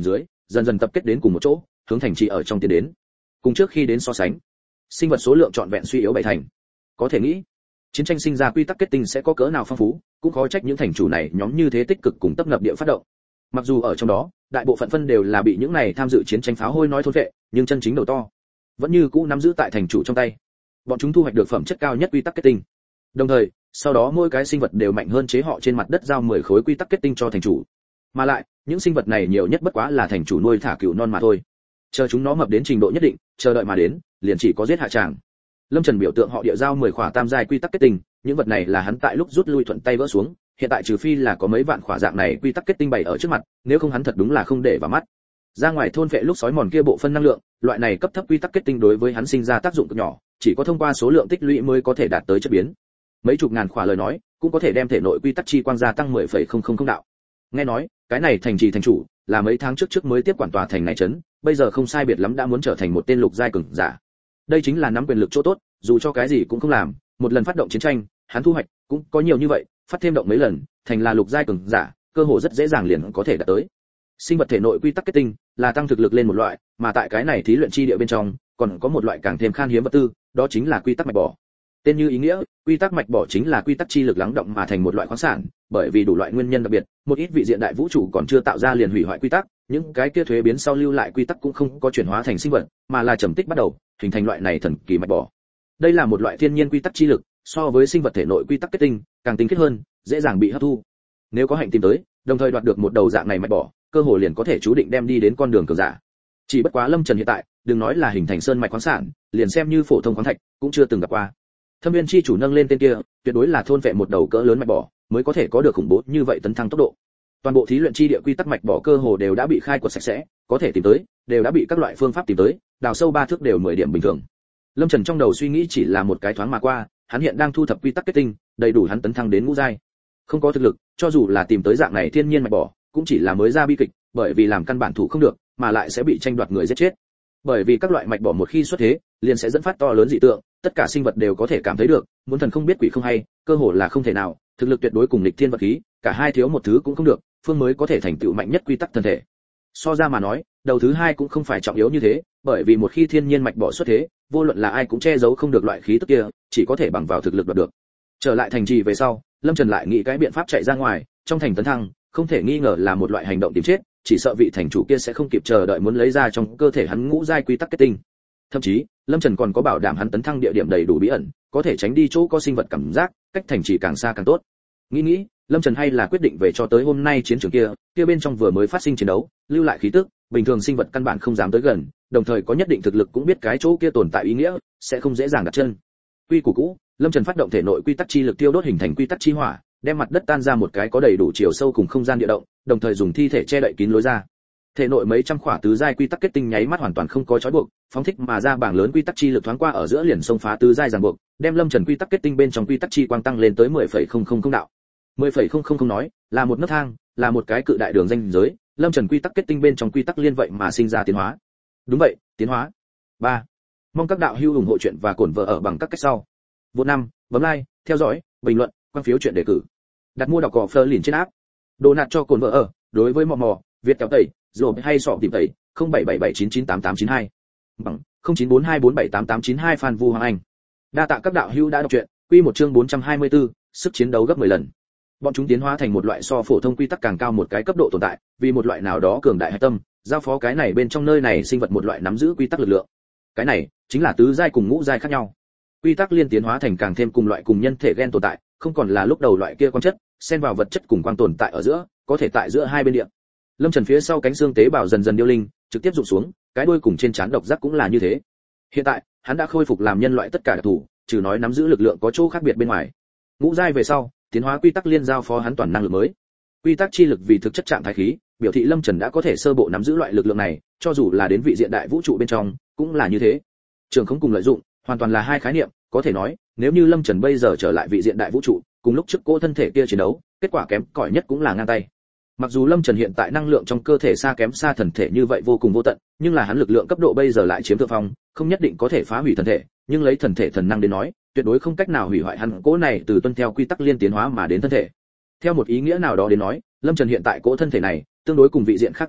dần dần tập kết đến cùng một chỗ, hướng thành trì ở trong tiến đến. Cùng trước khi đến so sánh, sinh vật số lượng trọn vẹn suy yếu bảy thành. Có thể nghĩ, chiến tranh sinh ra quy tắc kết tinh sẽ có cỡ nào phong phú, cũng khó trách những thành chủ này nhóm như thế tích cực cùng tấp nập địa phát động. Mặc dù ở trong đó, đại bộ phận phân đều là bị những này tham dự chiến tranh pháo hôi nói thôn vệ, nhưng chân chính đầu to vẫn như cũ nắm giữ tại thành chủ trong tay. Bọn chúng thu hoạch được phẩm chất cao nhất quy tắc kết tinh. Đồng thời, sau đó mỗi cái sinh vật đều mạnh hơn chế họ trên mặt đất giao mười khối quy tắc kết tinh cho thành chủ. Mà lại, những sinh vật này nhiều nhất bất quá là thành chủ nuôi thả cừu non mà thôi. Chờ chúng nó mập đến trình độ nhất định, chờ đợi mà đến, liền chỉ có giết hạ tràng. Lâm Trần biểu tượng họ địa giao mười khỏa tam giai quy tắc kết tinh, những vật này là hắn tại lúc rút lui thuận tay vỡ xuống, hiện tại trừ phi là có mấy vạn khỏa dạng này quy tắc kết tinh bày ở trước mặt, nếu không hắn thật đúng là không để vào mắt. Ra ngoài thôn vệ lúc sói mòn kia bộ phân năng lượng, loại này cấp thấp quy tắc kết tinh đối với hắn sinh ra tác dụng cực nhỏ, chỉ có thông qua số lượng tích lũy mới có thể đạt tới chất biến. Mấy chục ngàn khỏa lời nói, cũng có thể đem thể nội quy tắc chi quang gia tăng mười phẩy không không không đạo. Nghe nói, cái này thành trì thành chủ là mấy tháng trước trước mới tiếp quản tòa thành này trấn, bây giờ không sai biệt lắm đã muốn trở thành một tên lục giai cường giả. Đây chính là nắm quyền lực chỗ tốt, dù cho cái gì cũng không làm, một lần phát động chiến tranh, hắn thu hoạch cũng có nhiều như vậy, phát thêm động mấy lần, thành là lục giai cường giả, cơ hội rất dễ dàng liền có thể đạt tới. Sinh vật thể nội quy tắc kết tinh là tăng thực lực lên một loại, mà tại cái này thí luyện chi địa bên trong, còn có một loại càng thêm khan hiếm vật tư, đó chính là quy tắc mạch bỏ. Tên như ý nghĩa, quy tắc mạch bỏ chính là quy tắc chi lực lắng động mà thành một loại khoáng sản, bởi vì đủ loại nguyên nhân đặc biệt, một ít vị diện đại vũ trụ còn chưa tạo ra liền hủy hoại quy tắc, những cái kia thuế biến sau lưu lại quy tắc cũng không có chuyển hóa thành sinh vật, mà là trầm tích bắt đầu, hình thành loại này thần kỳ mạch bỏ. Đây là một loại thiên nhiên quy tắc chi lực, so với sinh vật thể nội quy tắc kết tinh, càng tinh khiết hơn, dễ dàng bị hấp thu. Nếu có hạnh tìm tới, đồng thời đoạt được một đầu dạng này mạch bỏ, cơ hội liền có thể chú định đem đi đến con đường cường giả. Chỉ bất quá Lâm Trần hiện tại, đừng nói là hình thành sơn mạch khoáng sản, liền xem như phổ thông khoáng thạch, cũng chưa từng gặp qua. Thâm Viên chi chủ nâng lên tên kia, tuyệt đối là thôn vệ một đầu cỡ lớn mạch bỏ, mới có thể có được khủng bố như vậy tấn thăng tốc độ. Toàn bộ thí luyện chi địa quy tắc mạch bỏ cơ hồ đều đã bị khai quật sạch sẽ, có thể tìm tới, đều đã bị các loại phương pháp tìm tới, đào sâu ba thước đều mười điểm bình thường. Lâm Trần trong đầu suy nghĩ chỉ là một cái thoáng mà qua, hắn hiện đang thu thập quy tắc kết tinh, đầy đủ hắn tấn thăng đến ngũ giai. Không có thực lực, cho dù là tìm tới dạng này thiên nhiên mạch bỏ, cũng chỉ là mới ra bi kịch, bởi vì làm căn bản thủ không được, mà lại sẽ bị tranh đoạt người giết chết. Bởi vì các loại mạch bỏ một khi xuất thế, liền sẽ dẫn phát to lớn dị tượng, tất cả sinh vật đều có thể cảm thấy được, muốn thần không biết quỷ không hay, cơ hồ là không thể nào, thực lực tuyệt đối cùng nghịch thiên vật khí, cả hai thiếu một thứ cũng không được, phương mới có thể thành tựu mạnh nhất quy tắc thân thể. So ra mà nói, đầu thứ hai cũng không phải trọng yếu như thế, bởi vì một khi thiên nhiên mạch bỏ xuất thế, vô luận là ai cũng che giấu không được loại khí tức kia, chỉ có thể bằng vào thực lực đoạt được. Trở lại thành trì về sau, Lâm Trần lại nghĩ cái biện pháp chạy ra ngoài, trong thành tấn thăng, không thể nghi ngờ là một loại hành động tìm chết, chỉ sợ vị thành chủ kia sẽ không kịp chờ đợi muốn lấy ra trong cơ thể hắn ngũ giai quy tắc kết tinh. Thậm chí, Lâm Trần còn có bảo đảm hắn tấn thăng địa điểm đầy đủ bí ẩn, có thể tránh đi chỗ có sinh vật cảm giác, cách thành trì càng xa càng tốt. Nghĩ nghĩ, Lâm Trần hay là quyết định về cho tới hôm nay chiến trường kia, kia bên trong vừa mới phát sinh chiến đấu, lưu lại khí tức, bình thường sinh vật căn bản không dám tới gần, đồng thời có nhất định thực lực cũng biết cái chỗ kia tồn tại ý nghĩa, sẽ không dễ dàng đặt chân. Quy củ cũ, Lâm Trần phát động thể nội quy tắc chi lực tiêu đốt hình thành quy tắc chi hỏa, đem mặt đất tan ra một cái có đầy đủ chiều sâu cùng không gian địa động, đồng thời dùng thi thể che đậy kín lối ra. Thể nội mấy trăm khỏa tứ giai quy tắc kết tinh nháy mắt hoàn toàn không có trói buộc, phóng thích mà ra bảng lớn quy tắc chi lực thoáng qua ở giữa liền xông phá tứ giai ràng buộc, đem Lâm Trần quy tắc kết tinh bên trong quy tắc chi quang tăng lên tới mười phẩy không không không đạo. mười phẩy không không không nói, là một nấc thang, là một cái cự đại đường ranh giới, Lâm Trần quy tắc kết tinh bên trong quy tắc liên vậy mà sinh ra tiến hóa. Đúng vậy, tiến hóa. ba. Mong các đạo hữu ủng hộ chuyện và cổn vợ ở bằng các cách sau. Vô năm, bấm like, theo dõi, bình luận, quan phiếu chuyện đề cử. Đặt mua đọc cỏ Fleur liền trên app. Đồ nạt cho cồn vợ ở, đối với mò mò, Việt kéo tẩy, rồi hay sọ tìm tẩy, không bảy bảy bảy chín chín tám tám chín hai. Bằng không chín bốn hai bốn bảy tám tám chín hai Phan Vu Hoàng Anh. Đa tạ các đạo hữu đã đọc truyện, quy một chương bốn trăm hai mươi tư, sức chiến đấu gấp mười lần. Bọn chúng tiến hóa thành một loại so phổ thông quy tắc càng cao một cái cấp độ tồn tại, vì một loại nào đó cường đại hạch tâm, giao phó cái này bên trong nơi này sinh vật một loại nắm giữ quy tắc lực lượng. Cái này chính là tứ giai cùng ngũ giai khác nhau. Quy tắc liên tiến hóa thành càng thêm cùng loại cùng nhân thể gen tồn tại, không còn là lúc đầu loại kia quan chất, xen vào vật chất cùng quang tồn tại ở giữa, có thể tại giữa hai bên địa. Lâm Trần phía sau cánh xương tế bào dần dần điêu linh, trực tiếp rụng xuống, cái đuôi cùng trên trán độc giác cũng là như thế. Hiện tại, hắn đã khôi phục làm nhân loại tất cả đặc thù, trừ nói nắm giữ lực lượng có chỗ khác biệt bên ngoài. Ngũ giai về sau, tiến hóa quy tắc liên giao phó hắn toàn năng lực mới. Quy tắc chi lực vì thực chất trạng thái khí, biểu thị Lâm Trần đã có thể sơ bộ nắm giữ loại lực lượng này, cho dù là đến vị diện đại vũ trụ bên trong, cũng là như thế. Trường không cùng lợi dụng, hoàn toàn là hai khái niệm, có thể nói, nếu như Lâm Trần bây giờ trở lại vị diện đại vũ trụ, cùng lúc trước cô thân thể kia chiến đấu, kết quả kém cỏi nhất cũng là ngang tay. Mặc dù Lâm Trần hiện tại năng lượng trong cơ thể xa kém xa thần thể như vậy vô cùng vô tận, nhưng là hắn lực lượng cấp độ bây giờ lại chiếm thượng phong, không nhất định có thể phá hủy thần thể, nhưng lấy thần thể thần năng đến nói, tuyệt đối không cách nào hủy hoại hắn cỗ này từ tuân theo quy tắc liên tiến hóa mà đến thân thể. Theo một ý nghĩa nào đó đến nói, Lâm Trần hiện tại cỗ thân thể này, tương đối cùng vị diện khác đến nói,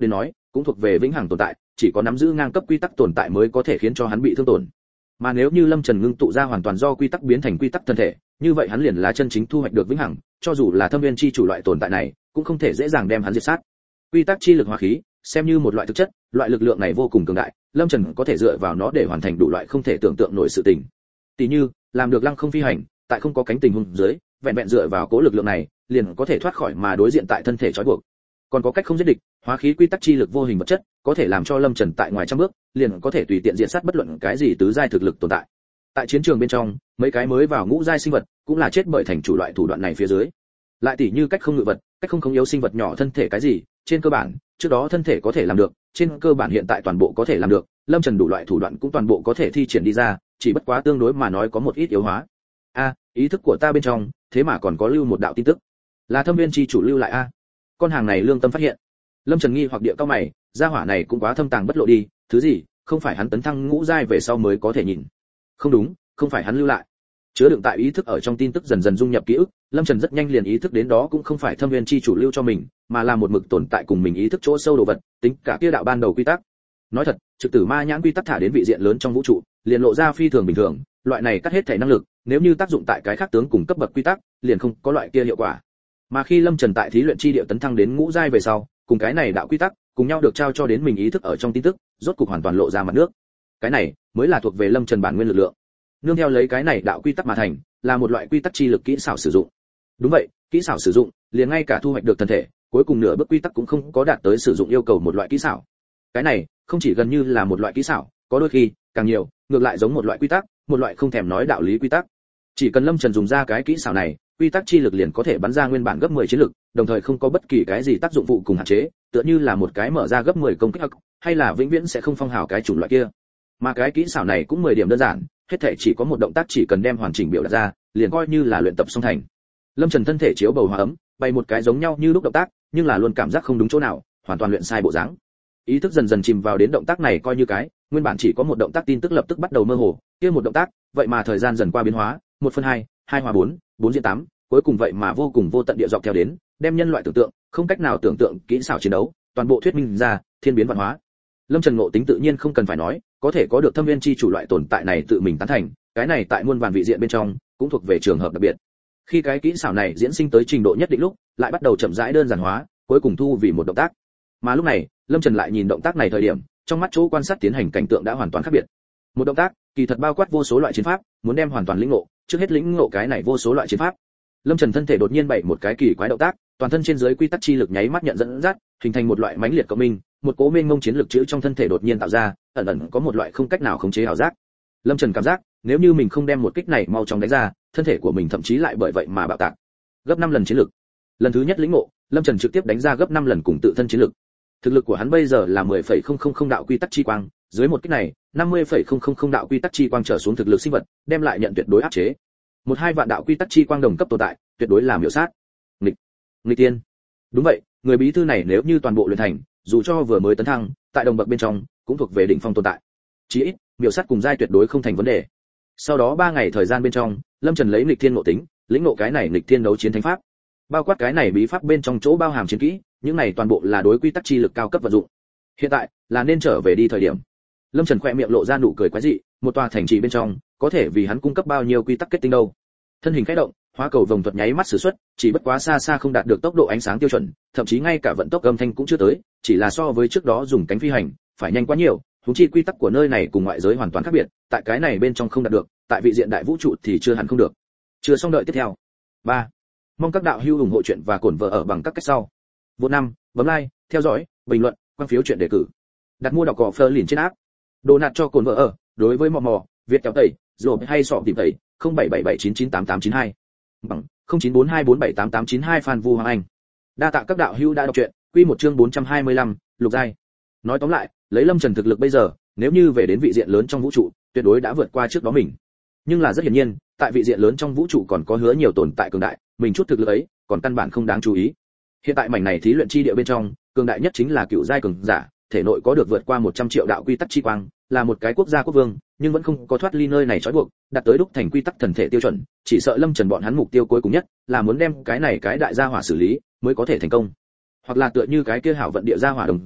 cũng thuộc về vĩnh hằng tồn tại, chỉ có nắm giữ ngang cấp quy tắc tồn tại mới có thể khiến cho hắn bị thương tổn. Mà nếu như Lâm Trần ngưng tụ ra hoàn toàn do quy tắc biến thành quy tắc thân thể, như vậy hắn liền là chân chính thu hoạch được vĩnh hằng, cho dù là thâm viên chi chủ loại tồn tại này, cũng không thể dễ dàng đem hắn diệt sát. Quy tắc chi lực hóa khí, xem như một loại thực chất, loại lực lượng này vô cùng cường đại, Lâm Trần có thể dựa vào nó để hoàn thành đủ loại không thể tưởng tượng nổi sự tình. Tỷ như, làm được lăng không phi hành, tại không có cánh tình huống dưới, vẹn vẹn dựa vào cố lực lượng này, liền có thể thoát khỏi mà đối diện tại thân thể trói buộc. Còn có cách không giết địch, hóa khí quy tắc chi lực vô hình vật chất, có thể làm cho Lâm Trần tại ngoài trăm bước, liền có thể tùy tiện diện sát bất luận cái gì tứ giai thực lực tồn tại. Tại chiến trường bên trong, mấy cái mới vào ngũ giai sinh vật, cũng là chết bởi thành chủ loại thủ đoạn này phía dưới. Lại tỷ như cách không ngự vật, cách không khống yếu sinh vật nhỏ thân thể cái gì, trên cơ bản, trước đó thân thể có thể làm được, trên cơ bản hiện tại toàn bộ có thể làm được, Lâm Trần đủ loại thủ đoạn cũng toàn bộ có thể thi triển đi ra, chỉ bất quá tương đối mà nói có một ít yếu hóa. A, ý thức của ta bên trong, thế mà còn có lưu một đạo tin tức. Là Thâm Viên chi chủ lưu lại a. Con hàng này lương tâm phát hiện. Lâm Trần nghi hoặc địa cao mày, gia hỏa này cũng quá thâm tàng bất lộ đi, thứ gì, không phải hắn tấn thăng ngũ giai về sau mới có thể nhìn. Không đúng, không phải hắn lưu lại. Chứa đựng tại ý thức ở trong tin tức dần dần dung nhập ký ức, Lâm Trần rất nhanh liền ý thức đến đó cũng không phải Thâm Viên chi chủ lưu cho mình, mà là một mực tồn tại cùng mình ý thức chỗ sâu đồ vật, tính cả kia đạo ban đầu quy tắc. Nói thật, trực tử ma nhãn quy tắc thả đến vị diện lớn trong vũ trụ, liền lộ ra phi thường bình thường, loại này cắt hết thể năng lực, nếu như tác dụng tại cái khác tướng cùng cấp bậc quy tắc, liền không có loại kia hiệu quả. Mà khi Lâm Trần tại thí luyện chi địa tấn thăng đến ngũ giai về sau, cùng cái này đạo quy tắc, cùng nhau được trao cho đến mình ý thức ở trong tin tức, rốt cục hoàn toàn lộ ra mặt nước. Cái này mới là thuộc về Lâm Trần bản nguyên lực lượng. Nương theo lấy cái này đạo quy tắc mà thành, là một loại quy tắc chi lực kỹ xảo sử dụng. Đúng vậy, kỹ xảo sử dụng, liền ngay cả thu hoạch được thân thể, cuối cùng nửa bước quy tắc cũng không có đạt tới sử dụng yêu cầu một loại kỹ xảo. Cái này, không chỉ gần như là một loại kỹ xảo, có đôi khi, càng nhiều, ngược lại giống một loại quy tắc, một loại không thèm nói đạo lý quy tắc. Chỉ cần Lâm Trần dùng ra cái kỹ xảo này, quy tắc chi lực liền có thể bắn ra nguyên bản gấp mười chiến lực, đồng thời không có bất kỳ cái gì tác dụng phụ cùng hạn chế, tựa như là một cái mở ra gấp mười công kích ức, hay là vĩnh viễn sẽ không phong hào cái chủng loại kia. Mà cái kỹ xảo này cũng mười điểm đơn giản, hết thảy chỉ có một động tác chỉ cần đem hoàn chỉnh biểu đạt ra, liền coi như là luyện tập xong thành. Lâm Trần thân thể chiếu bầu hòa ấm, bày một cái giống nhau như lúc động tác, nhưng là luôn cảm giác không đúng chỗ nào, hoàn toàn luyện sai bộ dáng. Ý thức dần dần chìm vào đến động tác này coi như cái, nguyên bản chỉ có một động tác tin tức lập tức bắt đầu mơ hồ, kia một động tác, vậy mà thời gian dần qua biến hóa, một phân hai, hai hòa bốn, bốn diễn tám, cuối cùng vậy mà vô cùng vô tận địa dọc theo đến, đem nhân loại tưởng tượng, không cách nào tưởng tượng kỹ xảo chiến đấu, toàn bộ thuyết minh ra, thiên biến văn hóa. Lâm Trần ngộ tính tự nhiên không cần phải nói, có thể có được Thâm Viên chi chủ loại tồn tại này tự mình tán thành, cái này tại muôn vàn vị diện bên trong, cũng thuộc về trường hợp đặc biệt. Khi cái kỹ xảo này diễn sinh tới trình độ nhất định lúc, lại bắt đầu chậm rãi đơn giản hóa, cuối cùng thu vì một động tác. Mà lúc này, Lâm Trần lại nhìn động tác này thời điểm, trong mắt chỗ quan sát tiến hành cảnh tượng đã hoàn toàn khác biệt. Một động tác, kỳ thật bao quát vô số loại chiến pháp, muốn đem hoàn toàn lĩnh ngộ, trước hết lĩnh ngộ cái này vô số loại chiến pháp. Lâm Trần thân thể đột nhiên bày một cái kỳ quái động tác, toàn thân trên dưới quy tắc chi lực nháy mắt nhận dẫn dắt, hình thành một loại mãnh liệt cộng minh, một cố mênh mông chiến lực chữ trong thân thể đột nhiên tạo ra, ẩn ẩn có một loại không cách nào khống chế ảo giác. Lâm Trần cảm giác, nếu như mình không đem một kích này mau chóng đánh ra, thân thể của mình thậm chí lại bởi vậy mà bạo tạc. Gấp năm lần chiến lực. Lần thứ nhất lĩnh ngộ, Lâm Trần trực tiếp đánh ra gấp năm lần cùng tự thân chiến lực. Thực lực của hắn bây giờ là mười phẩy không không không đạo quy tắc chi quang, dưới một kích này, năm mươi phẩy không không không đạo quy tắc chi quang trở xuống thực lực sinh vật, đem lại nhận tuyệt đối áp chế. Một hai vạn đạo quy tắc chi quang đồng cấp tồn tại, tuyệt đối là miểu sát. Nghịch, nghịch tiên. Đúng vậy, người bí thư này nếu như toàn bộ luyện thành, dù cho vừa mới tấn thăng, tại đồng bậc bên trong, cũng thuộc về đỉnh phong tồn tại. Chí ít, miểu sát cùng giai tuyệt đối không thành vấn đề. Sau đó ba ngày thời gian bên trong, Lâm Trần lấy nghịch thiên ngộ tính, lĩnh ngộ cái này nghịch thiên đấu chiến thánh pháp. Bao quát cái này bí pháp bên trong chỗ bao hàm chiến kỹ, những này toàn bộ là đối quy tắc chi lực cao cấp vận dụng. Hiện tại, là nên trở về đi thời điểm. Lâm Trần khẽ miệng lộ ra nụ cười quái dị, một tòa thành trì bên trong, có thể vì hắn cung cấp bao nhiêu quy tắc kết tinh đâu. Thân hình khẽ động, hóa cầu vồng thuật nháy mắt sử xuất, chỉ bất quá xa xa không đạt được tốc độ ánh sáng tiêu chuẩn, thậm chí ngay cả vận tốc âm thanh cũng chưa tới, chỉ là so với trước đó dùng cánh phi hành, phải nhanh quá nhiều, huống chi quy tắc của nơi này cùng ngoại giới hoàn toàn khác biệt, tại cái này bên trong không đạt được, tại vị diện đại vũ trụ thì chưa hẳn không được. Chưa xong đợi tiếp theo. ba. Mong các đạo hữu ủng hộ chuyện và cổn vợ ở bằng các cách sau. Vô năm, bấm like, theo dõi, bình luận, quan phiếu chuyện đề cử. Đặt mua đọc cỏ Fleur liền trên app. Đồ nạt cho cồn vợ ở, đối với mò mò, Việt kéo tẩy, rồi hay sọ tìm tẩy, không bảy bảy bảy chín chín tám tám chín hai. Bằng không chín bốn hai bốn bảy tám tám chín hai Phan Vu Hoàng Anh. Đa tạ các đạo hữu đã đọc truyện, quy một chương bốn trăm hai mươi lăm, lục giai. Nói tóm lại, lấy Lâm Trần thực lực bây giờ, nếu như về đến vị diện lớn trong vũ trụ, tuyệt đối đã vượt qua trước đó mình. Nhưng là rất hiển nhiên, tại vị diện lớn trong vũ trụ còn có hứa nhiều tồn tại cường đại, mình chút thực lực ấy, còn căn bản không đáng chú ý. Hiện tại mảnh này thí luyện chi địa bên trong, cường đại nhất chính là cựu giai cường giả, thể nội có được vượt qua một trăm triệu đạo quy tắc chi quang, là một cái quốc gia quốc vương, nhưng vẫn không có thoát ly nơi này trói buộc, đạt tới đúc thành quy tắc thần thể tiêu chuẩn, chỉ sợ Lâm Trần bọn hắn mục tiêu cuối cùng nhất là muốn đem cái này cái đại gia hỏa xử lý, mới có thể thành công. Hoặc là tựa như cái kia hảo vận địa gia hỏa đồng dạng,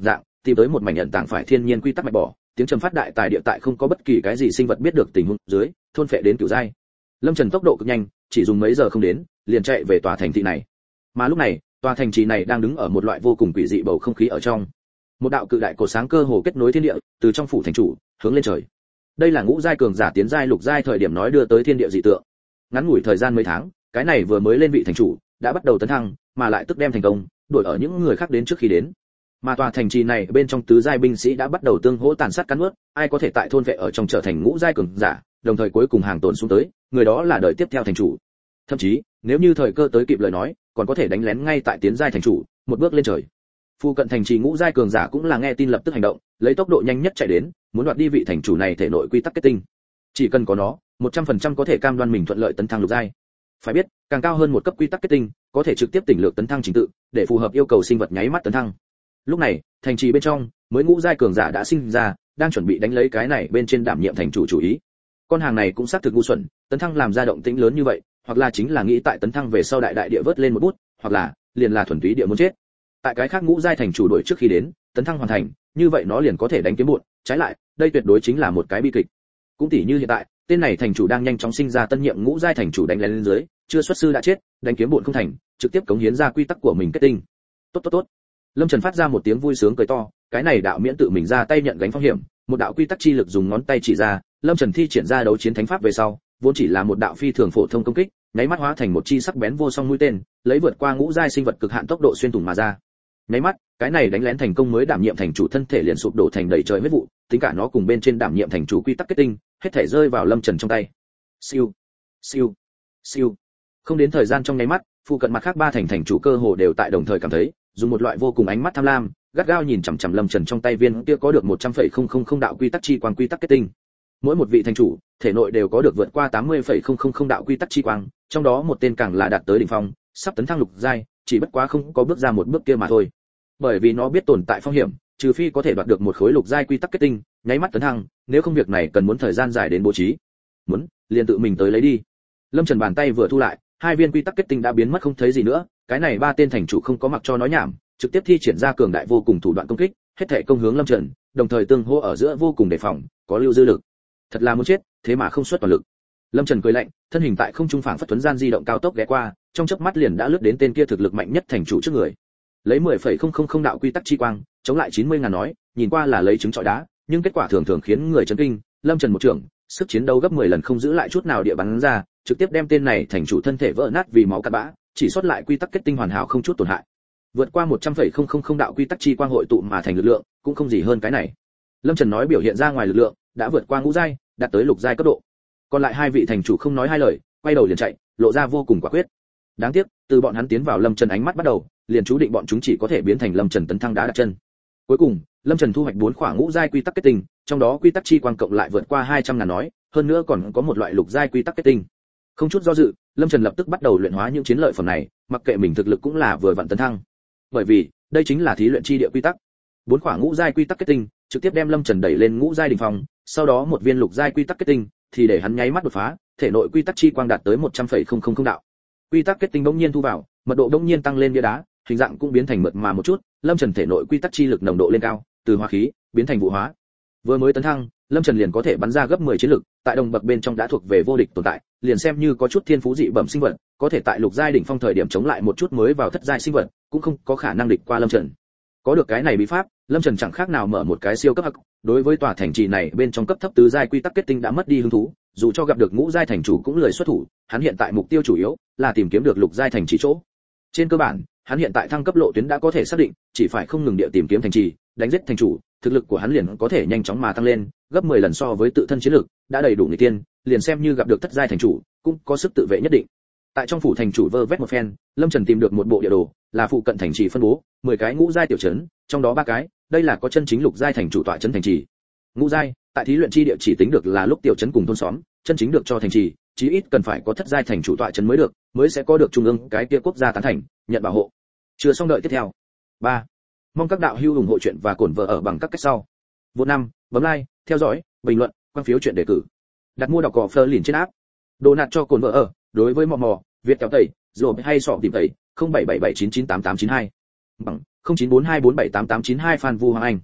tìm tới một mảnh nhận tảng phải thiên nhiên quy tắc mạch bỏ, tiếng trầm phát đại tại địa tại không có bất kỳ cái gì sinh vật biết được tình huống dưới, thôn phệ đến cửu giai. Lâm Trần tốc độ cực nhanh, chỉ dùng mấy giờ không đến, liền chạy về tòa thành thị này. Mà lúc này, tòa thành trì này đang đứng ở một loại vô cùng quỷ dị bầu không khí ở trong. Một đạo cự đại cổ sáng cơ hồ kết nối thiên địa, từ trong phủ thành chủ hướng lên trời. Đây là ngũ giai cường giả tiến giai lục giai thời điểm nói đưa tới thiên địa dị tượng. Ngắn ngủi thời gian mấy tháng, cái này vừa mới lên vị thành chủ, đã bắt đầu tấn thăng, mà lại tức đem thành công, đuổi ở những người khác đến trước khi đến. Mà tòa thành trì này bên trong tứ giai binh sĩ đã bắt đầu tương hỗ tàn sát cắn nuốt, ai có thể tại thôn vệ ở trong trở thành ngũ giai cường giả, đồng thời cuối cùng hàng tồn xuống tới, người đó là đời tiếp theo thành chủ. Thậm chí, nếu như thời cơ tới kịp lời nói, còn có thể đánh lén ngay tại tiến giai thành chủ, một bước lên trời. Phu cận thành trì ngũ giai cường giả cũng là nghe tin lập tức hành động, lấy tốc độ nhanh nhất chạy đến, muốn đoạt đi vị thành chủ này thể nội quy tắc kết tinh. Chỉ cần có nó, một trăm phần trăm có thể cam đoan mình thuận lợi tấn thăng lục giai. Phải biết, càng cao hơn một cấp quy tắc kết tinh, có thể trực tiếp tỉnh lược tấn thăng trình tự, để phù hợp yêu cầu sinh vật nháy mắt tấn thăng. Lúc này, thành trì bên trong, mới ngũ giai cường giả đã sinh ra, đang chuẩn bị đánh lấy cái này bên trên đảm nhiệm thành chủ chủ ý. Con hàng này cũng xác thực ngu xuẩn, tấn thăng làm ra động tĩnh lớn như vậy, hoặc là chính là nghĩ tại tấn thăng về sau đại đại địa vớt lên một bút, hoặc là liền là thuần túy địa muốn chết. Tại cái khác ngũ giai thành chủ đuổi trước khi đến, tấn thăng hoàn thành, như vậy nó liền có thể đánh kiếm muộn, trái lại, đây tuyệt đối chính là một cái bi kịch. Cũng tỉ như hiện tại, tên này thành chủ đang nhanh chóng sinh ra tân nhiệm ngũ giai thành chủ đánh lên dưới, chưa xuất sư đã chết, đánh kiếm muộn không thành, trực tiếp cống hiến ra quy tắc của mình kết tinh. Tốt tốt tốt. Lâm Trần phát ra một tiếng vui sướng cười to, cái này đạo miễn tự mình ra tay nhận gánh phong hiểm, một đạo quy tắc chi lực dùng ngón tay chỉ ra, Lâm Trần thi triển ra đấu chiến thánh pháp về sau, vốn chỉ là một đạo phi thường phổ thông công kích, nháy mắt hóa thành một chi sắc bén vô song mũi tên, lấy vượt qua ngũ giai sinh vật cực hạn tốc độ xuyên thủng mà ra. Nháy mắt, cái này đánh lén thành công mới đảm nhiệm thành chủ thân thể liền sụp đổ thành đầy trời huyết vụ, tính cả nó cùng bên trên đảm nhiệm thành chủ quy tắc kết tinh, hết thể rơi vào Lâm Trần trong tay. Siêu, siêu, siêu. Không đến thời gian trong nháy mắt, phụ cận mặt khác ba thành thành chủ cơ hồ đều tại đồng thời cảm thấy, dùng một loại vô cùng ánh mắt tham lam, gắt gao nhìn chằm chằm Lâm Trần trong tay viên kia có được một trăm phẩy không không không đạo quy tắc chi quang quy tắc kết tinh. Mỗi một vị thành chủ, thể nội đều có được vượt qua tám mươi phẩy không không không đạo quy tắc chi quang, trong đó một tên càng là đạt tới đỉnh phong, sắp tấn thăng lục giai, chỉ bất quá không có bước ra một bước kia mà thôi. Bởi vì nó biết tồn tại phong hiểm, trừ phi có thể đoạt được một khối lục giai quy tắc kết tinh, nháy mắt tấn thăng, nếu không việc này cần muốn thời gian dài đến bố trí. Muốn, liền tự mình tới lấy đi. Lâm Trần bàn tay vừa thu lại, hai viên quy tắc kết tinh đã biến mất không thấy gì nữa, cái này ba tên thành chủ không có mặc cho nói nhảm, trực tiếp thi triển ra cường đại vô cùng thủ đoạn công kích, hết thảy công hướng Lâm Trần, đồng thời tương hỗ ở giữa vô cùng đề phòng, có lưu dư lực. Thật là muốn chết, thế mà không xuất toàn lực. Lâm Trần cười lạnh, thân hình tại không trung phảng phất tuấn gian di động cao tốc ghé qua, trong chớp mắt liền đã lướt đến tên kia thực lực mạnh nhất thành chủ trước người. Lấy mười phẩy không không không đạo quy tắc chi quang, chống lại chín mươi ngàn nói, nhìn qua là lấy trứng trọi đá, nhưng kết quả thường thường khiến người chấn kinh. Lâm Trần một trường, sức chiến đấu gấp mười lần không giữ lại chút nào địa bắn ra, trực tiếp đem tên này thành chủ thân thể vỡ nát vì máu cát bã, chỉ sót lại quy tắc kết tinh hoàn hảo không chút tổn hại. Vượt qua một trăm phẩy không không không đạo quy tắc chi quang hội tụ mà thành lực lượng, cũng không gì hơn cái này. Lâm Trần nói biểu hiện ra ngoài lực lượng, đã vượt qua ngũ giai, đạt tới lục giai cấp độ. Còn lại hai vị thành chủ không nói hai lời, quay đầu liền chạy, lộ ra vô cùng quả quyết. Đáng tiếc, từ bọn hắn tiến vào Lâm Trần ánh mắt bắt đầu, liền chú định bọn chúng chỉ có thể biến thành Lâm Trần tấn thăng đá đặt chân. Cuối cùng, Lâm Trần thu hoạch bốn khỏa ngũ giai quy tắc kết tinh, trong đó quy tắc chi quang cộng lại vượt qua hai trăm ngàn nói, hơn nữa còn có một loại lục giai quy tắc kết tinh. Không chút do dự, Lâm Trần lập tức bắt đầu luyện hóa những chiến lợi phẩm này, mặc kệ mình thực lực cũng là vừa vặn tấn thăng. Bởi vì, đây chính là thí luyện chi địa quy tắc. Bốn khỏa ngũ giai quy tắc kết tinh, trực tiếp đem Lâm Trần đẩy lên ngũ giai đỉnh phong, sau đó một viên lục giai quy tắc kết tinh, thì để hắn nháy mắt đột phá, thể nội quy tắc chi quang đạt tới một trăm phẩy không không không đạo. Quy tắc kết tinh bỗng nhiên thu vào, mật độ bỗng nhiên tăng lên bia đá, hình dạng cũng biến thành mượt mà một chút, Lâm Trần thể nội quy tắc chi lực nồng độ lên cao, từ hóa khí biến thành vụ hóa. Vừa mới tấn thăng, Lâm Trần liền có thể bắn ra gấp mười chiến lực, tại đồng bậc bên trong đã thuộc về vô địch tồn tại, liền xem như có chút thiên phú dị bẩm sinh vật, có thể tại lục giai đỉnh phong thời điểm chống lại một chút mới vào thất giai sinh vật, cũng không có khả năng địch qua Lâm Trần. Có được cái này bí pháp, Lâm Trần chẳng khác nào mở một cái siêu cấp hắc. Đối với tòa thành trì này bên trong cấp thấp tứ giai quy tắc kết tinh đã mất đi hứng thú, dù cho gặp được ngũ giai thành chủ cũng lười xuất thủ, hắn hiện tại mục tiêu chủ yếu là tìm kiếm được lục giai thành trì chỗ. Trên cơ bản, hắn hiện tại thăng cấp lộ tuyến đã có thể xác định, chỉ phải không ngừng địa tìm kiếm thành trì, đánh giết thành chủ, thực lực của hắn liền có thể nhanh chóng mà tăng lên, gấp mười lần so với tự thân chiến lực, đã đầy đủ nghịch tiên, liền xem như gặp được thất giai thành chủ, cũng có sức tự vệ nhất định. Tại trong phủ thành chủ vơ vét một phen, Lâm Trần tìm được một bộ địa đồ, là phụ cận thành trì phân bố, mười cái ngũ giai tiểu trấn, trong đó ba cái, đây là có chân chính lục giai thành chủ tọa trấn thành trì. Ngũ giai, tại thí luyện chi địa chỉ tính được là lúc tiểu trấn cùng thôn xóm, chân chính được cho thành trì, chí ít cần phải có thất giai thành chủ tọa trấn mới được, mới sẽ có được trung ương cái kia quốc gia tán thành, nhận bảo hộ. Chưa xong đợi tiếp theo. ba. Mong các đạo hữu ủng hộ chuyện và cổn vợ ở bằng các cách sau. Vô năm, bấm like, theo dõi, bình luận, quan phiếu chuyện đề cử. Đặt mua đọc cỏ Fleur liền trên app. Đồ nạt cho cồn vợ ở, đối với mò mò, Việt kéo tẩy, rồi hay sọ tìm tẩy, không bảy bảy bảy chín chín tám tám chín hai. Bằng không chín bốn hai bốn bảy tám tám chín hai Phan Vu Hoàng Anh.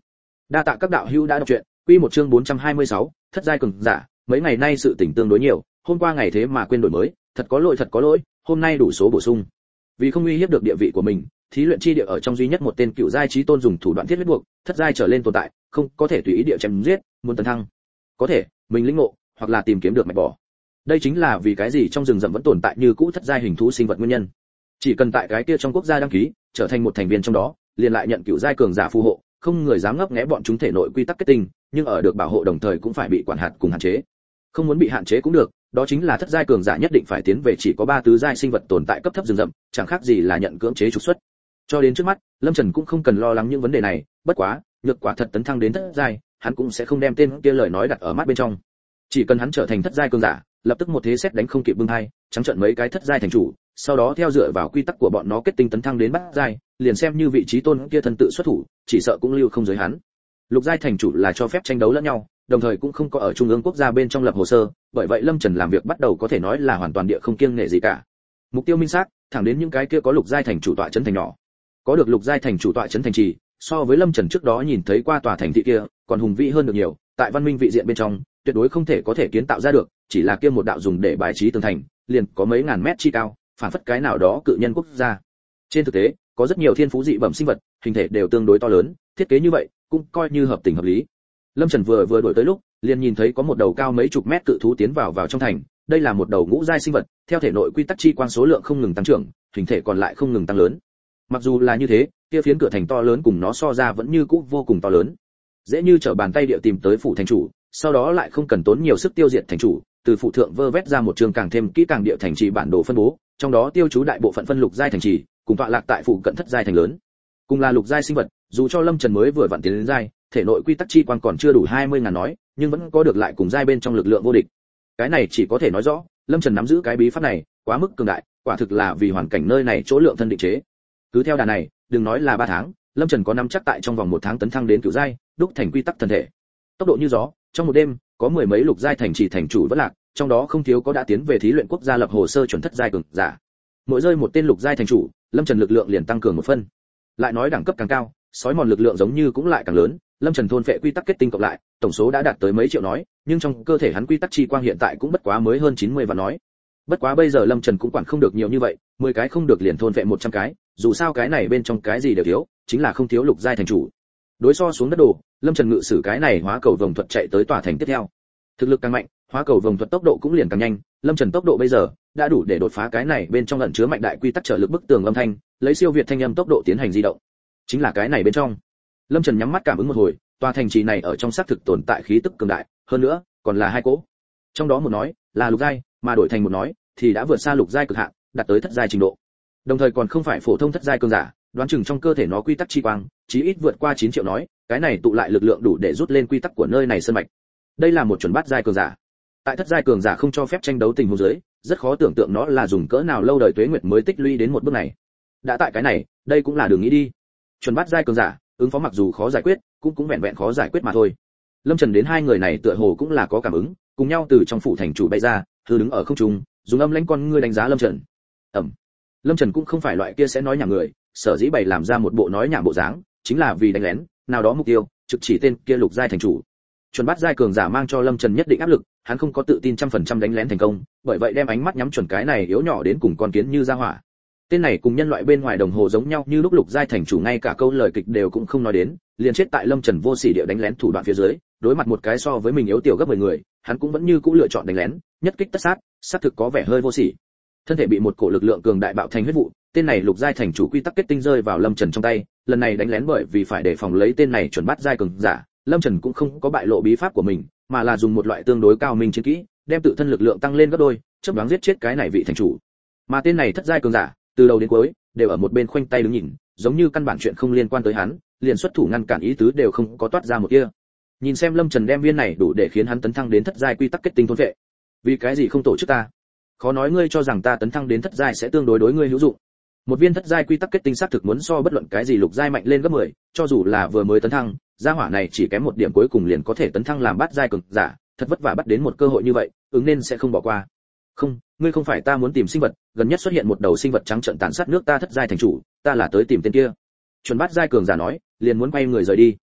Đa tạ các đạo hữu đã đọc truyện, quy một chương bốn trăm hai mươi sáu, thất giai cường giả, mấy ngày nay sự tỉnh tương đối nhiều, hôm qua ngày thế mà quên đổi mới, thật có lỗi thật có lỗi, hôm nay đủ số bổ sung. Vì không uy hiếp được địa vị của mình, thí luyện chi địa ở trong duy nhất một tên cựu giai chí tôn dùng thủ đoạn thiết huyết buộc, thất giai trở lên tồn tại, không có thể tùy ý địa chém giết, muốn tấn thăng, có thể, mình lĩnh ngộ, hoặc là tìm kiếm được mạch bỏ. Đây chính là vì cái gì trong rừng rậm vẫn tồn tại như cũ thất giai hình thú sinh vật nguyên nhân. Chỉ cần tại cái kia trong quốc gia đăng ký, trở thành một thành viên trong đó, liền lại nhận cựu giai cường giả phù hộ, không người dám ngấp nghé bọn chúng thể nội quy tắc kết tinh, nhưng ở được bảo hộ đồng thời cũng phải bị quản hạt cùng hạn chế. Không muốn bị hạn chế cũng được, đó chính là thất giai cường giả nhất định phải tiến về chỉ có ba tứ giai sinh vật tồn tại cấp thấp rừng rậm, chẳng khác gì là nhận cưỡng chế trục xuất. Cho đến trước mắt, Lâm Trần cũng không cần lo lắng những vấn đề này, bất quá, nhược quả thật tấn thăng đến thất giai, hắn cũng sẽ không đem tên kia lời nói đặt ở mắt bên trong. Chỉ cần hắn trở thành thất giai cường giả, lập tức một thế xét đánh không kịp bưng hai, trắng trợn mấy cái thất giai thành chủ, sau đó theo dựa vào quy tắc của bọn nó kết tinh tấn thăng đến bát giai, liền xem như vị trí tôn kia thân tự xuất thủ, chỉ sợ cũng lưu không giới hắn. Lục giai thành chủ là cho phép tranh đấu lẫn nhau, đồng thời cũng không có ở trung ương quốc gia bên trong lập hồ sơ, bởi vậy Lâm Trần làm việc bắt đầu có thể nói là hoàn toàn địa không kiêng nể gì cả. Mục tiêu minh xác, thẳng đến những cái kia có lục giai thành chủ tọa trấn thành nhỏ. Có được lục giai thành chủ tọa trấn thành trì, so với Lâm Trần trước đó nhìn thấy qua tòa thành thị kia, còn hùng vĩ hơn được nhiều, tại văn minh vị diện bên trong, tuyệt đối không thể có thể kiến tạo ra được, chỉ là kia một đạo dùng để bài trí tường thành, liền có mấy ngàn mét chi cao, phản phất cái nào đó cự nhân quốc gia. Trên thực tế, có rất nhiều thiên phú dị bẩm sinh vật, hình thể đều tương đối to lớn, thiết kế như vậy, cũng coi như hợp tình hợp lý. Lâm Trần vừa vừa đổi tới lúc, liền nhìn thấy có một đầu cao mấy chục mét cự thú tiến vào vào trong thành, đây là một đầu ngũ giai sinh vật, theo thể nội quy tắc chi quang số lượng không ngừng tăng trưởng, hình thể còn lại không ngừng tăng lớn. Mặc dù là như thế, kia phiến cửa thành to lớn cùng nó so ra vẫn như cũ vô cùng to lớn. Dễ như trở bàn tay địa tìm tới phủ thành chủ, sau đó lại không cần tốn nhiều sức tiêu diệt thành chủ, từ phụ thượng vơ vét ra một trường càng thêm kỹ càng địa thành trì bản đồ phân bố, trong đó tiêu chú đại bộ phận phân lục giai thành trì, cùng tọa lạc tại phụ cận thất giai thành lớn. Cùng là lục giai sinh vật, dù cho Lâm Trần mới vừa vặn tiến đến giai, thể nội quy tắc chi quan còn chưa đủ hai mươi ngàn nói, nhưng vẫn có được lại cùng giai bên trong lực lượng vô địch. Cái này chỉ có thể nói rõ, Lâm Trần nắm giữ cái bí pháp này, quá mức cường đại, quả thực là vì hoàn cảnh nơi này chỗ lượng thân định chế. Cứ theo đà này, đừng nói là ba tháng, Lâm Trần có nắm chắc tại trong vòng một tháng tấn thăng đến cửu giai, đúc thành quy tắc thân thể. Tốc độ như gió, trong một đêm, có mười mấy lục giai thành trì thành chủ vỡ lạc, trong đó không thiếu có đã tiến về thí luyện quốc gia lập hồ sơ chuẩn thất giai cường giả. Mỗi rơi một tên lục giai thành chủ, Lâm Trần lực lượng liền tăng cường một phân. Lại nói đẳng cấp càng cao, sói mòn lực lượng giống như cũng lại càng lớn, Lâm Trần thôn phệ quy tắc kết tinh cộng lại, tổng số đã đạt tới mấy triệu nói, nhưng trong cơ thể hắn quy tắc chi quang hiện tại cũng bất quá mới hơn chín mươi vạn nói. Bất quá bây giờ Lâm Trần cũng quản không được nhiều như vậy, mười cái không được liền thôn phệ một trăm cái, dù sao cái này bên trong cái gì đều thiếu, chính là không thiếu lục giai thành chủ. Đối so xuống đất đồ, Lâm Trần ngự sử cái này hóa cầu vồng thuật chạy tới tòa thành tiếp theo. Thực lực càng mạnh, hóa cầu vồng thuật tốc độ cũng liền càng nhanh, Lâm Trần tốc độ bây giờ đã đủ để đột phá cái này bên trong ẩn chứa mạnh đại quy tắc trở lực bức tường âm thanh, lấy siêu việt thanh âm tốc độ tiến hành di động. Chính là cái này bên trong. Lâm Trần nhắm mắt cảm ứng một hồi, tòa thành trì này ở trong xác thực tồn tại khí tức cường đại, hơn nữa, còn là hai cỗ. Trong đó một nói là lục giai, mà đổi thành một nói thì đã vượt xa lục giai cực hạn, đạt tới thất giai trình độ. Đồng thời còn không phải phổ thông thất giai cường giả, đoán chừng trong cơ thể nó quy tắc chi quang, chí ít vượt qua chín triệu nói, cái này tụ lại lực lượng đủ để rút lên quy tắc của nơi này sơn mạch. Đây là một chuẩn bát giai cường giả. Tại thất giai cường giả không cho phép tranh đấu tình huống dưới, rất khó tưởng tượng nó là dùng cỡ nào lâu đời tuế nguyệt mới tích lũy đến một bước này. Đã tại cái này, đây cũng là đường nghĩ đi. Chuẩn bát giai cường giả, ứng phó mặc dù khó giải quyết, cũng cũng vẹn vẹn khó giải quyết mà thôi. Lâm Trần đến hai người này tựa hồ cũng là có cảm ứng, cùng nhau từ trong phủ thành chủ bay ra, hư đứng ở không trung, dùng âm lãnh con ngươi đánh giá Lâm Trần. Ẩm. Lâm Trần cũng không phải loại kia sẽ nói nhảm người, sở dĩ bày làm ra một bộ nói nhảm bộ dáng, chính là vì đánh lén, nào đó mục tiêu, trực chỉ tên kia lục giai thành chủ. Chuẩn bát giai cường giả mang cho Lâm Trần nhất định áp lực, hắn không có tự tin trăm phần trăm đánh lén thành công, bởi vậy đem ánh mắt nhắm chuẩn cái này yếu nhỏ đến cùng con kiến như ra hỏa. Tên này cùng nhân loại bên ngoài đồng hồ giống nhau như lúc lục giai thành chủ ngay cả câu lời kịch đều cũng không nói đến, liền chết tại Lâm Trần vô sỉ địa đánh lén thủ đoạn phía dưới, đối mặt một cái so với mình yếu tiểu gấp mười người, hắn cũng vẫn như cũ lựa chọn đánh lén, nhất kích tất sát, sát thực có vẻ hơi vô sỉ. Thân thể bị một cổ lực lượng cường đại bạo thành huyết vụ, tên này lục giai thành chủ quy tắc kết tinh rơi vào Lâm Trần trong tay, lần này đánh lén bởi vì phải đề phòng lấy tên này chuẩn bát giai cường giả, Lâm Trần cũng không có bại lộ bí pháp của mình, mà là dùng một loại tương đối cao minh chiến kỹ, đem tự thân lực lượng tăng lên gấp đôi, chớp nhoáng giết chết cái này vị thành chủ. Mà tên này thất giai cường giả, từ đầu đến cuối đều ở một bên khoanh tay đứng nhìn, giống như căn bản chuyện không liên quan tới hắn, liền xuất thủ ngăn cản ý tứ đều không có toát ra một kia. Nhìn xem Lâm Trần đem viên này đủ để khiến hắn tấn thăng đến thất giai quy tắc kết tinh thôn vệ. Vì cái gì không tổ chức ta? Khó nói ngươi cho rằng ta tấn thăng đến thất giai sẽ tương đối đối ngươi hữu dụng. Một viên thất giai quy tắc kết tinh xác thực muốn so bất luận cái gì lục giai mạnh lên gấp mười, cho dù là vừa mới tấn thăng, gia hỏa này chỉ kém một điểm cuối cùng liền có thể tấn thăng làm bát giai cường giả, thật vất vả bắt đến một cơ hội như vậy, ứng nên sẽ không bỏ qua. Không, ngươi không phải ta muốn tìm sinh vật, gần nhất xuất hiện một đầu sinh vật trắng trợn tàn sát nước ta thất giai thành chủ, ta là tới tìm tên kia. Chuẩn bát giai cường giả nói, liền muốn quay người rời đi.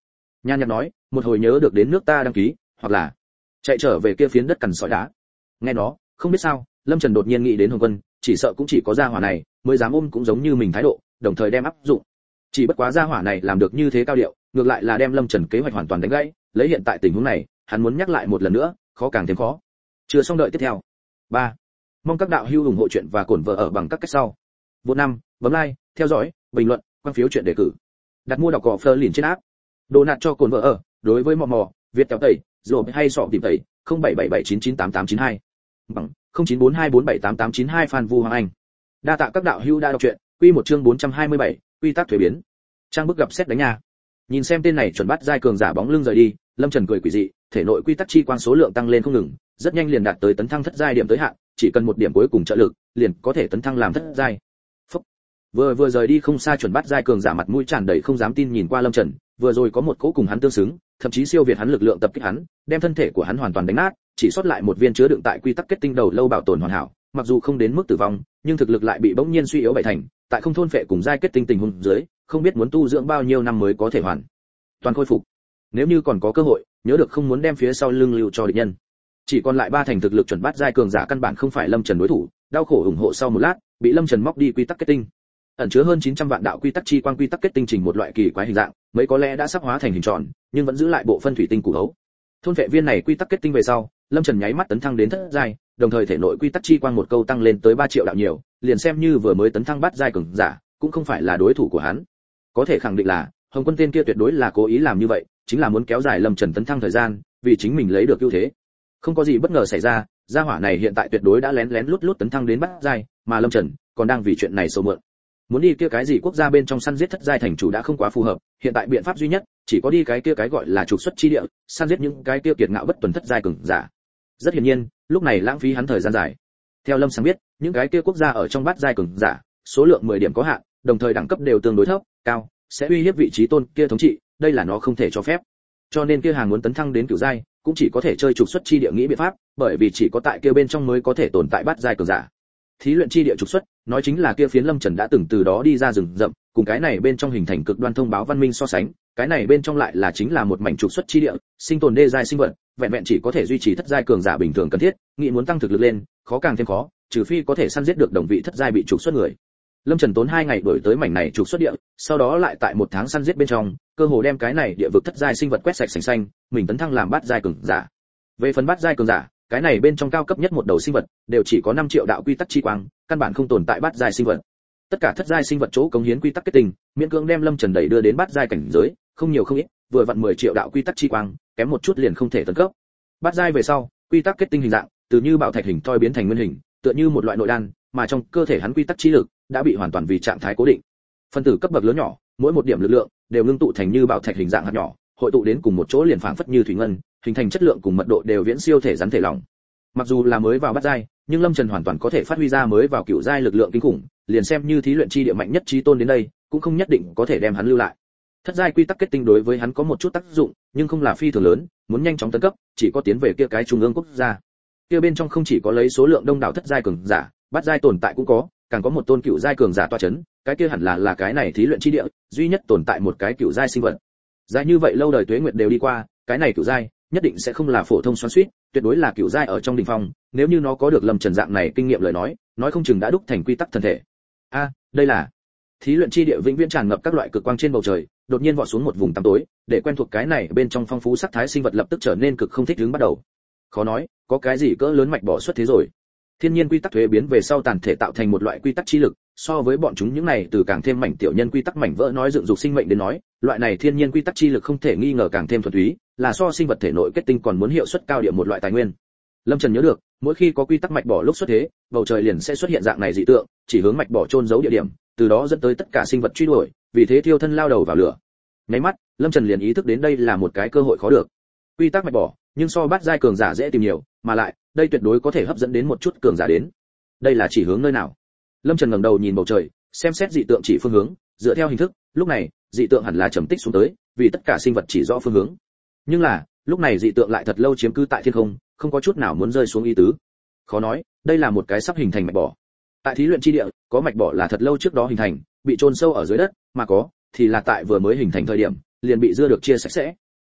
Nhan Nhạc nói, một hồi nhớ được đến nước ta đăng ký, hoặc là chạy trở về kia phiến đất cằn sỏi đá. Nghe nó, không biết sao, Lâm Trần đột nhiên nghĩ đến Hồng Quân, chỉ sợ cũng chỉ có gia hỏa này mới dám ôm cũng giống như mình thái độ, đồng thời đem áp dụng. Chỉ bất quá gia hỏa này làm được như thế cao điệu, ngược lại là đem Lâm Trần kế hoạch hoàn toàn đánh gãy, lấy hiện tại tình huống này, hắn muốn nhắc lại một lần nữa, khó càng thêm khó. Chưa xong đợi tiếp theo. ba. Mong các đạo hữu ủng hộ chuyện và cổn vợ ở bằng các cách sau. Vô năm, bấm like, theo dõi, bình luận, quan phiếu chuyện đề cử. Đặt mua đọc cỏ Fleur liền trên app. Đồ nạt cho cồn vợ ở, đối với mò mò, Việt kéo tẩy, rồi hay sọ tìm tẩy, không bảy bảy bảy chín chín tám tám chín hai. Bằng không chín bốn hai bốn bảy tám tám chín hai Phan Vu Hoàng Anh. Đa tạ các đạo hữu đã đọc truyện, quy một chương bốn trăm hai mươi bảy, quy tắc thuế biến. Trang bức gặp xét đánh nhà. Nhìn xem tên này chuẩn bắt giai cường giả bóng lưng rời đi, Lâm Trần cười quỷ dị, thể nội quy tắc chi quang số lượng tăng lên không ngừng, rất nhanh liền đạt tới tấn thăng thất giai điểm tới hạn, chỉ cần một điểm cuối cùng trợ lực, liền có thể tấn thăng làm thất giai. Phúc. Vừa vừa rời đi không xa chuẩn bắt giai cường giả mặt mũi tràn đầy không dám tin nhìn qua Lâm Trần, vừa rồi có một cỗ cùng hắn tương xứng, thậm chí siêu việt hắn lực lượng tập kích hắn, đem thân thể của hắn hoàn toàn đánh nát, chỉ sót lại một viên chứa đựng tại quy tắc kết tinh đầu lâu bảo tồn hoàn hảo, mặc dù không đến mức tử vong, nhưng thực lực lại bị bỗng nhiên suy yếu bảy thành, tại không thôn phệ cùng giai kết tinh tình huống dưới, không biết muốn tu dưỡng bao nhiêu năm mới có thể hoàn toàn khôi phục. Nếu như còn có cơ hội, nhớ được không muốn đem phía sau lưng lưu cho địch nhân. Chỉ còn lại ba thành thực lực chuẩn bắt giai cường giả căn bản không phải Lâm Trần đối thủ, đau khổ ủng hộ sau một lát, bị Lâm Trần móc đi quy tắc kết tinh. Ẩn chứa hơn chín trăm vạn đạo quy tắc chi quang quy tắc kết tinh trình một loại kỳ quái hình dạng, mấy có lẽ đã sắp hóa thành hình tròn, nhưng vẫn giữ lại bộ phân thủy tinh củ hấu. Thôn vệ viên này quy tắc kết tinh về sau, Lâm Trần nháy mắt tấn thăng đến thất giai, đồng thời thể nội quy tắc chi quang một câu tăng lên tới ba triệu đạo nhiều, liền xem như vừa mới tấn thăng bát giai cường giả, cũng không phải là đối thủ của hắn. Có thể khẳng định là, Hồng Quân tên kia tuyệt đối là cố ý làm như vậy, chính là muốn kéo dài Lâm Trần tấn thăng thời gian, vì chính mình lấy được ưu thế. Không có gì bất ngờ xảy ra, gia hỏa này hiện tại tuyệt đối đã lén lén lút lút tấn thăng đến bát giai, mà Lâm Trần còn đang vì chuyện này sầu mượn. Muốn đi kia cái gì quốc gia bên trong săn giết thất giai thành chủ đã không quá phù hợp, hiện tại biện pháp duy nhất chỉ có đi cái kia cái gọi là trục xuất chi địa, săn giết những cái kia kiệt ngạo bất tuần thất giai cường giả. Rất hiển nhiên, lúc này lãng phí hắn thời gian dài. Theo Lâm Sáng biết, những cái kia quốc gia ở trong bát giai cường giả, số lượng mười điểm có hạn, đồng thời đẳng cấp đều tương đối thấp, cao, sẽ uy hiếp vị trí tôn kia thống trị, đây là nó không thể cho phép. Cho nên kia hàng muốn tấn thăng đến cửu giai, cũng chỉ có thể chơi trục xuất chi địa nghĩ biện pháp, bởi vì chỉ có tại kia bên trong mới có thể tồn tại bát giai cường giả. Thí luyện chi địa trục xuất, nói chính là kia phiến Lâm Trần đã từng từ đó đi ra rừng rậm, cùng cái này bên trong hình thành cực đoan thông báo văn minh so sánh, cái này bên trong lại là chính là một mảnh trục xuất chi địa, sinh tồn đê giai sinh vật, vẹn vẹn chỉ có thể duy trì thất giai cường giả bình thường cần thiết, nghĩ muốn tăng thực lực lên, khó càng thêm khó, trừ phi có thể săn giết được đồng vị thất giai bị trục xuất người. Lâm Trần tốn hai ngày đuổi tới mảnh này trục xuất địa, sau đó lại tại một tháng săn giết bên trong, cơ hồ đem cái này địa vực thất giai sinh vật quét sạch sành xanh, mình tấn thăng làm bát giai cường giả. Về phần bát giai cường giả, cái này bên trong cao cấp nhất một đầu sinh vật, đều chỉ có năm triệu đạo quy tắc chi quang, căn bản không tồn tại bát giai sinh vật. Tất cả thất giai sinh vật chỗ cống hiến quy tắc kết tinh, miễn cưỡng đem Lâm Trần đẩy đưa đến bát giai cảnh giới, không nhiều không ít, vừa vặn mười triệu đạo quy tắc chi quang, kém một chút liền không thể tấn cấp. Bát giai về sau, quy tắc kết tinh hình dạng, từ như bảo thạch hình thoi biến thành nguyên hình, tựa như một loại nội đan, mà trong cơ thể hắn quy tắc chi lực đã bị hoàn toàn vì trạng thái cố định. Phân tử cấp bậc lớn nhỏ, mỗi một điểm lực lượng đều ngưng tụ thành như bảo thạch hình dạng hạt nhỏ, hội tụ đến cùng một chỗ liền phảng phất như thủy ngân, hình thành chất lượng cùng mật độ đều viễn siêu thể rắn thể lỏng. Mặc dù là mới vào bát giai, nhưng Lâm Trần hoàn toàn có thể phát huy ra mới vào cửu giai lực lượng kinh khủng, liền xem như thí luyện chi địa mạnh nhất chí tôn đến đây, cũng không nhất định có thể đem hắn lưu lại. Thất giai quy tắc kết tinh đối với hắn có một chút tác dụng, nhưng không là phi thường lớn, muốn nhanh chóng tấn cấp, chỉ có tiến về kia cái trung ương quốc gia. Kia bên trong không chỉ có lấy số lượng đông đảo thất giai cường giả, bát giai tồn tại cũng có, càng có một tôn cửu giai cường giả tọa chấn, cái kia hẳn là là cái này thí luyện chi địa, duy nhất tồn tại một cái cửu giai sinh vật. Dài như vậy lâu đời tuế nguyệt đều đi qua, cái này cửu giai nhất định sẽ không là phổ thông xoắn xuýt, tuyệt đối là cửu giai ở trong đỉnh phong, nếu như nó có được Lâm Trần dạng này kinh nghiệm lời nói, nói không chừng đã đúc thành quy tắc thân thể. A, đây là thí luyện chi địa vĩnh viễn tràn ngập các loại cực quang trên bầu trời, đột nhiên vọt xuống một vùng tăm tối, để quen thuộc cái này bên trong phong phú sắc thái sinh vật lập tức trở nên cực không thích ứng bắt đầu. Khó nói, có cái gì cỡ lớn mạch bỏ xuất thế rồi. Thiên nhiên quy tắc thuế biến về sau tàn thể tạo thành một loại quy tắc chi lực, so với bọn chúng những này từ càng thêm mảnh tiểu nhân quy tắc mảnh vỡ nói dựng dục sinh mệnh đến nói, loại này thiên nhiên quy tắc chi lực không thể nghi ngờ càng thêm thuần túy, là so sinh vật thể nội kết tinh còn muốn hiệu suất cao điểm một loại tài nguyên. Lâm Trần nhớ được, mỗi khi có quy tắc mạch bỏ lúc xuất thế, bầu trời liền sẽ xuất hiện dạng này dị tượng, chỉ hướng mạch bỏ chôn giấu địa điểm, từ đó dẫn tới tất cả sinh vật truy đuổi, vì thế thiêu thân lao đầu vào lửa. Nháy mắt, Lâm Trần liền ý thức đến đây là một cái cơ hội khó được. Quy tắc mạch bỏ, nhưng so bát giai cường giả dễ tìm nhiều, mà lại, đây tuyệt đối có thể hấp dẫn đến một chút cường giả đến. Đây là chỉ hướng nơi nào? Lâm Trần ngẩng đầu nhìn bầu trời, xem xét dị tượng chỉ phương hướng, dựa theo hình thức, lúc này, dị tượng hẳn là trầm tích xuống tới, vì tất cả sinh vật chỉ rõ phương hướng. Nhưng là, lúc này dị tượng lại thật lâu chiếm cứ tại thiên không, không có chút nào muốn rơi xuống ý tứ. Khó nói, đây là một cái sắp hình thành mạch bỏ. Tại thí luyện chi địa, có mạch bỏ là thật lâu trước đó hình thành, bị chôn sâu ở dưới đất, mà có thì là tại vừa mới hình thành thời điểm, liền bị dưa được chia sạch sẽ.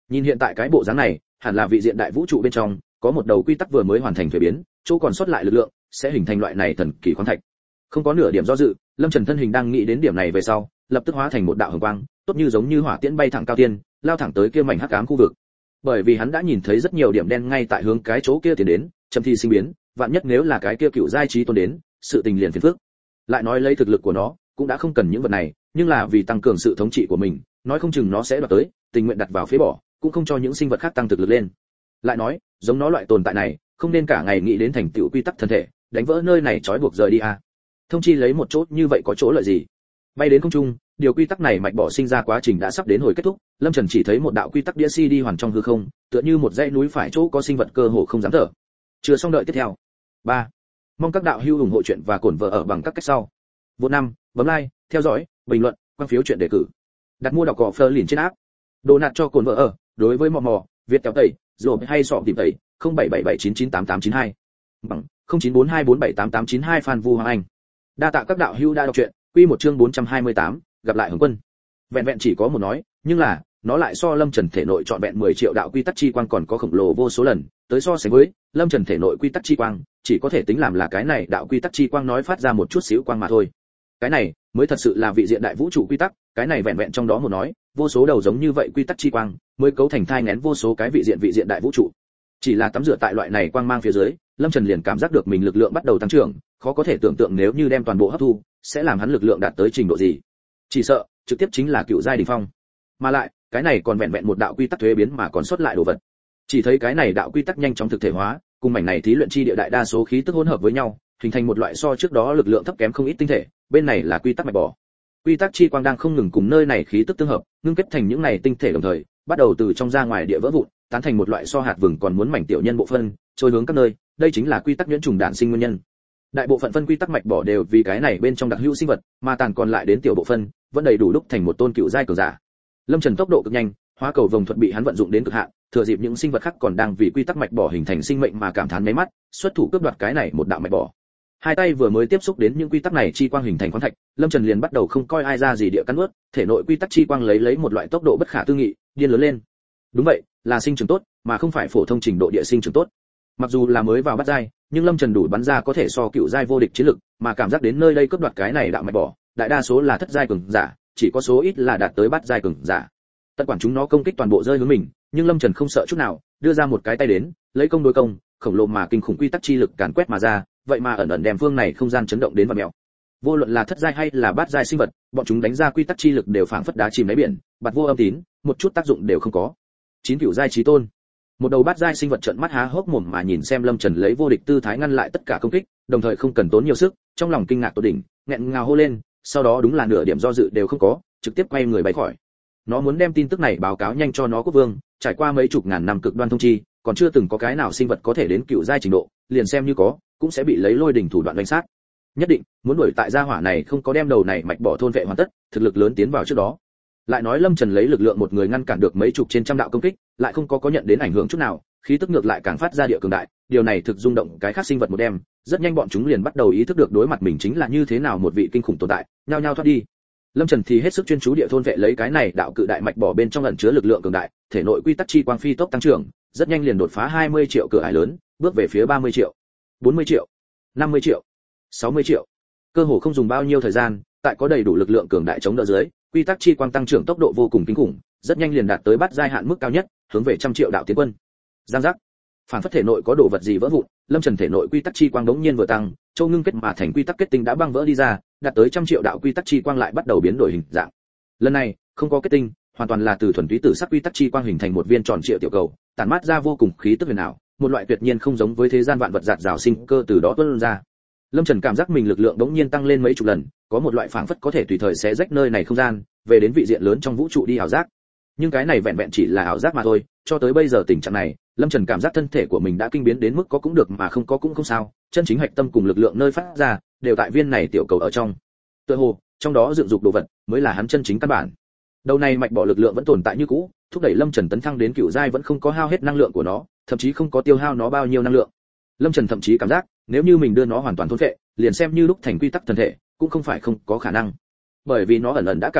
Nhìn hiện tại cái bộ dáng này, hẳn là vị diện đại vũ trụ bên trong có một đầu quy tắc vừa mới hoàn thành thuế biến, chỗ còn sót lại lực lượng sẽ hình thành loại này thần kỳ khoáng thạch. Không có nửa điểm do dự, Lâm Trần thân hình đang nghĩ đến điểm này về sau, lập tức hóa thành một đạo hồng quang, tốt như giống như hỏa tiễn bay thẳng cao tiên, lao thẳng tới kia mảnh hắc ám khu vực. Bởi vì hắn đã nhìn thấy rất nhiều điểm đen ngay tại hướng cái chỗ kia tiến đến, chậm thi sinh biến, vạn nhất nếu là cái kia cựu giai trí tôn đến, sự tình liền phiền phức. Lại nói lấy thực lực của nó, cũng đã không cần những vật này, nhưng là vì tăng cường sự thống trị của mình, nói không chừng nó sẽ đoạt tới, tình nguyện đặt vào phế bỏ, cũng không cho những sinh vật khác tăng thực lực lên. Lại nói, giống nó loại tồn tại này, không nên cả ngày nghĩ đến thành tựu quy tắc thân thể, đánh vỡ nơi này trói buộc rời đi à. Thông chi lấy một chỗ như vậy có chỗ lợi gì? Bay đến không trung, điều quy tắc này mạch bỏ sinh ra quá trình đã sắp đến hồi kết thúc, Lâm Trần chỉ thấy một đạo quy tắc đĩa xê đê hoàn trong hư không, tựa như một dãy núi phải chỗ có sinh vật cơ hồ không dám thở. Chưa xong đợi tiếp theo. ba. Mong các đạo hữu ủng hộ chuyện và cổn vợ ở bằng các cách sau. Vô năm, bấm like, theo dõi, bình luận, quan phiếu chuyện đề cử. Đặt mua đọc cỏ Fleur liền trên app. Đồ nạt cho cồn vợ ở, đối với mò mò, Việt kéo tẩy, rồi hay sọ tìm tẩy, không bảy bảy bảy chín chín tám tám chín hai. Bằng không chín bốn hai bốn bảy tám tám chín hai Phan Vu Hoàng Anh. Đa tạ các đạo hữu đã đọc truyện, quy một chương bốn trăm hai mươi tám, gặp lại Hồng Quân. Vẹn vẹn chỉ có một nói, nhưng là, nó lại so Lâm Trần thể nội trọn vẹn mười triệu đạo quy tắc chi quang còn có khổng lồ vô số lần, tới so sánh với, Lâm Trần thể nội quy tắc chi quang, chỉ có thể tính làm là cái này đạo quy tắc chi quang nói phát ra một chút xíu quang mà thôi. Cái này mới thật sự là vị diện đại vũ trụ quy tắc, cái này vẹn vẹn trong đó một nói, vô số đầu giống như vậy quy tắc chi quang, mới cấu thành thai nghén vô số cái vị diện vị diện đại vũ trụ. Chỉ là tắm rửa tại loại này quang mang phía dưới, Lâm Trần liền cảm giác được mình lực lượng bắt đầu tăng trưởng, khó có thể tưởng tượng nếu như đem toàn bộ hấp thu, sẽ làm hắn lực lượng đạt tới trình độ gì. Chỉ sợ, trực tiếp chính là cựu giai đỉnh phong. Mà lại, cái này còn vẹn vẹn một đạo quy tắc thuế biến mà còn sót lại đồ vật. Chỉ thấy cái này đạo quy tắc nhanh chóng thực thể hóa, cùng mảnh này thí luyện chi địa đại đa số khí tức hỗn hợp với nhau, hình thành một loại so trước đó lực lượng thấp kém không ít tinh thể, bên này là quy tắc mạch bỏ. Quy tắc chi quang đang không ngừng cùng nơi này khí tức tương hợp, ngưng kết thành những này tinh thể đồng thời, bắt đầu từ trong ra ngoài địa vỡ vụn, tán thành một loại so hạt vừng còn muốn mảnh tiểu nhân bộ phân, trôi hướng các nơi, đây chính là quy tắc nhuyễn trùng đản sinh nguyên nhân. Đại bộ phận phân quy tắc mạch bỏ đều vì cái này bên trong đặc hữu sinh vật, mà tàn còn lại đến tiểu bộ phân, vẫn đầy đủ đúc thành một tôn cựu giai cường giả. Lâm Trần tốc độ cực nhanh, hóa cầu vồng thuật bị hắn vận dụng đến cực hạn, thừa dịp những sinh vật khác còn đang vì quy tắc mạch bỏ hình thành sinh mệnh mà cảm thán mấy mắt, xuất thủ cướp đoạt cái này một đạo mạch bỏ. Hai tay vừa mới tiếp xúc đến những quy tắc này chi quang hình thành khoáng thạch, Lâm Trần liền bắt đầu không coi ai ra gì địa cắn nuốt, thể nội quy tắc chi quang lấy lấy một loại tốc độ bất khả tư nghị, điên lớn lên. Đúng vậy, là sinh trưởng tốt, mà không phải phổ thông trình độ địa sinh trưởng tốt. Mặc dù là mới vào bắt giai, nhưng Lâm Trần đủ bắn ra có thể so cựu giai vô địch chiến lực, mà cảm giác đến nơi đây cướp đoạt cái này đạo mạch bỏ, đại đa số là thất giai cường giả, chỉ có số ít là đạt tới bát giai cường giả. Tất quản chúng nó công kích toàn bộ rơi hướng mình, nhưng Lâm Trần không sợ chút nào, đưa ra một cái tay đến, lấy công đối công, khổng lồ mà kinh khủng quy tắc chi lực càn quét mà ra, vậy mà ẩn ẩn đem phương này không gian chấn động đến vặn mèo. Vô luận là thất giai hay là bát giai sinh vật, bọn chúng đánh ra quy tắc chi lực đều phảng phất đá chìm đáy biển, bạt vô âm tín, một chút tác dụng đều không có. Chín cửu giai chí tôn. Một đầu bát giai sinh vật trợn mắt há hốc mồm mà nhìn xem Lâm Trần lấy vô địch tư thái ngăn lại tất cả công kích, đồng thời không cần tốn nhiều sức, trong lòng kinh ngạc tột đỉnh, nghẹn ngào hô lên, sau đó đúng là nửa điểm do dự đều không có, trực tiếp quay người bay khỏi. Nó muốn đem tin tức này báo cáo nhanh cho nó quốc vương, trải qua mấy chục ngàn năm cực đoan thông chi, còn chưa từng có cái nào sinh vật có thể đến cựu giai trình độ, liền xem như có, cũng sẽ bị lấy lôi đỉnh thủ đoạn đánh sát. Nhất định muốn đuổi tại gia hỏa này không có đem đầu này mạch bỏ thôn vệ hoàn tất, thực lực lớn tiến vào trước đó. Lại nói Lâm Trần lấy lực lượng một người ngăn cản được mấy chục trên trăm đạo công kích, lại không có có nhận đến ảnh hưởng chút nào, khí tức ngược lại càng phát ra địa cường đại, điều này thực rung động cái khác sinh vật một đêm, rất nhanh bọn chúng liền bắt đầu ý thức được đối mặt mình chính là như thế nào một vị kinh khủng tồn tại, nhao nhao thoát đi. Lâm Trần thì hết sức chuyên chú địa thôn vệ lấy cái này đạo cự đại mạch bỏ bên trong ẩn chứa lực lượng cường đại, thể nội quy tắc chi quang phi tốc tăng trưởng, rất nhanh liền đột phá hai mươi triệu cửa ải lớn, bước về phía ba mươi triệu, bốn mươi triệu, năm mươi triệu, sáu mươi triệu. Cơ hồ không dùng bao nhiêu thời gian, tại có đầy đủ lực lượng cường đại chống đỡ dưới, quy tắc chi quang tăng trưởng tốc độ vô cùng kinh khủng, rất nhanh liền đạt tới bát giai hạn mức cao nhất, hướng về trăm triệu đạo tiến quân. Giang giác. Phản phất thể nội có đồ vật gì vỡ vụn, Lâm Trần thể nội quy tắc chi quang đống nhiên vừa tăng, châu ngưng kết mà thành quy tắc kết tinh đã băng vỡ đi ra, đạt tới trăm triệu đạo quy tắc chi quang lại bắt đầu biến đổi hình dạng. Lần này, không có kết tinh, hoàn toàn là từ thuần túy tử sắc quy tắc chi quang hình thành một viên tròn triệu tiểu cầu, tản mát ra vô cùng khí tức huyền ảo, một loại tuyệt nhiên không giống với thế gian vạn vật giạt rào sinh cơ từ đó tuôn ra. Lâm Trần cảm giác mình lực lượng đống nhiên tăng lên mấy chục lần, có một loại phảng phất có thể tùy thời xé rách nơi này không gian, về đến vị diện lớn trong vũ trụ đi ảo giác. Nhưng cái này vẹn vẹn chỉ là ảo giác mà thôi, cho tới bây giờ tình trạng này, Lâm Trần cảm giác thân thể của mình đã kinh biến đến mức có cũng được mà không có cũng không sao, chân chính hạch tâm cùng lực lượng nơi phát ra, đều tại viên này tiểu cầu ở trong. Tựa hồ, trong đó dựng dục đồ vật mới là hắn chân chính căn bản. Đầu này mạch bỏ lực lượng vẫn tồn tại như cũ, thúc đẩy Lâm Trần tấn thăng đến cựu giai vẫn không có hao hết năng lượng của nó, thậm chí không có tiêu hao nó bao nhiêu năng lượng. Lâm Trần thậm chí cảm giác, nếu như mình đưa nó hoàn toàn thôn phệ, liền xem như lúc thành quy tắc thân thể, cũng không phải không có khả năng. Bởi vì nó ẩn ẩn đã cảm giác được,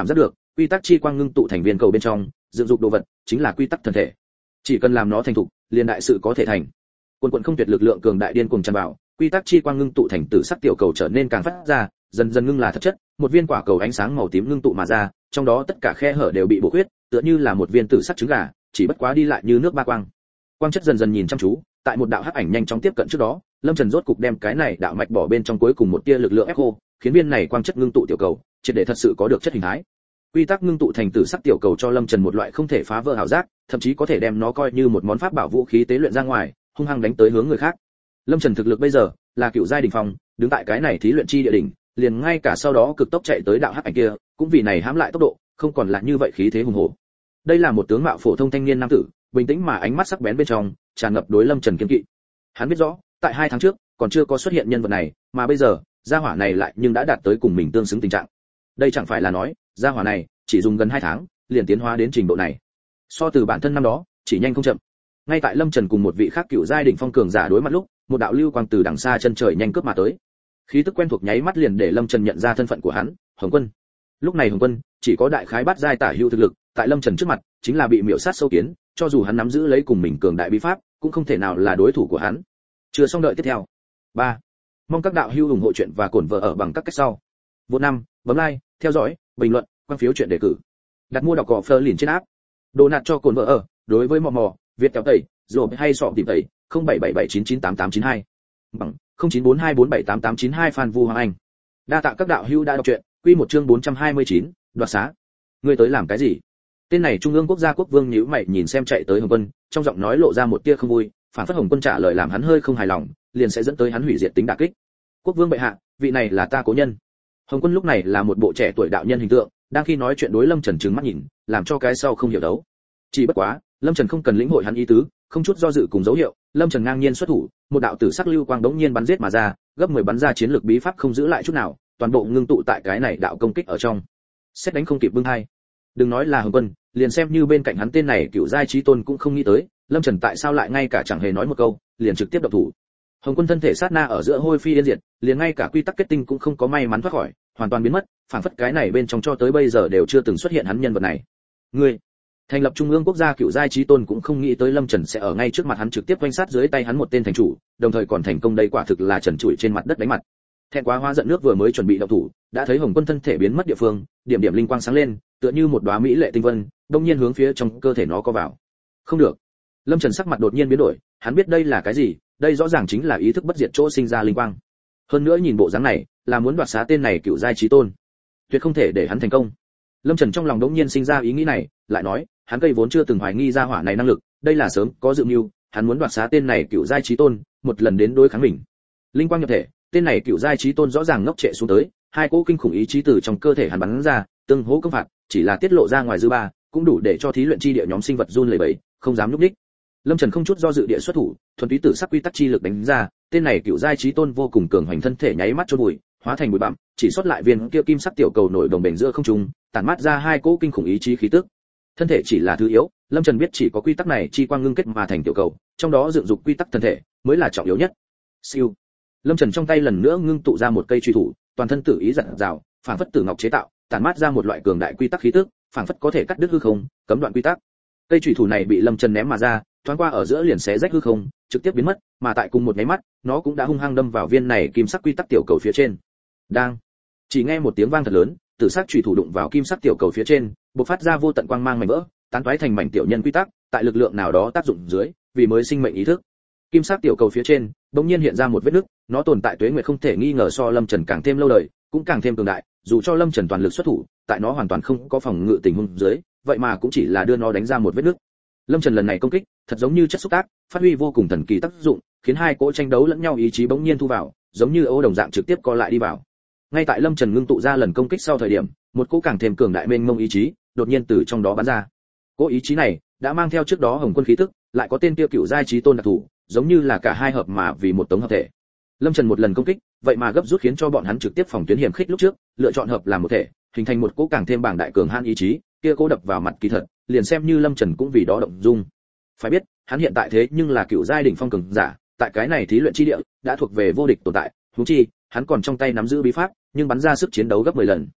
quy tắc chi quang ngưng tụ thành viên cầu bên trong, dựng dục đồ vật chính là quy tắc thân thể. Chỉ cần làm nó thành thục, liền đại sự có thể thành. Quần quần không tuyệt lực lượng cường đại điên cuồng tràn vào, quy tắc chi quang ngưng tụ thành tử sắc tiểu cầu trở nên càng phát ra, dần dần ngưng là thật chất, một viên quả cầu ánh sáng màu tím ngưng tụ mà ra, trong đó tất cả khe hở đều bị bổ khuyết, tựa như là một viên tử sắc trứng gà, chỉ bất quá đi lại như nước ba quang. Quang chất dần dần nhìn chăm chú, tại một đạo hắc ảnh nhanh chóng tiếp cận trước đó, Lâm Trần rốt cục đem cái này đạo mạch bỏ bên trong cuối cùng một tia lực lượng ép khô, khiến viên này quang chất ngưng tụ tiểu cầu, triệt để thật sự có được chất hình thái. Quy tắc ngưng tụ thành tử sắc tiểu cầu cho Lâm Trần một loại không thể phá vỡ ảo giác, thậm chí có thể đem nó coi như một món pháp bảo vũ khí tế luyện ra ngoài, hung hăng đánh tới hướng người khác. Lâm Trần thực lực bây giờ là cựu giai đỉnh phong, đứng tại cái này thí luyện chi địa đỉnh, liền ngay cả sau đó cực tốc chạy tới đạo hắc ảnh kia, cũng vì này hãm lại tốc độ, không còn là như vậy khí thế hùng hổ. Đây là một tướng mạo phổ thông thanh niên nam tử, bình tĩnh mà ánh mắt sắc bén bên trong tràn ngập đối Lâm Trần kiên kỵ. Hắn biết rõ, tại hai tháng trước còn chưa có xuất hiện nhân vật này, mà bây giờ gia hỏa này lại nhưng đã đạt tới cùng mình tương xứng tình trạng. Đây chẳng phải là nói, gia hỏa này chỉ dùng gần hai tháng, liền tiến hóa đến trình độ này. So từ bản thân năm đó, chỉ nhanh không chậm. Ngay tại Lâm Trần cùng một vị khác cựu giai đỉnh phong cường giả đối mặt lúc, một đạo lưu quang từ đằng xa chân trời nhanh cướp mà tới. Khí tức quen thuộc nháy mắt liền để Lâm Trần nhận ra thân phận của hắn, Hồng Quân. Lúc này Hồng Quân chỉ có đại khái bát giai tả hữu thực lực, tại Lâm Trần trước mặt, chính là bị miểu sát sâu kiến, cho dù hắn nắm giữ lấy cùng mình cường đại bí pháp, cũng không thể nào là đối thủ của hắn. Chưa xong đợi tiếp theo. ba. Mong các đạo hữu ủng hộ chuyện và cổn vợ ở bằng các cách sau. Vô năm, bấm like, theo dõi, bình luận, quan phiếu chuyện đề cử. Đặt mua đọc cỏ Fleur liền trên app. Đồ nạt cho cồn vợ ở, đối với mò mò, Việt kéo tẩy, rồi hay sọ tìm tẩy, không bảy bảy bảy chín chín tám tám chín hai. Bằng không chín bốn hai bốn bảy tám tám chín hai Phan Vu Hoàng Anh. Đa tạ các đạo hữu đã đọc truyện, quy một chương bốn trăm hai mươi chín, đoạt xá. Ngươi tới làm cái gì? Tên này Trung ương quốc gia quốc vương nhíu mày nhìn xem chạy tới Hồng Quân, trong giọng nói lộ ra một tia không vui, phản phất Hồng Quân trả lời làm hắn hơi không hài lòng, liền sẽ dẫn tới hắn hủy diệt tính đả kích. Quốc vương bệ hạ, vị này là ta cố nhân. Hồng Quân lúc này là một bộ trẻ tuổi đạo nhân hình tượng, đang khi nói chuyện đối Lâm Trần trừng mắt nhìn, làm cho cái sau không hiểu đấu. Chỉ bất quá, Lâm Trần không cần lĩnh hội hắn ý tứ, không chút do dự cùng dấu hiệu, Lâm Trần ngang nhiên xuất thủ, một đạo tử sắc lưu quang đống nhiên bắn giết mà ra, gấp mười bắn ra chiến lược bí pháp không giữ lại chút nào, toàn bộ ngưng tụ tại cái này đạo công kích ở trong. Xét đánh không kịp bưng hai. Đừng nói là Hồng Quân, liền xem như bên cạnh hắn tên này cựu giai chí tôn cũng không nghĩ tới, Lâm Trần tại sao lại ngay cả chẳng hề nói một câu, liền trực tiếp động thủ. Hồng Quân thân thể sát na ở giữa hôi phi yên diệt, liền ngay cả quy tắc kết tinh cũng không có may mắn thoát khỏi, hoàn toàn biến mất, phản phất cái này bên trong cho tới bây giờ đều chưa từng xuất hiện hắn nhân vật này. Ngươi, thành lập trung ương quốc gia cựu giai chí tôn cũng không nghĩ tới Lâm Trần sẽ ở ngay trước mặt hắn trực tiếp quanh sát dưới tay hắn một tên thành chủ, đồng thời còn thành công đây quả thực là trần trụi trên mặt đất đánh mặt. Thẹn quá hóa giận nước vừa mới chuẩn bị động thủ, đã thấy Hồng Quân thân thể biến mất địa phương, điểm điểm linh quang sáng lên, tựa như một đóa mỹ lệ tinh vân, đông nhiên hướng phía trong cơ thể nó co vào. Không được. Lâm Trần sắc mặt đột nhiên biến đổi, hắn biết đây là cái gì, đây rõ ràng chính là ý thức bất diệt chỗ sinh ra linh quang. Hơn nữa nhìn bộ dáng này, là muốn đoạt xá tên này cựu giai chí tôn. Tuyệt không thể để hắn thành công. Lâm Trần trong lòng đống nhiên sinh ra ý nghĩ này, lại nói, hắn cây vốn chưa từng hoài nghi ra hỏa này năng lực, đây là sớm có dự mưu, hắn muốn đoạt xá tên này cựu giai chí tôn, một lần đến đối kháng mình. Linh quang nhập thể, tên này cựu giai chí tôn rõ ràng ngốc trệ xuống tới, hai cỗ kinh khủng ý chí từ trong cơ thể hắn bắn ra, tương hỗ công phạt, chỉ là tiết lộ ra ngoài dư ba, cũng đủ để cho thí luyện chi địa nhóm sinh vật run lẩy bẩy, không dám nhúc nhích. Lâm Trần không chút do dự địa xuất thủ, thuần túy tử sắc quy tắc chi lực đánh ra, tên này cựu giai chí tôn vô cùng cường hoành thân thể nháy mắt chôn bụi, hóa thành bụi bặm, chỉ sót lại viên kia kim sắc tiểu cầu nổi đồng bền giữa không trung, tản mát ra hai cỗ kinh khủng ý chí khí tức. Thân thể chỉ là thứ yếu, Lâm Trần biết chỉ có quy tắc này chi quang ngưng kết mà thành tiểu cầu, trong đó dựng dục quy tắc thân thể mới là trọng yếu nhất. Siêu. Lâm Trần trong tay lần nữa ngưng tụ ra một cây truy thủ, toàn thân tử ý rạng rào, phảng phất tử ngọc chế tạo, tản mát ra một loại cường đại quy tắc khí tức, phảng phất có thể cắt đứt hư không, cấm đoạn quy tắc. Cây truy thủ này bị Lâm Trần ném mà ra, thoáng qua ở giữa liền xé rách hư không, trực tiếp biến mất, mà tại cùng một nháy mắt, nó cũng đã hung hăng đâm vào viên này kim sắc quy tắc tiểu cầu phía trên. Đang. Chỉ nghe một tiếng vang thật lớn, tử sắc truy thủ đụng vào kim sắc tiểu cầu phía trên, bộc phát ra vô tận quang mang mảnh vỡ, tán toái thành mảnh tiểu nhân quy tắc, tại lực lượng nào đó tác dụng dưới, vì mới sinh mệnh ý thức. Kim sắc tiểu cầu phía trên, bỗng nhiên hiện ra một vết nứt, nó tồn tại tuế nguyệt không thể nghi ngờ so Lâm Trần càng thêm lâu đời, cũng càng thêm cường đại, dù cho Lâm Trần toàn lực xuất thủ, tại nó hoàn toàn không có phòng ngự tình huống dưới, vậy mà cũng chỉ là đưa nó đánh ra một vết nứt. Lâm Trần lần này công kích, thật giống như chất xúc tác, phát huy vô cùng thần kỳ tác dụng, khiến hai cỗ tranh đấu lẫn nhau ý chí bỗng nhiên thu vào, giống như ô đồng dạng trực tiếp co lại đi vào. Ngay tại Lâm Trần ngưng tụ ra lần công kích sau thời điểm, một cỗ càng thêm cường đại mênh mông ý chí, đột nhiên từ trong đó bắn ra. Cỗ ý chí này đã mang theo trước đó Hồng Quân khí tức, lại có tên tiêu cựu giai chí tôn đặc thù, giống như là cả hai hợp mà vì một tống hợp thể. Lâm Trần một lần công kích, vậy mà gấp rút khiến cho bọn hắn trực tiếp phòng tuyến hiểm khích lúc trước, lựa chọn hợp làm một thể, hình thành một cỗ càng thêm bảng đại cường han ý chí, kia cỗ đập vào mặt kỳ thật, liền xem như Lâm Trần cũng vì đó động dung. Phải biết, hắn hiện tại thế nhưng là cựu giai đỉnh phong cường giả, tại cái này thí luyện chi địa, đã thuộc về vô địch tồn tại, huống chi, hắn còn trong tay nắm giữ bí pháp, nhưng bắn ra sức chiến đấu gấp mười lần.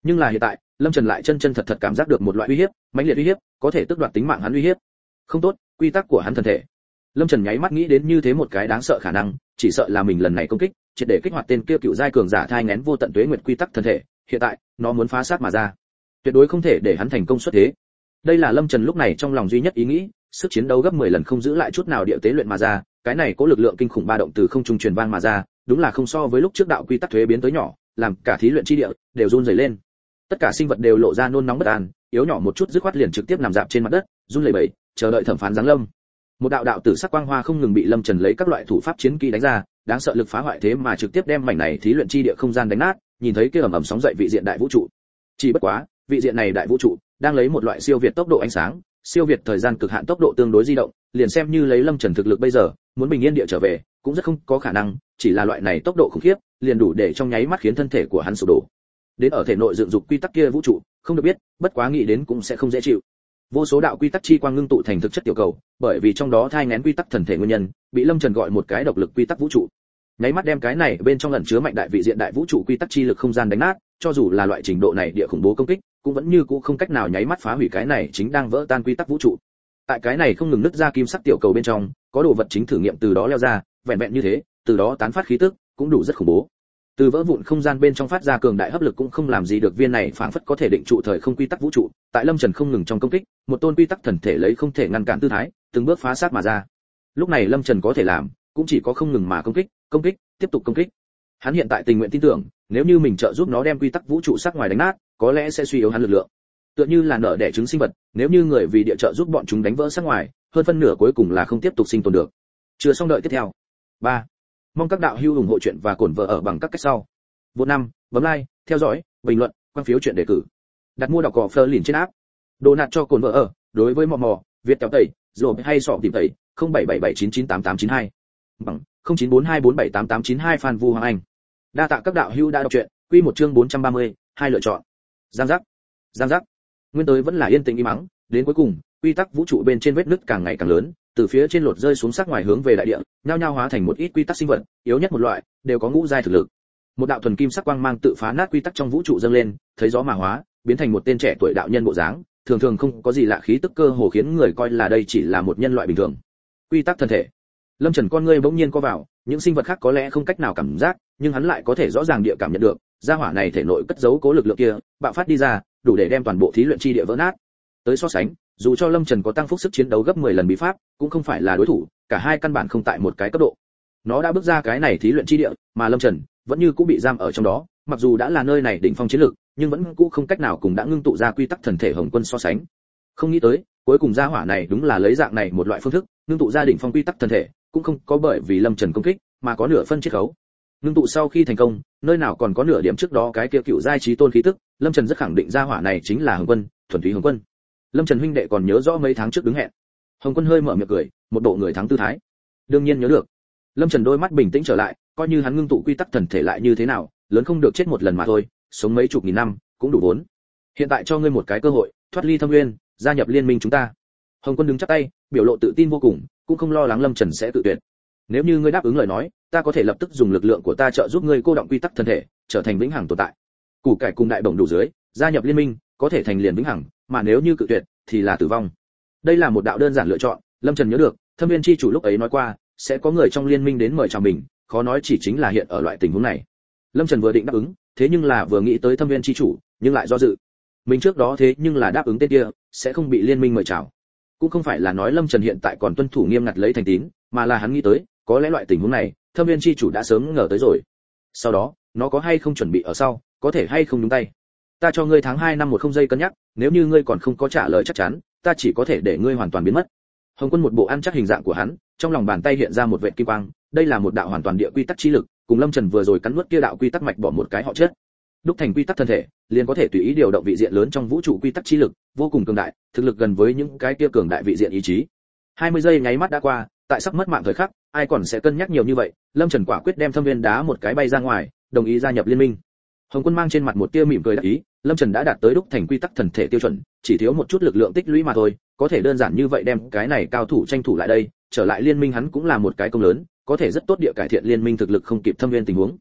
Nhưng là hiện tại, Lâm Trần lại chân chân thật thật cảm giác được một loại uy hiếp, mãnh liệt uy hiếp, có thể tước đoạt tính mạng hắn uy hiếp. Không tốt, quy tắc của hắn thân thể. Lâm Trần nháy mắt nghĩ đến như thế một cái đáng sợ khả năng, chỉ sợ là mình lần này công kích, triệt để kích hoạt tên kia cựu giai cường giả thai nghén vô tận tuế nguyệt quy tắc thân thể, hiện tại, nó muốn phá xác mà ra. Tuyệt đối không thể để hắn thành công xuất thế. Đây là Lâm Trần lúc này trong lòng duy nhất ý nghĩ, sức chiến đấu gấp mười lần không giữ lại chút nào địa tế luyện mà ra, cái này có lực lượng kinh khủng ba động từ không trung truyền vang mà ra, đúng là không so với lúc trước đạo quy tắc thuế biến tới nhỏ, làm cả thí luyện chi địa đều run rẩy lên. Tất cả sinh vật đều lộ ra nôn nóng bất an, yếu nhỏ một chút dứt khoát liền trực tiếp nằm dạp trên mặt đất, run lẩy bẩy, chờ đợi thẩm phán giáng lâm. Một đạo đạo tử sắc quang hoa không ngừng bị Lâm Trần lấy các loại thủ pháp chiến kỹ đánh ra, đáng sợ lực phá hoại thế mà trực tiếp đem mảnh này thí luyện chi địa không gian đánh nát, nhìn thấy kia ầm ầm sóng dậy vị diện đại vũ trụ. Chỉ bất quá, vị diện này đại vũ trụ đang lấy một loại siêu việt tốc độ ánh sáng, siêu việt thời gian cực hạn tốc độ tương đối di động, liền xem như lấy Lâm Trần thực lực bây giờ, muốn bình yên địa trở về, cũng rất không có khả năng, chỉ là loại này tốc độ khủng khiếp, liền đủ để trong nháy mắt khiến thân thể của hắn sụp đổ. Đến ở thể nội dựng dục quy tắc kia vũ trụ, không được biết, bất quá nghĩ đến cũng sẽ không dễ chịu. Vô số đạo quy tắc chi quang ngưng tụ thành thực chất tiểu cầu, bởi vì trong đó thai nghén quy tắc thần thể nguyên nhân, bị Lâm Trần gọi một cái độc lực quy tắc vũ trụ. Nháy mắt đem cái này bên trong ẩn chứa mạnh đại vị diện đại vũ trụ quy tắc chi lực không gian đánh nát, cho dù là loại trình độ này địa khủng bố công kích, cũng vẫn như cũ không cách nào nháy mắt phá hủy cái này chính đang vỡ tan quy tắc vũ trụ. Tại cái này không ngừng nứt ra kim sắc tiểu cầu bên trong, có đồ vật chính thử nghiệm từ đó leo ra, vẹn vẹn như thế, từ đó tán phát khí tức, cũng đủ rất khủng bố. Từ vỡ vụn không gian bên trong phát ra cường đại hấp lực cũng không làm gì được viên này phảng phất có thể định trụ thời không quy tắc vũ trụ, tại Lâm Trần không ngừng trong công kích, một tôn quy tắc thần thể lấy không thể ngăn cản tư thái, từng bước phá sát mà ra. Lúc này Lâm Trần có thể làm, cũng chỉ có không ngừng mà công kích, công kích, tiếp tục công kích. Hắn hiện tại tình nguyện tin tưởng, nếu như mình trợ giúp nó đem quy tắc vũ trụ sát ngoài đánh nát, có lẽ sẽ suy yếu hắn lực lượng. Tựa như là nở đẻ trứng sinh vật, nếu như người vì địa trợ giúp bọn chúng đánh vỡ sát ngoài, hơn phân nửa cuối cùng là không tiếp tục sinh tồn được. Chưa xong đợi tiếp theo. ba. Mong các đạo hữu ủng hộ chuyện và cổn vợ ở bằng các cách sau. Vô năm, bấm like, theo dõi, bình luận, quan phiếu chuyện đề cử. Đặt mua đọc cỏ Fleur liền trên app. Đồ nạt cho cồn vợ ở, đối với mò mò, Việt kéo tẩy, rồi hay sọ tìm tẩy, không bảy bảy bảy chín chín tám tám chín hai. Bằng không chín bốn hai bốn bảy tám tám chín hai Phan Vu Hoàng Anh. Đa tạ các đạo hữu đã đọc truyện, quy một chương bốn trăm ba mươi, hai lựa chọn. Giang giác. Giang giác. Nguyên tới vẫn là yên tĩnh im mắng, đến cuối cùng, quy tắc vũ trụ bên trên vết nứt càng ngày càng lớn, từ phía trên lột rơi xuống sắc ngoài hướng về đại địa, nhao nhao hóa thành một ít quy tắc sinh vật, yếu nhất một loại, đều có ngũ giai thực lực. Một đạo thuần kim sắc quang mang tự phá nát quy tắc trong vũ trụ dâng lên, thấy gió mà hóa, biến thành một tên trẻ tuổi đạo nhân bộ dáng, thường thường không có gì lạ khí tức cơ hồ khiến người coi là đây chỉ là một nhân loại bình thường. Quy tắc thân thể. Lâm Trần con ngươi bỗng nhiên co vào, những sinh vật khác có lẽ không cách nào cảm giác, nhưng hắn lại có thể rõ ràng địa cảm nhận được, gia hỏa này thể nội cất giấu cố lực lượng kia, bạo phát đi ra, đủ để đem toàn bộ thí luyện chi địa vỡ nát. Tới so sánh, dù cho Lâm Trần có tăng phúc sức chiến đấu gấp mười lần bí pháp, cũng không phải là đối thủ, cả hai căn bản không tại một cái cấp độ. Nó đã bước ra cái này thí luyện chi địa, mà Lâm Trần vẫn như cũng bị giam ở trong đó, mặc dù đã là nơi này đỉnh phong chiến lực, nhưng vẫn cũ không cách nào cùng đã ngưng tụ ra quy tắc thần thể Hồng Quân so sánh. Không nghĩ tới, cuối cùng gia hỏa này đúng là lấy dạng này một loại phương thức, ngưng tụ ra đỉnh phong quy tắc thần thể, cũng không có bởi vì Lâm Trần công kích, mà có nửa phân chiết khấu. Ngưng tụ sau khi thành công, nơi nào còn có nửa điểm trước đó cái kia cựu giai chí tôn khí tức, Lâm Trần rất khẳng định gia hỏa này chính là Hồng Quân, thuần túy Hồng Quân. Lâm Trần huynh đệ còn nhớ rõ mấy tháng trước đứng hẹn. Hồng Quân hơi mở miệng cười, một bộ người thắng tư thái. Đương nhiên nhớ được. Lâm Trần đôi mắt bình tĩnh trở lại, coi như hắn ngưng tụ quy tắc thần thể lại như thế nào, lớn không được chết một lần mà thôi, sống mấy chục nghìn năm cũng đủ vốn. Hiện tại cho ngươi một cái cơ hội, thoát ly Thâm Nguyên, gia nhập liên minh chúng ta. Hồng Quân đứng chắp tay, biểu lộ tự tin vô cùng, cũng không lo lắng Lâm Trần sẽ tự tuyệt. Nếu như ngươi đáp ứng lời nói, ta có thể lập tức dùng lực lượng của ta trợ giúp ngươi cô động quy tắc thần thể, trở thành vĩnh hằng tồn tại. Củ cải cùng đại bổng đủ dưới, gia nhập liên minh, có thể thành liền vĩnh hằng, mà nếu như cự tuyệt, thì là tử vong. Đây là một đạo đơn giản lựa chọn, Lâm Trần nhớ được, Thâm Viên chi chủ lúc ấy nói qua, sẽ có người trong liên minh đến mời chào mình, khó nói chỉ chính là hiện ở loại tình huống này. Lâm Trần vừa định đáp ứng, thế nhưng là vừa nghĩ tới Thâm Viên chi chủ, nhưng lại do dự. Mình trước đó thế nhưng là đáp ứng tên kia, sẽ không bị liên minh mời chào. Cũng không phải là nói Lâm Trần hiện tại còn tuân thủ nghiêm ngặt lấy thành tín, mà là hắn nghĩ tới, có lẽ loại tình huống này, Thâm Viên chi chủ đã sớm ngờ tới rồi. Sau đó, nó có hay không chuẩn bị ở sau, có thể hay không nhúng tay. Ta cho ngươi tháng hai năm một không giây cân nhắc, nếu như ngươi còn không có trả lời chắc chắn, ta chỉ có thể để ngươi hoàn toàn biến mất. Hồng Quân một bộ ăn chắc hình dạng của hắn, trong lòng bàn tay hiện ra một vệt kim quang, đây là một đạo hoàn toàn địa quy tắc chi lực, cùng Lâm Trần vừa rồi cắn nuốt kia đạo quy tắc mạch bỏ một cái họ chết. Đúc thành quy tắc thân thể, liền có thể tùy ý điều động vị diện lớn trong vũ trụ quy tắc chi lực, vô cùng cường đại, thực lực gần với những cái kia cường đại vị diện ý chí. hai mươi giây nháy mắt đã qua, tại sắp mất mạng thời khắc, ai còn sẽ cân nhắc nhiều như vậy, Lâm Trần quả quyết đem Thâm Viên đá một cái bay ra ngoài, đồng ý gia nhập liên minh. Hồng Quân mang trên mặt một tia mỉm cười đắc ý, Lâm Trần đã đạt tới đúc thành quy tắc thần thể tiêu chuẩn, chỉ thiếu một chút lực lượng tích lũy mà thôi, có thể đơn giản như vậy đem cái này cao thủ tranh thủ lại đây, trở lại liên minh hắn cũng là một cái công lớn, có thể rất tốt địa cải thiện liên minh thực lực không kịp Thâm Viên tình huống.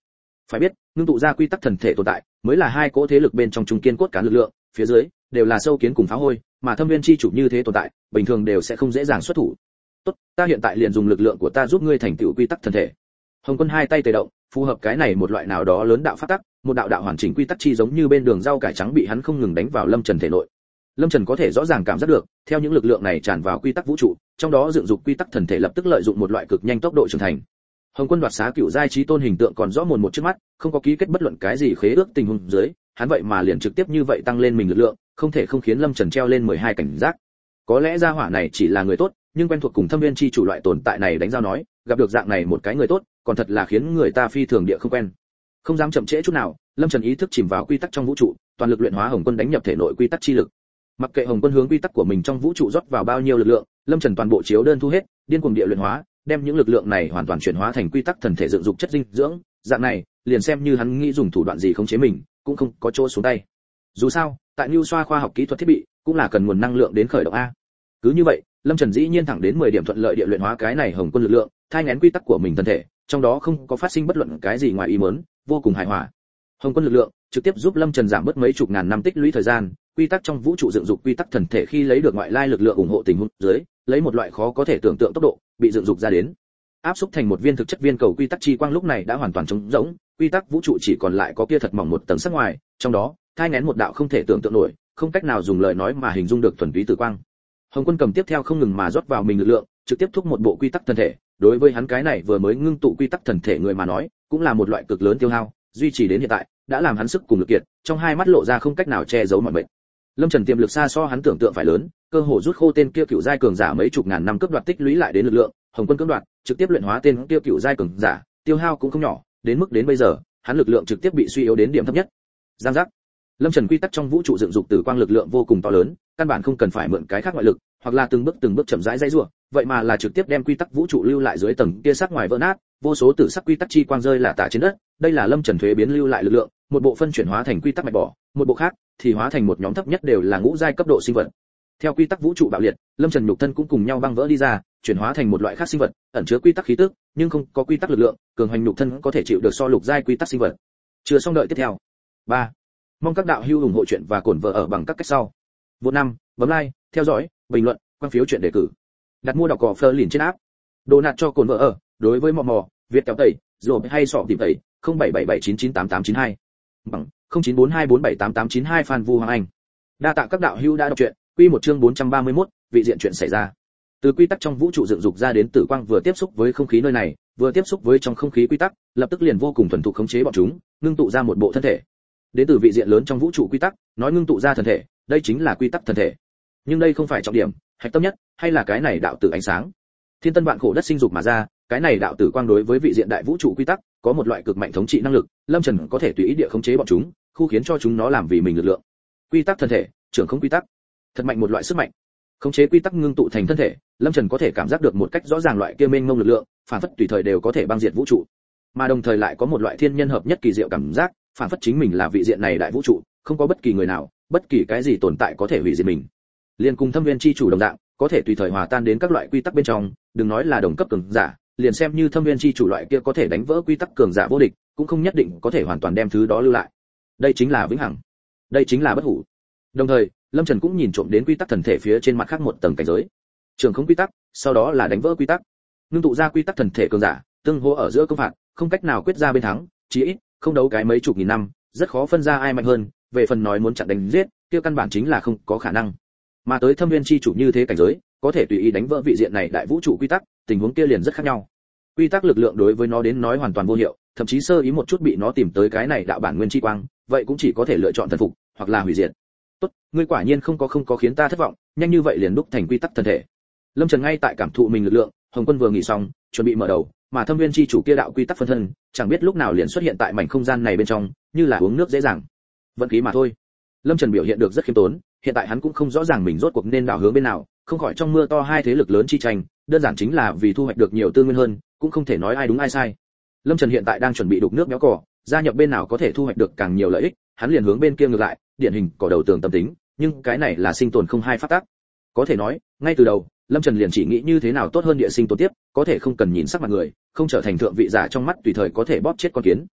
Phải biết, ngưng tụ ra quy tắc thần thể tồn tại, mới là hai cỗ thế lực bên trong trung kiên cốt cán lực lượng, phía dưới đều là sâu kiến cùng phá hôi, mà thâm viên chi chủ như thế tồn tại, bình thường đều sẽ không dễ dàng xuất thủ. Tốt, ta hiện tại liền dùng lực lượng của ta giúp ngươi thành tựu quy tắc thần thể. Hồng Quân hai tay tề động, phù hợp cái này một loại nào đó lớn đạo pháp tắc, một đạo đạo hoàn chỉnh quy tắc chi giống như bên đường rau cải trắng bị hắn không ngừng đánh vào Lâm Trần thể nội. Lâm Trần có thể rõ ràng cảm giác được, theo những lực lượng này tràn vào quy tắc vũ trụ, trong đó dựng dục quy tắc thần thể lập tức lợi dụng một loại cực nhanh tốc độ trưởng thành. Hồng Quân đoạt xá cựu giai chí tôn hình tượng còn rõ mồn một trước mắt, không có ký kết bất luận cái gì khế ước tình huống dưới, hắn vậy mà liền trực tiếp như vậy tăng lên mình lực lượng, không thể không khiến Lâm Trần treo lên mười hai cảnh giác. Có lẽ gia hỏa này chỉ là người tốt, nhưng quen thuộc cùng thâm viên chi chủ loại tồn tại này đánh giao nói, gặp được dạng này một cái người tốt, còn thật là khiến người ta phi thường địa không quen. Không dám chậm trễ chút nào, Lâm Trần ý thức chìm vào quy tắc trong vũ trụ, toàn lực luyện hóa Hồng Quân đánh nhập thể nội quy tắc chi lực. Mặc kệ Hồng Quân hướng quy tắc của mình trong vũ trụ rót vào bao nhiêu lực lượng, Lâm Trần toàn bộ chiếu đơn thu hết, điên cuồng địa luyện hóa, đem những lực lượng này hoàn toàn chuyển hóa thành quy tắc thần thể dựng dục chất dinh dưỡng, dạng này, liền xem như hắn nghĩ dùng thủ đoạn gì khống chế mình, cũng không có chỗ xuống tay. Dù sao, tại Nưu Xoa khoa học kỹ thuật thiết bị, cũng là cần nguồn năng lượng đến khởi động a. Cứ như vậy, Lâm Trần dĩ nhiên thẳng đến mười điểm thuận lợi địa luyện hóa cái này Hồng Quân lực lượng, thay ngén quy tắc của mình thân thể, trong đó không có phát sinh bất luận cái gì ngoài ý muốn, vô cùng hài hòa. Hồng Quân lực lượng trực tiếp giúp Lâm Trần giảm bớt mấy chục ngàn năm tích lũy thời gian, quy tắc trong vũ trụ dựng dục quy tắc thần thể khi lấy được ngoại lai lực lượng ủng hộ tình huống dưới, lấy một loại khó có thể tưởng tượng tốc độ, bị dựng dục ra đến. Áp xúc thành một viên thực chất viên cầu quy tắc chi quang lúc này đã hoàn toàn trống rỗng, quy tắc vũ trụ chỉ còn lại có kia thật mỏng một tầng sắc ngoài, trong đó, thay ngén một đạo không thể tưởng tượng nổi, không cách nào dùng lời nói mà hình dung được thuần túy tử quang. Hồng Quân cầm tiếp theo không ngừng mà rót vào mình lực lượng, trực tiếp thúc một bộ quy tắc thần thể, đối với hắn cái này vừa mới ngưng tụ quy tắc thần thể người mà nói, cũng là một loại cực lớn tiêu hao, duy trì đến hiện tại, đã làm hắn sức cùng lực kiệt, trong hai mắt lộ ra không cách nào che giấu mọi mệt. Lâm Trần tiềm lực xa so hắn tưởng tượng phải lớn, cơ hồ rút khô tên kia cựu giai cường giả mấy chục ngàn năm cướp đoạt tích lũy lại đến lực lượng, Hồng Quân cưỡng đoạt, trực tiếp luyện hóa tên kia cựu giai cường giả, tiêu hao cũng không nhỏ, đến mức đến bây giờ, hắn lực lượng trực tiếp bị suy yếu đến điểm thấp nhất. Giang giác. Lâm Trần quy tắc trong vũ trụ dựng dục tử quang lực lượng vô cùng to lớn, căn bản không cần phải mượn cái khác ngoại lực, hoặc là từng bước từng bước chậm rãi dãy rủa, vậy mà là trực tiếp đem quy tắc vũ trụ lưu lại dưới tầng kia sắc ngoài vỡ nát, vô số tử sắc quy tắc chi quang rơi lả tả trên đất, đây là Lâm Trần thuế biến lưu lại lực lượng, một bộ phân chuyển hóa thành quy tắc mạch bỏ, một bộ khác thì hóa thành một nhóm thấp nhất đều là ngũ giai cấp độ sinh vật. Theo quy tắc vũ trụ bạo liệt, Lâm Trần nhục thân cũng cùng nhau băng vỡ đi ra, chuyển hóa thành một loại khác sinh vật, ẩn chứa quy tắc khí tức, nhưng không có quy tắc lực lượng, cường hành nhục thân có thể chịu được so lục giai quy tắc sinh vật. Chưa xong đợi tiếp theo. ba. Mong các đạo hữu ủng hộ chuyện và cổn vợ ở bằng các cách sau. Vô năm, bấm like, theo dõi, bình luận, quan phiếu chuyện đề cử. Đặt mua đọc cỏ Fleur liền trên app. Đồ nạt cho cồn vợ ở, đối với mò mò, Việt kéo tẩy, rồi hay sọ tìm tẩy, không bảy bảy bảy chín chín tám tám chín hai. Bằng không chín bốn hai bốn bảy tám tám chín hai Phan Vu Hoàng Anh. Đa tạ các đạo hữu đã đọc truyện, quy một chương bốn trăm ba mươi mốt, vị diện chuyện xảy ra. Từ quy tắc trong vũ trụ dựng dục ra đến tử quang vừa tiếp xúc với không khí nơi này, vừa tiếp xúc với trong không khí quy tắc, lập tức liền vô cùng thuần thục khống chế bọn chúng, ngưng tụ ra một bộ thân thể. Đến từ vị diện lớn trong vũ trụ quy tắc, nói ngưng tụ ra thần thể, đây chính là quy tắc thần thể. Nhưng đây không phải trọng điểm, hạch tâm nhất, hay là cái này đạo tử ánh sáng. Thiên tân vạn khổ đất sinh dục mà ra, cái này đạo tử quang đối với vị diện đại vũ trụ quy tắc, có một loại cực mạnh thống trị năng lực, Lâm Trần có thể tùy ý địa khống chế bọn chúng, khu khiến cho chúng nó làm vì mình lực lượng. Quy tắc thần thể, trưởng không quy tắc. Thật mạnh một loại sức mạnh. Khống chế quy tắc ngưng tụ thành thân thể, Lâm Trần có thể cảm giác được một cách rõ ràng loại kia mênh mông lực lượng, phản phất tùy thời đều có thể băng diệt vũ trụ. Mà đồng thời lại có một loại thiên nhân hợp nhất kỳ diệu cảm giác, phản phất chính mình là vị diện này đại vũ trụ, không có bất kỳ người nào, bất kỳ cái gì tồn tại có thể hủy diệt mình. Liên cùng thâm viên chi chủ đồng dạng, có thể tùy thời hòa tan đến các loại quy tắc bên trong, đừng nói là đồng cấp cường giả, liền xem như thâm viên chi chủ loại kia có thể đánh vỡ quy tắc cường giả vô địch, cũng không nhất định có thể hoàn toàn đem thứ đó lưu lại. Đây chính là vĩnh hằng, đây chính là bất hủ. Đồng thời, Lâm Trần cũng nhìn trộm đến quy tắc thần thể phía trên mặt khác một tầng cảnh giới. Trường không quy tắc, sau đó là đánh vỡ quy tắc. Ngưng tụ ra quy tắc thần thể cường giả, tương hỗ ở giữa công phạt, không cách nào quyết ra bên thắng, chí ít không đấu cái mấy chục nghìn năm, rất khó phân ra ai mạnh hơn, về phần nói muốn chặn đánh giết, kia căn bản chính là không có khả năng. Mà tới thâm viên chi chủ như thế cảnh giới, có thể tùy ý đánh vỡ vị diện này đại vũ trụ quy tắc, tình huống kia liền rất khác nhau. Quy tắc lực lượng đối với nó đến nói hoàn toàn vô hiệu, thậm chí sơ ý một chút bị nó tìm tới cái này đạo bản nguyên chi quang, vậy cũng chỉ có thể lựa chọn thần phục, hoặc là hủy diệt. Tốt, ngươi quả nhiên không có không có khiến ta thất vọng, nhanh như vậy liền đúc thành quy tắc thần thể. Lâm Trần ngay tại cảm thụ mình lực lượng, Hồng Quân vừa nghỉ xong, chuẩn bị mở đầu, mà thâm viên chi chủ kia đạo quy tắc phân thân, chẳng biết lúc nào liền xuất hiện tại mảnh không gian này bên trong, như là uống nước dễ dàng. Vận khí mà thôi. Lâm Trần biểu hiện được rất khiêm tốn, hiện tại hắn cũng không rõ ràng mình rốt cuộc nên đảo hướng bên nào, không khỏi trong mưa to hai thế lực lớn chi tranh, đơn giản chính là vì thu hoạch được nhiều tư nguyên hơn, cũng không thể nói ai đúng ai sai. Lâm Trần hiện tại đang chuẩn bị đục nước méo cỏ, gia nhập bên nào có thể thu hoạch được càng nhiều lợi ích, hắn liền hướng bên kia ngược lại, điển hình cỏ đầu tường tâm tính, nhưng cái này là sinh tồn không hai pháp tắc. Có thể nói, ngay từ đầu, Lâm Trần liền chỉ nghĩ như thế nào tốt hơn địa sinh tồn tiếp, có thể không cần nhìn sắc mặt người, không trở thành thượng vị giả trong mắt tùy thời có thể bóp chết con kiến.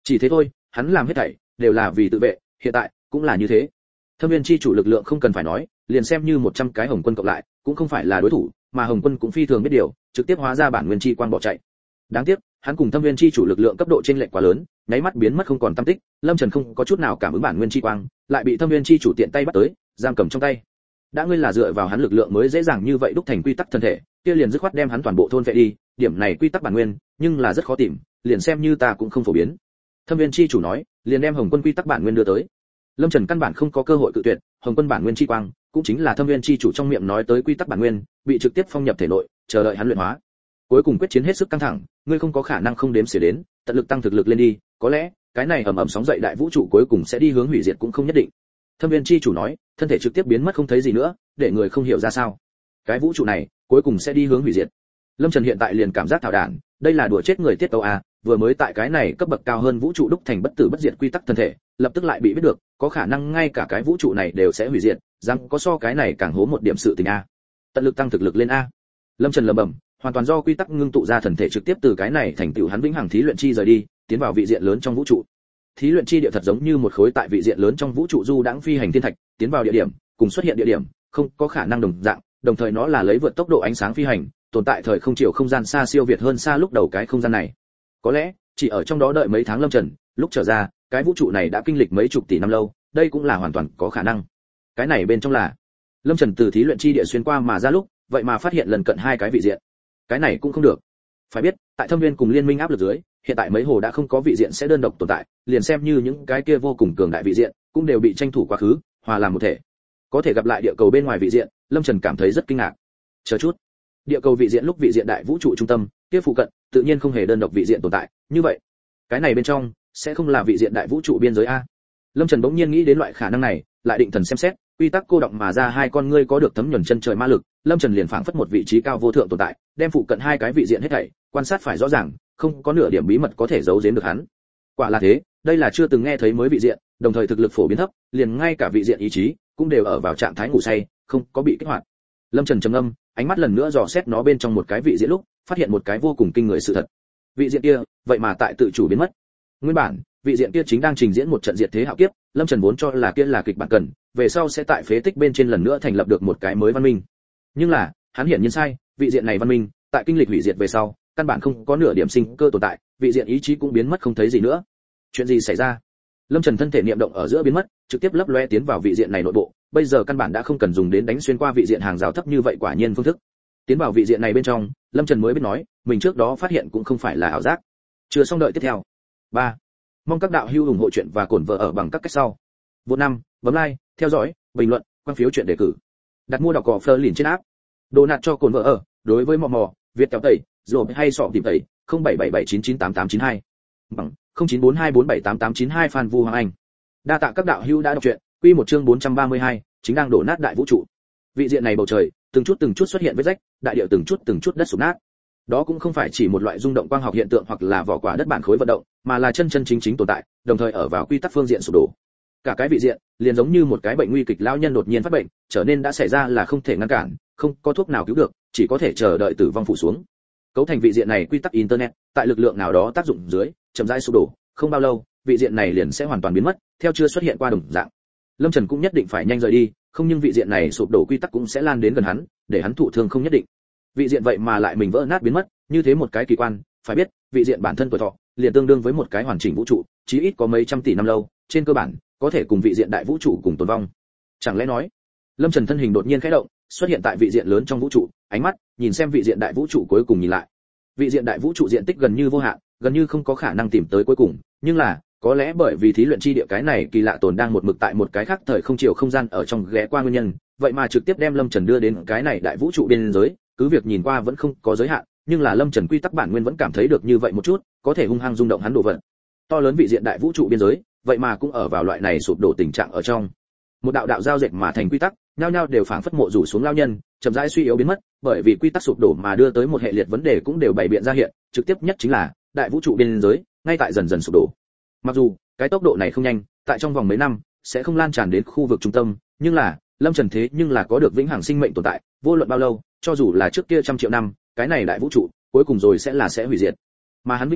Chỉ thế thôi, hắn làm hết thảy đều là vì tự vệ, hiện tại cũng là như thế. Thâm viên chi chủ lực lượng không cần phải nói, liền xem như một trăm cái Hồng Quân cộng lại, cũng không phải là đối thủ, mà Hồng Quân cũng phi thường biết điều, trực tiếp hóa ra bản nguyên chi quang bỏ chạy. Đáng tiếc, hắn cùng Thâm viên chi chủ lực lượng cấp độ trên lệch quá lớn, nháy mắt biến mất không còn tăm tích, Lâm Trần không có chút nào cảm ứng bản nguyên chi quang, lại bị Thâm viên chi chủ tiện tay bắt tới, giam cầm trong tay. Đã ngươi là dựa vào hắn lực lượng mới dễ dàng như vậy đúc thành quy tắc thân thể, kia liền dứt khoát đem hắn toàn bộ thôn phệ đi, điểm này quy tắc bản nguyên, nhưng là rất khó tìm, liền xem như ta cũng không phổ biến. Thâm viên chi chủ nói, liền đem Hồng Quân quy tắc bản nguyên đưa tới. Lâm Trần căn bản không có cơ hội cự tuyệt, Hồng Quân bản nguyên chi quang, cũng chính là Thâm viên chi chủ trong miệng nói tới quy tắc bản nguyên, bị trực tiếp phong nhập thể nội, chờ đợi hắn luyện hóa. Cuối cùng quyết chiến hết sức căng thẳng, ngươi không có khả năng không đếm xỉa đến, tận lực tăng thực lực lên đi, có lẽ cái này ầm ầm sóng dậy đại vũ trụ cuối cùng sẽ đi hướng hủy diệt cũng không nhất định. Thâm viên chi chủ nói, thân thể trực tiếp biến mất không thấy gì nữa, để người không hiểu ra sao. Cái vũ trụ này cuối cùng sẽ đi hướng hủy diệt. Lâm Trần hiện tại liền cảm giác thảo đản, đây là đùa chết người tiết tấu à, vừa mới tại cái này cấp bậc cao hơn vũ trụ đúc thành bất tử bất diệt quy tắc thân thể, lập tức lại bị biết được, có khả năng ngay cả cái vũ trụ này đều sẽ hủy diệt, rằng có so cái này càng hố một điểm sự tình a. Tận lực tăng thực lực lên a. Lâm Trần lẩm bẩm, hoàn toàn do quy tắc ngưng tụ ra thần thể trực tiếp từ cái này thành tựu hắn vĩnh hằng thí luyện chi rời đi, tiến vào vị diện lớn trong vũ trụ. Thí luyện chi địa thật giống như một khối tại vị diện lớn trong vũ trụ du đãng phi hành thiên thạch, tiến vào địa điểm, cùng xuất hiện địa điểm, không có khả năng đồng dạng, đồng thời nó là lấy vượt tốc độ ánh sáng phi hành, tồn tại thời không chiều không gian xa siêu việt hơn xa lúc đầu cái không gian này. Có lẽ, chỉ ở trong đó đợi mấy tháng Lâm Trần, lúc trở ra, cái vũ trụ này đã kinh lịch mấy chục tỷ năm lâu, đây cũng là hoàn toàn có khả năng. Cái này bên trong là Lâm Trần từ thí luyện chi địa xuyên qua mà ra lúc, vậy mà phát hiện lần cận hai cái vị diện. Cái này cũng không được. Phải biết, tại Thâm viên cùng liên minh áp lực dưới, hiện tại mấy hồ đã không có vị diện sẽ đơn độc tồn tại, liền xem như những cái kia vô cùng cường đại vị diện, cũng đều bị tranh thủ quá khứ, hòa làm một thể. Có thể gặp lại địa cầu bên ngoài vị diện, Lâm Trần cảm thấy rất kinh ngạc. Chờ chút, địa cầu vị diện lúc vị diện đại vũ trụ trung tâm, kia phụ cận, tự nhiên không hề đơn độc vị diện tồn tại, như vậy, cái này bên trong sẽ không là vị diện đại vũ trụ biên giới a. Lâm Trần bỗng nhiên nghĩ đến loại khả năng này, lại định thần xem xét, quy tắc cô động mà ra hai con ngươi có được thấm nhuần chân trời ma lực, Lâm Trần liền phảng phất một vị trí cao vô thượng tồn tại, đem phụ cận hai cái vị diện hết thảy, quan sát phải rõ ràng, không có nửa điểm bí mật có thể giấu giếm được hắn. Quả là thế, đây là chưa từng nghe thấy mới vị diện, đồng thời thực lực phổ biến thấp, liền ngay cả vị diện ý chí cũng đều ở vào trạng thái ngủ say, không có bị kích hoạt. Lâm Trần trầm ngâm, ánh mắt lần nữa dò xét nó bên trong một cái vị diện lúc, phát hiện một cái vô cùng kinh người sự thật. Vị diện kia, vậy mà tại tự chủ biến mất. Nguyên bản, vị diện kia chính đang trình diễn một trận diệt thế hạo kiếp, Lâm Trần vốn cho là kia là kịch bản cần, về sau sẽ tại phế tích bên trên lần nữa thành lập được một cái mới văn minh. Nhưng là, hắn hiển nhiên sai, vị diện này văn minh, tại kinh lịch hủy diệt về sau, căn bản không có nửa điểm sinh cơ tồn tại, vị diện ý chí cũng biến mất không thấy gì nữa. Chuyện gì xảy ra? Lâm Trần thân thể niệm động ở giữa biến mất, trực tiếp lấp loe tiến vào vị diện này nội bộ, bây giờ căn bản đã không cần dùng đến đánh xuyên qua vị diện hàng rào thấp như vậy quả nhiên phương thức. Tiến vào vị diện này bên trong, Lâm Trần mới biết nói, mình trước đó phát hiện cũng không phải là ảo giác. Chưa xong đợi tiếp theo. ba. Mong các đạo hữu ủng hộ chuyện và cổn vợ ở bằng các cách sau. Vô năm, bấm like, theo dõi, bình luận, quan phiếu chuyện đề cử. Đặt mua đọc cỏ Fleur liền trên app. Đồ nạt cho cồn vợ ở, đối với mò mò, Việt kéo tẩy, rồi hay sọ tìm tẩy, không bảy bảy bảy chín chín tám tám chín hai. Bằng không chín bốn hai bốn bảy tám tám chín hai Phan Vu Hoàng Anh. Đa tạ các đạo hữu đã đọc truyện, quy một chương bốn trăm ba mươi hai, chính đang đổ nát đại vũ trụ. Vị diện này bầu trời, từng chút từng chút xuất hiện vết rách, đại địa từng chút từng chút đất sụp nát. Đó cũng không phải chỉ một loại rung động quang học hiện tượng hoặc là vỏ quả đất bản khối vận động, mà là chân chân chính chính tồn tại, đồng thời ở vào quy tắc phương diện sụp đổ. Cả cái vị diện liền giống như một cái bệnh nguy kịch lão nhân đột nhiên phát bệnh, trở nên đã xảy ra là không thể ngăn cản, không có thuốc nào cứu được, chỉ có thể chờ đợi tử vong phủ xuống. Cấu thành vị diện này quy tắc internet, tại lực lượng nào đó tác dụng dưới, chậm rãi sụp đổ, không bao lâu, vị diện này liền sẽ hoàn toàn biến mất, theo chưa xuất hiện qua đồng dạng. Lâm Trần cũng nhất định phải nhanh rời đi, không nhưng vị diện này sụp đổ quy tắc cũng sẽ lan đến gần hắn, để hắn thụ thương không nhất định. Vị diện vậy mà lại mình vỡ nát biến mất, như thế một cái kỳ quan, phải biết, vị diện bản thân tuổi thọ liền tương đương với một cái hoàn chỉnh vũ trụ, chí ít có mấy trăm tỷ năm lâu, trên cơ bản có thể cùng vị diện đại vũ trụ cùng tồn vong. Chẳng lẽ nói, Lâm Trần thân hình đột nhiên khẽ động, xuất hiện tại vị diện lớn trong vũ trụ, ánh mắt nhìn xem vị diện đại vũ trụ cuối cùng nhìn lại. Vị diện đại vũ trụ diện tích gần như vô hạn, gần như không có khả năng tìm tới cuối cùng, nhưng là, có lẽ bởi vì thí luyện chi địa cái này kỳ lạ tồn đang một mực tại một cái khác thời không chiều không gian ở trong ghé qua nguyên nhân, vậy mà trực tiếp đem Lâm Trần đưa đến cái này đại vũ trụ biên giới, cứ việc nhìn qua vẫn không có giới hạn, nhưng là Lâm Trần quy tắc bản nguyên vẫn cảm thấy được như vậy một chút, có thể hung hăng rung động hắn đồ vật. To lớn vị diện đại vũ trụ biên giới, vậy mà cũng ở vào loại này sụp đổ tình trạng ở trong. Một đạo đạo giao dệt mà thành quy tắc, nhao nhao đều phảng phất mộ rủ xuống lao nhân, chậm rãi suy yếu biến mất, bởi vì quy tắc sụp đổ mà đưa tới một hệ liệt vấn đề cũng đều bày biện ra hiện, trực tiếp nhất chính là đại vũ trụ biên giới ngay tại dần dần sụp đổ. Mặc dù cái tốc độ này không nhanh, tại trong vòng mấy năm sẽ không lan tràn đến khu vực trung tâm, nhưng là Lâm Trần thế nhưng là có được vĩnh hằng sinh mệnh tồn tại, vô luận bao lâu, cho dù là trước kia trăm triệu năm, cái này đại vũ trụ cuối cùng rồi sẽ là sẽ hủy diệt. Mà hắn vĩnh hằng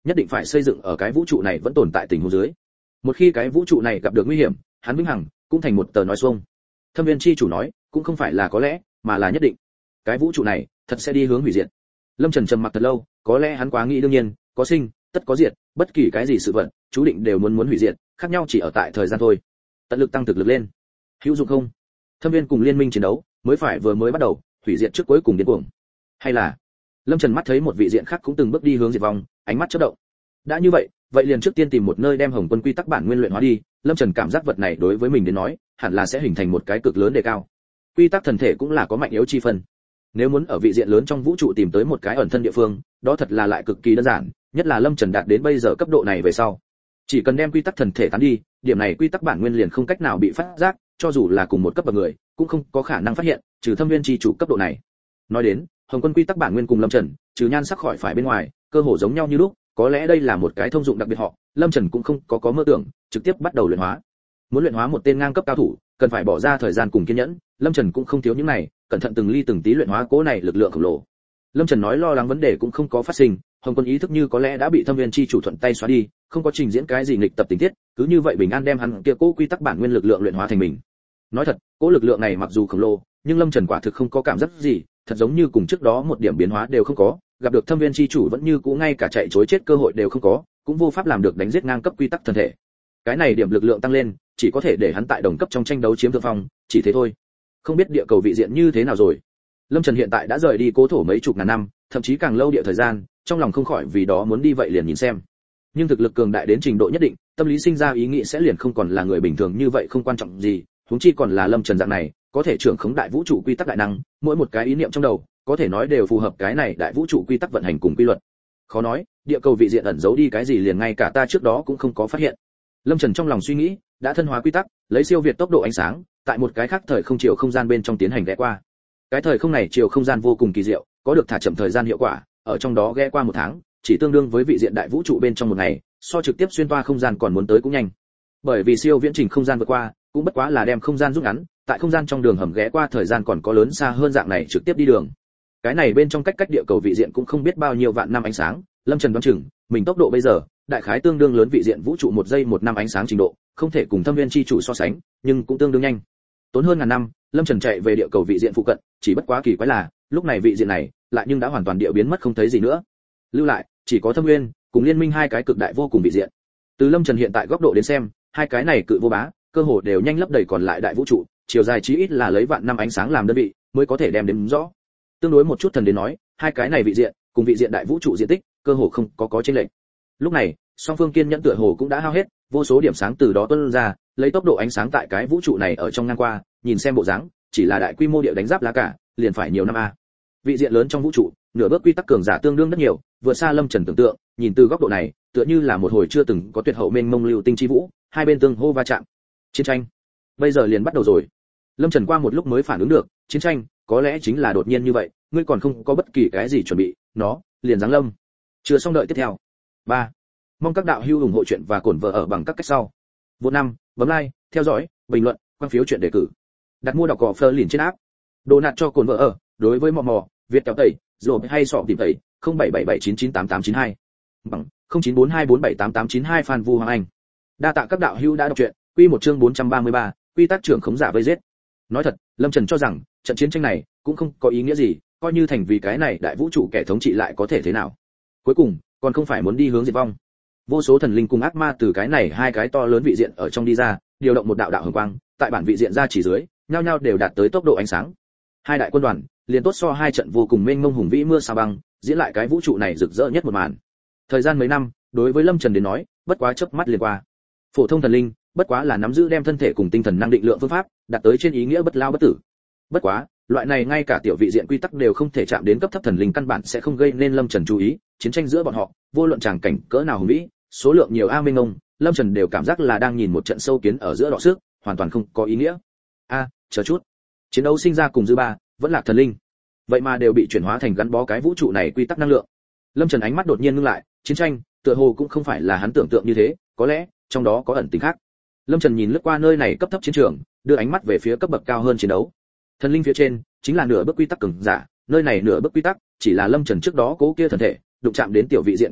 nhất định phải xây dựng ở cái vũ trụ này vẫn tồn tại tình huống dưới. Một khi cái vũ trụ này gặp được nguy hiểm, hắn vĩnh hằng cũng thành một tờ nói xuông. Thâm viên chi chủ nói, cũng không phải là có lẽ, mà là nhất định. Cái vũ trụ này thật sẽ đi hướng hủy diệt. Lâm Trần trầm mặc thật lâu, có lẽ hắn quá nghĩ đương nhiên, có sinh, tất có diệt, bất kỳ cái gì sự vật, chú định đều muốn muốn hủy diệt, khác nhau chỉ ở tại thời gian thôi. Tận lực tăng thực lực lên. Hữu dụng không? Thâm viên cùng liên minh chiến đấu, mới phải vừa mới bắt đầu, hủy diệt trước cuối cùng điên cuồng. Hay là Lâm Trần mắt thấy một vị diện khác cũng từng bước đi hướng diệt vong, ánh mắt chớp động. Đã như vậy, vậy liền trước tiên tìm một nơi đem Hồng Quân quy tắc bản nguyên luyện hóa đi. Lâm Trần cảm giác vật này đối với mình đến nói, hẳn là sẽ hình thành một cái cực lớn đề cao. Quy tắc thần thể cũng là có mạnh yếu chi phần. Nếu muốn ở vị diện lớn trong vũ trụ tìm tới một cái ẩn thân địa phương, đó thật là lại cực kỳ đơn giản, nhất là Lâm Trần đạt đến bây giờ cấp độ này về sau. Chỉ cần đem quy tắc thần thể tán đi, điểm này quy tắc bản nguyên liền không cách nào bị phát giác, cho dù là cùng một cấp bậc người, cũng không có khả năng phát hiện, trừ Thâm Viên chi chủ cấp độ này. Nói đến, Hồng Quân quy tắc bản nguyên cùng Lâm Trần, trừ nhan sắc khỏi phải bên ngoài, cơ hồ giống nhau như lúc, có lẽ đây là một cái thông dụng đặc biệt họ, Lâm Trần cũng không có có mơ tưởng, trực tiếp bắt đầu luyện hóa. Muốn luyện hóa một tên ngang cấp cao thủ, cần phải bỏ ra thời gian cùng kiên nhẫn, Lâm Trần cũng không thiếu những này, cẩn thận từng ly từng tí luyện hóa cố này lực lượng khổng lồ. Lâm Trần nói lo lắng vấn đề cũng không có phát sinh, Hồng Quân ý thức như có lẽ đã bị Thâm Viên chi chủ thuận tay xóa đi, không có trình diễn cái gì nghịch tập tình tiết, cứ như vậy bình an đem hắn kia cố quy tắc bản nguyên lực lượng luyện hóa thành mình. Nói thật, cố lực lượng này mặc dù khổng lồ, nhưng Lâm Trần quả thực không có cảm giác gì, thật giống như cùng trước đó một điểm biến hóa đều không có, gặp được Thâm Viên chi chủ vẫn như cũ ngay cả chạy trối chết cơ hội đều không có, cũng vô pháp làm được đánh giết ngang cấp quy tắc thân thể. Cái này điểm lực lượng tăng lên, chỉ có thể để hắn tại đồng cấp trong tranh đấu chiếm thượng phong, chỉ thế thôi. Không biết địa cầu vị diện như thế nào rồi. Lâm Trần hiện tại đã rời đi cố thổ mấy chục ngàn năm, thậm chí càng lâu địa thời gian, trong lòng không khỏi vì đó muốn đi vậy liền nhìn xem. Nhưng thực lực cường đại đến trình độ nhất định, tâm lý sinh ra ý nghĩ sẽ liền không còn là người bình thường như vậy không quan trọng gì, huống chi còn là Lâm Trần dạng này, có thể trưởng khống đại vũ trụ quy tắc đại năng, mỗi một cái ý niệm trong đầu, có thể nói đều phù hợp cái này đại vũ trụ quy tắc vận hành cùng quy luật. Khó nói, địa cầu vị diện ẩn giấu đi cái gì liền ngay cả ta trước đó cũng không có phát hiện. Lâm Trần trong lòng suy nghĩ, đã thân hóa quy tắc, lấy siêu việt tốc độ ánh sáng, tại một cái khác thời không chiều không gian bên trong tiến hành ghé qua. Cái thời không này chiều không gian vô cùng kỳ diệu, có được thả chậm thời gian hiệu quả, ở trong đó ghé qua một tháng, chỉ tương đương với vị diện đại vũ trụ bên trong một ngày, so trực tiếp xuyên toa không gian còn muốn tới cũng nhanh. Bởi vì siêu viễn trình không gian vượt qua, cũng bất quá là đem không gian rút ngắn, tại không gian trong đường hầm ghé qua thời gian còn có lớn xa hơn dạng này trực tiếp đi đường. Cái này bên trong cách cách địa cầu vị diện cũng không biết bao nhiêu vạn năm ánh sáng, Lâm Trần đoán chừng, mình tốc độ bây giờ, đại khái tương đương lớn vị diện vũ trụ một giây một năm ánh sáng trình độ, không thể cùng Thâm Viên chi chủ so sánh, nhưng cũng tương đương nhanh. Tốn hơn ngàn năm, Lâm Trần chạy về địa cầu vị diện phụ cận, chỉ bất quá kỳ quái là, lúc này vị diện này, lại nhưng đã hoàn toàn địa biến mất không thấy gì nữa. Lưu lại, chỉ có Thâm Nguyên cùng Liên Minh hai cái cực đại vô cùng vị diện. Từ Lâm Trần hiện tại góc độ đến xem, hai cái này cự vô bá, cơ hồ đều nhanh lấp đầy còn lại đại vũ trụ, chiều dài chí ít là lấy vạn năm ánh sáng làm đơn vị, mới có thể đem đếm rõ. Tương đối một chút thần đến nói, hai cái này vị diện, cùng vị diện đại vũ trụ diện tích, cơ hồ không có có chênh lệch. Lúc này, song phương kiên nhẫn tựa hồ cũng đã hao hết, vô số điểm sáng từ đó tuôn ra, lấy tốc độ ánh sáng tại cái vũ trụ này ở trong ngang qua, nhìn xem bộ dáng, chỉ là đại quy mô địa đánh giáp lá cả, liền phải nhiều năm a. Vị diện lớn trong vũ trụ, nửa bước quy tắc cường giả tương đương rất nhiều, vượt xa Lâm Trần tưởng tượng, nhìn từ góc độ này, tựa như là một hồi chưa từng có tuyệt hậu mênh mông lưu tinh chi vũ, hai bên tương hô va chạm. Chiến tranh, bây giờ liền bắt đầu rồi. Lâm Trần qua một lúc mới phản ứng được, chiến tranh, có lẽ chính là đột nhiên như vậy, ngươi còn không có bất kỳ cái gì chuẩn bị, nó liền giáng lâm. Chưa xong đợi tiếp theo. ba. Mong các đạo hữu ủng hộ chuyện và cổn vợ ở bằng các cách sau. Vô năm, bấm like, theo dõi, bình luận, quan phiếu chuyện đề cử. Đặt mua đọc cỏ phơ liền trên app. Đồ nạt cho cồn vợ ở, đối với mò mò, Việt kéo tẩy, rồi hay sọ tìm tẩy, không bảy bảy bảy chín chín tám tám chín hai. Bằng không chín bốn hai bốn bảy tám tám chín hai Phan Vu Hoàng Anh. Đa tạ các đạo hữu đã đọc truyện, quy một chương bốn trăm ba mươi ba, quy tắc trưởng khống giả vây giết. Nói thật, Lâm Trần cho rằng, trận chiến tranh này cũng không có ý nghĩa gì, coi như thành vì cái này đại vũ trụ kẻ thống trị lại có thể thế nào. Cuối cùng, còn không phải muốn đi hướng diệt vong. Vô số thần linh cùng ác ma từ cái này hai cái to lớn vị diện ở trong đi ra, điều động một đạo đạo hồng quang, tại bản vị diện ra chỉ dưới, nhao nhao đều đạt tới tốc độ ánh sáng. Hai đại quân đoàn, liền tốt so hai trận vô cùng mênh mông hùng vĩ mưa sa băng, diễn lại cái vũ trụ này rực rỡ nhất một màn. Thời gian mấy năm, đối với Lâm Trần đến nói, bất quá chớp mắt liền qua. Phổ thông thần linh, bất quá là nắm giữ đem thân thể cùng tinh thần năng định lượng phương pháp, đạt tới trên ý nghĩa bất lao bất tử. Bất quá, loại này ngay cả tiểu vị diện quy tắc đều không thể chạm đến cấp thấp thần linh căn bản sẽ không gây nên Lâm Trần chú ý, chiến tranh giữa bọn họ, vô luận tràng cảnh cỡ nào hùng vĩ, số lượng nhiều a mênh mông, Lâm Trần đều cảm giác là đang nhìn một trận sâu kiến ở giữa đọ sức, hoàn toàn không có ý nghĩa. A, chờ chút. Chiến đấu sinh ra cùng dư ba, vẫn là thần linh. Vậy mà đều bị chuyển hóa thành gắn bó cái vũ trụ này quy tắc năng lượng. Lâm Trần ánh mắt đột nhiên ngưng lại, chiến tranh, tựa hồ cũng không phải là hắn tưởng tượng như thế, có lẽ trong đó có ẩn tình khác. Lâm Trần nhìn lướt qua nơi này cấp thấp chiến trường, đưa ánh mắt về phía cấp bậc cao hơn chiến đấu. Thần linh phía trên, chính là nửa bước quy tắc cường giả, nơi này nửa bước quy tắc, chỉ là Lâm Trần trước đó cố kia thần thể, đụng chạm đến tiểu vị diện quy tắc,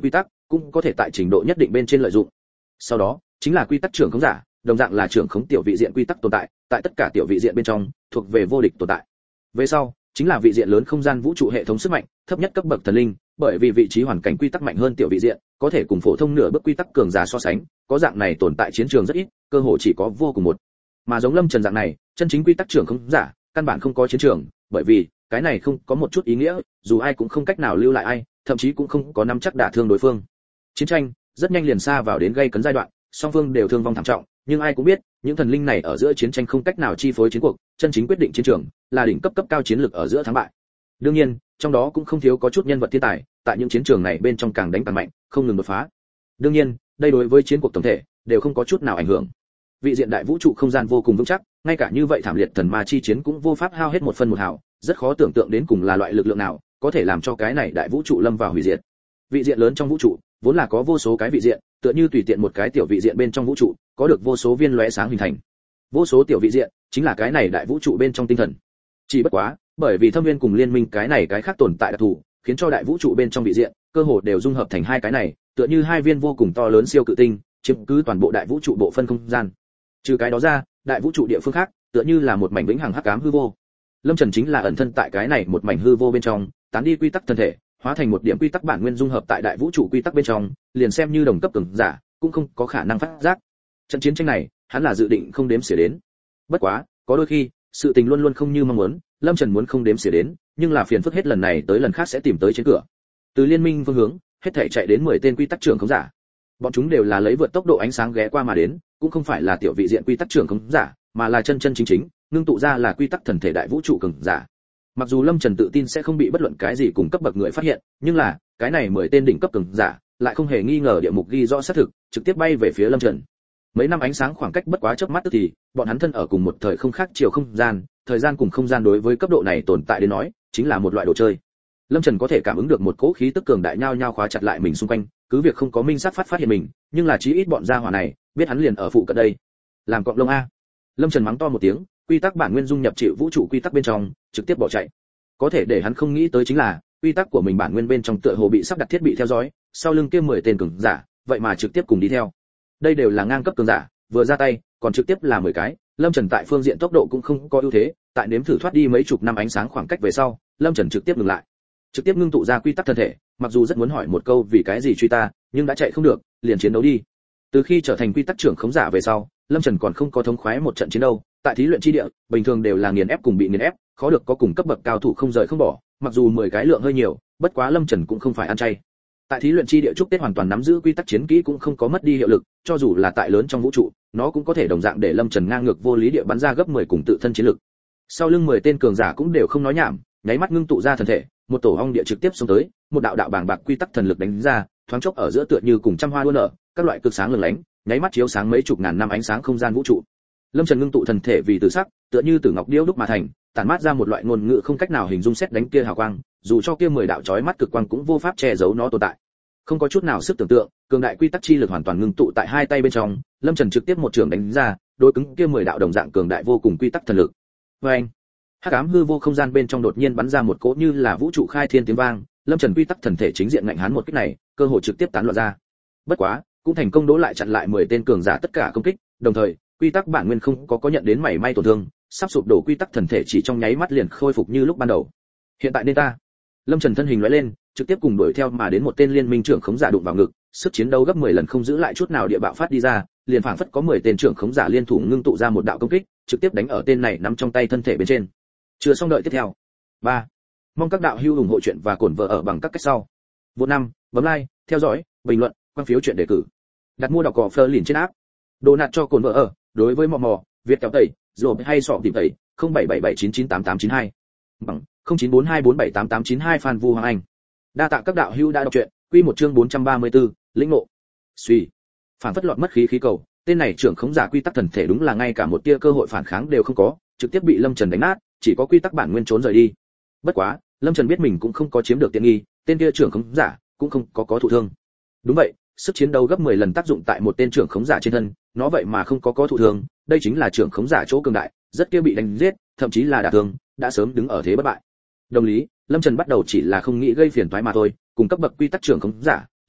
cũng có thể tại trình độ nhất định bên trên lợi dụng. Sau đó chính là quy tắc trưởng khống giả, đồng dạng là trưởng khống tiểu vị diện quy tắc tồn tại, tại tất cả tiểu vị diện bên trong thuộc về vô địch tồn tại. Về sau chính là vị diện lớn không gian vũ trụ hệ thống sức mạnh, thấp nhất cấp bậc thần linh, bởi vì vị trí hoàn cảnh quy tắc mạnh hơn tiểu vị diện, có thể cùng phổ thông nửa bước quy tắc cường giả so sánh, có dạng này tồn tại chiến trường rất ít, cơ hội chỉ có vô cùng một. Mà giống Lâm Trần dạng này, chân chính quy tắc trưởng khống giả, căn bản không có chiến trường, bởi vì cái này không có một chút ý nghĩa, dù ai cũng không cách nào lưu lại ai, thậm chí cũng không có nắm chắc đả thương đối phương. Chiến tranh rất nhanh liền xa vào đến gây cấn giai đoạn, song phương đều thương vong thảm trọng, nhưng ai cũng biết, những thần linh này ở giữa chiến tranh không cách nào chi phối chiến cuộc, chân chính quyết định chiến trường là đỉnh cấp cấp cao chiến lược ở giữa thắng bại. Đương nhiên, trong đó cũng không thiếu có chút nhân vật thiên tài, tại những chiến trường này bên trong càng đánh càng mạnh, không ngừng đột phá. Đương nhiên, đây đối với chiến cuộc tổng thể đều không có chút nào ảnh hưởng. Vị diện đại vũ trụ không gian vô cùng vững chắc, ngay cả như vậy thảm liệt thần ma chi chiến cũng vô pháp hao hết một phân một hào, rất khó tưởng tượng đến cùng là loại lực lượng nào có thể làm cho cái này đại vũ trụ lâm vào hủy diệt. Vị diện lớn trong vũ trụ vốn là có vô số cái vị diện, tựa như tùy tiện một cái tiểu vị diện bên trong vũ trụ, có được vô số viên lóe sáng hình thành. Vô số tiểu vị diện chính là cái này đại vũ trụ bên trong tinh thần. Chỉ bất quá, bởi vì thâm viên cùng liên minh cái này cái khác tồn tại đặc thù, khiến cho đại vũ trụ bên trong vị diện cơ hồ đều dung hợp thành hai cái này, tựa như hai viên vô cùng to lớn siêu cự tinh, chiếm cứ toàn bộ đại vũ trụ bộ phân không gian. Trừ cái đó ra, đại vũ trụ địa phương khác, tựa như là một mảnh vĩnh hằng hắc ám hư vô. Lâm Trần chính là ẩn thân tại cái này một mảnh hư vô bên trong, tán đi quy tắc thân thể, hóa thành một điểm quy tắc bản nguyên dung hợp tại đại vũ trụ quy tắc bên trong, liền xem như đồng cấp cường giả, cũng không có khả năng phát giác. Trận chiến tranh này, hắn là dự định không đếm xỉa đến. Bất quá, có đôi khi, sự tình luôn luôn không như mong muốn, Lâm Trần muốn không đếm xỉa đến, nhưng là phiền phức hết lần này tới lần khác sẽ tìm tới trên cửa. Từ liên minh phương hướng, hết thảy chạy đến mười tên quy tắc trưởng khống giả. Bọn chúng đều là lấy vượt tốc độ ánh sáng ghé qua mà đến, cũng không phải là tiểu vị diện quy tắc trưởng khống giả, mà là chân chân chính chính, ngưng tụ ra là quy tắc thần thể đại vũ trụ cường giả. Mặc dù Lâm Trần tự tin sẽ không bị bất luận cái gì cùng cấp bậc người phát hiện, nhưng là, cái này mười tên đỉnh cấp cường giả, lại không hề nghi ngờ địa mục ghi rõ xác thực, trực tiếp bay về phía Lâm Trần. Mấy năm ánh sáng khoảng cách bất quá chớp mắt tức thì, bọn hắn thân ở cùng một thời không khác chiều không gian, thời gian cùng không gian đối với cấp độ này tồn tại đến nói, chính là một loại đồ chơi. Lâm Trần có thể cảm ứng được một cỗ khí tức cường đại nhao nhao khóa chặt lại mình xung quanh, cứ việc không có minh sát phát phát hiện mình, nhưng là chí ít bọn gia hỏa này, biết hắn liền ở phụ cận đây. Làm cọp lông a. Lâm Trần mắng to một tiếng, quy tắc bản nguyên dung nhập chịu vũ trụ quy tắc bên trong, trực tiếp bỏ chạy. Có thể để hắn không nghĩ tới chính là, quy tắc của mình bản nguyên bên trong tựa hồ bị sắp đặt thiết bị theo dõi, sau lưng kia mười tên cường giả, vậy mà trực tiếp cùng đi theo. Đây đều là ngang cấp cường giả, vừa ra tay, còn trực tiếp là mười cái, Lâm Trần tại phương diện tốc độ cũng không có ưu thế, tại nếm thử thoát đi mấy chục năm ánh sáng khoảng cách về sau, Lâm Trần trực tiếp ngừng lại. Trực tiếp ngưng tụ ra quy tắc thân thể, mặc dù rất muốn hỏi một câu vì cái gì truy ta, nhưng đã chạy không được, liền chiến đấu đi. Từ khi trở thành quy tắc trưởng khống giả về sau, Lâm Trần còn không có thống khoái một trận chiến đấu, tại thí luyện chi địa, bình thường đều là nghiền ép cùng bị nghiền ép, khó được có cùng cấp bậc cao thủ không rời không bỏ, mặc dù mười cái lượng hơi nhiều, bất quá Lâm Trần cũng không phải ăn chay. Tại thí luyện chi địa chúc Tết hoàn toàn nắm giữ quy tắc chiến kỹ cũng không có mất đi hiệu lực, cho dù là tại lớn trong vũ trụ, nó cũng có thể đồng dạng để Lâm Trần ngang ngược vô lý địa bắn ra gấp mười cùng tự thân chiến lực. Sau lưng mười tên cường giả cũng đều không nói nhảm, nháy mắt ngưng tụ ra thần thể, một tổ ong địa trực tiếp xông tới, một đạo đạo bàng bạc quy tắc thần lực đánh ra, thoáng chốc ở giữa tựa như cùng trăm hoa đua nở, các loại cực sáng lừng lánh, nháy mắt chiếu sáng mấy chục ngàn năm ánh sáng không gian vũ trụ. Lâm Trần ngưng tụ thần thể vì tử sắc, tựa như tử ngọc điêu đúc mà thành, tản mát ra một loại ngôn ngữ không cách nào hình dung xét đánh kia hào quang, dù cho kia mười đạo chói mắt cực quang cũng vô pháp che giấu nó tồn tại. Không có chút nào sức tưởng tượng, cường đại quy tắc chi lực hoàn toàn ngưng tụ tại hai tay bên trong, Lâm Trần trực tiếp một trường đánh ra, đối cứng kia mười đạo đồng dạng cường đại vô cùng quy tắc thần lực. Oeng! Hắc ám hư vô không gian bên trong đột nhiên bắn ra một cỗ như là vũ trụ khai thiên tiếng vang, Lâm Trần quy tắc thần thể chính diện ngạnh hắn một kích này, cơ hội trực tiếp tán loạn ra. Bất quá, cũng thành công đỗ lại chặn lại mười tên cường giả tất cả công kích, đồng thời, quy tắc bản nguyên không có có nhận đến mảy may tổn thương, sắp sụp đổ quy tắc thần thể chỉ trong nháy mắt liền khôi phục như lúc ban đầu. Hiện tại nên ta. Lâm Trần thân hình lóe lên, trực tiếp cùng đuổi theo mà đến một tên liên minh trưởng khống giả đụng vào ngực, sức chiến đấu gấp mười lần không giữ lại chút nào địa bạo phát đi ra, liền phảng phất có mười tên trưởng khống giả liên thủ ngưng tụ ra một đạo công kích, trực tiếp đánh ở tên này nắm trong tay thân thể bên trên. Chưa xong đợi tiếp theo. ba. Mong các đạo hữu ủng hộ chuyện và cổn vợ ở bằng các cách sau. Vô năm, bấm like, theo dõi, bình luận, quan phiếu chuyện đề cử. Đặt mua đọc cỏ Fleur liền trên app. Đồ nạt cho cồn vợ ở, đối với mò mò, Việt kéo tẩy, rồi hay sọ tìm tẩy, không bảy bảy bảy chín chín tám tám chín hai. Bằng không chín bốn hai bốn bảy tám tám chín hai Phan Vu Hoàng Anh. Đa tạ các đạo hữu đã đọc truyện, quy một chương bốn trăm ba mươi tư, lĩnh ngộ. Suy. Phản phất lọt mất khí khí cầu, tên này trưởng khống giả quy tắc thần thể đúng là ngay cả một tia cơ hội phản kháng đều không có, trực tiếp bị Lâm Trần đánh nát, chỉ có quy tắc bản nguyên trốn rời đi. Bất quá, Lâm Trần biết mình cũng không có chiếm được tiện nghi, tên kia trưởng khống giả cũng không có có thụ thương. Đúng vậy, sức chiến đấu gấp mười lần tác dụng tại một tên trưởng khống giả trên thân, nó vậy mà không có có thụ thương, đây chính là trưởng khống giả chỗ cường đại, rất kia bị đánh giết, thậm chí là đả thương, đã sớm đứng ở thế bất bại. Đồng lý, Lâm Trần bắt đầu chỉ là không nghĩ gây phiền toái mà thôi, cùng cấp bậc quy tắc trưởng khống giả,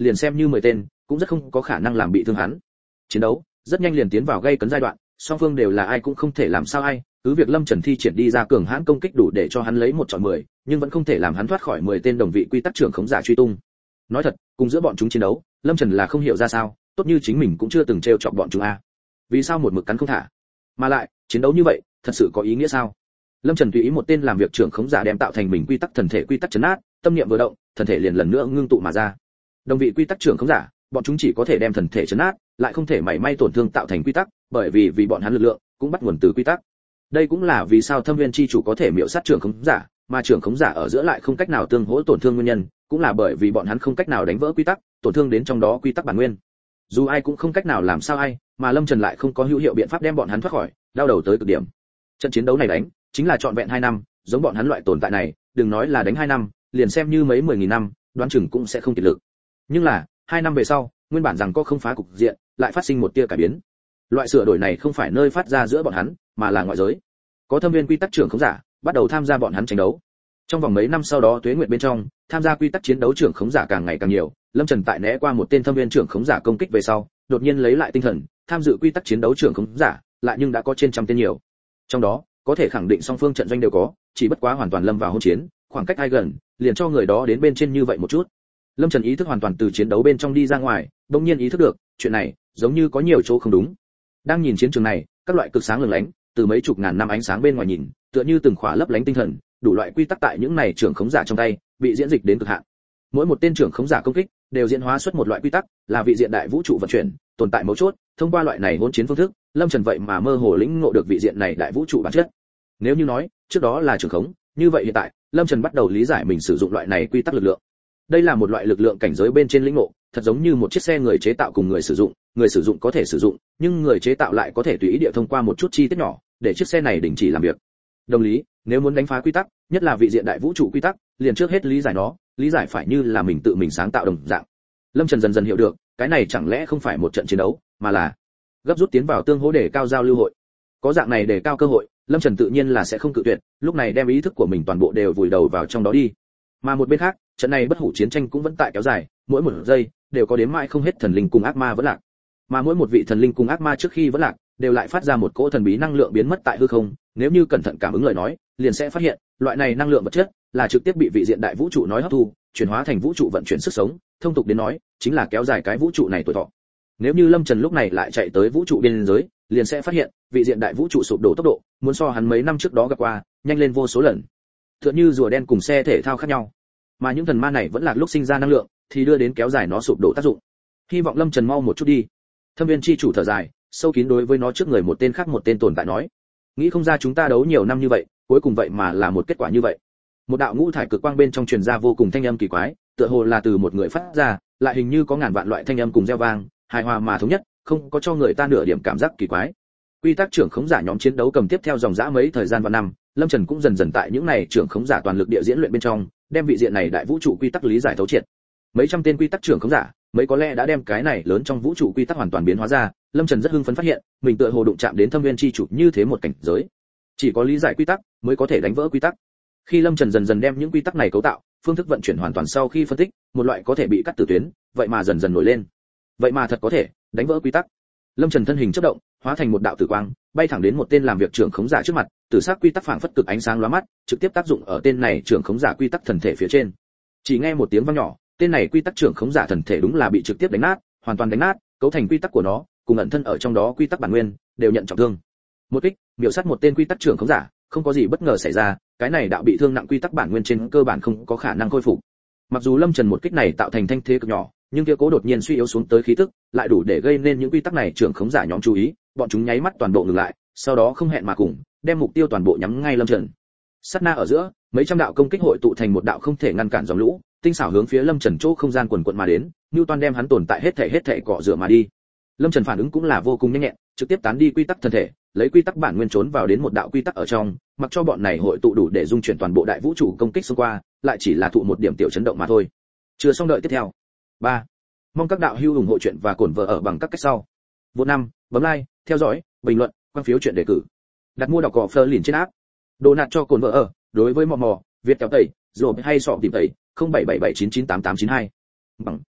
liền xem như mười tên cũng rất không có khả năng làm bị thương hắn. Chiến đấu rất nhanh liền tiến vào gây cấn giai đoạn, song phương đều là ai cũng không thể làm sao ai, cứ việc Lâm Trần thi triển đi ra cường hãn công kích đủ để cho hắn lấy một chọi mười, nhưng vẫn không thể làm hắn thoát khỏi mười tên đồng vị quy tắc trưởng khống giả truy tung. Nói thật, cùng giữa bọn chúng chiến đấu, Lâm Trần là không hiểu ra sao, tốt như chính mình cũng chưa từng trêu chọc bọn chúng a. Vì sao một mực cắn không thả? Mà lại, chiến đấu như vậy, thật sự có ý nghĩa sao? Lâm Trần tùy ý một tên làm việc trưởng khống giả đem tạo thành mình quy tắc thần thể quy tắc chấn áp, tâm niệm vừa động, thần thể liền lần nữa ngưng tụ mà ra. Đồng vị quy tắc trưởng khống giả, bọn chúng chỉ có thể đem thần thể chấn áp, lại không thể mảy may tổn thương tạo thành quy tắc, bởi vì vì bọn hắn lực lượng cũng bắt nguồn từ quy tắc. Đây cũng là vì sao Thâm Viên chi chủ có thể miểu sát trưởng khống giả, mà trưởng khống giả ở giữa lại không cách nào tương hỗ tổn thương nguyên nhân, cũng là bởi vì bọn hắn không cách nào đánh vỡ quy tắc, tổn thương đến trong đó quy tắc bản nguyên. Dù ai cũng không cách nào làm sao ai, mà Lâm Trần lại không có hữu hiệu biện pháp đem bọn hắn thoát khỏi, đau đầu tới cực điểm. Trận chiến đấu này đánh, chính là trọn vẹn hai năm, giống bọn hắn loại tồn tại này, đừng nói là đánh hai năm, liền xem như mấy mười nghìn năm, đoán chừng cũng sẽ không kiệt lực. Nhưng là, hai năm về sau, nguyên bản rằng có không phá cục diện, lại phát sinh một tia cải biến. Loại sửa đổi này không phải nơi phát ra giữa bọn hắn, mà là ngoại giới. Có Thâm Viên quy tắc trưởng khống giả, bắt đầu tham gia bọn hắn tranh đấu. Trong vòng mấy năm sau đó tuế nguyệt bên trong, tham gia quy tắc chiến đấu trưởng khống giả càng ngày càng nhiều, Lâm Trần tại né qua một tên Thâm Viên trưởng khống giả công kích về sau, đột nhiên lấy lại tinh thần, tham dự quy tắc chiến đấu trưởng khống giả, lại nhưng đã có trên trăm tên nhiều. Trong đó, có thể khẳng định song phương trận doanh đều có, chỉ bất quá hoàn toàn lâm vào hỗn chiến, khoảng cách ai gần, liền cho người đó đến bên trên như vậy một chút. Lâm Trần ý thức hoàn toàn từ chiến đấu bên trong đi ra ngoài, đột nhiên ý thức được, chuyện này giống như có nhiều chỗ không đúng. Đang nhìn chiến trường này, các loại cực sáng lừng lánh, từ mấy chục ngàn năm ánh sáng bên ngoài nhìn, tựa như từng khỏa lấp lánh tinh thần, đủ loại quy tắc tại những này trưởng khống giả trong tay, bị diễn dịch đến cực hạn. Mỗi một tên trưởng khống giả công kích, đều diễn hóa xuất một loại quy tắc, là vị diện đại vũ trụ vận chuyển, tồn tại mấu chốt, thông qua loại này hỗn chiến phương thức, Lâm Trần vậy mà mơ hồ lĩnh ngộ được vị diện này đại vũ trụ bản chất. Nếu như nói, trước đó là trưởng khống, như vậy hiện tại, Lâm Trần bắt đầu lý giải mình sử dụng loại này quy tắc lực lượng. Đây là một loại lực lượng cảnh giới bên trên lĩnh ngộ, thật giống như một chiếc xe người chế tạo cùng người sử dụng, người sử dụng có thể sử dụng, nhưng người chế tạo lại có thể tùy ý địa thông qua một chút chi tiết nhỏ, để chiếc xe này đình chỉ làm việc. Đồng lý, nếu muốn đánh phá quy tắc, nhất là vị diện đại vũ trụ quy tắc, liền trước hết lý giải nó, lý giải phải như là mình tự mình sáng tạo đồng dạng. Lâm Trần dần dần hiểu được, cái này chẳng lẽ không phải một trận chiến đấu, mà là gấp rút tiến vào tương hỗ để cao giao lưu hội. Có dạng này để cao cơ hội, Lâm Trần tự nhiên là sẽ không cự tuyệt, lúc này đem ý thức của mình toàn bộ đều vùi đầu vào trong đó đi. Mà một bên khác, trận này bất hủ chiến tranh cũng vẫn tại kéo dài, mỗi một giây đều có đếm mãi không hết thần linh cùng ác ma vẫn lạc. Mà mỗi một vị thần linh cùng ác ma trước khi vẫn lạc, đều lại phát ra một cỗ thần bí năng lượng biến mất tại hư không, nếu như cẩn thận cảm ứng lời nói, liền sẽ phát hiện, loại này năng lượng vật chất là trực tiếp bị vị diện đại vũ trụ nói hấp thu, chuyển hóa thành vũ trụ vận chuyển sức sống, thông tục đến nói, chính là kéo dài cái vũ trụ này tuổi thọ. Nếu như Lâm Trần lúc này lại chạy tới vũ trụ biên giới, liền sẽ phát hiện, vị diện đại vũ trụ sụp đổ tốc độ, muốn so hắn mấy năm trước đó gặp qua, nhanh lên vô số lần. Tựa như rùa đen cùng xe thể thao khác nhau. Mà những thần ma này vẫn là lúc sinh ra năng lượng, thì đưa đến kéo dài nó sụp đổ tác dụng. Hy vọng Lâm Trần mau một chút đi. Thâm Viên chi chủ thở dài, sâu kín đối với nó trước người một tên khác một tên tồn tại nói, nghĩ không ra chúng ta đấu nhiều năm như vậy, cuối cùng vậy mà là một kết quả như vậy. Một đạo ngũ thải cực quang bên trong truyền ra vô cùng thanh âm kỳ quái, tựa hồ là từ một người phát ra, lại hình như có ngàn vạn loại thanh âm cùng reo vang, hài hòa mà thống nhất, không có cho người ta nửa điểm cảm giác kỳ quái. Quy tắc trưởng khống giả nhóm chiến đấu cầm tiếp theo dòng dã mấy thời gian và năm, Lâm Trần cũng dần dần tại những này trưởng khống giả toàn lực địa diễn luyện bên trong, đem vị diện này đại vũ trụ quy tắc lý giải thấu triệt. Mấy trăm tên quy tắc trưởng khống giả, mấy có lẽ đã đem cái này lớn trong vũ trụ quy tắc hoàn toàn biến hóa ra, Lâm Trần rất hưng phấn phát hiện, mình tựa hồ đụng chạm đến Thâm Viên chi chủ như thế một cảnh giới. Chỉ có lý giải quy tắc mới có thể đánh vỡ quy tắc. Khi Lâm Trần dần dần đem những quy tắc này cấu tạo, phương thức vận chuyển hoàn toàn sau khi phân tích, một loại có thể bị cắt tử tuyến, vậy mà dần dần nổi lên. Vậy mà thật có thể đánh vỡ quy tắc. Lâm Trần thân hình chớp động, hóa thành một đạo tử quang, bay thẳng đến một tên làm việc trưởng khống giả trước mặt, tử sắc quy tắc phảng phất cực ánh sáng lóa mắt, trực tiếp tác dụng ở tên này trưởng khống giả quy tắc thần thể phía trên. Chỉ nghe một tiếng vang nhỏ, tên này quy tắc trưởng khống giả thần thể đúng là bị trực tiếp đánh nát, hoàn toàn đánh nát, cấu thành quy tắc của nó, cùng ẩn thân ở trong đó quy tắc bản nguyên, đều nhận trọng thương. Một kích, miểu sát một tên quy tắc trưởng khống giả, không có gì bất ngờ xảy ra, cái này đạo bị thương nặng quy tắc bản nguyên trên cơ bản không có khả năng khôi phục. Mặc dù Lâm Trần một kích này tạo thành thanh thế cực nhỏ, nhưng kia cố đột nhiên suy yếu xuống tới khí tức, lại đủ để gây nên những quy tắc này trưởng khống giả nhóm chú ý, bọn chúng nháy mắt toàn bộ ngừng lại, sau đó không hẹn mà cùng, đem mục tiêu toàn bộ nhắm ngay Lâm Trần. Sát na ở giữa, mấy trăm đạo công kích hội tụ thành một đạo không thể ngăn cản dòng lũ, tinh xảo hướng phía Lâm Trần chỗ không gian quần quật mà đến, Newton đem hắn tồn tại hết thể hết thể cọ rửa mà đi. Lâm Trần phản ứng cũng là vô cùng nhanh nhẹn, trực tiếp tán đi quy tắc thân thể, lấy quy tắc bản nguyên trốn vào đến một đạo quy tắc ở trong, mặc cho bọn này hội tụ đủ để dung chuyển toàn bộ đại vũ trụ công kích xung qua, lại chỉ là thụ một điểm tiểu chấn động mà thôi. Chưa xong đợi tiếp theo. ba. Mong các đạo hữu ủng hộ chuyện và cổn vợ ở bằng các cách sau. Vô năm, bấm like, theo dõi, bình luận, quan phiếu chuyện đề cử. Đặt mua đọc cỏ Fleur liền trên app. Đồ nạt cho cồn vợ ở, đối với mò mò, Việt kéo tẩy, rồi hay sọ tìm tẩy, không bảy bảy bảy chín chín tám tám chín hai. Bằng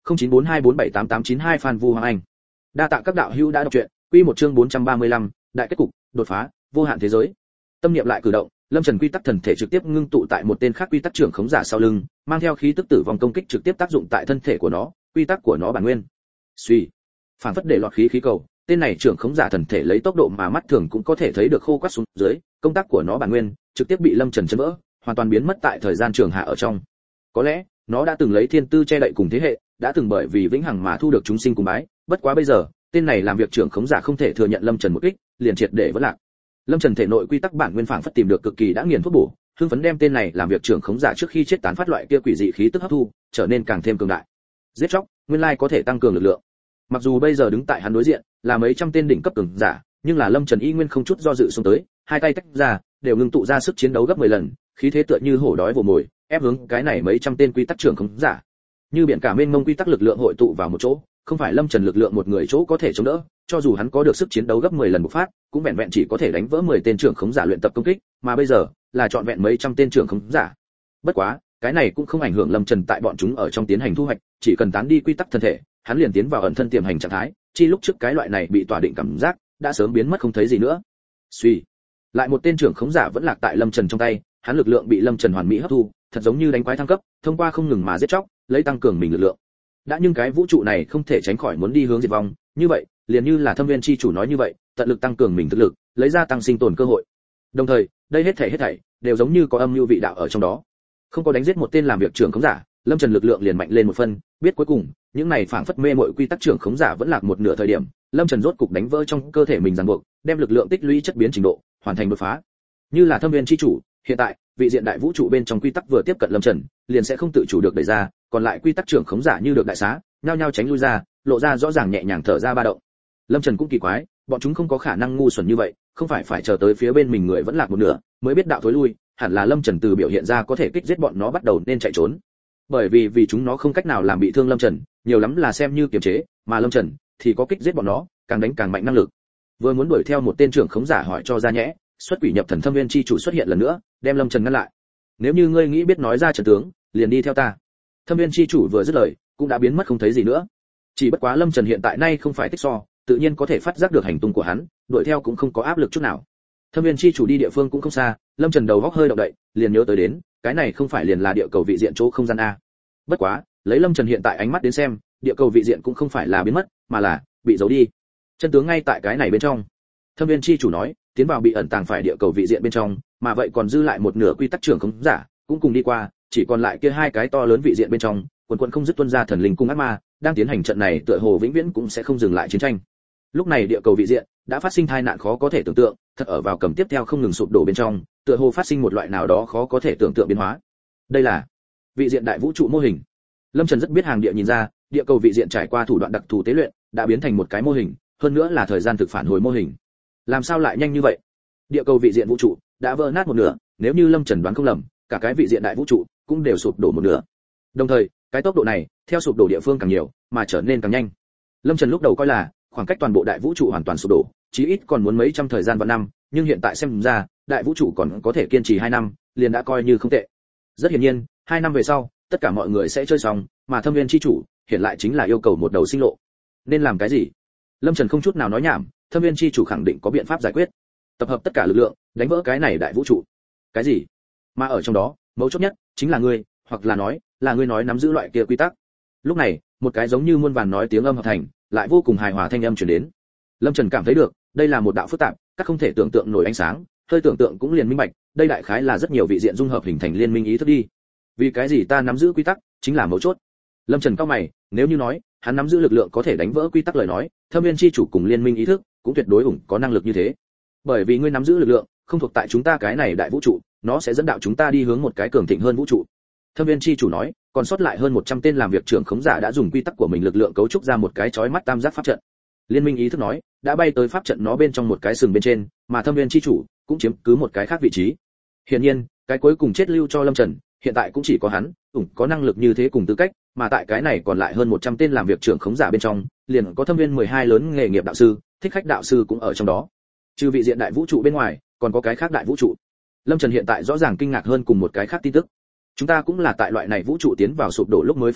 không chín bốn hai bốn bảy tám tám chín hai Phan Vu Hoàng Anh. Đa tạ các đạo hữu đã đọc truyện, quy một chương bốn trăm ba mươi lăm, đại kết cục, đột phá, vô hạn thế giới. Tâm niệm lại cử động, Lâm Trần quy tắc thần thể trực tiếp ngưng tụ tại một tên khác quy tắc trưởng khống giả sau lưng, mang theo khí tức tử vong công kích trực tiếp tác dụng tại thân thể của nó, quy tắc của nó bản nguyên. Suy, phản phất để lọt khí khí cầu, tên này trưởng khống giả thần thể lấy tốc độ mà mắt thường cũng có thể thấy được khô quắt xuống dưới, công tác của nó bản nguyên trực tiếp bị Lâm Trần chấn vỡ, hoàn toàn biến mất tại thời gian trường hạ ở trong. Có lẽ, nó đã từng lấy thiên tư che đậy cùng thế hệ, đã từng bởi vì vĩnh hằng mà thu được chúng sinh cùng bái, bất quá bây giờ, tên này làm việc trưởng khống giả không thể thừa nhận Lâm Trần một kích, liền triệt để vỡ lạc. Lâm Trần thể nội quy tắc bản nguyên phảng phất tìm được cực kỳ đã nghiền thuốc bổ, hưng phấn đem tên này làm việc trưởng khống giả trước khi chết tán phát loại kia quỷ dị khí tức hấp thu, trở nên càng thêm cường đại. Giết chóc, nguyên lai có thể tăng cường lực lượng. Mặc dù bây giờ đứng tại hắn đối diện là mấy trăm tên đỉnh cấp cường giả, nhưng là Lâm Trần y nguyên không chút do dự xuống tới, hai tay tách ra, đều ngưng tụ ra sức chiến đấu gấp mười lần, khí thế tựa như hổ đói vồ mồi, ép hướng cái này mấy trăm tên quy tắc trưởng khống giả. Như biển cả mênh mông quy tắc lực lượng hội tụ vào một chỗ, không phải Lâm Trần lực lượng một người chỗ có thể chống đỡ, cho dù hắn có được sức chiến đấu gấp mười lần bộc phát, cũng vẹn vẹn chỉ có thể đánh vỡ mười tên trưởng khống giả luyện tập công kích, mà bây giờ là chọn vẹn mấy trăm tên trưởng khống giả. Bất quá, cái này cũng không ảnh hưởng Lâm Trần tại bọn chúng ở trong tiến hành thu hoạch, chỉ cần tán đi quy tắc thân thể, hắn liền tiến vào ẩn thân tiềm hành trạng thái, chi lúc trước cái loại này bị tỏa định cảm giác đã sớm biến mất không thấy gì nữa. Suy, lại một tên trưởng khống giả vẫn lạc tại Lâm Trần trong tay, hắn lực lượng bị Lâm Trần hoàn mỹ hấp thu, thật giống như đánh quái thăng cấp, thông qua không ngừng mà giết chóc, lấy tăng cường mình lực lượng. Đã nhưng cái vũ trụ này không thể tránh khỏi muốn đi hướng diệt vong, như vậy, liền như là Thâm Viên chi chủ nói như vậy, tận lực tăng cường mình thực lực, lấy ra tăng sinh tồn cơ hội. Đồng thời, đây hết thảy hết thảy đều giống như có âm mưu vị đạo ở trong đó. Không có đánh giết một tên làm việc trưởng khống giả, Lâm Trần lực lượng liền mạnh lên một phân, biết cuối cùng, những này phảng phất mê muội quy tắc trưởng khống giả vẫn lạc một nửa thời điểm, Lâm Trần rốt cục đánh vỡ trong cơ thể mình ràng buộc, đem lực lượng tích lũy chất biến trình độ, hoàn thành đột phá. Như là Thâm Viên chi chủ, hiện tại, vị diện đại vũ trụ bên trong quy tắc vừa tiếp cận Lâm Trần, liền sẽ không tự chủ được đẩy ra, còn lại quy tắc trưởng khống giả như được đại xá, nhao nhao tránh lui ra, lộ ra rõ ràng nhẹ nhàng thở ra ba động. Lâm Trần cũng kỳ quái, bọn chúng không có khả năng ngu xuẩn như vậy, không phải phải chờ tới phía bên mình người vẫn lạc một nửa, mới biết đạo thối lui, hẳn là Lâm Trần từ biểu hiện ra có thể kích giết bọn nó bắt đầu nên chạy trốn. Bởi vì vì chúng nó không cách nào làm bị thương Lâm Trần, nhiều lắm là xem như kiềm chế, mà Lâm Trần thì có kích giết bọn nó, càng đánh càng mạnh năng lực. Vừa muốn đuổi theo một tên trưởng khống giả hỏi cho ra nhẽ, xuất quỷ nhập thần Thâm Viên chi chủ xuất hiện lần nữa, đem Lâm Trần ngăn lại. Nếu như ngươi nghĩ biết nói ra trận tướng, liền đi theo ta. Thâm Viên chi chủ vừa dứt lời, cũng đã biến mất không thấy gì nữa. Chỉ bất quá Lâm Trần hiện tại nay không phải tích so, tự nhiên có thể phát giác được hành tung của hắn, đuổi theo cũng không có áp lực chút nào. Thâm Viên chi chủ đi địa phương cũng không xa, Lâm Trần đầu góc hơi động đậy, liền nhớ tới đến, cái này không phải liền là địa cầu vị diện chỗ không gian a. Bất quá, lấy Lâm Trần hiện tại ánh mắt đến xem, địa cầu vị diện cũng không phải là biến mất, mà là bị giấu đi. Chân tướng ngay tại cái này bên trong. Thâm Viên chi chủ nói, tiến vào bị ẩn tàng phải địa cầu vị diện bên trong, mà vậy còn dư lại một nửa quy tắc trưởng khống giả, cũng cùng đi qua, chỉ còn lại kia hai cái to lớn vị diện bên trong, quần quần không dứt tuôn ra thần linh cung ác ma, đang tiến hành trận này tựa hồ vĩnh viễn cũng sẽ không dừng lại chiến tranh. Lúc này địa cầu vị diện đã phát sinh tai nạn khó có thể tưởng tượng, thật ở vào cầm tiếp theo không ngừng sụp đổ bên trong, tựa hồ phát sinh một loại nào đó khó có thể tưởng tượng biến hóa. Đây là vị diện đại vũ trụ mô hình. Lâm Trần rất biết hàng địa nhìn ra, địa cầu vị diện trải qua thủ đoạn đặc thù tế luyện, đã biến thành một cái mô hình, hơn nữa là thời gian thực phản hồi mô hình. Làm sao lại nhanh như vậy? Địa cầu vị diện vũ trụ đã vỡ nát một nửa, nếu như Lâm Trần đoán không lầm, cả cái vị diện đại vũ trụ cũng đều sụp đổ một nửa. Đồng thời, cái tốc độ này, theo sụp đổ địa phương càng nhiều, mà trở nên càng nhanh. Lâm Trần lúc đầu coi là khoảng cách toàn bộ đại vũ trụ hoàn toàn sụp đổ, chí ít còn muốn mấy trăm thời gian và năm, nhưng hiện tại xem ra, đại vũ trụ còn có thể kiên trì hai năm, liền đã coi như không tệ. Rất hiển nhiên, hai năm về sau, tất cả mọi người sẽ chơi xong, mà Thâm Viên chi chủ hiện lại chính là yêu cầu một đầu sinh lộ. Nên làm cái gì? Lâm Trần không chút nào nói nhảm, Thâm Viên chi chủ khẳng định có biện pháp giải quyết. Tập hợp tất cả lực lượng, đánh vỡ cái này đại vũ trụ. Cái gì? Mà ở trong đó, mấu chốt nhất chính là ngươi, hoặc là nói, là ngươi nói nắm giữ loại kia quy tắc. Lúc này, một cái giống như muôn vàn nói tiếng âm hợp thành, lại vô cùng hài hòa thanh âm truyền đến. Lâm Trần cảm thấy được, đây là một đạo phức tạp, các không thể tưởng tượng nổi ánh sáng, hơi tưởng tượng cũng liền minh bạch, đây đại khái là rất nhiều vị diện dung hợp hình thành liên minh ý thức đi. Vì cái gì ta nắm giữ quy tắc, chính là mấu chốt. Lâm Trần cao mày, nếu như nói, hắn nắm giữ lực lượng có thể đánh vỡ quy tắc lời nói, Thâm Viên chi chủ cùng liên minh ý thức cũng tuyệt đối ủng có năng lực như thế. Bởi vì ngươi nắm giữ lực lượng, không thuộc tại chúng ta cái này đại vũ trụ, nó sẽ dẫn đạo chúng ta đi hướng một cái cường thịnh hơn vũ trụ. Thâm Viên chi chủ nói, còn sót lại hơn một trăm tên làm việc trưởng khống giả đã dùng quy tắc của mình lực lượng cấu trúc ra một cái chói mắt tam giác pháp trận. Liên minh ý thức nói, đã bay tới pháp trận nó bên trong một cái sừng bên trên, mà Thâm Viên chi chủ cũng chiếm cứ một cái khác vị trí. Hiển nhiên, cái cuối cùng chết lưu cho Lâm Trần, hiện tại cũng chỉ có hắn, ủng có năng lực như thế cùng tư cách, mà tại cái này còn lại hơn một trăm tên làm việc trưởng khống giả bên trong, liền có Thâm Viên mười hai lớn nghề nghiệp đạo sư, thích khách đạo sư cũng ở trong đó. Trừ vị diện đại vũ trụ bên ngoài, còn có cái khác đại vũ trụ. Lâm Trần hiện tại rõ ràng kinh ngạc hơn cùng một cái khác tin tức. Chúng ta cũng là tại loại này vũ trụ tiến vào sụp đổ lúc mới phát hiện,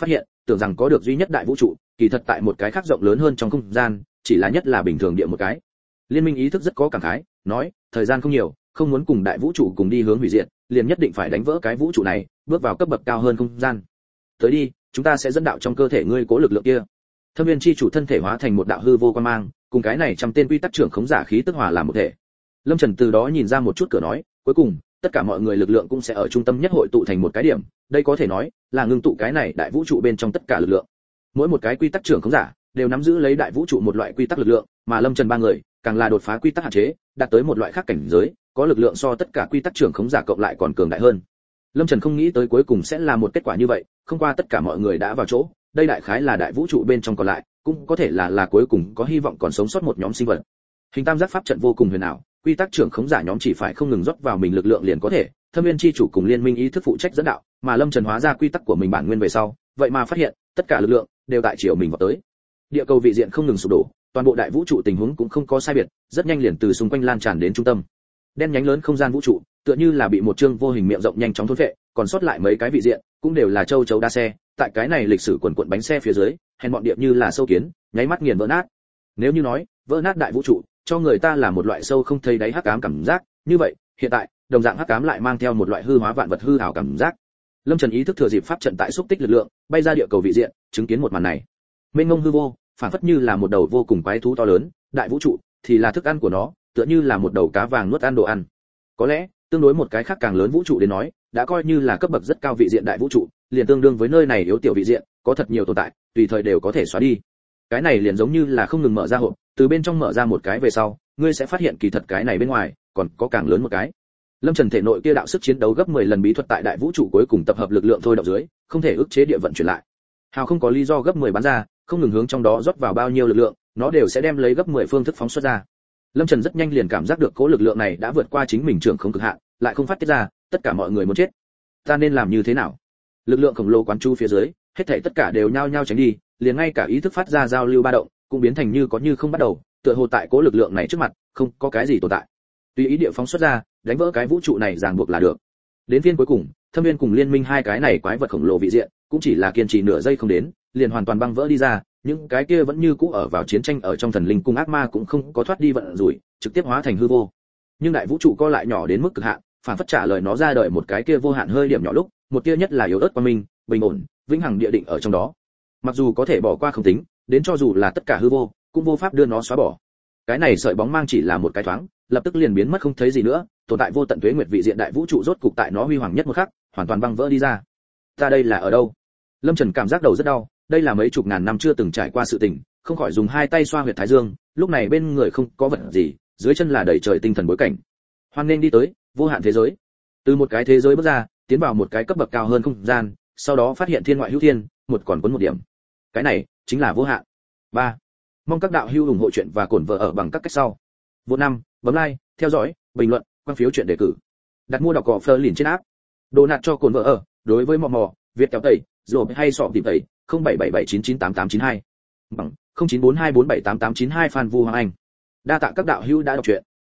tưởng rằng có được duy nhất đại vũ trụ, kỳ thật tại một cái khác rộng lớn hơn trong không gian, chỉ là nhất là bình thường địa một cái. Liên minh ý thức rất có cảm khái, nói, thời gian không nhiều, không muốn cùng đại vũ trụ cùng đi hướng hủy diệt, liền nhất định phải đánh vỡ cái vũ trụ này, bước vào cấp bậc cao hơn không gian. Tới đi, chúng ta sẽ dẫn đạo trong cơ thể ngươi cố lực lượng kia. Thâm viên chi chủ thân thể hóa thành một đạo hư vô quan mang, cùng cái này trăm tên quy tắc trưởng khống giả khí tức hòa làm một thể. Lâm Trần từ đó nhìn ra một chút cửa nói, cuối cùng, tất cả mọi người lực lượng cũng sẽ ở trung tâm nhất hội tụ thành một cái điểm, đây có thể nói là ngưng tụ cái này đại vũ trụ bên trong tất cả lực lượng. Mỗi một cái quy tắc trưởng khống giả đều nắm giữ lấy đại vũ trụ một loại quy tắc lực lượng, mà Lâm Trần ba người càng là đột phá quy tắc hạn chế, đạt tới một loại khác cảnh giới, có lực lượng so tất cả quy tắc trưởng khống giả cộng lại còn cường đại hơn. Lâm Trần không nghĩ tới cuối cùng sẽ là một kết quả như vậy, không qua tất cả mọi người đã vào chỗ, đây đại khái là đại vũ trụ bên trong còn lại, cũng có thể là là cuối cùng có hy vọng còn sống sót một nhóm sinh vật. Hình tam giác pháp trận vô cùng huyền ảo, quy tắc trưởng khống giả nhóm chỉ phải không ngừng rót vào mình lực lượng liền có thể, Thâm viên chi chủ cùng liên minh ý thức phụ trách dẫn đạo, mà Lâm Trần hóa ra quy tắc của mình bản nguyên về sau, vậy mà phát hiện, tất cả lực lượng đều tại chiều mình vào tới. Địa cầu vị diện không ngừng sụp đổ, toàn bộ đại vũ trụ tình huống cũng không có sai biệt, rất nhanh liền từ xung quanh lan tràn đến trung tâm. Đen nhánh lớn không gian vũ trụ, tựa như là bị một chương vô hình miệng rộng nhanh chóng thôn phệ, còn sót lại mấy cái vị diện, cũng đều là châu chấu đa xe, tại cái này lịch sử quần quần bánh xe phía dưới, hèn bọn địa như là sâu kiến, nháy mắt nghiền vỡ nát. Nếu như nói, vỡ nát đại vũ trụ, cho người ta là một loại sâu không thấy đáy hắc ám cảm giác, như vậy, hiện tại, đồng dạng hắc ám lại mang theo một loại hư hóa vạn vật hư ảo cảm giác. Lâm Trần ý thức thừa dịp pháp trận tại xúc tích lực lượng, bay ra địa cầu vị diện, chứng kiến một màn này. Mênh mông hư vô, phản phất như là một đầu vô cùng quái thú to lớn, đại vũ trụ thì là thức ăn của nó, tựa như là một đầu cá vàng nuốt ăn đồ ăn. Có lẽ, tương đối một cái khác càng lớn vũ trụ đến nói, đã coi như là cấp bậc rất cao vị diện đại vũ trụ, liền tương đương với nơi này yếu tiểu vị diện, có thật nhiều tồn tại, tùy thời đều có thể xóa đi. Cái này liền giống như là không ngừng mở ra hộp, từ bên trong mở ra một cái về sau, ngươi sẽ phát hiện kỳ thật cái này bên ngoài còn có càng lớn một cái. Lâm Trần thể nội kia đạo sức chiến đấu gấp mười lần bí thuật tại đại vũ trụ cuối cùng tập hợp lực lượng thôi động dưới, không thể ức chế địa vận chuyển lại. Hào không có lý do gấp mười bắn ra, không ngừng hướng trong đó rót vào bao nhiêu lực lượng, nó đều sẽ đem lấy gấp mười phương thức phóng xuất ra. Lâm Trần rất nhanh liền cảm giác được cố lực lượng này đã vượt qua chính mình trưởng không cực hạn, lại không phát tiết ra, tất cả mọi người muốn chết. Ta nên làm như thế nào? Lực lượng khổng lồ quán chu phía dưới, hết thảy tất cả đều nhao nhao tránh đi, liền ngay cả ý thức phát ra giao lưu ba động, cũng biến thành như có như không bắt đầu, tựa hồ tại cố lực lượng này trước mặt, không có cái gì tồn tại. Tùy ý địa phóng xuất ra, đánh vỡ cái vũ trụ này ràng buộc là được. Đến phiên cuối cùng, Thâm viên cùng liên minh hai cái này quái vật khổng lồ vị diện, cũng chỉ là kiên trì nửa giây không đến, liền hoàn toàn băng vỡ đi ra, những cái kia vẫn như cũ ở vào chiến tranh ở trong thần linh cung ác ma cũng không có thoát đi vận rủi, trực tiếp hóa thành hư vô. Nhưng đại vũ trụ co lại nhỏ đến mức cực hạn, phản phất trả lời nó ra đời một cái kia vô hạn hơi điểm nhỏ lúc, một tia nhất là yếu ớt qua mình, bình ổn, vĩnh hằng địa định ở trong đó. Mặc dù có thể bỏ qua không tính, đến cho dù là tất cả hư vô, cũng vô pháp đưa nó xóa bỏ. Cái này sợi bóng mang chỉ là một cái thoáng, lập tức liền biến mất không thấy gì nữa, tồn tại vô tận tuế nguyệt vị diện đại vũ trụ rốt cục tại nó huy hoàng nhất một khắc, hoàn toàn băng vỡ đi ra. Ta đây là ở đâu? Lâm Trần cảm giác đầu rất đau, đây là mấy chục ngàn năm chưa từng trải qua sự tình, không khỏi dùng hai tay xoa huyệt thái dương, lúc này bên người không có vật gì, dưới chân là đầy trời tinh thần bối cảnh. Hoan nên đi tới vô hạn thế giới. Từ một cái thế giới bước ra, tiến vào một cái cấp bậc cao hơn không gian, sau đó phát hiện thiên ngoại hữu thiên, một còn cuốn một điểm. Cái này chính là vô hạn. ba. Mong các đạo hữu ủng hộ chuyện và cổn vợ ở bằng các cách sau. Vô năm, bấm like, theo dõi, bình luận, quan phiếu chuyện đề cử. Đặt mua đọc cỏ Fleur liền trên app. Đồ nạt cho cồn vợ ở, đối với mò mò, Việt kéo tẩy, rồi hay sọ tìm tẩy, không bảy bảy bảy chín chín tám tám chín hai. Bằng không chín bốn hai bốn bảy tám tám chín hai Phan Vu Hoàng Anh. Đa tạ các đạo hữu đã đọc truyện.